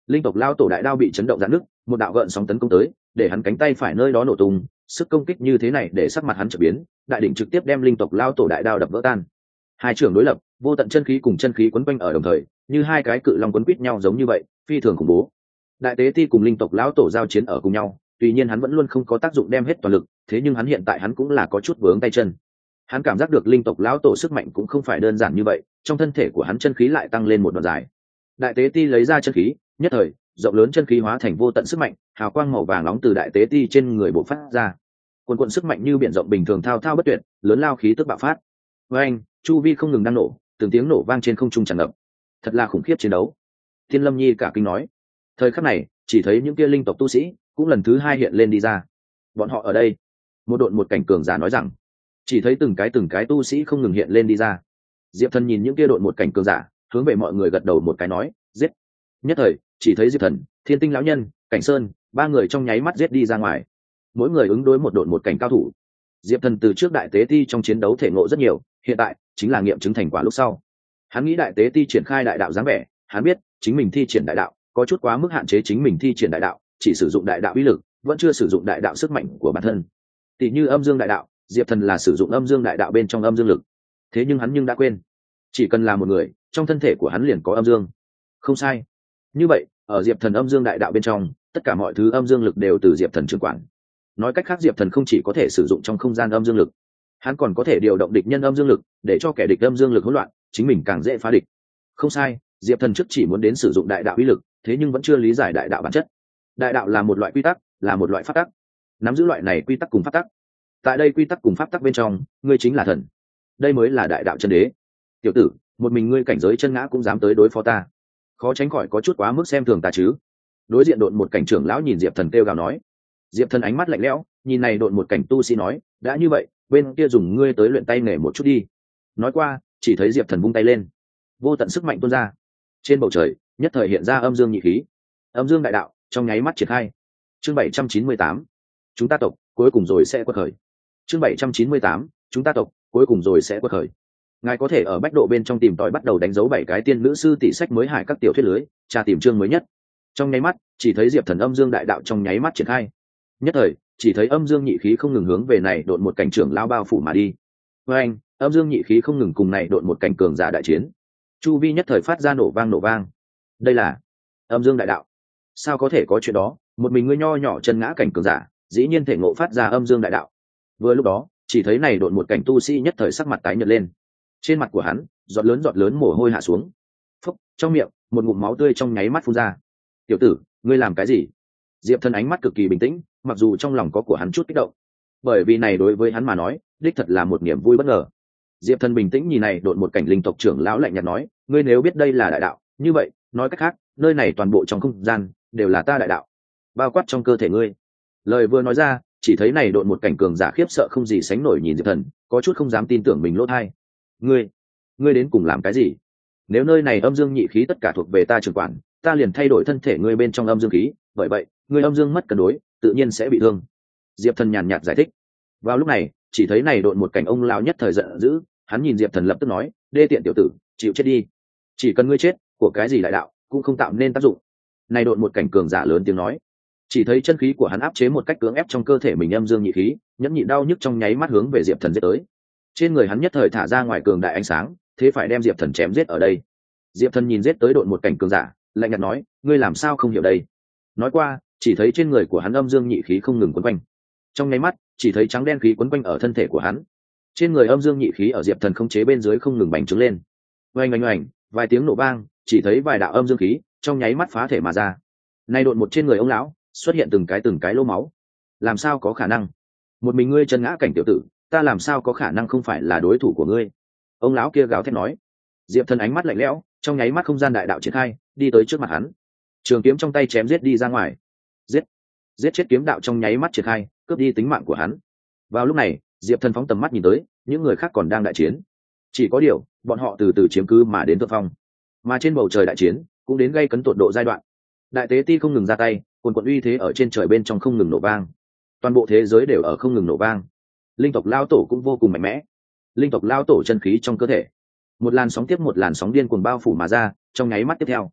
linh tộc lao tổ đại đao bị chấn động dạn nứt, một đạo gợn sóng tấn công tới, để hắn cánh tay phải nơi đó nổ tung, sức công kích như thế này để sắc mặt hắn trở biến, đại đỉnh trực tiếp đem linh tộc lao tổ đại đao đập vỡ tan. Hai trưởng đối lập, vô tận chân khí cùng chân khí quấn quanh ở đồng thời, như hai cái cự long quấn quýt nhau giống như vậy, phi thường khủng bố. Đại tế ti cùng linh tộc lão tổ giao chiến ở cùng nhau, tuy nhiên hắn vẫn luôn không có tác dụng đem hết toàn lực, thế nhưng hắn hiện tại hắn cũng là có chút vướng tay chân. Hắn cảm giác được linh tộc lão tổ sức mạnh cũng không phải đơn giản như vậy, trong thân thể của hắn chân khí lại tăng lên một đoạn dài. Đại tế ti lấy ra chân khí, nhất thời, rộng lớn chân khí hóa thành vô tận sức mạnh, hào quang màu vàng nóng từ đại tế ti trên người bộc phát ra. Cuồn cuộn sức mạnh như biển rộng bình thường thao thao bất tuyệt, lớn lao khí tức bạo phát. Với anh, chu vi không ngừng đang nổ, từng tiếng nổ vang trên không trung tràn ngập. Thật là khủng khiếp chiến đấu. Thiên Lâm Nhi cả kinh nói. Thời khắc này, chỉ thấy những kia linh tộc tu sĩ cũng lần thứ hai hiện lên đi ra. Bọn họ ở đây. Một đội một cảnh cường giả nói rằng, chỉ thấy từng cái từng cái tu sĩ không ngừng hiện lên đi ra. Diệp Thần nhìn những kia đội một cảnh cường giả, hướng về mọi người gật đầu một cái nói, giết. Nhất thời, chỉ thấy Diệp Thần, Thiên Tinh lão nhân, Cảnh Sơn, ba người trong nháy mắt giết đi ra ngoài. Mỗi người ứng đối một đội một cảnh cao thủ. Diệp Thần từ trước đại tế ti trong chiến đấu thể ngộ rất nhiều, hiện tại chính là nghiệm chứng thành quả lúc sau. Hắn nghĩ đại tế ti triển khai đại đạo dáng vẻ, hắn biết chính mình thi triển đại đạo có chút quá mức hạn chế chính mình thi triển đại đạo, chỉ sử dụng đại đạo uy lực, vẫn chưa sử dụng đại đạo sức mạnh của bản thân. Tỷ như âm dương đại đạo, Diệp Thần là sử dụng âm dương đại đạo bên trong âm dương lực. Thế nhưng hắn nhưng đã quên, chỉ cần là một người, trong thân thể của hắn liền có âm dương. Không sai. Như vậy, ở Diệp Thần âm dương đại đạo bên trong, tất cả mọi thứ âm dương lực đều từ Diệp Thần trưởng quản. Nói cách khác, Diệp Thần không chỉ có thể sử dụng trong không gian âm dương lực, hắn còn có thể điều động địch nhân âm dương lực, để cho kẻ địch âm dương lực hỗn loạn, chính mình càng dễ phá địch. Không sai, Diệp Thần trước chỉ muốn đến sử dụng đại đạo uy lực, thế nhưng vẫn chưa lý giải đại đạo bản chất. Đại đạo là một loại quy tắc, là một loại pháp tắc. Nắm giữ loại này quy tắc cùng pháp tắc, tại đây quy tắc cùng pháp tắc bên trong, ngươi chính là thần. Đây mới là đại đạo chân đế. Tiểu tử, một mình ngươi cảnh giới chân ngã cũng dám tới đối phó ta, khó tránh khỏi có chút quá mức xem thường ta chứ. Đối diện độn một cảnh trưởng lão nhìn Diệp Thần kêu gào nói. Diệp Thần ánh mắt lạnh lẽo, nhìn này độn một cảnh tu sĩ nói, đã như vậy, bên kia dùng ngươi tới luyện tay nghề một chút đi. Nói qua, chỉ thấy Diệp Thần vung tay lên, vô tận sức mạnh tuôn ra. Trên bầu trời nhất thời hiện ra âm dương nhị khí, âm dương đại đạo trong nháy mắt triển khai. Chương bảy trăm chín mươi tám, chúng ta tộc cuối cùng rồi sẽ quật khởi. Chương bảy trăm chín mươi tám, chúng ta tộc cuối cùng rồi sẽ quật khởi. Ngài có thể ở bách độ bên trong tìm tòi bắt đầu đánh dấu bảy cái tiên nữ sư tỷ sách mới hải các tiểu thuyết lưới, tra tìm chương mới nhất. Trong nháy mắt, chỉ thấy Diệp Thần âm dương đại đạo trong nháy mắt triển khai. Nhất thời, chỉ thấy âm dương nhị khí không ngừng hướng về này độn một cảnh trưởng lao bao phủ mà đi. Với anh, âm dương nhị khí không ngừng cùng này độn một cảnh cường giả đại chiến. Chu vi nhất thời phát ra nổ vang nổ vang. Đây là âm dương đại đạo. Sao có thể có chuyện đó, một mình ngươi nho nhỏ chân ngã cảnh cường giả, dĩ nhiên thể ngộ phát ra âm dương đại đạo. Vừa lúc đó, chỉ thấy này độn một cảnh tu sĩ nhất thời sắc mặt tái nhợt lên. Trên mặt của hắn, giọt lớn giọt lớn mồ hôi hạ xuống. Phốc, trong miệng, một ngụm máu tươi trong nháy mắt phun ra. "Tiểu tử, ngươi làm cái gì?" Diệp Thần ánh mắt cực kỳ bình tĩnh, mặc dù trong lòng có của hắn chút kích động, bởi vì này đối với hắn mà nói, đích thật là một niềm vui bất ngờ. Diệp Thần bình tĩnh nhìn này độn một cảnh linh tộc trưởng lão lạnh nhạt nói, "Ngươi nếu biết đây là đại đạo, như vậy, nói cách khác, nơi này toàn bộ trong không gian đều là ta đại đạo, bao quát trong cơ thể ngươi." Lời vừa nói ra, chỉ thấy này độn một cảnh cường giả khiếp sợ không gì sánh nổi nhìn Diệp Thần, có chút không dám tin tưởng mình lỗ tai. "Ngươi, ngươi đến cùng làm cái gì? Nếu nơi này âm dương nhị khí tất cả thuộc về ta trưởng quản, ta liền thay đổi thân thể ngươi bên trong âm dương khí, bởi vậy, ngươi âm dương mất cân đối, tự nhiên sẽ bị thương." Diệp Thần nhàn nhạt giải thích. Vào lúc này, chỉ thấy này độn một cảnh ông lão nhất thời giận dữ, hắn nhìn Diệp Thần lập tức nói, "Đê tiện tiểu tử, chịu chết đi. Chỉ cần ngươi chết, của cái gì đại đạo cũng không tạo nên tác dụng." Này độn một cảnh cường giả lớn tiếng nói. Chỉ thấy chân khí của hắn áp chế một cách cưỡng ép trong cơ thể mình âm dương nhị khí, nhẫn nhịn đau nhức trong nháy mắt hướng về Diệp Thần giết tới. Trên người hắn nhất thời thả ra ngoài cường đại ánh sáng, thế phải đem Diệp Thần chém giết ở đây. Diệp Thần nhìn giết tới độn một cảnh cường giả, lạnh nhạt nói, "Ngươi làm sao không hiểu đây?" Nói qua, chỉ thấy trên người của hắn âm dương nhị khí không ngừng quấn quanh. Trong nháy mắt, chỉ thấy trắng đen khí quấn quanh ở thân thể của hắn. Trên người âm dương nhị khí ở Diệp Thần khống chế bên dưới không ngừng bành trướng lên. Oanh oanh oanh, vài tiếng nổ vang, chỉ thấy vài đạo âm dương khí trong nháy mắt phá thể mà ra. Nay độn một trên người ông lão xuất hiện từng cái từng cái lỗ máu. Làm sao có khả năng? Một mình ngươi chân ngã cảnh tiểu tử, ta làm sao có khả năng không phải là đối thủ của ngươi? Ông lão kia gào thét nói. Diệp Thần ánh mắt lạnh lẽo, trong nháy mắt không gian đại đạo triển khai, đi tới trước mặt hắn. Trường kiếm trong tay chém giết đi ra ngoài. Giết! Giết chết kiếm đạo trong nháy mắt triển khai, cướp đi tính mạng của hắn. Vào lúc này, Diệp Thần phóng tầm mắt nhìn tới, những người khác còn đang đại chiến. Chỉ có điều, bọn họ từ từ chiếm cứ mà đến thượng phong. Mà trên bầu trời đại chiến cũng đến gây cấn tột độ giai đoạn. Đại tế ti không ngừng ra tay, cuồn cuộn uy thế ở trên trời bên trong không ngừng nổ vang. Toàn bộ thế giới đều ở không ngừng nổ vang. Linh tộc lao tổ cũng vô cùng mạnh mẽ. Linh tộc lao tổ chân khí trong cơ thể, một làn sóng tiếp một làn sóng điên cuồng bao phủ mà ra, trong nháy mắt tiếp theo,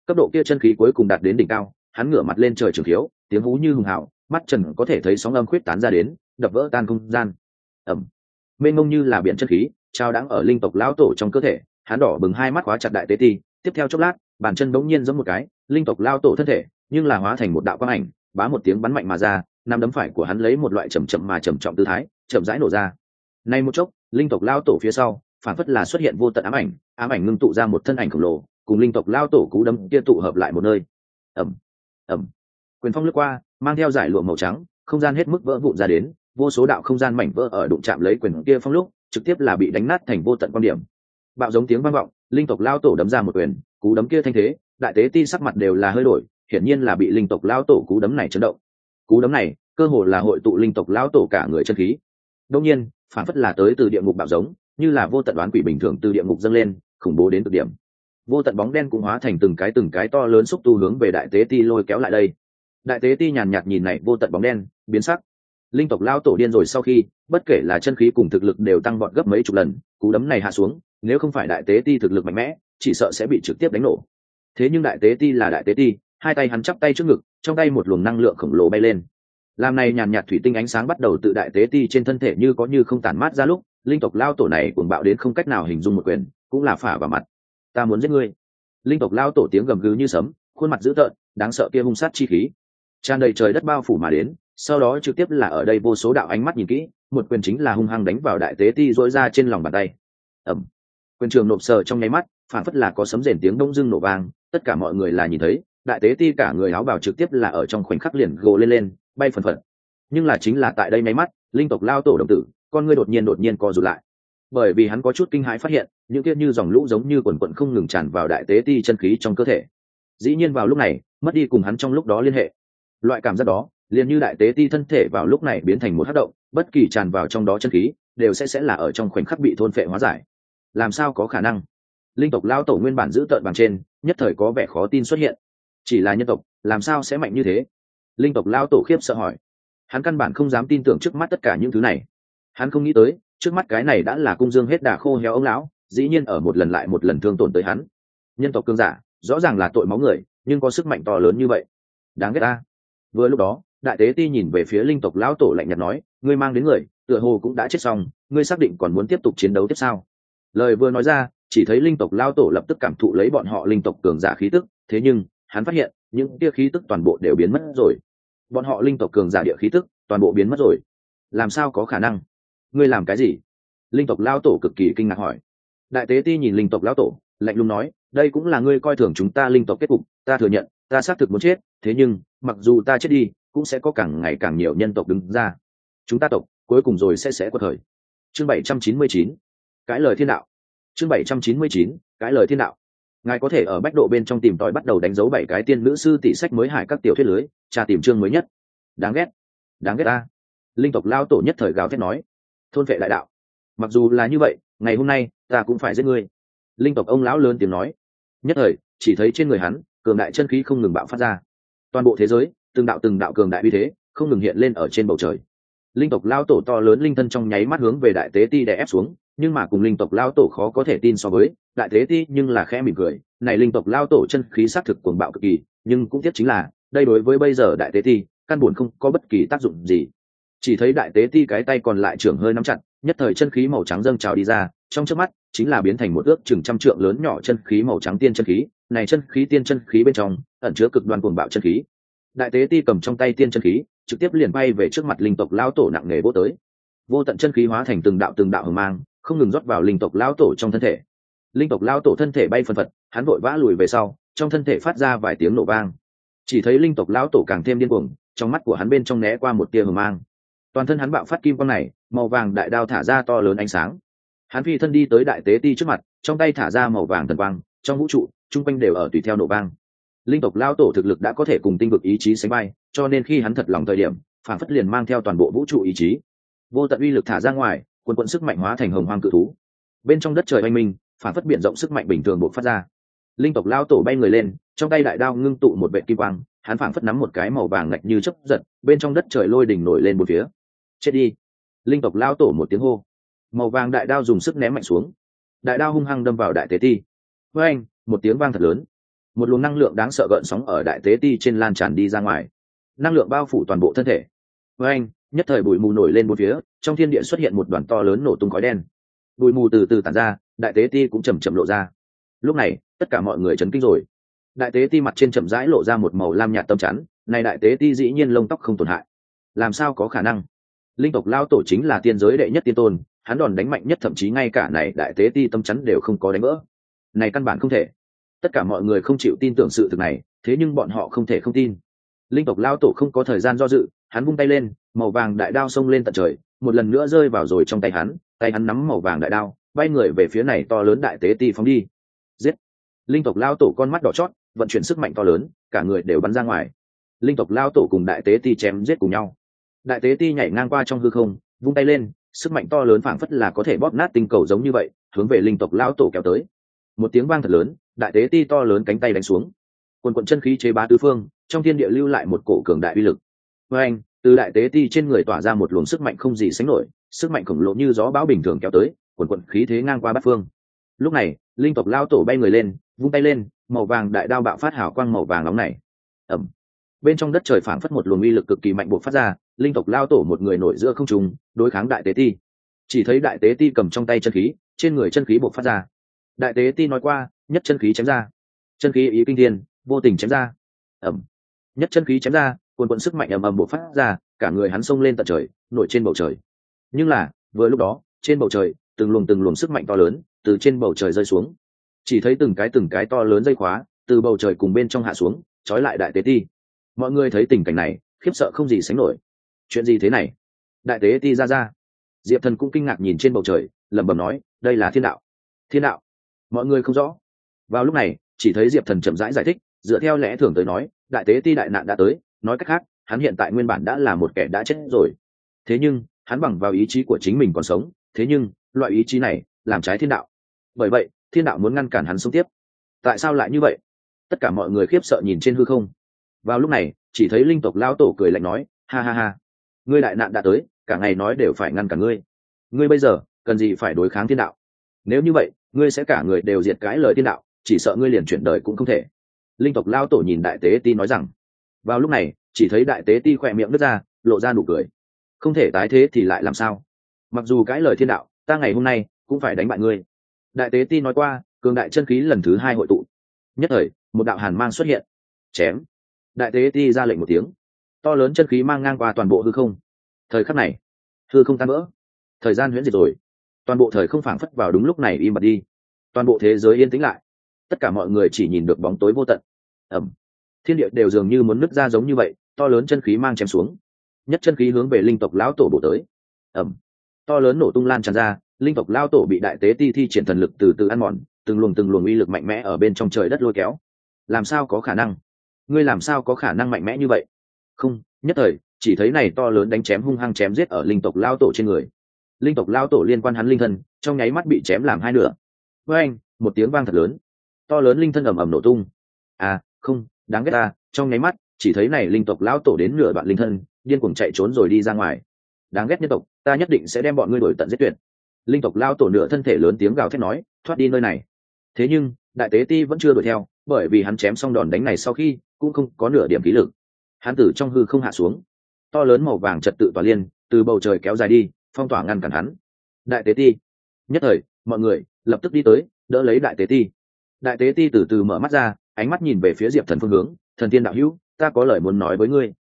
cấp độ kia chân khí cuối cùng đạt đến đỉnh cao, hắn ngửa mặt lên trời trường thiếu, tiếng hú như hùng hào, mắt trần có thể thấy sóng âm khuyết tán ra đến, đập vỡ tan không gian. Ầm, mênh mông như là biển chân khí trao đãng ở linh tộc lão tổ trong cơ thể, hắn đỏ bừng hai mắt khóa chặt đại tế ti. Tiếp theo chốc lát, bàn chân bỗng nhiên giống một cái, linh tộc lão tổ thân thể nhưng là hóa thành một đạo quang ảnh, bá một tiếng bắn mạnh mà ra, năm đấm phải của hắn lấy một loại chậm chậm mà trầm trọng tư thái chậm rãi nổ ra. Nay một chốc, linh tộc lão tổ phía sau phản phất là xuất hiện vô tận ám ảnh, ám ảnh ngưng tụ ra một thân ảnh khổng lồ, cùng linh tộc lão tổ cú đấm kia tụ hợp lại một nơi. Ầm, ầm, quyền phong lướt qua, mang theo giải lụa màu trắng, không gian hết mức vỡ vụn ra đến, vô số đạo không gian mảnh vỡ ở đụng chạm lấy quyền kia phong lúc trực tiếp là bị đánh nát thành vô tận quan điểm. Bạo giống tiếng vang vọng, linh tộc lão tổ đấm ra một quyền, cú đấm kia thanh thế, đại tế ti sắc mặt đều là hơi đổi, hiển nhiên là bị linh tộc lão tổ cú đấm này chấn động. Cú đấm này cơ hồ là hội tụ linh tộc lão tổ cả người chân khí. Đương nhiên, phản phất là tới từ địa ngục bạo giống, như là vô tận đoán quỷ bình thường từ địa ngục dâng lên, khủng bố đến cực điểm. Vô tận bóng đen cũng hóa thành từng cái từng cái to lớn xúc tu hướng về đại tế ti lôi kéo lại đây. Đại tế ti nhàn nhạt nhìn này vô tận bóng đen, biến sắc. Linh tộc lão tổ điên rồi sau khi, bất kể là chân khí cùng thực lực đều tăng vọt gấp mấy chục lần, cú đấm này hạ xuống, nếu không phải đại tế ti thực lực mạnh mẽ, chỉ sợ sẽ bị trực tiếp đánh nổ. Thế nhưng đại tế ti là đại tế ti, hai tay hắn chắp tay trước ngực, trong tay một luồng năng lượng khổng lồ bay lên. Làm này nhàn nhạt thủy tinh ánh sáng bắt đầu tự đại tế ti trên thân thể như có như không tản mát ra lúc, linh tộc lão tổ này cuồng bạo đến không cách nào hình dung một quyền, cũng là phả vào mặt. Ta muốn giết ngươi. Linh tộc lão tổ tiếng gầm gừ như sấm, khuôn mặt dữ tợn, đáng sợ kia hung sát chi khí tràn đầy trời đất bao phủ mà đến, sau đó trực tiếp là ở đây vô số đạo ánh mắt nhìn kỹ, một quyền chính là hung hăng đánh vào đại tế ti rỗi ra trên lòng bàn tay. Ầm, quyền trường nộp sờ trong nháy mắt, phản phất là có sấm rền tiếng đông dưng nổ vang, tất cả mọi người là nhìn thấy, đại tế ti cả người áo bào trực tiếp là ở trong khoảnh khắc liền gồ lên lên, bay phần phật. Nhưng là chính là tại đây nháy mắt, linh tộc lao tổ đồng tử, con ngươi đột nhiên đột nhiên co rụt lại, bởi vì hắn có chút kinh hãi phát hiện, những kia như dòng lũ giống như quần quần không ngừng tràn vào đại tế ti chân khí trong cơ thể. Dĩ nhiên vào lúc này, mất đi cùng hắn trong lúc đó liên hệ. Loại cảm giác đó, liền như đại tế ti thân thể vào lúc này biến thành một hắc động, bất kỳ tràn vào trong đó chân khí đều sẽ sẽ là ở trong khoảnh khắc bị thôn phệ hóa giải. Làm sao có khả năng? Linh tộc lao tổ nguyên bản giữ tợn bằng trên, nhất thời có vẻ khó tin xuất hiện. Chỉ là nhân tộc, làm sao sẽ mạnh như thế? Linh tộc lao tổ khiếp sợ hỏi. Hắn căn bản không dám tin tưởng trước mắt tất cả những thứ này. Hắn không nghĩ tới, trước mắt cái này đã là cung dương hết đà khô héo ông lão, dĩ nhiên ở một lần lại một lần thương tổn tới hắn. Nhân tộc cương giả, rõ ràng là tội máu người, nhưng có sức mạnh to lớn như vậy. Đáng ghét ta. Vừa lúc đó, đại tế ti nhìn về phía linh tộc lão tổ lạnh nhạt nói, ngươi mang đến người tựa hồ cũng đã chết xong, ngươi xác định còn muốn tiếp tục chiến đấu tiếp sao? Lời vừa nói ra, chỉ thấy linh tộc lão tổ lập tức cảm thụ lấy bọn họ linh tộc cường giả khí tức, thế nhưng hắn phát hiện những tia khí tức toàn bộ đều biến mất rồi. Bọn họ linh tộc cường giả địa khí tức toàn bộ biến mất rồi. Làm sao có khả năng? Ngươi làm cái gì? Linh tộc lão tổ cực kỳ kinh ngạc hỏi. Đại tế ti nhìn linh tộc lão tổ, lạnh lùng nói, đây cũng là ngươi coi thường chúng ta linh tộc kết cục, ta thừa nhận, ta xác thực muốn chết, thế nhưng mặc dù ta chết đi cũng sẽ có càng ngày càng nhiều nhân tộc đứng ra, chúng ta tộc cuối cùng rồi sẽ sẽ quật khởi. Chương bảy trăm chín mươi chín, cãi lời thiên đạo. Chương bảy trăm chín mươi chín, cãi lời thiên đạo. Ngài có thể ở bách độ bên trong tìm tòi bắt đầu đánh dấu bảy cái tiên nữ sư tỷ sách mới hải các tiểu thuyết lưới, tra tìm chương mới nhất. Đáng ghét, đáng ghét ta. Linh tộc lao tổ nhất thời gào thét nói, thôn vệ đại đạo. Mặc dù là như vậy, ngày hôm nay ta cũng phải giết ngươi. Linh tộc ông lão lớn tiếng nói. Nhất thời chỉ thấy trên người hắn cường đại chân khí không ngừng bạo phát ra, toàn bộ thế giới từng đạo từng đạo cường đại uy thế không ngừng hiện lên ở trên bầu trời. Linh tộc lao tổ to lớn linh thân trong nháy mắt hướng về đại tế ti đè ép xuống, nhưng mà cùng linh tộc lao tổ khó có thể tin so với, đại tế ti nhưng là khẽ mỉm cười, này linh tộc lao tổ chân khí xác thực cuồng bạo cực kỳ, nhưng cũng tiếc chính là đây đối với bây giờ đại tế ti căn buồn không có bất kỳ tác dụng gì. Chỉ thấy đại tế ti cái tay còn lại trưởng hơi nắm chặt, nhất thời chân khí màu trắng dâng trào đi ra, trong chớp mắt chính là biến thành một ước chừng trăm trượng lớn nhỏ chân khí màu trắng tiên chân khí, này chân khí tiên chân khí bên trong ẩn chứa cực đoan cuồng bạo chân khí. Đại tế ti cầm trong tay tiên chân khí, trực tiếp liền bay về trước mặt linh tộc lão tổ nặng nề vỗ tới. Vô tận chân khí hóa thành từng đạo từng đạo hừng mang, không ngừng rót vào linh tộc lão tổ trong thân thể. Linh tộc lão tổ thân thể bay phân phật, hắn vội vã lùi về sau, trong thân thể phát ra vài tiếng nổ vang. Chỉ thấy linh tộc lão tổ càng thêm điên cuồng, trong mắt của hắn bên trong né qua một tia hừng mang. Toàn thân hắn bạo phát kim quang này, màu vàng đại đao thả ra to lớn ánh sáng. Hắn phi thân đi tới đại tế ti trước mặt, trong tay thả ra màu vàng thần quang, trong vũ trụ trung quanh đều ở tùy theo nổ vang. Linh tộc lao tổ thực lực đã có thể cùng tinh vực ý chí sánh vai, cho nên khi hắn thật lòng thời điểm, phản phất liền mang theo toàn bộ vũ trụ ý chí, vô tận uy lực thả ra ngoài, quần quần sức mạnh hóa thành hồng hoang cự thú. Bên trong đất trời oanh minh, phản phất biển rộng sức mạnh bình thường bộc phát ra. Linh tộc lao tổ bay người lên, trong tay đại đao ngưng tụ một vệt kim quang, hắn phản phất nắm một cái màu vàng ngạch như chớp giật, bên trong đất trời lôi đỉnh nổi lên một phía. Chết đi! Linh tộc lao tổ một tiếng hô, màu vàng đại đao dùng sức ném mạnh xuống, đại đao hung hăng đâm vào đại tế ti. Với anh, một tiếng vang thật lớn, một luồng năng lượng đáng sợ gợn sóng ở đại tế ti trên lan tràn đi ra ngoài, năng lượng bao phủ toàn bộ thân thể. Với anh, nhất thời bụi mù nổi lên bốn phía, trong thiên địa xuất hiện một đoàn to lớn nổ tung khói đen. Bụi mù từ từ tản ra, đại tế ti cũng chầm chậm lộ ra. Lúc này, tất cả mọi người chấn kinh rồi. Đại tế ti mặt trên chậm rãi lộ ra một màu lam nhạt tấm chắn, này đại tế ti dĩ nhiên lông tóc không tổn hại. Làm sao có khả năng? Linh tộc lao tổ chính là tiên giới đệ nhất tiên tôn, hắn đòn đánh mạnh nhất thậm chí ngay cả này đại tế ti tâm chắn đều không có đánh vỡ. Này căn bản không thể. Tất cả mọi người không chịu tin tưởng sự thực này, thế nhưng bọn họ không thể không tin. Linh tộc lao tổ không có thời gian do dự, hắn vung tay lên, màu vàng đại đao xông lên tận trời, một lần nữa rơi vào rồi trong tay hắn, tay hắn nắm màu vàng đại đao, bay người về phía này to lớn đại tế ti phóng đi. Giết! Linh tộc lao tổ con mắt đỏ chót, vận chuyển sức mạnh to lớn, cả người đều bắn ra ngoài. Linh tộc lao tổ cùng đại tế ti chém giết cùng nhau. Đại tế ti nhảy ngang qua trong hư không, vung tay lên, sức mạnh to lớn phảng phất là có thể bóp nát tinh cầu giống như vậy, hướng về linh tộc lao tổ kéo tới. Một tiếng vang thật lớn, đại tế ti to lớn cánh tay đánh xuống. Quần quần chân khí chế bá tứ phương, trong thiên địa lưu lại một cổ cường đại uy lực. Với anh, từ đại tế ti trên người tỏa ra một luồng sức mạnh không gì sánh nổi, sức mạnh khổng lồ như gió bão bình thường kéo tới, quần quần khí thế ngang qua bát phương. Lúc này, linh tộc lao tổ bay người lên, vung tay lên, màu vàng đại đao bạo phát hào quang màu vàng nóng này. Ầm. Bên trong đất trời phảng phất một luồng uy lực cực kỳ mạnh bộc phát ra, linh tộc lao tổ một người nổi giữa không trung, đối kháng đại tế ti. Chỉ thấy đại tế ti cầm trong tay chân khí, trên người chân khí bộc phát ra. Đại tế ti nói qua, nhất chân khí chém ra. Chân khí ý kinh thiên, vô tình chém ra. Ầm. Nhất chân khí chém ra, cuồn cuộn sức mạnh ầm ầm bộc phát ra, cả người hắn xông lên tận trời, nổi trên bầu trời. Nhưng là, vừa lúc đó, trên bầu trời, từng luồng từng luồng sức mạnh to lớn từ trên bầu trời rơi xuống. Chỉ thấy từng cái từng cái to lớn dây khóa từ bầu trời cùng bên trong hạ xuống, trói lại đại tế ti. Mọi người thấy tình cảnh này, khiếp sợ không gì sánh nổi. Chuyện gì thế này? Đại tế ti ra ra. Diệp Thần cũng kinh ngạc nhìn trên bầu trời, lẩm bẩm nói, đây là thiên đạo. Thiên đạo? Mọi người không rõ. Vào lúc này, chỉ thấy Diệp Thần chậm rãi giải, giải thích, dựa theo lẽ thường tới nói, đại tế ti đại nạn đã tới, nói cách khác, hắn hiện tại nguyên bản đã là một kẻ đã chết rồi. Thế nhưng, hắn bằng vào ý chí của chính mình còn sống, thế nhưng, loại ý chí này làm trái thiên đạo. Bởi vậy, thiên đạo muốn ngăn cản hắn sống tiếp. Tại sao lại như vậy? Tất cả mọi người khiếp sợ nhìn trên hư không. Vào lúc này, chỉ thấy linh tộc lão tổ cười lạnh nói, ha ha ha, ngươi đại nạn đã tới, cả ngày nói đều phải ngăn cản ngươi. Ngươi bây giờ cần gì phải đối kháng thiên đạo? Nếu như vậy, ngươi sẽ cả người đều diệt cãi lời thiên đạo, chỉ sợ ngươi liền chuyển đời cũng không thể. Linh tộc lão tổ nhìn đại tế ti nói rằng. Vào lúc này, chỉ thấy đại tế ti khỏe miệng nứt ra, lộ ra nụ cười. Không thể tái thế thì lại làm sao? Mặc dù cãi lời thiên đạo, ta ngày hôm nay cũng phải đánh bại ngươi. Đại tế ti nói qua, cường đại chân khí lần thứ hai hội tụ. Nhất thời, một đạo hàn mang xuất hiện. Chém. Đại tế ti ra lệnh một tiếng, to lớn chân khí mang ngang qua toàn bộ hư không. Thời khắc này, hư không tan vỡ, thời gian huyễn diệt rồi, toàn bộ thời không phảng phất vào đúng lúc này im bặt đi, toàn bộ thế giới yên tĩnh lại, tất cả mọi người chỉ nhìn được bóng tối vô tận. Ẩm. Thiên địa đều dường như muốn nứt ra giống như vậy, to lớn chân khí mang chém xuống, nhất chân khí hướng về linh tộc lão tổ bổ tới. Ẩm. To lớn nổ tung lan tràn ra, linh tộc lão tổ bị đại tế ti thi triển thần lực từ từ ăn mòn, từng luồng từng luồng uy lực mạnh mẽ ở bên trong trời đất lôi kéo. Làm sao có khả năng? Ngươi làm sao có khả năng mạnh mẽ như vậy? Không, nhất thời chỉ thấy này to lớn đánh chém hung hăng chém giết ở linh tộc lao tổ trên người. Linh tộc lao tổ liên quan hắn linh thân, trong nháy mắt bị chém làm hai nửa. Với anh, một tiếng vang thật lớn, to lớn linh thân ầm ầm nổ tung. À, không, đáng ghét ta, trong nháy mắt chỉ thấy này linh tộc lao tổ đến nửa đoạn linh thân, điên cuồng chạy trốn rồi đi ra ngoài. Đáng ghét nhân tộc, ta nhất định sẽ đem bọn ngươi đuổi tận giết tuyệt. Linh tộc lao tổ nửa thân thể lớn tiếng gào thét nói, thoát đi nơi này. Thế nhưng đại tế ti vẫn chưa đuổi theo, bởi vì hắn chém xong đòn đánh này sau khi cũng không có nửa điểm khí lực. Hắn từ trong hư không hạ xuống, to lớn màu vàng trật tự tỏa liên từ bầu trời kéo dài đi, phong tỏa ngăn cản hắn. Đại tế ti. Nhất thời, mọi người lập tức đi tới, đỡ lấy đại tế ti. Đại tế ti từ từ mở mắt ra, ánh mắt nhìn về phía Diệp Thần phương hướng, thần tiên đạo hữu, ta có lời muốn nói với ngươi.